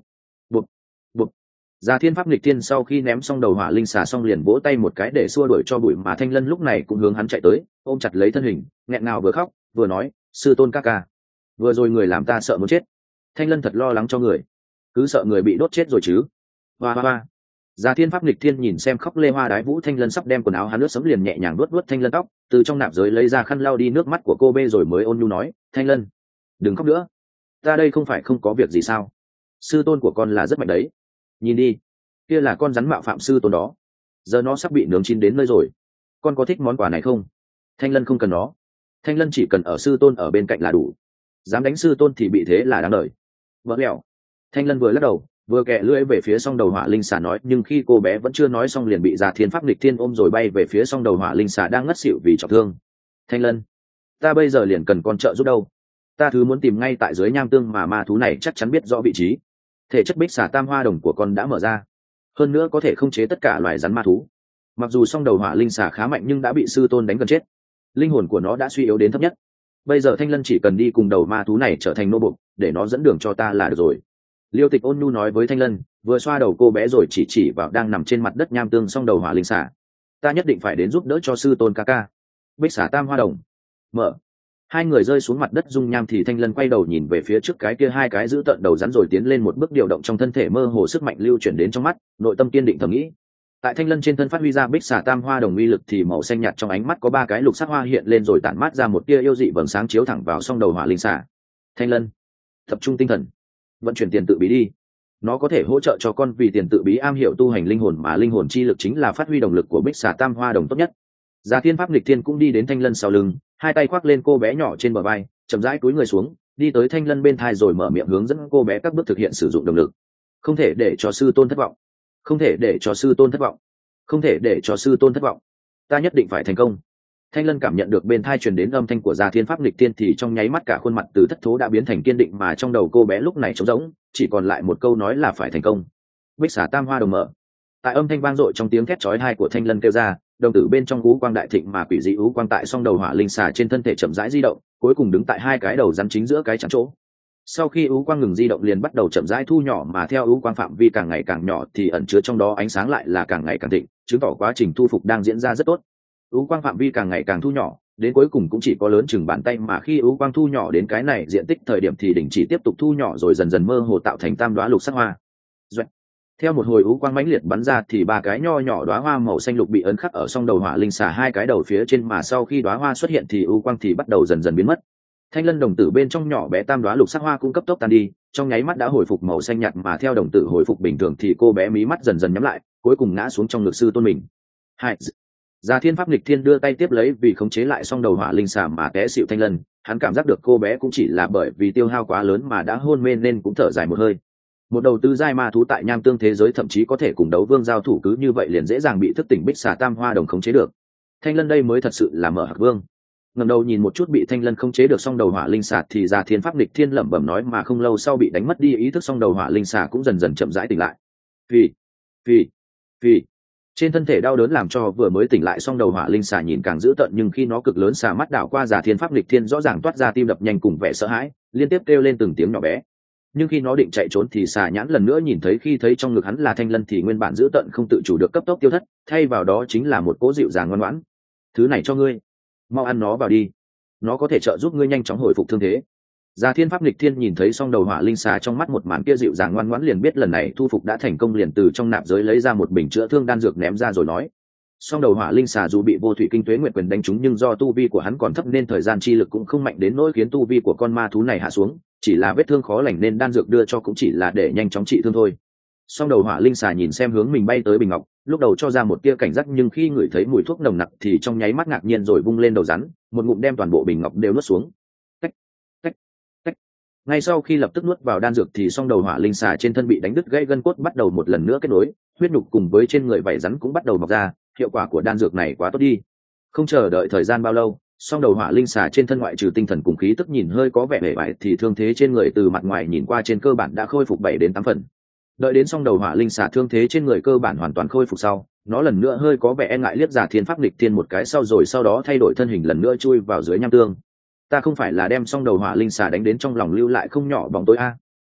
Bụp, bụp. Già Thiên Pháp Nghịch Thiên sau khi ném xong đầu hỏa linh xà xong liền vỗ tay một cái để xua đuổi cho bụi, mà Thanh Lân lúc này cũng hướng hắn chạy tới, ôm chặt lấy thân hình, nghẹn ngào vừa khóc vừa nói, sư tôn ca ca, vừa rồi người làm ta sợ muốn chết. Thanh Lân thật lo lắng cho người, cứ sợ người bị đốt chết rồi chứ. Hoa hoa hoa. Già Thiên Pháp Nghịch Thiên nhìn xem khóc lê hoa đái vũ Thanh Lân sắp đem quần áo hắn ướt sẫm liền nhẹ nhàng vuốt vuốt Thanh Lân tóc, từ trong nạp giới lấy ra khăn lau đi nước mắt của cô bê rồi mới ôn nhu nói, Thanh Lân, đừng khóc nữa, ta đây không phải không có việc gì sao? Sư tôn của con là rất mạnh đấy, nhìn đi, kia là con rắn mạo phạm sư tôn đó, giờ nó sắp bị nướng chín đến nơi rồi, con có thích món quà này không? Thanh Lân không cần nó, Thanh Lân chỉ cần ở sư tôn ở bên cạnh là đủ, dám đánh sư tôn thì bị thế là đáng đời. Vỡ lẹo. Thanh Lân vừa lắc đầu vừa kẹ lưỡi về phía song đầu hỏa linh xà nói, nhưng khi cô bé vẫn chưa nói xong liền bị Già Thiên Pháp Nghịch Thiên ôm rồi bay về phía song đầu hỏa linh xà đang ngất xỉu vì trọng thương. Thanh Lân, ta bây giờ liền cần con trợ giúp đâu, ta thứ muốn tìm ngay tại dưới nham tương mà ma thú này chắc chắn biết rõ vị trí. Thể chất bích xà tam hoa đồng của con đã mở ra, hơn nữa có thể khống chế tất cả loài rắn ma thú. Mặc dù song đầu hỏa linh xà khá mạnh nhưng đã bị sư tôn đánh gần chết, linh hồn của nó đã suy yếu đến thấp nhất. Bây giờ Thanh Lân chỉ cần đi cùng đầu ma thú này trở thành nô bộc, để nó dẫn đường cho ta là được rồi. Liêu Tịch ôn nhu nói với Thanh Lân, vừa xoa đầu cô bé rồi chỉ chỉ vào đang nằm trên mặt đất nham tương song đầu hỏa linh xà. Ta nhất định phải đến giúp đỡ cho sư tôn ca ca. Bích xà tam hoa đồng. Mở. Hai người rơi xuống mặt đất dung nham thì Thanh Lân quay đầu nhìn về phía trước cái kia hai cái giữ tận đầu rắn rồi tiến lên một bước, điều động trong thân thể mơ hồ sức mạnh lưu chuyển đến trong mắt, nội tâm kiên định thầm nghĩ. Tại Thanh Lân trên thân phát huy ra bích xà tam hoa đồng uy lực thì màu xanh nhạt trong ánh mắt có ba cái lục sắc hoa hiện lên rồi tản mát ra một tia yêu dị vầng sáng chiếu thẳng vào song đầu hỏa linh xà. Thanh Lân, tập trung tinh thần, vận chuyển tiền tự bí đi, nó có thể hỗ trợ cho con vì tiền tự bí am hiểu tu hành linh hồn, mà linh hồn chi lực chính là phát huy động lực của bích xà tam hoa đồng tốt nhất. Già Thiên Pháp Nghịch Thiên cũng đi đến Thanh Lân sau lưng, hai tay khoác lên cô bé nhỏ trên bờ vai, chậm rãi cúi người xuống, đi tới Thanh Lân bên thai rồi mở miệng hướng dẫn cô bé các bước thực hiện sử dụng động lực. Không thể để cho sư tôn thất vọng, không thể để cho sư tôn thất vọng, không thể để cho sư tôn thất vọng, ta nhất định phải thành công. Thanh Lân cảm nhận được bên thai truyền đến âm thanh của Già Thiên Pháp Nghịch Thiên thì trong nháy mắt cả khuôn mặt từ thất thố đã biến thành kiên định, mà trong đầu cô bé lúc này trống rỗng, chỉ còn lại một câu nói là phải thành công. Bích xà tam hoa đồng mở. Tại âm thanh vang dội trong tiếng thét chói tai của Thanh Lân kêu ra, đồng tử bên trong ú quang đại thịnh mà quỷ dị ú quang tại song đầu hỏa linh xà trên thân thể chậm rãi di động, cuối cùng đứng tại hai cái đầu rắn chính giữa cái chắn chỗ. Sau khi ú quang ngừng di động liền bắt đầu chậm rãi thu nhỏ, mà theo ú quang phạm vi càng ngày càng nhỏ thì ẩn chứa trong đó ánh sáng lại là càng ngày càng thịnh, chứng tỏ quá trình thu phục đang diễn ra rất tốt. Ú quang phạm vi càng ngày càng thu nhỏ, đến cuối cùng cũng chỉ có lớn chừng bàn tay, mà khi ú quang thu nhỏ đến cái này diện tích thời điểm thì đỉnh chỉ tiếp tục thu nhỏ rồi dần dần mơ hồ tạo thành tam đóa lục sắc hoa. Doạch. Theo một hồi ú quang mãnh liệt bắn ra thì ba cái nho nhỏ đóa hoa màu xanh lục bị ấn khắc ở song đầu hỏa linh xà hai cái đầu phía trên, mà sau khi đóa hoa xuất hiện thì ú quang thì bắt đầu dần dần biến mất. Thanh Lân đồng tử bên trong nhỏ bé tam đóa lục sắc hoa cũng cấp tốc tan đi, trong nháy mắt đã hồi phục màu xanh nhạt, mà theo đồng tử hồi phục bình thường thì cô bé mí mắt dần dần nhắm lại, cuối cùng ngã xuống trong ngực sư tôn mình. Hai. Già Thiên Pháp Nghịch Thiên đưa tay tiếp lấy vì khống chế lại song đầu hỏa linh xà mà té xịu Thanh Lân, hắn cảm giác được cô bé cũng chỉ là bởi vì tiêu hao quá lớn mà đã hôn mê nên cũng thở dài một hơi. Một đầu tư giai ma thú tại nham tương thế giới thậm chí có thể cùng đấu vương giao thủ, cứ như vậy liền dễ dàng bị thức tỉnh bích xà tam hoa đồng khống chế được. Thanh Lân đây mới thật sự là mở hạc vương. Ngẩng đầu nhìn một chút bị Thanh Lân khống chế được song đầu hỏa linh xà thì Già Thiên Pháp Nghịch Thiên lẩm bẩm nói, mà không lâu sau bị đánh mất đi ý thức song đầu hỏa linh xà cũng dần dần chậm rãi tỉnh lại. Vì, vì, vì trên thân thể đau đớn làm cho vừa mới tỉnh lại song đầu hỏa linh xà nhìn càng dữ tợn, nhưng khi nó cực lớn xà mắt đảo qua Già Thiên Pháp Nghịch Thiên rõ ràng toát ra tim đập nhanh cùng vẻ sợ hãi, liên tiếp kêu lên từng tiếng nhỏ bé. Nhưng khi nó định chạy trốn thì xà nhãn lần nữa nhìn thấy, khi thấy trong ngực hắn là Thanh Lân thì nguyên bản dữ tợn không tự chủ được cấp tốc tiêu thất, thay vào đó chính là một cỗ dịu dàng ngoan ngoãn. Thứ này cho ngươi, mau ăn nó vào đi, nó có thể trợ giúp ngươi nhanh chóng hồi phục thương thế. Già Thiên Pháp Nghịch Thiên nhìn thấy song đầu hỏa linh xà trong mắt một màn kia dịu dàng ngoan ngoãn liền biết lần này thu phục đã thành công, liền từ trong nạp giới lấy ra một bình chữa thương đan dược ném ra rồi nói. Song đầu hỏa linh xà dù bị vô thủy kinh tuế nguyệt quyền đánh trúng nhưng do tu vi của hắn còn thấp nên thời gian chi lực cũng không mạnh đến nỗi khiến tu vi của con ma thú này hạ xuống, chỉ là vết thương khó lành nên đan dược đưa cho cũng chỉ là để nhanh chóng trị thương thôi. Song đầu hỏa linh xà nhìn xem hướng mình bay tới bình ngọc, lúc đầu cho ra một tia cảnh giác, nhưng khi ngửi thấy mùi thuốc nồng nặc thì trong nháy mắt ngạc nhiên rồi vung lên đầu rắn, một ngụm đem toàn bộ bình ngọc đều nuốt xuống. Tách, tách, tách. Ngay sau khi lập tức nuốt vào đan dược thì song đầu hỏa linh xà trên thân bị đánh đứt gãy gân cốt bắt đầu một lần nữa kết nối, huyết nhục cùng với trên người vảy rắn cũng bắt đầu mọc ra, hiệu quả của đan dược này quá tốt đi. Không chờ đợi thời gian bao lâu, song đầu hỏa linh xà trên thân ngoại trừ tinh thần cùng khí tức nhìn hơi có vẻ hề bại thì thương thế trên người từ mặt ngoài nhìn qua trên cơ bản đã khôi phục bảy đến tám phần. Đợi đến song đầu hỏa linh xà thương thế trên người cơ bản hoàn toàn khôi phục sau, nó lần nữa hơi có vẻ e ngại liếc Già Thiên Pháp Nghịch Thiên một cái sau rồi sau đó thay đổi thân hình lần nữa chui vào dưới nham tương. Ta không phải là đem song đầu hỏa linh xà đánh đến trong lòng lưu lại không nhỏ bóng tối a.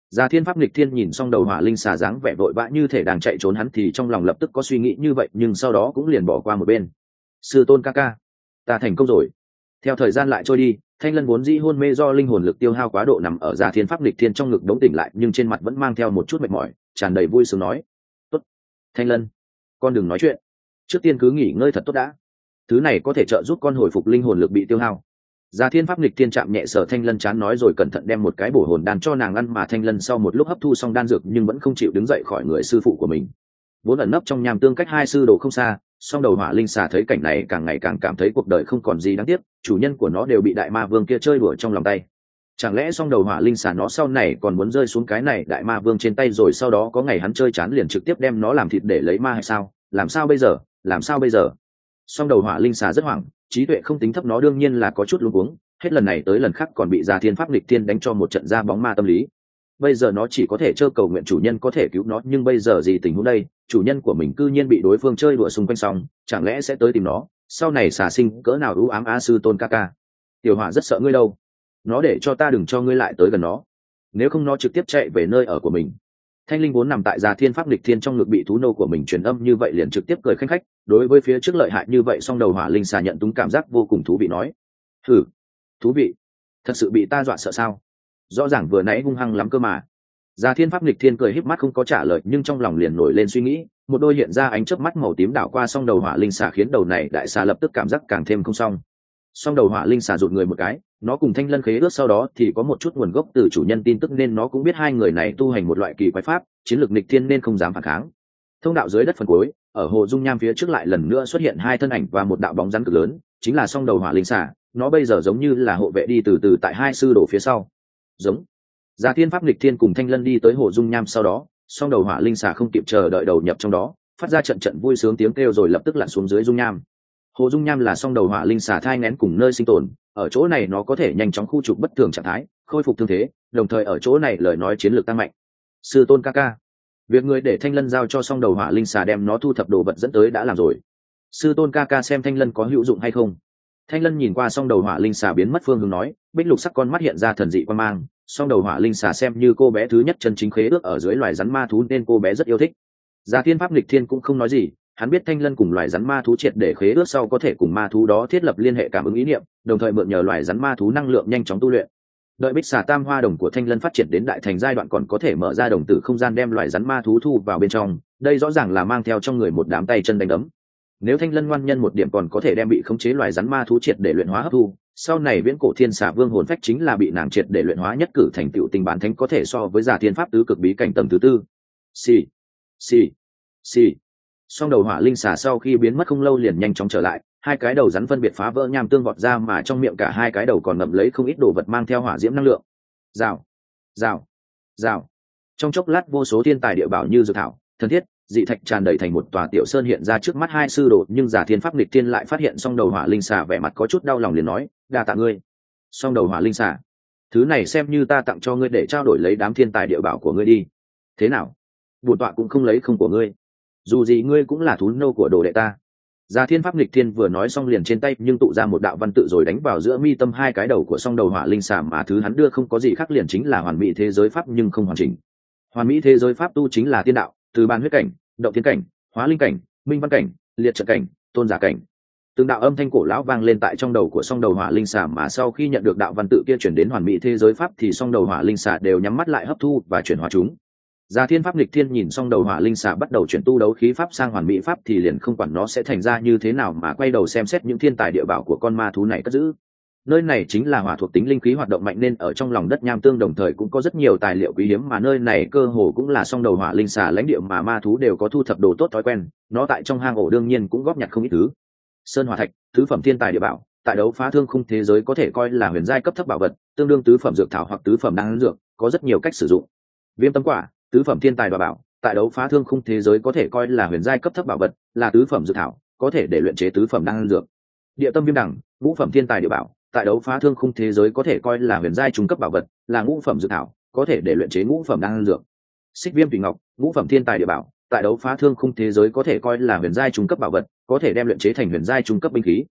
Già Thiên Pháp Nghịch Thiên nhìn xong đầu hỏa linh xà dáng vẻ vội vã như thể đang chạy trốn, hắn thì trong lòng lập tức có suy nghĩ như vậy, nhưng sau đó cũng liền bỏ qua một bên. Sư tôn ca ca, ta thành công rồi. Theo thời gian lại trôi đi, Thanh Lân vốn dĩ hôn mê do linh hồn lực tiêu hao quá độ nằm ở Già Thiên Pháp Nghịch Thiên trong ngực đống tỉnh lại, nhưng trên mặt vẫn mang theo một chút mệt mỏi, tràn đầy vui sướng nói: "Tốt, Thanh Lân, con đừng nói chuyện, trước tiên cứ nghỉ ngơi thật tốt đã. Thứ này có thể trợ giúp con hồi phục linh hồn lực bị tiêu hao." Già Thiên Pháp Nghịch Thiên chạm nhẹ sở Thanh Lân chán nói rồi cẩn thận đem một cái bổ hồn đan cho nàng ăn, mà Thanh Lân sau một lúc hấp thu xong đan dược nhưng vẫn không chịu đứng dậy khỏi người sư phụ của mình. Vốn ẩn nấp trong nham tương cách hai sư đồ không xa, song đầu hỏa linh xà thấy cảnh này càng ngày càng cảm thấy cuộc đời không còn gì đáng tiếc, chủ nhân của nó đều bị đại ma vương kia chơi đùa trong lòng tay. Chẳng lẽ song đầu hỏa linh xà nó sau này còn muốn rơi xuống cái này đại ma vương trên tay, rồi sau đó có ngày hắn chơi chán liền trực tiếp đem nó làm thịt để lấy ma hay sao? Làm sao bây giờ? Làm sao bây giờ? Song đầu hỏa linh xà rất hoảng, trí tuệ không tính thấp, nó đương nhiên là có chút luống cuống, hết lần này tới lần khác còn bị Già Thiên Pháp Nghịch Thiên đánh cho một trận ra bóng ma tâm lý. Bây giờ nó chỉ có thể trơ cầu nguyện chủ nhân có thể cứu nó, nhưng bây giờ gì tình huống đây? Chủ nhân của mình cư nhiên bị đối phương chơi đùa xung quanh, xong chẳng lẽ sẽ tới tìm nó? Sau này xà sinh cỡ nào ưu ám a sư tôn ca ca. Tiểu hỏa rất sợ ngươi đâu, nó để cho ta đừng cho ngươi lại tới gần nó, nếu không nó trực tiếp chạy về nơi ở của mình. Thanh linh vốn nằm tại Già Thiên Pháp Nghịch Thiên trong ngực bị thú nô của mình truyền âm như vậy liền trực tiếp cười khanh khách, đối với phía trước lợi hại như vậy song đầu hỏa linh xà nhận túng cảm giác vô cùng thú vị, nói: "Thử, thú vị, thật sự bị ta dọa sợ sao? Rõ ràng vừa nãy hung hăng lắm cơ mà." Già Thiên Pháp Nghịch Thiên cười híp mắt không có trả lời, nhưng trong lòng liền nổi lên suy nghĩ, một đôi hiện ra ánh chớp mắt màu tím đảo qua song đầu hỏa linh xà, khiến đầu này đại xà lập tức cảm giác càng thêm không xong. Song đầu hỏa linh xà rụt người một cái, nó cùng Thanh Lân khế ước sau đó thì có một chút nguồn gốc từ chủ nhân tin tức, nên nó cũng biết hai người này tu hành một loại kỳ quái pháp, chiến lược nghịch thiên nên không dám phản kháng. Thông đạo dưới đất phần cuối, ở hồ dung nham phía trước lại lần nữa xuất hiện hai thân ảnh và một đạo bóng rắn cực lớn, chính là song đầu hỏa linh xà, nó bây giờ giống như là hộ vệ đi từ từ tại hai sư đồ phía sau. Giống. Già Thiên Pháp Nghịch Thiên cùng Thanh Lân đi tới hồ dung nham sau đó, song đầu hỏa linh xà không kịp chờ đợi đầu nhập trong đó, phát ra trận trận vui sướng tiếng kêu rồi lập tức lặn xuống dưới dung nham. Hồ dung nham là song đầu hỏa linh xà thai nghén cùng nơi sinh tồn, ở chỗ này nó có thể nhanh chóng khu trục bất thường trạng thái, khôi phục thương thế, đồng thời ở chỗ này lời nói chiến lược tăng mạnh. Sư tôn ca ca, việc người để Thanh Lân giao cho song đầu hỏa linh xà đem nó thu thập đồ vật dẫn tới đã làm rồi. Sư tôn ca ca xem Thanh Lân có hữu dụng hay không. Thanh Lân nhìn qua song đầu hỏa linh xà biến mất phương hướng nói, bích lục sắc con mắt hiện ra thần dị quan mang. Song đầu hỏa linh xà xem như cô bé thứ nhất chân chính khế ước ở dưới loài rắn ma thú nên cô bé rất yêu thích. Già Thiên Pháp Nghịch Thiên cũng không nói gì, hắn biết Thanh Lân cùng loài rắn ma thú triệt để khế ước sau có thể cùng ma thú đó thiết lập liên hệ cảm ứng ý niệm, đồng thời mượn nhờ loài rắn ma thú năng lượng nhanh chóng tu luyện. Đợi bích xà tam hoa đồng của Thanh Lân phát triển đến đại thành giai đoạn còn có thể mở ra đồng tử không gian đem loài rắn ma thú thu vào bên trong, đây rõ ràng là mang theo trong người một đám tay chân đánh đấm. Nếu Thanh Lân ngoan nhân một điểm còn có thể đem bị khống chế loài rắn ma thú triệt để luyện hóa hấp thu, sau này viễn cổ thiên xà vương hồn phách chính là bị nàng triệt để luyện hóa nhất cử thành tựu tình bản thánh, có thể so với Già Thiên Pháp tứ cực bí cảnh tầng thứ tư. Xì, xì, xì. Song đầu hỏa linh xà sau khi biến mất không lâu liền nhanh chóng trở lại, hai cái đầu rắn phân biệt phá vỡ nham tương vọt ra, mà trong miệng cả hai cái đầu còn ngậm lấy không ít đồ vật mang theo hỏa diễm năng lượng. Rào, rào, rào. Trong chốc lát vô số thiên tài địa bảo như dược thảo, thần thiết, dị thạch tràn đầy thành một tòa tiểu sơn hiện ra trước mắt hai sư đồ, nhưng Già Thiên Pháp Nghịch Thiên lại phát hiện song đầu hỏa linh xà vẻ mặt có chút đau lòng liền nói, đa tạ ngươi. Song đầu hỏa linh xà, thứ này xem như ta tặng cho ngươi để trao đổi lấy đám thiên tài địa bảo của ngươi đi. Thế nào, bổn tọa cũng không lấy không của ngươi, dù gì ngươi cũng là thú nô của đồ đệ ta. Già Thiên Pháp Nghịch Thiên vừa nói xong liền trên tay nhưng tụ ra một đạo văn tự rồi đánh vào giữa mi tâm hai cái đầu của song đầu hỏa linh xà, mà thứ hắn đưa không có gì khác liền chính là hoàn mỹ thế giới pháp nhưng không hoàn chỉnh. Hoàn mỹ thế giới pháp tu chính là tiên đạo, từ ban huyết cảnh, động thiên cảnh, hóa linh cảnh, minh văn cảnh, liệt trận cảnh, tôn giả cảnh. Từng đạo âm thanh cổ lão vang lên tại trong đầu của song đầu hỏa linh xà, mà sau khi nhận được đạo văn tự kia chuyển đến hoàn mỹ thế giới pháp thì song đầu hỏa linh xà đều nhắm mắt lại hấp thu và chuyển hóa chúng. Già Thiên Pháp Nghịch Thiên nhìn song đầu hỏa linh xà bắt đầu chuyển tu đấu khí pháp sang hoàn mỹ pháp thì liền không quản nó sẽ thành ra như thế nào mà quay đầu xem xét những thiên tài địa bảo của con ma thú này cất giữ. Nơi này chính là hỏa thuộc tính linh khí hoạt động mạnh nên ở trong lòng đất nham tương đồng thời cũng có rất nhiều tài liệu quý hiếm, mà nơi này cơ hồ cũng là song đầu hỏa linh xà lãnh địa mà ma thú đều có thu thập đồ tốt thói quen, nó tại trong hang ổ đương nhiên cũng góp nhặt không ít thứ. Sơn hỏa thạch, tứ phẩm thiên tài địa bảo, tại đấu phá thương khung thế giới có thể coi là huyền giai cấp thấp bảo vật, tương đương tứ phẩm dược thảo hoặc tứ phẩm đan dược, có rất nhiều cách sử dụng. Viêm tâm quả, tứ phẩm thiên tài và bảo, tại đấu phá thương khung thế giới có thể coi là huyền giai cấp thấp bảo vật, là tứ phẩm dược thảo, có thể để luyện chế tứ phẩm đan dược. Địa tâm viêm đằng, ngũ phẩm thiên tài địa bảo, tại đấu phá thương khung thế giới có thể coi là huyền giai trung cấp bảo vật, là ngũ phẩm dược thảo, có thể để luyện chế ngũ phẩm đan dược. Xích viêm tùy ngọc, ngũ phẩm thiên tài địa bảo, tại đấu phá thương khung thế giới có thể coi là huyền giai trung cấp bảo vật, có thể đem luyện chế thành huyền giai trung cấp binh khí.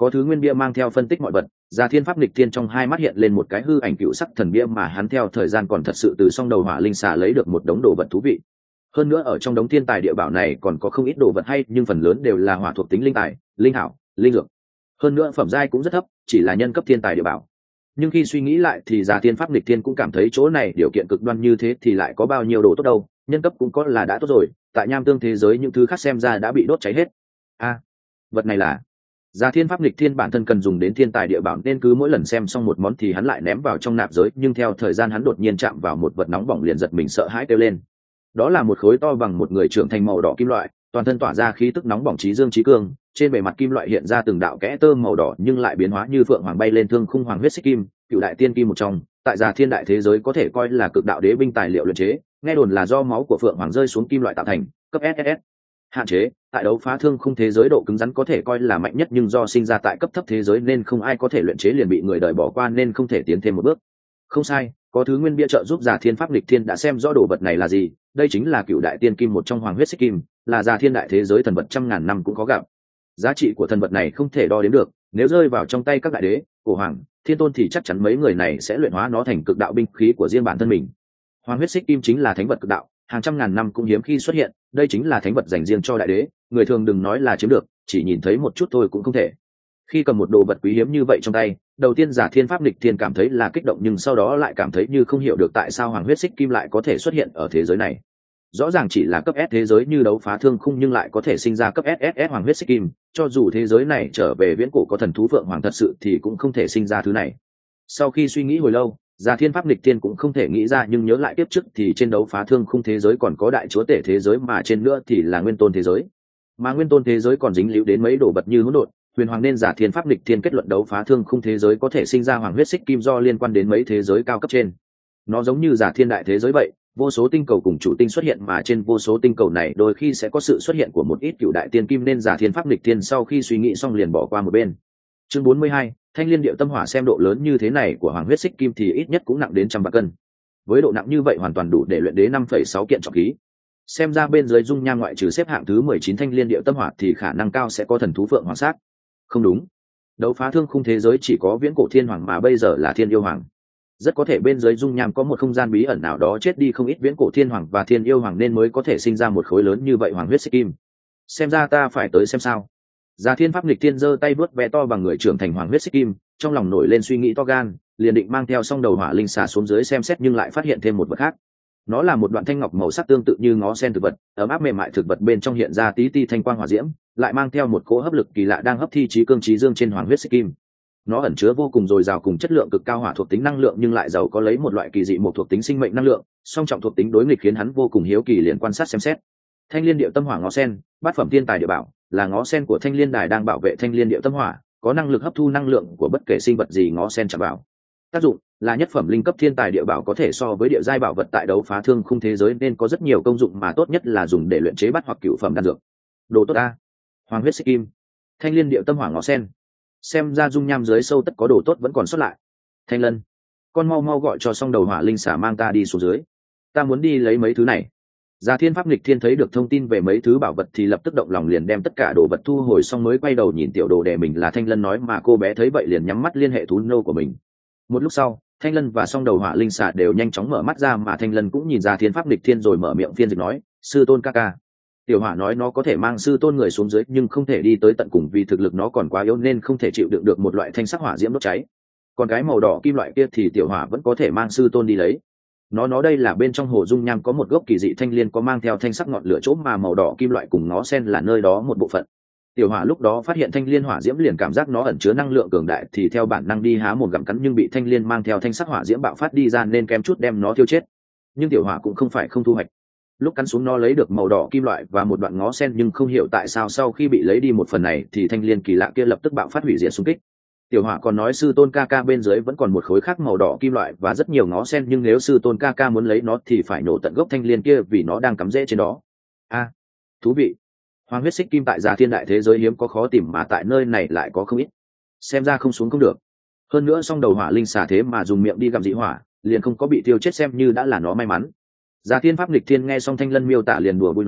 có thứ nguyên bia mang theo phân tích mọi vật. Già Thiên Pháp Nghịch Thiên trong hai mắt hiện lên một cái hư ảnh cựu sắc thần bia mà hắn theo thời gian còn thật sự từ song đầu hỏa linh xà lấy được một đống đồ vật thú vị. Hơn nữa ở trong đống thiên tài địa bảo này còn có không ít đồ vật hay, nhưng phần lớn đều là hỏa thuộc tính linh tài, linh hảo, linh dược. Hơn nữa phẩm giai cũng rất thấp, chỉ là nhân cấp thiên tài địa bảo. Nhưng khi suy nghĩ lại thì Già Thiên Pháp Nghịch Thiên cũng cảm thấy chỗ này điều kiện cực đoan như thế thì lại có bao nhiêu đồ tốt đâu, nhân cấp cũng có là đã tốt rồi, tại nham tương thế giới những thứ khác xem ra đã bị đốt cháy hết. A, à, vật này là Già Thiên Pháp Nghịch Thiên bản thân cần dùng đến thiên tài địa bảo nên cứ mỗi lần xem xong một món thì hắn lại ném vào trong nạp giới, nhưng theo thời gian hắn đột nhiên chạm vào một vật nóng bỏng liền giật mình sợ hãi kêu lên. Đó là một khối to bằng một người trưởng thành màu đỏ kim loại, toàn thân tỏa ra khí tức nóng bỏng chí dương chí cương, trên bề mặt kim loại hiện ra từng đạo kẽ tơ màu đỏ nhưng lại biến hóa như phượng hoàng bay lên thương khung hoàng huyết xích kim, cựu đại tiên kim một trong, tại Già Thiên đại thế giới có thể coi là cực đạo đế binh tài liệu luyện chế, nghe đồn là do máu của phượng hoàng rơi xuống kim loại tạo thành, cấp ét ét ét. Hạn chế, tại đấu phá thương khung thế giới độ cứng rắn có thể coi là mạnh nhất, nhưng do sinh ra tại cấp thấp thế giới nên không ai có thể luyện chế, liền bị người đời bỏ qua nên không thể tiến thêm một bước. Không sai, có thứ nguyên bia trợ giúp Già Thiên Pháp Nghịch Thiên đã xem rõ đồ vật này là gì, đây chính là cựu đại tiên kim một trong hoàng huyết xích kim, là Già Thiên đại thế giới thần vật trăm ngàn năm cũng có gặp. Giá trị của thần vật này không thể đo đếm được, nếu rơi vào trong tay các đại đế, cổ hoàng, thiên tôn thì chắc chắn mấy người này sẽ luyện hóa nó thành cực đạo binh khí của riêng bản thân mình. Hoàng huyết xích kim chính là thánh vật cực đạo, hàng trăm ngàn năm cũng hiếm khi xuất hiện, đây chính là thánh vật dành riêng cho đại đế, người thường đừng nói là chiếm được, chỉ nhìn thấy một chút thôi cũng không thể. Khi cầm một đồ vật quý hiếm như vậy trong tay, đầu tiên Già Thiên Pháp Nghịch Thiên cảm thấy là kích động, nhưng sau đó lại cảm thấy như không hiểu được tại sao hoàng huyết xích kim lại có thể xuất hiện ở thế giới này. Rõ ràng chỉ là cấp S thế giới như đấu phá thương khung nhưng lại có thể sinh ra cấp ét ét ét hoàng huyết xích kim, cho dù thế giới này trở về viễn cổ có thần thú phượng hoàng thật sự thì cũng không thể sinh ra thứ này. Sau khi suy nghĩ hồi lâu, Già Thiên Pháp Nghịch Thiên cũng không thể nghĩ ra, nhưng nhớ lại tiếp trước thì trên đấu phá thương khung thế giới còn có đại chúa tể thế giới, mà trên nữa thì là nguyên tôn thế giới. Mà nguyên tôn thế giới còn dính líu đến mấy đồ vật như hỗn độn, huyền hoàng, nên Già Thiên Pháp Nghịch Thiên kết luận đấu phá thương khung thế giới có thể sinh ra hoàng huyết xích kim do liên quan đến mấy thế giới cao cấp trên. Nó giống như Già Thiên đại thế giới vậy, vô số tinh cầu cùng chủ tinh xuất hiện, mà trên vô số tinh cầu này đôi khi sẽ có sự xuất hiện của một ít cựu đại tiên kim, nên Già Thiên Pháp Nghịch Thiên sau khi suy nghĩ xong liền bỏ qua một bên. Chương bốn mươi hai, Thanh Liên Điệu Tâm Hỏa. Xem độ lớn như thế này của hoàng huyết xích kim thì ít nhất cũng nặng đến trăm vạn cân. Với độ nặng như vậy hoàn toàn đủ để luyện đế năm phẩy sáu kiện trọng khí. Xem ra bên dưới dung nham ngoại trừ xếp hạng thứ mười chín Thanh Liên Điệu Tâm Hỏa thì khả năng cao sẽ có thần thú phượng hoàng sát. Không đúng, đấu phá thương khung thế giới chỉ có viễn cổ thiên hoàng mà bây giờ là thiên yêu hoàng. Rất có thể bên dưới dung nham có một không gian bí ẩn nào đó chết đi không ít viễn cổ thiên hoàng và thiên yêu hoàng nên mới có thể sinh ra một khối lớn như vậy hoàng huyết xích kim. Xem ra ta phải tới xem sao. Già Thiên Pháp Nghịch Thiên giơ tay vuốt ve to bằng người trưởng thành hoàng huyết xích kim, trong lòng nổi lên suy nghĩ to gan, liền định mang theo song đầu hỏa linh xà xuống dưới xem xét, nhưng lại phát hiện thêm một vật khác. Nó là một đoạn thanh ngọc màu sắc tương tự như ngó sen thực vật, ấm áp mềm mại, thực vật bên trong hiện ra tí ti thanh quang hỏa diễm, lại mang theo một cỗ hấp lực kỳ lạ đang hấp thi trí cương trí dương trên hoàng huyết xích kim. Nó ẩn chứa vô cùng dồi dào cùng chất lượng cực cao hỏa thuộc tính năng lượng, nhưng lại giàu có lấy một loại kỳ dị một thuộc tính sinh mệnh năng lượng, song trọng thuộc tính đối nghịch khiến hắn vô cùng hiếu kỳ, liền quan sát xem xét. Thanh Liên Điệu Tâm Hỏa ngó sen, bát phẩm thiên tài địa bảo, là ngó sen của Thanh Liên Đài đang bảo vệ Thanh Liên Điệu Tâm Hỏa, có năng lực hấp thu năng lượng của bất kể sinh vật gì ngó sen chạm vào. Tác dụng là nhất phẩm linh cấp thiên tài địa bảo, có thể so với địa giai bảo vật tại đấu phá thương khung thế giới nên có rất nhiều công dụng, mà tốt nhất là dùng để luyện chế bát hoặc cửu phẩm đan dược. Đồ tốt a, hoàng huyết xích kim, Thanh Liên Điệu Tâm Hỏa ngó sen. Xem ra dung nham dưới sâu tất có đồ tốt vẫn còn sót lại. Thanh Lân, con mau mau gọi cho song đầu hỏa linh xả mang ta đi xuống dưới, ta muốn đi lấy mấy thứ này. Già Thiên Pháp Nghịch Thiên thấy được thông tin về mấy thứ bảo vật thì lập tức động lòng, liền đem tất cả đồ vật thu hồi, xong mới quay đầu nhìn tiểu đồ đệ mình là Thanh Lân nói, mà cô bé thấy vậy liền nhắm mắt liên hệ thú nô của mình. Một lúc sau, Thanh Lân và song đầu hỏa linh xà đều nhanh chóng mở mắt ra, mà Thanh Lân cũng nhìn Già Thiên Pháp Nghịch Thiên rồi mở miệng phiên dịch nói, sư tôn ca ca. Tiểu hỏa nói nó có thể mang sư tôn người xuống dưới nhưng không thể đi tới tận cùng vì thực lực nó còn quá yếu nên không thể chịu đựng được một loại thanh sắc hỏa diễm đốt cháy. Còn cái màu đỏ kim loại kia thì tiểu hỏa vẫn có thể mang sư tôn đi lấy. Nó nó đây là bên trong hồ dung nham có một gốc kỳ dị thanh liên có mang theo thanh sắc ngọn lửa chỗ, mà màu đỏ kim loại cùng nó xen là nơi đó một bộ phận. Tiểu hỏa lúc đó phát hiện thanh liên hỏa diễm liền cảm giác nó ẩn chứa năng lượng cường đại thì theo bản năng đi há một gặm cắn, nhưng bị thanh liên mang theo thanh sắc hỏa diễm bạo phát đi ra nên kém chút đem nó tiêu chết. Nhưng tiểu hỏa cũng không phải không thu hoạch. Lúc cắn xuống nó lấy được màu đỏ kim loại và một đoạn ngó sen, nhưng không hiểu tại sao sau khi bị lấy đi một phần này thì thanh liên kỳ lạ kia lập tức bạo phát hủy diệt xung kích. Tiểu hỏa còn nói sư tôn ca ca bên dưới vẫn còn một khối khác màu đỏ kim loại và rất nhiều ngó sen, nhưng nếu sư tôn ca ca muốn lấy nó thì phải nổ tận gốc thanh liên kia vì nó đang cắm rễ trên đó. A, à, thú vị. Hoàng huyết xích kim tại Già Thiên đại thế giới hiếm có khó tìm, mà tại nơi này lại có không ít. Xem ra không xuống không được. Hơn nữa song đầu hỏa linh xà thế mà dùng miệng đi gặm dị hỏa, liền không có bị tiêu chết, xem như đã là nó may mắn. Già Thiên Pháp Nghịch Thiên nghe xong Thanh Lân miêu tả liền đùa vui nói,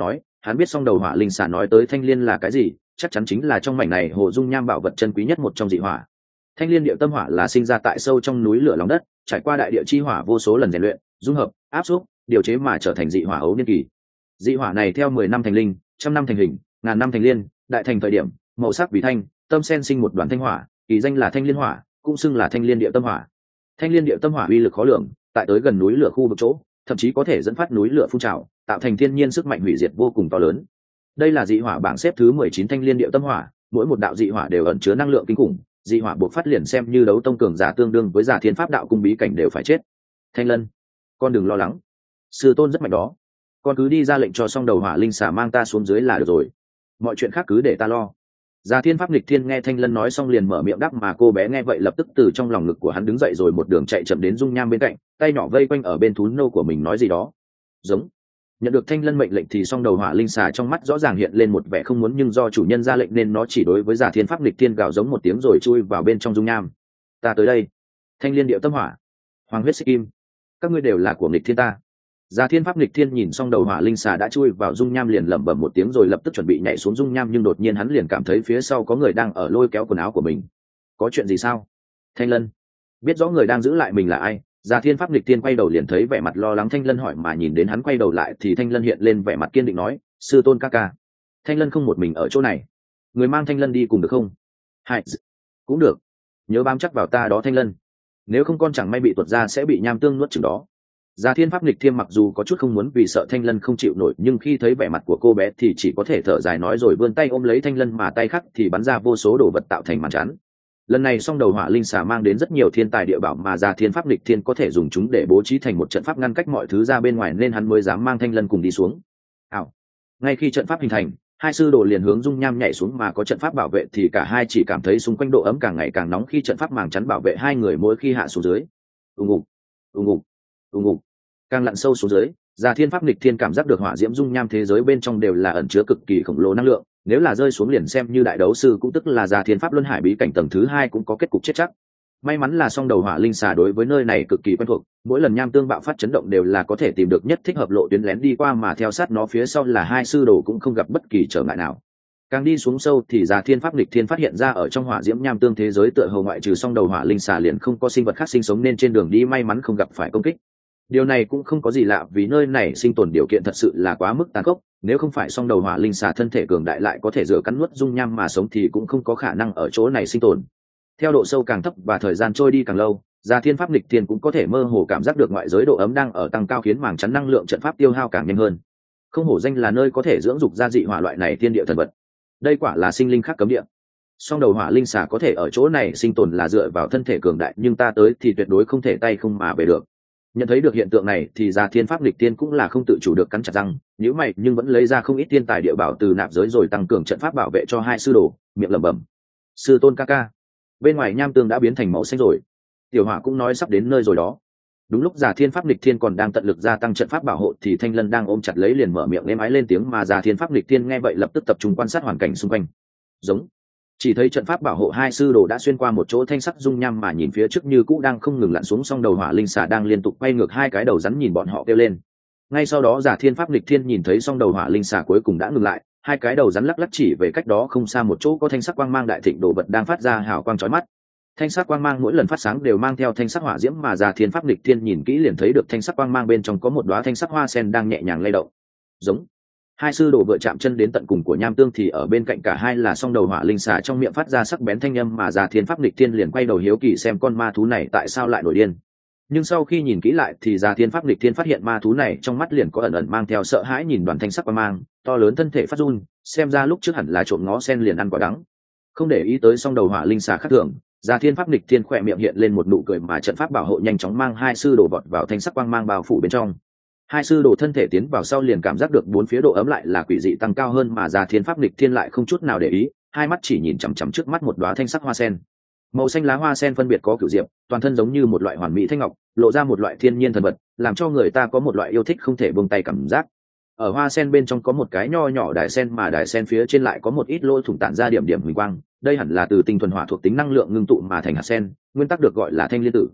hắn biết song đầu hỏa linh xà nói tới thanh liên là cái gì, chắc chắn chính là trong mảnh này hồ dung nham bảo vật chân quý nhất một trong dị hỏa. Thanh liên địa tâm hỏa là sinh ra tại sâu trong núi lửa lòng đất, trải qua đại địa chi hỏa vô số lần rèn luyện, dung hợp, áp xúc, điều chế mà trở thành dị hỏa ấu niên kỳ. Dị hỏa này theo mười năm thành linh, trăm năm thành hình, ngàn năm thành liên, đại thành thời điểm, màu sắc vì thanh, tâm sen sinh một đoàn thanh hỏa, kỳ danh là thanh liên hỏa, cũng xưng là thanh liên địa tâm hỏa. Thanh liên địa tâm hỏa uy lực khó lường, tại tới gần núi lửa khu vực chỗ, thậm chí có thể dẫn phát núi lửa phun trào, tạo thành thiên nhiên sức mạnh hủy diệt vô cùng to lớn. Đây là dị hỏa bảng xếp thứ mười chín thanh liên địa tâm hỏa, mỗi một đạo dị hỏa đều ẩn chứa năng lượng kinh khủng, dị hỏa buộc phát liền xem như đấu tông cường giả tương đương với giả thiên pháp đạo cung bí cảnh đều phải chết. Thanh Lân, con đừng lo lắng, sư tôn rất mạnh đó, con cứ đi ra lệnh cho song đầu hỏa linh xà mang ta xuống dưới là được rồi, mọi chuyện khác cứ để ta lo. Giả thiên pháp nghịch thiên nghe Thanh Lân nói xong liền mở miệng đáp, mà cô bé nghe vậy lập tức từ trong lòng ngực của hắn đứng dậy rồi một đường chạy chậm đến dung nham bên cạnh, tay nhỏ vây quanh ở bên thú nô của mình nói gì đó. Giống. Nhận được Thanh Lân mệnh lệnh thì song đầu hỏa linh xà trong mắt rõ ràng hiện lên một vẻ không muốn, nhưng do chủ nhân ra lệnh nên nó chỉ đối với giả thiên pháp nghịch thiên gào giống một tiếng rồi chui vào bên trong dung nham. Ta tới đây. Thanh liên điệu tâm hỏa, hoàng huyết xích kim, các ngươi đều là của nghịch thiên ta. Giả thiên pháp nghịch thiên nhìn song đầu hỏa linh xà đã chui vào dung nham liền lẩm bẩm một tiếng rồi lập tức chuẩn bị nhảy xuống dung nham, nhưng đột nhiên hắn liền cảm thấy phía sau có người đang ở lôi kéo quần áo của mình. Có chuyện gì sao? Thanh Lân biết rõ người đang giữ lại mình là ai. Giả thiên pháp nghịch thiên quay đầu liền thấy vẻ mặt lo lắng Thanh Lân hỏi, mà nhìn đến hắn quay đầu lại thì Thanh Lân hiện lên vẻ mặt kiên định nói, sư tôn ca ca, Thanh Lân không một mình ở chỗ này, người mang Thanh Lân đi cùng được không? Hai, cũng được, nhớ bám chắc vào ta đó Thanh Lân, nếu không con chẳng may bị tuột ra sẽ bị nham tương nuốt chửng đó. Giả thiên pháp nghịch thiên mặc dù có chút không muốn vì sợ Thanh Lân không chịu nổi, nhưng khi thấy vẻ mặt của cô bé thì chỉ có thể thở dài nói rồi vươn tay ôm lấy Thanh Lân, mà tay khác thì bắn ra vô số đồ vật tạo thành màn chắn. Lần này song đầu hỏa linh xà mang đến rất nhiều thiên tài địa bảo mà Giả thiên pháp nghịch thiên có thể dùng chúng để bố trí thành một trận pháp ngăn cách mọi thứ ra bên ngoài, nên hắn mới dám mang Thanh Lân cùng đi xuống. Ảo. Ngay khi trận pháp hình thành, hai sư đồ liền hướng dung nham nhảy xuống, mà có trận pháp bảo vệ thì cả hai chỉ cảm thấy xung quanh độ ấm càng ngày càng nóng khi trận pháp màng chắn bảo vệ hai người mỗi khi hạ xuống dưới. Ùng ục, ùng ục, ùng ục. Càng lặn sâu xuống dưới, Giả thiên pháp nghịch thiên cảm giác được hỏa diễm dung nham thế giới bên trong đều là ẩn chứa cực kỳ khổng lồ năng lượng, nếu là rơi xuống liền xem như đại đấu sư cũng tức là Giả thiên pháp luân hải bí cảnh tầng thứ hai cũng có kết cục chết chắc. May mắn là song đầu hỏa linh xà đối với nơi này cực kỳ quen thuộc, mỗi lần nham tương bạo phát chấn động đều là có thể tìm được nhất thích hợp lộ tuyến lén đi qua, mà theo sát nó phía sau là hai sư đồ cũng không gặp bất kỳ trở ngại nào. Càng đi xuống sâu thì Giả thiên pháp nghịch thiên phát hiện ra ở trong hỏa diễm nham tương thế giới tựa hồ ngoại trừ song đầu hỏa linh xà liền không có sinh vật khác sinh sống, nên trên đường đi may mắn không gặp phải công kích. Điều này cũng không có gì lạ vì nơi này sinh tồn điều kiện thật sự là quá mức tàn khốc, nếu không phải song đầu hỏa linh xà thân thể cường đại lại có thể rửa cắn nuốt dung nham mà sống thì cũng không có khả năng ở chỗ này sinh tồn. Theo độ sâu càng thấp và thời gian trôi đi càng lâu, Giả thiên pháp nghịch thiên cũng có thể mơ hồ cảm giác được ngoại giới độ ấm đang ở tăng cao, khiến màng chắn năng lượng trận pháp tiêu hao càng nhanh hơn. Không hổ danh là nơi có thể dưỡng dục ra dị hỏa loại này thiên địa thần vật, đây quả là sinh linh khác cấm địa. Song đầu hỏa linh xà có thể ở chỗ này sinh tồn là dựa vào thân thể cường đại, nhưng ta tới thì tuyệt đối không thể tay không mà về được. Nhận thấy được hiện tượng này thì Giả thiên pháp nghịch thiên cũng là không tự chủ được cắn chặt răng, nhíu mày nhưng vẫn lấy ra không ít thiên tài địa bảo từ nạp giới rồi tăng cường trận pháp bảo vệ cho hai sư đồ, miệng lẩm bẩm, sư tôn ca ca, bên ngoài nham tương đã biến thành màu xanh rồi, tiểu hỏa cũng nói sắp đến nơi rồi đó. Đúng lúc Giả thiên pháp nghịch thiên còn đang tận lực gia tăng trận pháp bảo hộ thì Thanh Lân đang ôm chặt lấy liền mở miệng êm ái lên tiếng, mà Giả thiên pháp nghịch thiên nghe vậy lập tức tập trung quan sát hoàn cảnh xung quanh. Giống. Chỉ thấy trận pháp bảo hộ hai sư đồ đã xuyên qua một chỗ thanh sắc dung nham, mà nhìn phía trước như cũ đang không ngừng lặn xuống, song đầu hỏa linh xà đang liên tục quay ngược hai cái đầu rắn nhìn bọn họ kêu lên. Ngay sau đó Giả thiên pháp nghịch thiên nhìn thấy song đầu hỏa linh xà cuối cùng đã ngừng lại, hai cái đầu rắn lắc lắc chỉ về cách đó không xa một chỗ có thanh sắc quang mang đại thịnh đồ vật đang phát ra hào quang chói mắt. Thanh sắc quang mang mỗi lần phát sáng đều mang theo thanh sắc hỏa diễm, mà Giả thiên pháp nghịch thiên nhìn kỹ liền thấy được thanh sắc quang mang bên trong có một đóa thanh sắc hoa sen đang nhẹ nhàng lay động. Giống. Hai sư đồ vừa chạm chân đến tận cùng của nham tương thì ở bên cạnh cả hai là song đầu hỏa linh xà trong miệng phát ra sắc bén thanh âm, mà Giả thiên pháp nghịch thiên liền quay đầu hiếu kỳ xem con ma thú này tại sao lại nổi điên. Nhưng sau khi nhìn kỹ lại thì Giả thiên pháp nghịch thiên phát hiện ma thú này trong mắt liền có ẩn ẩn mang theo sợ hãi, nhìn đoàn thanh sắc quang mang to lớn thân thể phát run, xem ra lúc trước hẳn là trộm ngó sen liền ăn quả đắng. Không để ý tới song đầu hỏa linh xà khác thường, Giả thiên pháp nghịch thiên khỏe miệng hiện lên một nụ cười, mà trận pháp bảo hộ nhanh chóng mang hai sư đồ vọt vào thanh sắc quang mang bao phủ bên trong. Hai sư đồ thân thể tiến vào sau liền cảm giác được bốn phía độ ấm lại là quỷ dị tăng cao hơn, mà Giả thiên pháp nghịch thiên lại không chút nào để ý, hai mắt chỉ nhìn chằm chằm trước mắt một đóa thanh sắc hoa sen. Màu xanh lá hoa sen phân biệt có cửu diệp, toàn thân giống như một loại hoàn mỹ thanh ngọc, lộ ra một loại thiên nhiên thần vật, làm cho người ta có một loại yêu thích không thể buông tay cảm giác. Ở hoa sen bên trong có một cái nho nhỏ đài sen, mà đài sen phía trên lại có một ít lỗ thủng tản ra điểm điểm huỳnh quang, đây hẳn là từ tinh thuần hỏa thuộc tính năng lượng ngưng tụ mà thành hạt sen, nguyên tắc được gọi là thanh liên tử.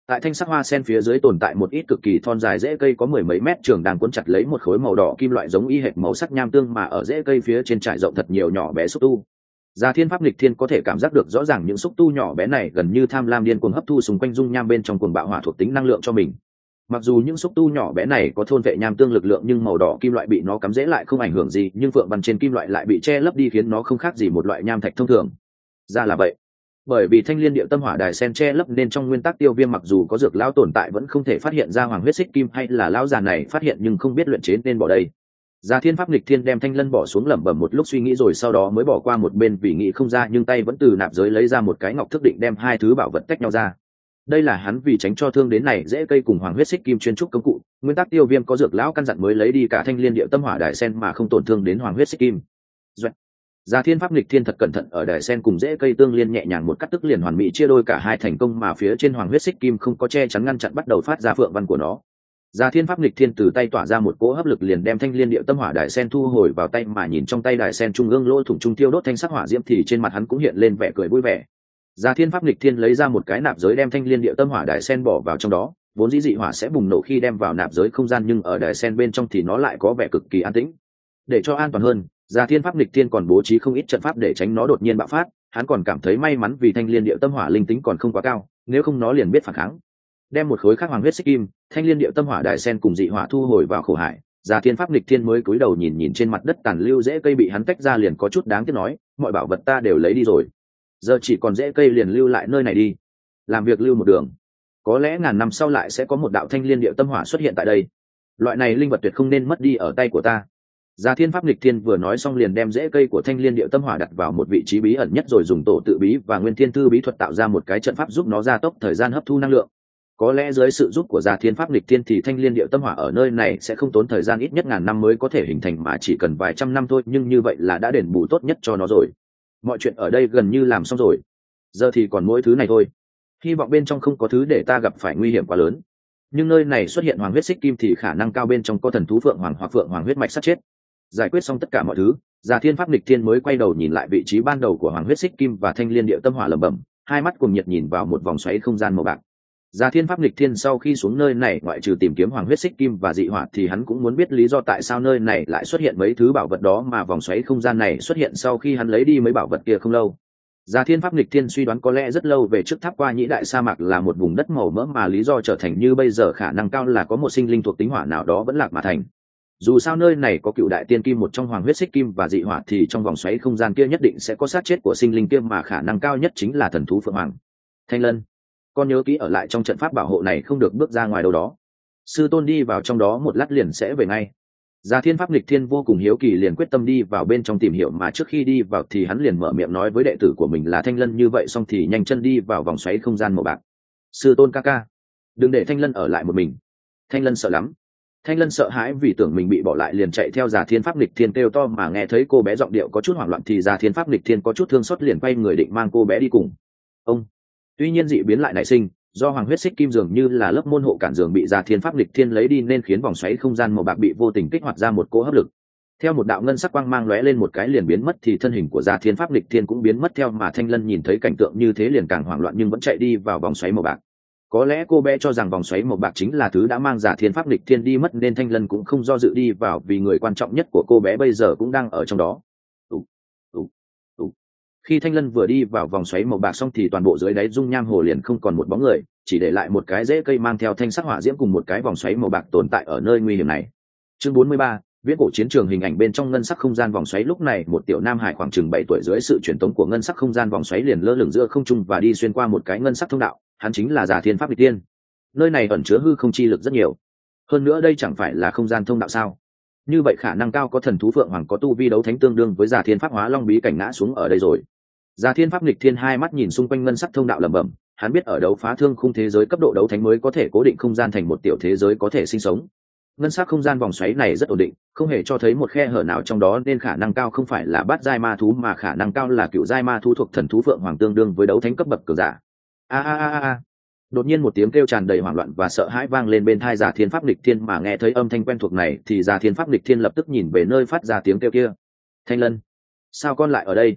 Tại thanh sắc hoa sen phía dưới tồn tại một ít cực kỳ thon dài rễ cây có mười mấy mét trường đang cuốn chặt lấy một khối màu đỏ kim loại giống y hệt màu sắc nham tương, mà ở rễ cây phía trên trải rộng thật nhiều nhỏ bé xúc tu. Già Thiên Pháp Nghịch Thiên có thể cảm giác được rõ ràng những xúc tu nhỏ bé này gần như tham lam điên cuồng hấp thu xung quanh dung nham bên trong cuồng bạo hỏa thuộc tính năng lượng cho mình. Mặc dù những xúc tu nhỏ bé này có thôn vệ nham tương lực lượng, nhưng màu đỏ kim loại bị nó cắm rễ lại không ảnh hưởng gì, nhưng phượng văn trên kim loại lại bị che lấp đi, khiến nó không khác gì một loại nham thạch thông thường. Ra là vậy. Bởi vì thanh liên điệu tâm hỏa đài sen che lấp nên trong nguyên tắc tiêu viêm mặc dù có dược lão tồn tại vẫn không thể phát hiện ra hoàng huyết xích kim, hay là lão già này phát hiện nhưng không biết luyện chế nên bỏ đây. Già Thiên Pháp Nghịch Thiên đem thanh lân bỏ xuống, lẩm bẩm một lúc suy nghĩ rồi sau đó mới bỏ qua một bên vì nghĩ không ra, nhưng tay vẫn từ nạp giới lấy ra một cái ngọc thức định đem hai thứ bảo vật tách nhau ra. Đây là hắn vì tránh cho thương đến này dễ cây cùng hoàng huyết xích kim chuyên trúc công cụ, nguyên tắc tiêu viêm có dược lão căn dặn mới lấy đi cả thanh liên điệu tâm hỏa đài sen mà không tổn thương đến hoàng huyết xích kim. Doạch. Già Thiên Pháp Nghịch Thiên thật cẩn thận ở đài sen cùng rễ cây tương liên nhẹ nhàng một cắt tức liền hoàn mỹ chia đôi cả hai thành công, mà phía trên hoàng huyết xích kim không có che chắn ngăn chặn bắt đầu phát ra phượng văn của nó. Già Thiên Pháp Nghịch Thiên từ tay tỏa ra một cỗ hấp lực liền đem thanh liên điệu tâm hỏa đài sen thu hồi vào tay, mà nhìn trong tay đài sen trung ương lỗ thủng trung tiêu đốt thanh sắc hỏa diễm thì trên mặt hắn cũng hiện lên vẻ cười vui vẻ. Già Thiên Pháp Nghịch Thiên lấy ra một cái nạp giới đem thanh liên điệu tâm hỏa đài sen bỏ vào trong đó, vốn dĩ dị hỏa sẽ bùng nổ khi đem vào nạp giới không gian, nhưng ở đài sen bên trong thì nó lại có vẻ cực kỳ an tĩnh. Để cho an toàn hơn, Già Thiên Pháp Nghịch Thiên còn bố trí không ít trận pháp để tránh nó đột nhiên bạo phát. Hắn còn cảm thấy may mắn vì thanh liên điệu tâm hỏa linh tính còn không quá cao, nếu không nó liền biết phản kháng. Đem một khối khắc hoàng huyết xích kim, thanh liên điệu tâm hỏa đài sen cùng dị hỏa thu hồi vào khổ hải, Già Thiên Pháp Nghịch Thiên mới cúi đầu nhìn nhìn trên mặt đất tàn lưu rễ cây bị hắn tách ra, liền có chút đáng tiếc nói, mọi bảo vật ta đều lấy đi rồi, giờ chỉ còn rễ cây liền lưu lại nơi này đi, làm việc lưu một đường, có lẽ ngàn năm sau lại sẽ có một đạo thanh liên điệu tâm hỏa xuất hiện tại đây, loại này linh vật tuyệt không nên mất đi ở tay của ta. Già Thiên Pháp Nghịch Thiên vừa nói xong liền đem rễ cây của thanh liên điệu tâm hỏa đặt vào một vị trí bí ẩn nhất, rồi dùng tổ tự bí và nguyên thiên thư bí thuật tạo ra một cái trận pháp giúp nó gia tốc thời gian hấp thu năng lượng. Có lẽ dưới sự giúp của Già Thiên Pháp Nghịch Thiên thì thanh liên điệu tâm hỏa ở nơi này sẽ không tốn thời gian ít nhất ngàn năm mới có thể hình thành, mà chỉ cần vài trăm năm thôi, nhưng như vậy là đã đền bù tốt nhất cho nó rồi. Mọi chuyện ở đây gần như làm xong rồi, giờ thì còn mỗi thứ này thôi. Hy vọng bên trong không có thứ để ta gặp phải nguy hiểm quá lớn, nhưng nơi này xuất hiện hoàng huyết xích kim thì khả năng cao bên trong có thần thú phượng hoàng hoặc phượng hoàng huyết mạch sát chết. Giải quyết xong tất cả mọi thứ, Già Thiên Pháp Nghịch Thiên mới quay đầu nhìn lại vị trí ban đầu của hoàng huyết xích kim và thanh liên điệu tâm hỏa, lẩm bẩm, hai mắt cùng nhiệt nhìn vào một vòng xoáy không gian màu bạc. Già Thiên Pháp Nghịch Thiên sau khi xuống nơi này ngoại trừ tìm kiếm hoàng huyết xích kim và dị hỏa thì hắn cũng muốn biết lý do tại sao nơi này lại xuất hiện mấy thứ bảo vật đó, mà vòng xoáy không gian này xuất hiện sau khi hắn lấy đi mấy bảo vật kia không lâu. Già Thiên Pháp Nghịch Thiên suy đoán có lẽ rất lâu về trước tháp qua nhĩ đại sa mạc là một vùng đất màu mỡ, mà lý do trở thành như bây giờ khả năng cao là có một sinh linh thuộc tính hỏa nào đó vẫn lạc mà thành. Dù sao nơi này có cựu đại tiên kim một trong hoàng huyết xích kim và dị hỏa thì trong vòng xoáy không gian kia nhất định sẽ có sát chết của sinh linh kia, mà khả năng cao nhất chính là thần thú phượng hoàng. Thanh Lân, con nhớ kỹ ở lại trong trận pháp bảo hộ này, không được bước ra ngoài đâu đó. Sư tôn đi vào trong đó một lát liền sẽ về ngay. Già Thiên Pháp Nghịch Thiên vô cùng hiếu kỳ liền quyết tâm đi vào bên trong tìm hiểu, mà trước khi đi vào thì hắn liền mở miệng nói với đệ tử của mình là Thanh Lân, như vậy xong thì nhanh chân đi vào vòng xoáy không gian màu bạc. Sư tôn ca ca, đừng để Thanh Lân ở lại một mình. Thanh Lân sợ lắm. Thanh Lân sợ hãi vì tưởng mình bị bỏ lại liền chạy theo Già Thiên Pháp Nghịch Thiên kêu to, mà nghe thấy cô bé giọng điệu có chút hoảng loạn thì Già Thiên Pháp Nghịch Thiên có chút thương xót liền quay người định mang cô bé đi cùng. Ông. Tuy nhiên dị biến lại nảy sinh, do hoàng huyết xích kim dường như là lớp môn hộ cản dường bị Già Thiên Pháp Nghịch Thiên lấy đi nên khiến vòng xoáy không gian màu bạc bị vô tình kích hoạt ra một cỗ hấp lực. Theo một đạo ngân sắc quang mang lóe lên một cái liền biến mất thì thân hình của Già Thiên Pháp Nghịch Thiên cũng biến mất theo, mà Thanh Lân nhìn thấy cảnh tượng như thế liền càng hoảng loạn nhưng vẫn chạy đi vào vòng xoáy màu bạc. Có lẽ cô bé cho rằng vòng xoáy màu bạc chính là thứ đã mang Già Thiên Pháp Nghịch Thiên đi mất nên Thanh Lân cũng không do dự đi vào, vì người quan trọng nhất của cô bé bây giờ cũng đang ở trong đó. Ủ, ủ, ủ. Khi Thanh Lân vừa đi vào vòng xoáy màu bạc xong thì toàn bộ dưới đáy dung nham hồ liền không còn một bóng người, chỉ để lại một cái rễ cây mang theo thanh sắc hỏa diễm cùng một cái vòng xoáy màu bạc tồn tại ở nơi nguy hiểm này. Chương bốn mươi ba, viễn cổ chiến trường hình ảnh bên trong ngân sắc không gian vòng xoáy. Lúc này một tiểu nam hải khoảng chừng bảy tuổi dưới sự truyền tống của ngân sắc không gian vòng xoáy liền lơ lửng giữa không trung và đi xuyên qua một cái ngân sắc thông đạo, hắn chính là Già Thiên Pháp Nghịch Thiên. Nơi này ẩn chứa hư không chi lực rất nhiều, hơn nữa đây chẳng phải là không gian thông đạo sao? Như vậy khả năng cao có thần thú phượng hoàng có tu vi đấu thánh tương đương với Già Thiên Pháp Hóa Long bí cảnh ngã xuống ở đây rồi. Già Thiên Pháp Nghịch Thiên hai mắt nhìn xung quanh ngân sắc thông đạo lẩm bẩm, hắn biết ở đấu phá thương khung thế giới cấp độ đấu thánh mới có thể cố định không gian thành một tiểu thế giới có thể sinh sống. Ngân sắc không gian vòng xoáy này rất ổn định, không hề cho thấy một khe hở nào trong đó nên khả năng cao không phải là bát giai ma thú mà khả năng cao là cựu giai ma thú thuộc thần thú phượng hoàng tương đương với đấu thánh cấp bậc cường giả. A a a a. Đột nhiên một tiếng kêu tràn đầy hoảng loạn và sợ hãi vang lên bên tai Già Thiên Pháp Nghịch Thiên, mà nghe thấy âm thanh quen thuộc này thì Già Thiên Pháp Nghịch Thiên lập tức nhìn về nơi phát ra tiếng kêu kia. Thanh Lân, sao con lại ở đây?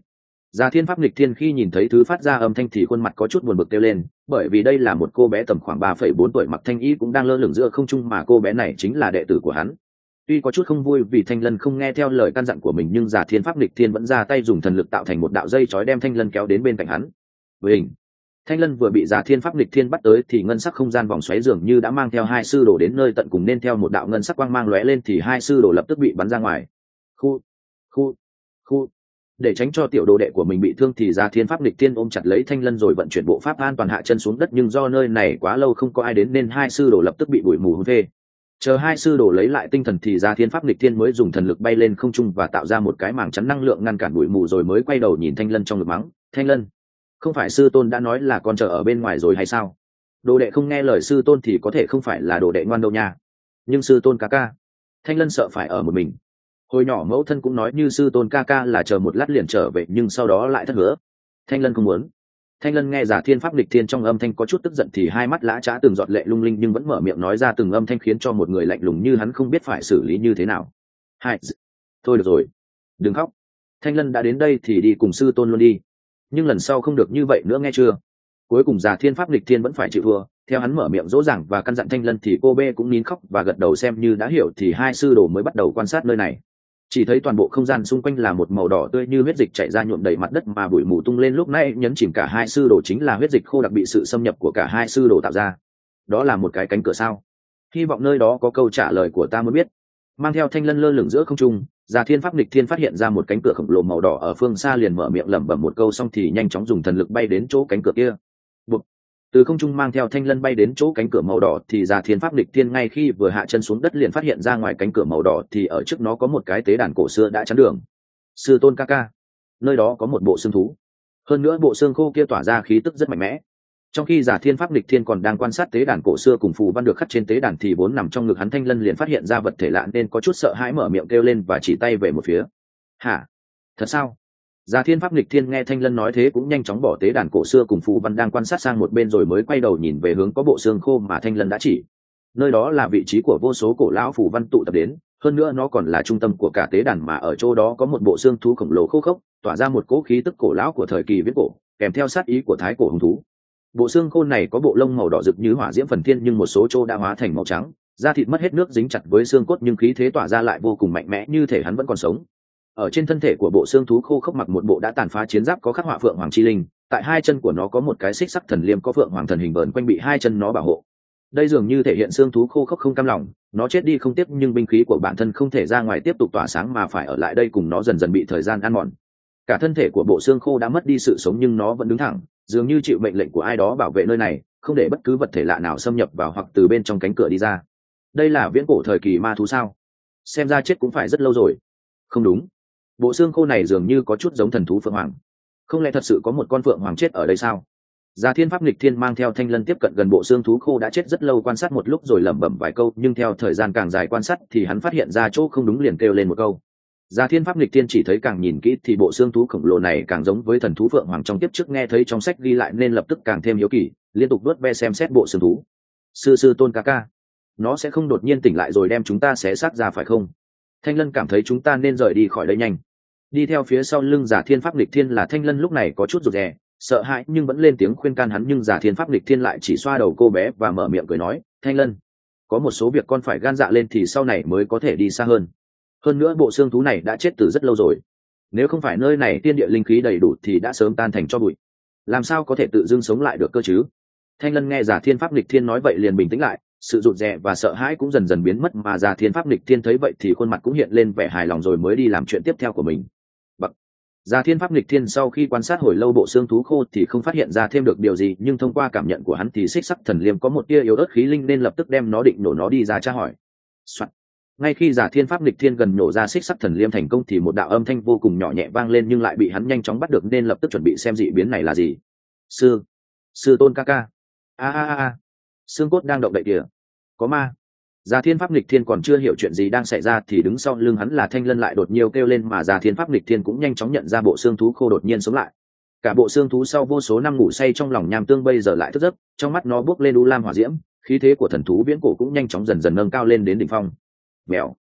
Già Thiên Pháp Nghịch Thiên khi nhìn thấy thứ phát ra âm thanh thì khuôn mặt có chút buồn bực kêu lên, bởi vì đây là một cô bé tầm khoảng ba phẩy bốn tuổi mặc thanh y cũng đang lơ lửng giữa không trung mà cô bé này chính là đệ tử của hắn. Tuy có chút không vui vì Thanh Lân không nghe theo lời căn dặn của mình nhưng Già Thiên Pháp Nghịch Thiên vẫn ra tay dùng thần lực tạo thành một đạo dây chói đem Thanh Lân kéo đến bên cạnh hắn. Với hình, Thanh Lân vừa bị Già Thiên Pháp Nghịch Thiên bắt tới thì ngân sắc không gian vòng xoáy dường như đã mang theo hai sư đồ đến nơi tận cùng nên theo một đạo ngân sắc quang mang lóe lên thì hai sư đồ lập tức bị bắn ra ngoài. Khu, khu, khu. Để tránh cho tiểu đồ đệ của mình bị thương thì Già Thiên Pháp Nghịch Thiên ôm chặt lấy Thanh Lân rồi vận chuyển bộ pháp an toàn hạ chân xuống đất, nhưng do nơi này quá lâu không có ai đến nên hai sư đồ lập tức bị bụi mù hôn phê. Chờ hai sư đồ lấy lại tinh thần thì Già Thiên Pháp Nghịch Thiên mới dùng thần lực bay lên không trung và tạo ra một cái màng chắn năng lượng ngăn cản bụi mù rồi mới quay đầu nhìn Thanh Lân trong ngực mắng, Thanh Lân, không phải sư tôn đã nói là con chờ ở bên ngoài rồi hay sao? Đồ đệ không nghe lời sư tôn thì có thể không phải là đồ đệ ngoan đâu nha. Nhưng sư tôn ca ca, Thanh Lân sợ phải ở một mình. Hồi nhỏ mẫu thân cũng nói như sư tôn ca ca là chờ một lát liền trở về nhưng sau đó lại thất hứa. Thanh Lân không muốn. Thanh Lân nghe Già Thiên Pháp Nghịch Thiên trong âm thanh có chút tức giận thì hai mắt lã chã từng giọt lệ lung linh nhưng vẫn mở miệng nói ra từng âm thanh khiến cho một người lạnh lùng như hắn không biết phải xử lý như thế nào. Hai, thôi được rồi, đừng khóc. Thanh Lân đã đến đây thì đi cùng sư tôn luôn đi. Nhưng lần sau không được như vậy nữa nghe chưa? Cuối cùng Già Thiên Pháp Nghịch Thiên vẫn phải chịu thua. Theo hắn mở miệng dỗ dàng và căn dặn Thanh Lân thì cô bê cũng nín khóc và gật đầu xem như đã hiểu thì hai sư đồ mới bắt đầu quan sát nơi này. Chỉ thấy toàn bộ không gian xung quanh là một màu đỏ tươi như huyết dịch chảy ra nhuộm đầy mặt đất mà bụi mù tung lên lúc nãy nhấn chìm cả hai sư đồ chính là huyết dịch khô đặc bị sự xâm nhập của cả hai sư đồ tạo ra. Đó là một cái cánh cửa sao? Hy vọng nơi đó có câu trả lời của ta mới biết. Mang theo Thanh Lân lơ lửng giữa không trung, Già Thiên Pháp Nghịch Thiên phát hiện ra một cánh cửa khổng lồ màu đỏ ở phương xa liền mở miệng lẩm bẩm một câu xong thì nhanh chóng dùng thần lực bay đến chỗ cánh cửa kia. Bụp. Từ không trung mang theo Thanh Lân bay đến chỗ cánh cửa màu đỏ thì Già Thiên Pháp Nghịch Thiên ngay khi vừa hạ chân xuống đất liền phát hiện ra ngoài cánh cửa màu đỏ thì ở trước nó có một cái tế đàn cổ xưa đã chắn đường. Sư tôn ca ca, nơi đó có một bộ xương thú, hơn nữa bộ xương khô kia tỏa ra khí tức rất mạnh mẽ. Trong khi Già Thiên Pháp Nghịch Thiên còn đang quan sát tế đàn cổ xưa cùng phù văn được khắc trên tế đàn thì vốn nằm trong ngực hắn Thanh Lân liền phát hiện ra vật thể lạ nên có chút sợ hãi mở miệng kêu lên và chỉ tay về một phía. Hả? Thật sao? Già Thiên Pháp Nghịch Thiên nghe Thanh Lân nói thế cũng nhanh chóng bỏ tế đàn cổ xưa cùng phù văn đang quan sát sang một bên rồi mới quay đầu nhìn về hướng có bộ xương khô mà Thanh Lân đã chỉ. Nơi đó là vị trí của vô số cổ lão phù văn tụ tập đến, hơn nữa nó còn là trung tâm của cả tế đàn mà ở chỗ đó có một bộ xương thú khổng lồ khô khốc, tỏa ra một cỗ khí tức cổ lão của thời kỳ viễn cổ, kèm theo sát ý của thái cổ hung thú. Bộ xương khô này có bộ lông màu đỏ rực như hỏa diễm phần thiên nhưng một số chỗ đã hóa thành màu trắng, da thịt mất hết nước dính chặt với xương cốt nhưng khí thế tỏa ra lại vô cùng mạnh mẽ như thể hắn vẫn còn sống. Ở trên thân thể của bộ xương thú khô khốc mặc một bộ đã tàn phá chiến giáp có khắc họa phượng hoàng chi linh, tại hai chân của nó có một cái xích sắc thần liêm có phượng hoàng thần hình vờn quanh bị hai chân nó bảo hộ. Đây dường như thể hiện xương thú khô khốc không cam lòng, nó chết đi không tiếc nhưng binh khí của bản thân không thể ra ngoài tiếp tục tỏa sáng mà phải ở lại đây cùng nó dần dần bị thời gian ăn mòn. Cả thân thể của bộ xương khô đã mất đi sự sống nhưng nó vẫn đứng thẳng, dường như chịu mệnh lệnh của ai đó bảo vệ nơi này, không để bất cứ vật thể lạ nào xâm nhập vào hoặc từ bên trong cánh cửa đi ra. Đây là viễn cổ thời kỳ ma thú sao? Xem ra chết cũng phải rất lâu rồi. Không đúng, bộ xương khô này dường như có chút giống thần thú phượng hoàng. Không lẽ thật sự có một con phượng hoàng chết ở đây sao? Già Thiên Pháp Nghịch Thiên mang theo Thanh Lân tiếp cận gần bộ xương thú khô đã chết rất lâu quan sát một lúc rồi lẩm bẩm vài câu nhưng theo thời gian càng dài quan sát thì hắn phát hiện ra chỗ không đúng liền kêu lên một câu. Già Thiên Pháp Nghịch Thiên chỉ thấy càng nhìn kỹ thì bộ xương thú khổng lồ này càng giống với thần thú phượng hoàng trong tiếp trước nghe thấy trong sách ghi lại nên lập tức càng thêm hiếu kỳ, liên tục vuốt ve xem xét bộ xương thú. Sư sư tôn ca ca, nó sẽ không đột nhiên tỉnh lại rồi đem chúng ta xé xác ra phải không? Thanh Lân cảm thấy chúng ta nên rời đi khỏi đây nhanh. Đi theo phía sau lưng Già Thiên Pháp Nghịch Thiên là Thanh Lân lúc này có chút rụt rè, sợ hãi nhưng vẫn lên tiếng khuyên can hắn nhưng Già Thiên Pháp Nghịch Thiên lại chỉ xoa đầu cô bé và mở miệng cười nói, Thanh Lân, có một số việc con phải gan dạ lên thì sau này mới có thể đi xa hơn. Hơn nữa bộ xương thú này đã chết từ rất lâu rồi, nếu không phải nơi này tiên địa linh khí đầy đủ thì đã sớm tan thành tro bụi, làm sao có thể tự dưng sống lại được cơ chứ? Thanh Lân nghe Già Thiên Pháp Nghịch Thiên nói vậy liền bình tĩnh lại, sự rụt rè và sợ hãi cũng dần dần biến mất mà Già Thiên Pháp Nghịch Thiên thấy vậy thì khuôn mặt cũng hiện lên vẻ hài lòng rồi mới đi làm chuyện tiếp theo của mình. Bậc. Già Thiên Pháp Nghịch Thiên sau khi quan sát hồi lâu bộ xương thú khô thì không phát hiện ra thêm được điều gì nhưng thông qua cảm nhận của hắn thì xích sắc thần liêm có một tia yếu ớt khí linh nên lập tức đem nó định nổ nó đi ra tra hỏi. Soạn. Ngay khi Già Thiên Pháp Nghịch Thiên gần nổ ra xích sắc thần liêm thành công thì một đạo âm thanh vô cùng nhỏ nhẹ vang lên nhưng lại bị hắn nhanh chóng bắt được nên lập tức chuẩn bị xem dị biến này là gì. Sư, sư tôn ca ca. A a a, xương cốt đang động đậy kìa, có ma. Già Thiên Pháp Nghịch Thiên còn chưa hiểu chuyện gì đang xảy ra thì đứng sau lưng hắn là Thanh Lân lại đột nhiên kêu lên mà Già Thiên Pháp Nghịch Thiên cũng nhanh chóng nhận ra bộ xương thú khô đột nhiên sống lại. Cả bộ xương thú sau vô số năm ngủ say trong lòng nham tương bây giờ lại thức giấc, trong mắt nó bốc lên u lam hỏa diễm, khí thế của thần thú viễn cổ cũng nhanh chóng dần dần nâng cao lên đến đỉnh phong. Mèo.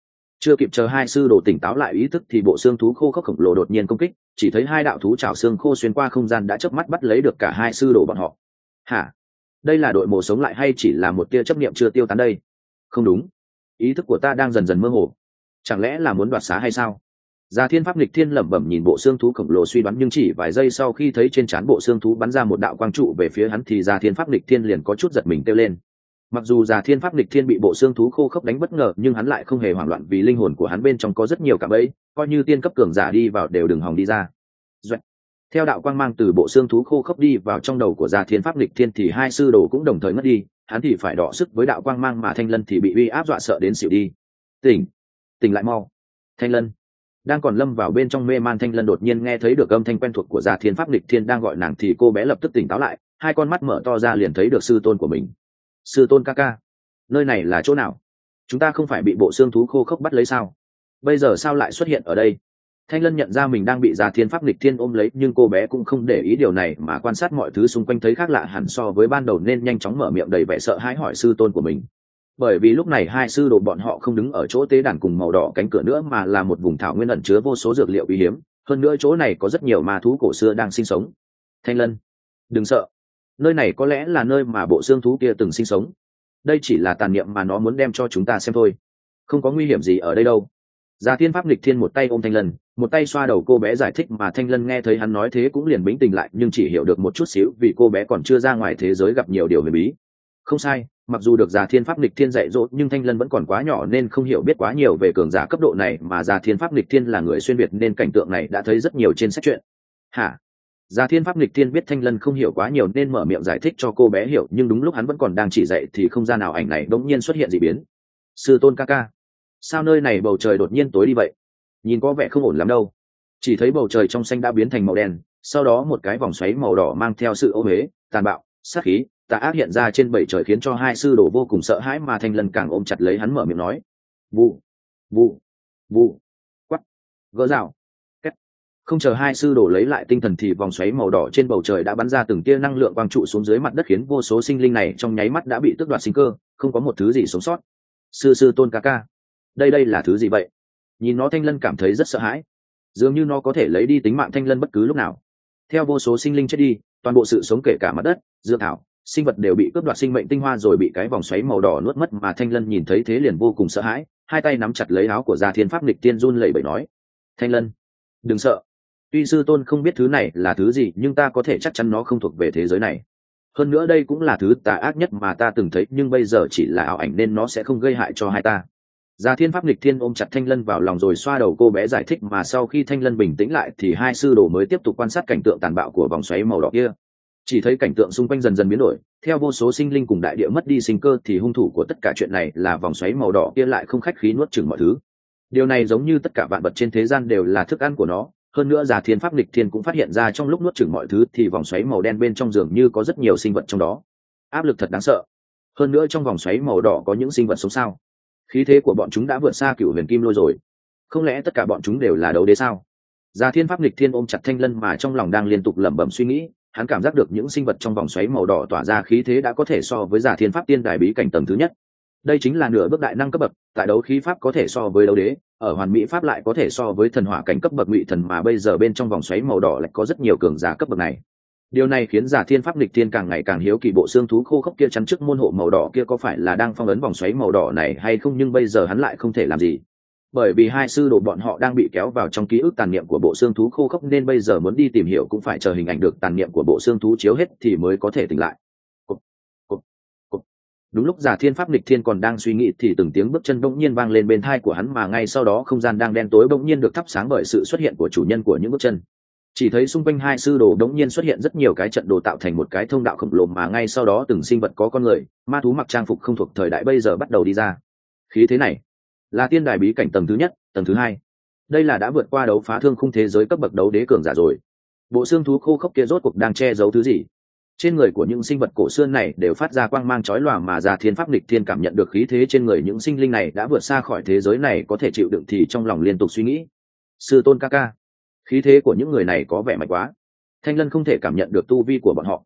Chưa kịp chờ hai sư đồ tỉnh táo lại ý thức thì bộ xương thú khô khốc khổng lồ đột nhiên công kích, chỉ thấy hai đạo thú chảo xương khô xuyên qua không gian đã chớp mắt bắt lấy được cả hai sư đồ bọn họ. Hả? Đây là đội mổ sống lại hay chỉ là một tia chấp niệm chưa tiêu tán đây? Không đúng, ý thức của ta đang dần dần mơ hồ. Chẳng lẽ là muốn đoạt xá hay sao? Già Thiên Pháp Nghịch Thiên lẩm bẩm nhìn bộ xương thú khổng lồ suy đoán, nhưng chỉ vài giây sau khi thấy trên trán bộ xương thú bắn ra một đạo quang trụ về phía hắn thì Già Thiên Pháp Nghịch Thiên liền có chút giật mình kêu lên. Mặc dù Già Thiên Pháp Nghịch Thiên bị bộ xương thú khô khốc đánh bất ngờ, nhưng hắn lại không hề hoảng loạn vì linh hồn của hắn bên trong có rất nhiều cạm bẫy, coi như tiên cấp cường giả đi vào đều đừng hòng đi ra. Doạch. Theo đạo quang mang từ bộ xương thú khô khốc đi vào trong đầu của Già Thiên Pháp Nghịch Thiên thì hai sư đồ cũng đồng thời mất đi, hắn thì phải đọ sức với đạo quang mang mà Thanh Lân thì bị uy áp dọa sợ đến xỉu đi. Tỉnh, tỉnh lại mau. Thanh Lân. Đang còn lâm vào bên trong mê man Thanh Lân đột nhiên nghe thấy được âm thanh quen thuộc của Già Thiên Pháp Nghịch Thiên đang gọi nàng thì cô bé lập tức tỉnh táo lại, hai con mắt mở to ra liền thấy được sư tôn của mình. Sư tôn ca ca, nơi này là chỗ nào? Chúng ta không phải bị bộ xương thú khô khốc bắt lấy sao? Bây giờ sao lại xuất hiện ở đây? Thanh Lân nhận ra mình đang bị Già Thiên Pháp Nghịch Thiên ôm lấy, nhưng cô bé cũng không để ý điều này mà quan sát mọi thứ xung quanh thấy khác lạ hẳn so với ban đầu nên nhanh chóng mở miệng đầy vẻ sợ hãi hỏi sư tôn của mình. Bởi vì lúc này hai sư đồ bọn họ không đứng ở chỗ tế đàn cùng màu đỏ cánh cửa nữa mà là một vùng thảo nguyên ẩn chứa vô số dược liệu quý hiếm, hơn nữa chỗ này có rất nhiều ma thú cổ xưa đang sinh sống. Thanh Lân, đừng sợ, nơi này có lẽ là nơi mà bộ xương thú kia từng sinh sống. Đây chỉ là tàn niệm mà nó muốn đem cho chúng ta xem thôi, không có nguy hiểm gì ở đây đâu. Già Thiên Pháp Nghịch Thiên một tay ôm Thanh Lân, một tay xoa đầu cô bé giải thích, mà Thanh Lân nghe thấy hắn nói thế cũng liền bình tĩnh lại, nhưng chỉ hiểu được một chút xíu vì cô bé còn chưa ra ngoài thế giới gặp nhiều điều huyền bí. Không sai, mặc dù được Già Thiên Pháp Nghịch Thiên dạy dỗ nhưng Thanh Lân vẫn còn quá nhỏ nên không hiểu biết quá nhiều về cường giả cấp độ này, mà Già Thiên Pháp Nghịch Thiên là người xuyên việt nên cảnh tượng này đã thấy rất nhiều trên sách truyện. Hả? Già Thiên Pháp Nghịch Thiên biết Thanh Lân không hiểu quá nhiều nên mở miệng giải thích cho cô bé hiểu, nhưng đúng lúc hắn vẫn còn đang chỉ dạy thì không gian nào ảnh này đột nhiên xuất hiện dị biến. Sư tôn ca ca, sao nơi này bầu trời đột nhiên tối đi vậy? Nhìn có vẻ không ổn lắm đâu. Chỉ thấy bầu trời trong xanh đã biến thành màu đen, sau đó một cái vòng xoáy màu đỏ mang theo sự ô uế, tàn bạo, sát khí, tà ác hiện ra trên bầu trời khiến cho hai sư đồ vô cùng sợ hãi, mà Thanh Lân càng ôm chặt lấy hắn mở miệng nói: vụ vụ vụ quắc gỡ rào két. Không chờ hai sư đồ lấy lại tinh thần thì vòng xoáy màu đỏ trên bầu trời đã bắn ra từng tia năng lượng quang trụ xuống dưới mặt đất, khiến vô số sinh linh này trong nháy mắt đã bị tước đoạt sinh cơ, không có một thứ gì sống sót. Sư sư tôn ca ca, đây đây là thứ gì vậy? Nhìn nó Thanh Lân cảm thấy rất sợ hãi, dường như nó có thể lấy đi tính mạng Thanh Lân bất cứ lúc nào. Theo vô số sinh linh chết đi, toàn bộ sự sống kể cả mặt đất, dược thảo, sinh vật đều bị cướp đoạt sinh mệnh tinh hoa rồi bị cái vòng xoáy màu đỏ nuốt mất, mà Thanh Lân nhìn thấy thế liền vô cùng sợ hãi, hai tay nắm chặt lấy áo của Già Thiên Pháp Nghịch Thiên run lẩy bẩy nói: Thanh Lân, đừng sợ, tuy sư tôn không biết thứ này là thứ gì nhưng ta có thể chắc chắn nó không thuộc về thế giới này. Hơn nữa đây cũng là thứ tà ác nhất mà ta từng thấy, nhưng bây giờ chỉ là ảo ảnh nên nó sẽ không gây hại cho hai ta. Già Thiên Pháp Nghịch Thiên ôm chặt Thanh Lân vào lòng rồi xoa đầu cô bé giải thích, mà sau khi Thanh Lân bình tĩnh lại thì hai sư đồ mới tiếp tục quan sát cảnh tượng tàn bạo của vòng xoáy màu đỏ kia. Chỉ thấy cảnh tượng xung quanh dần dần biến đổi, theo vô số sinh linh cùng đại địa mất đi sinh cơ thì hung thủ của tất cả chuyện này là vòng xoáy màu đỏ kia lại không khách khí nuốt chửng mọi thứ. Điều này giống như tất cả vạn vật trên thế gian đều là thức ăn của nó. Hơn nữa Già Thiên Pháp Nghịch Thiên cũng phát hiện ra trong lúc nuốt chửng mọi thứ thì vòng xoáy màu đen bên trong dường như có rất nhiều sinh vật trong đó. Áp lực thật đáng sợ. Hơn nữa trong vòng xoáy màu đỏ có những sinh vật sống sao? Khí thế của bọn chúng đã vượt xa Cửu Huyền Kim Lôi rồi. Không lẽ tất cả bọn chúng đều là đấu đế sao? Già Thiên Pháp Nghịch Thiên ôm chặt Thanh Lân mà trong lòng đang liên tục lẩm bẩm suy nghĩ, hắn cảm giác được những sinh vật trong vòng xoáy màu đỏ tỏa ra khí thế đã có thể so với Già Thiên Pháp Tiên Đài bí cảnh tầng thứ nhất. Đây chính là nửa bước đại năng cấp bậc, tại đấu khí pháp có thể so với đấu đế, ở hoàn mỹ pháp lại có thể so với thần hỏa cảnh cấp bậc ngụy thần, mà bây giờ bên trong vòng xoáy màu đỏ lại có rất nhiều cường giả cấp bậc này. Điều này khiến Già Thiên Pháp Nghịch Thiên càng ngày càng hiếu kỳ bộ xương thú khô khốc kia chắn trước môn hộ màu đỏ kia có phải là đang phong ấn vòng xoáy màu đỏ này hay không, nhưng bây giờ hắn lại không thể làm gì. Bởi vì hai sư đồ bọn họ đang bị kéo vào trong ký ức tàn niệm của bộ xương thú khô khốc nên bây giờ muốn đi tìm hiểu cũng phải chờ hình ảnh được tàn niệm của bộ xương thú chiếu hết thì mới có thể tỉnh lại. Cục, cục, cục. Đúng lúc Già Thiên Pháp Nghịch Thiên còn đang suy nghĩ thì từng tiếng bước chân bỗng nhiên vang lên bên tai của hắn, mà ngay sau đó không gian đang đen tối bỗng nhiên được thắp sáng bởi sự xuất hiện của chủ nhân của những bước chân. Chỉ thấy xung quanh hai sư đồ đống nhiên xuất hiện rất nhiều cái trận đồ tạo thành một cái thông đạo khổng lồ, mà ngay sau đó từng sinh vật có con người, ma thú mặc trang phục không thuộc thời đại bây giờ bắt đầu đi ra. Khí thế này là tiên đài bí cảnh tầng thứ nhất, tầng thứ hai. Đây là đã vượt qua đấu phá thương khung thế giới cấp bậc đấu đế cường giả rồi. Bộ xương thú khô khốc kia rốt cuộc đang che giấu thứ gì? Trên người của những sinh vật cổ xưa này đều phát ra quang mang chói lòa, mà Già Thiên Pháp Nghịch Thiên cảm nhận được khí thế trên người những sinh linh này đã vượt xa khỏi thế giới này có thể chịu đựng thì trong lòng liên tục suy nghĩ: sư tôn ca ca, khí thế của những người này có vẻ mạnh quá. Thanh Lân không thể cảm nhận được tu vi của bọn họ.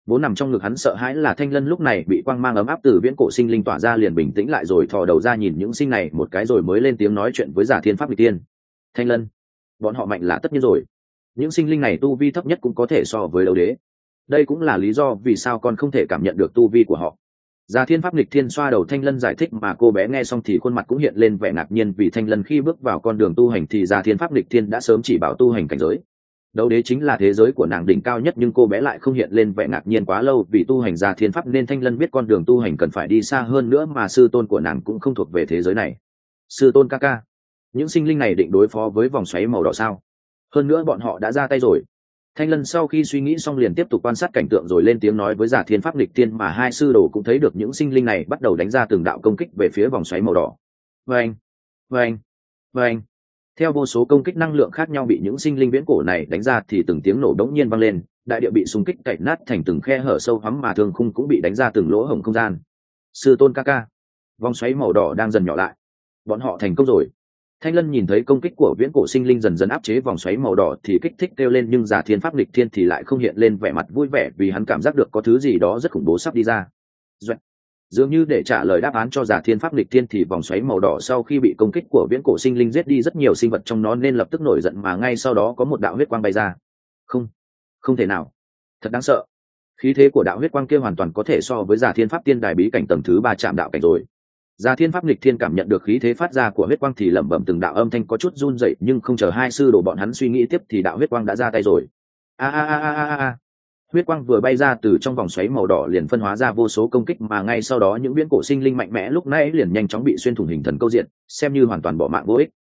vốn nằm trong ngực hắn sợ hãi là Thanh Lân lúc này bị quang mang ấm áp từ viễn cổ sinh linh tỏa ra, liền bình tĩnh lại rồi thò đầu ra nhìn những sinh này một cái rồi mới lên tiếng nói chuyện với giả thiên pháp nghịch tiên. Thanh Lân, bọn họ mạnh là tất nhiên rồi, những sinh linh này tu vi thấp nhất cũng có thể so với đấu đế, đây cũng là lý do vì sao con không thể cảm nhận được tu vi của họ. Giả thiên pháp nghịch thiên xoa đầu Thanh Lân giải thích, mà cô bé nghe xong thì khuôn mặt cũng hiện lên vẻ ngạc nhiên, vì Thanh Lân khi bước vào con đường tu hành thì giả thiên pháp nghịch thiên đã sớm chỉ bảo tu hành cảnh giới đấu đế chính là thế giới của nàng đỉnh cao nhất, nhưng cô bé lại không hiện lên vẻ ngạc nhiên quá lâu vì tu hành giả thiên pháp nên Thanh Lân biết con đường tu hành cần phải đi xa hơn nữa, mà sư tôn của nàng cũng không thuộc về thế giới này. Sư tôn ca ca, những sinh linh này định đối phó với vòng xoáy màu đỏ sao? Hơn nữa bọn họ đã ra tay rồi. Thanh Lân sau khi suy nghĩ xong liền tiếp tục quan sát cảnh tượng rồi lên tiếng nói với giả thiên pháp nghịch tiên, mà hai sư đồ cũng thấy được những sinh linh này bắt đầu đánh ra từng đạo công kích về phía vòng xoáy màu đỏ. Vâng, vâng, vâng. Theo vô số công kích năng lượng khác nhau bị những sinh linh viễn cổ này đánh ra thì từng tiếng nổ đống nhiên vang lên, đại địa bị xung kích cậy nát thành từng khe hở sâu hoắm, mà thương khung cũng bị đánh ra từng lỗ hổng không gian. Sư tôn ca ca, vòng xoáy màu đỏ đang dần nhỏ lại, bọn họ thành công rồi. Thanh Lân nhìn thấy công kích của viễn cổ sinh linh dần dần áp chế vòng xoáy màu đỏ thì kích thích kêu lên, nhưng giả thiên pháp nghịch thiên thì lại không hiện lên vẻ mặt vui vẻ vì hắn cảm giác được có thứ gì đó rất khủng bố sắp đi ra. Doạch. Dường như để trả lời đáp án cho giả thiên pháp nghịch thiên thì vòng xoáy màu đỏ sau khi bị công kích của viễn cổ sinh linh giết đi rất nhiều sinh vật trong nó nên lập tức nổi giận, mà ngay sau đó có một đạo huyết quang bay ra. Không, không thể nào, thật đáng sợ. Khí thế của đạo huyết quang kia hoàn toàn có thể so với giả thiên pháp tiên đài bí cảnh tầng thứ ba chạm đạo cảnh rồi. Giả thiên pháp nghịch thiên cảm nhận được khí thế phát ra của huyết quang thì lẩm bẩm từng đạo âm thanh có chút run rẩy, nhưng không chờ hai sư đồ bọn hắn suy nghĩ tiếp thì đạo huyết quang đã ra tay rồi. A a a a a a. Huyết quang vừa bay ra từ trong vòng xoáy màu đỏ liền phân hóa ra vô số công kích, mà ngay sau đó những viễn cổ sinh linh mạnh mẽ lúc nãy liền nhanh chóng bị xuyên thủng hình thần câu diện, xem như hoàn toàn bỏ mạng vô ích.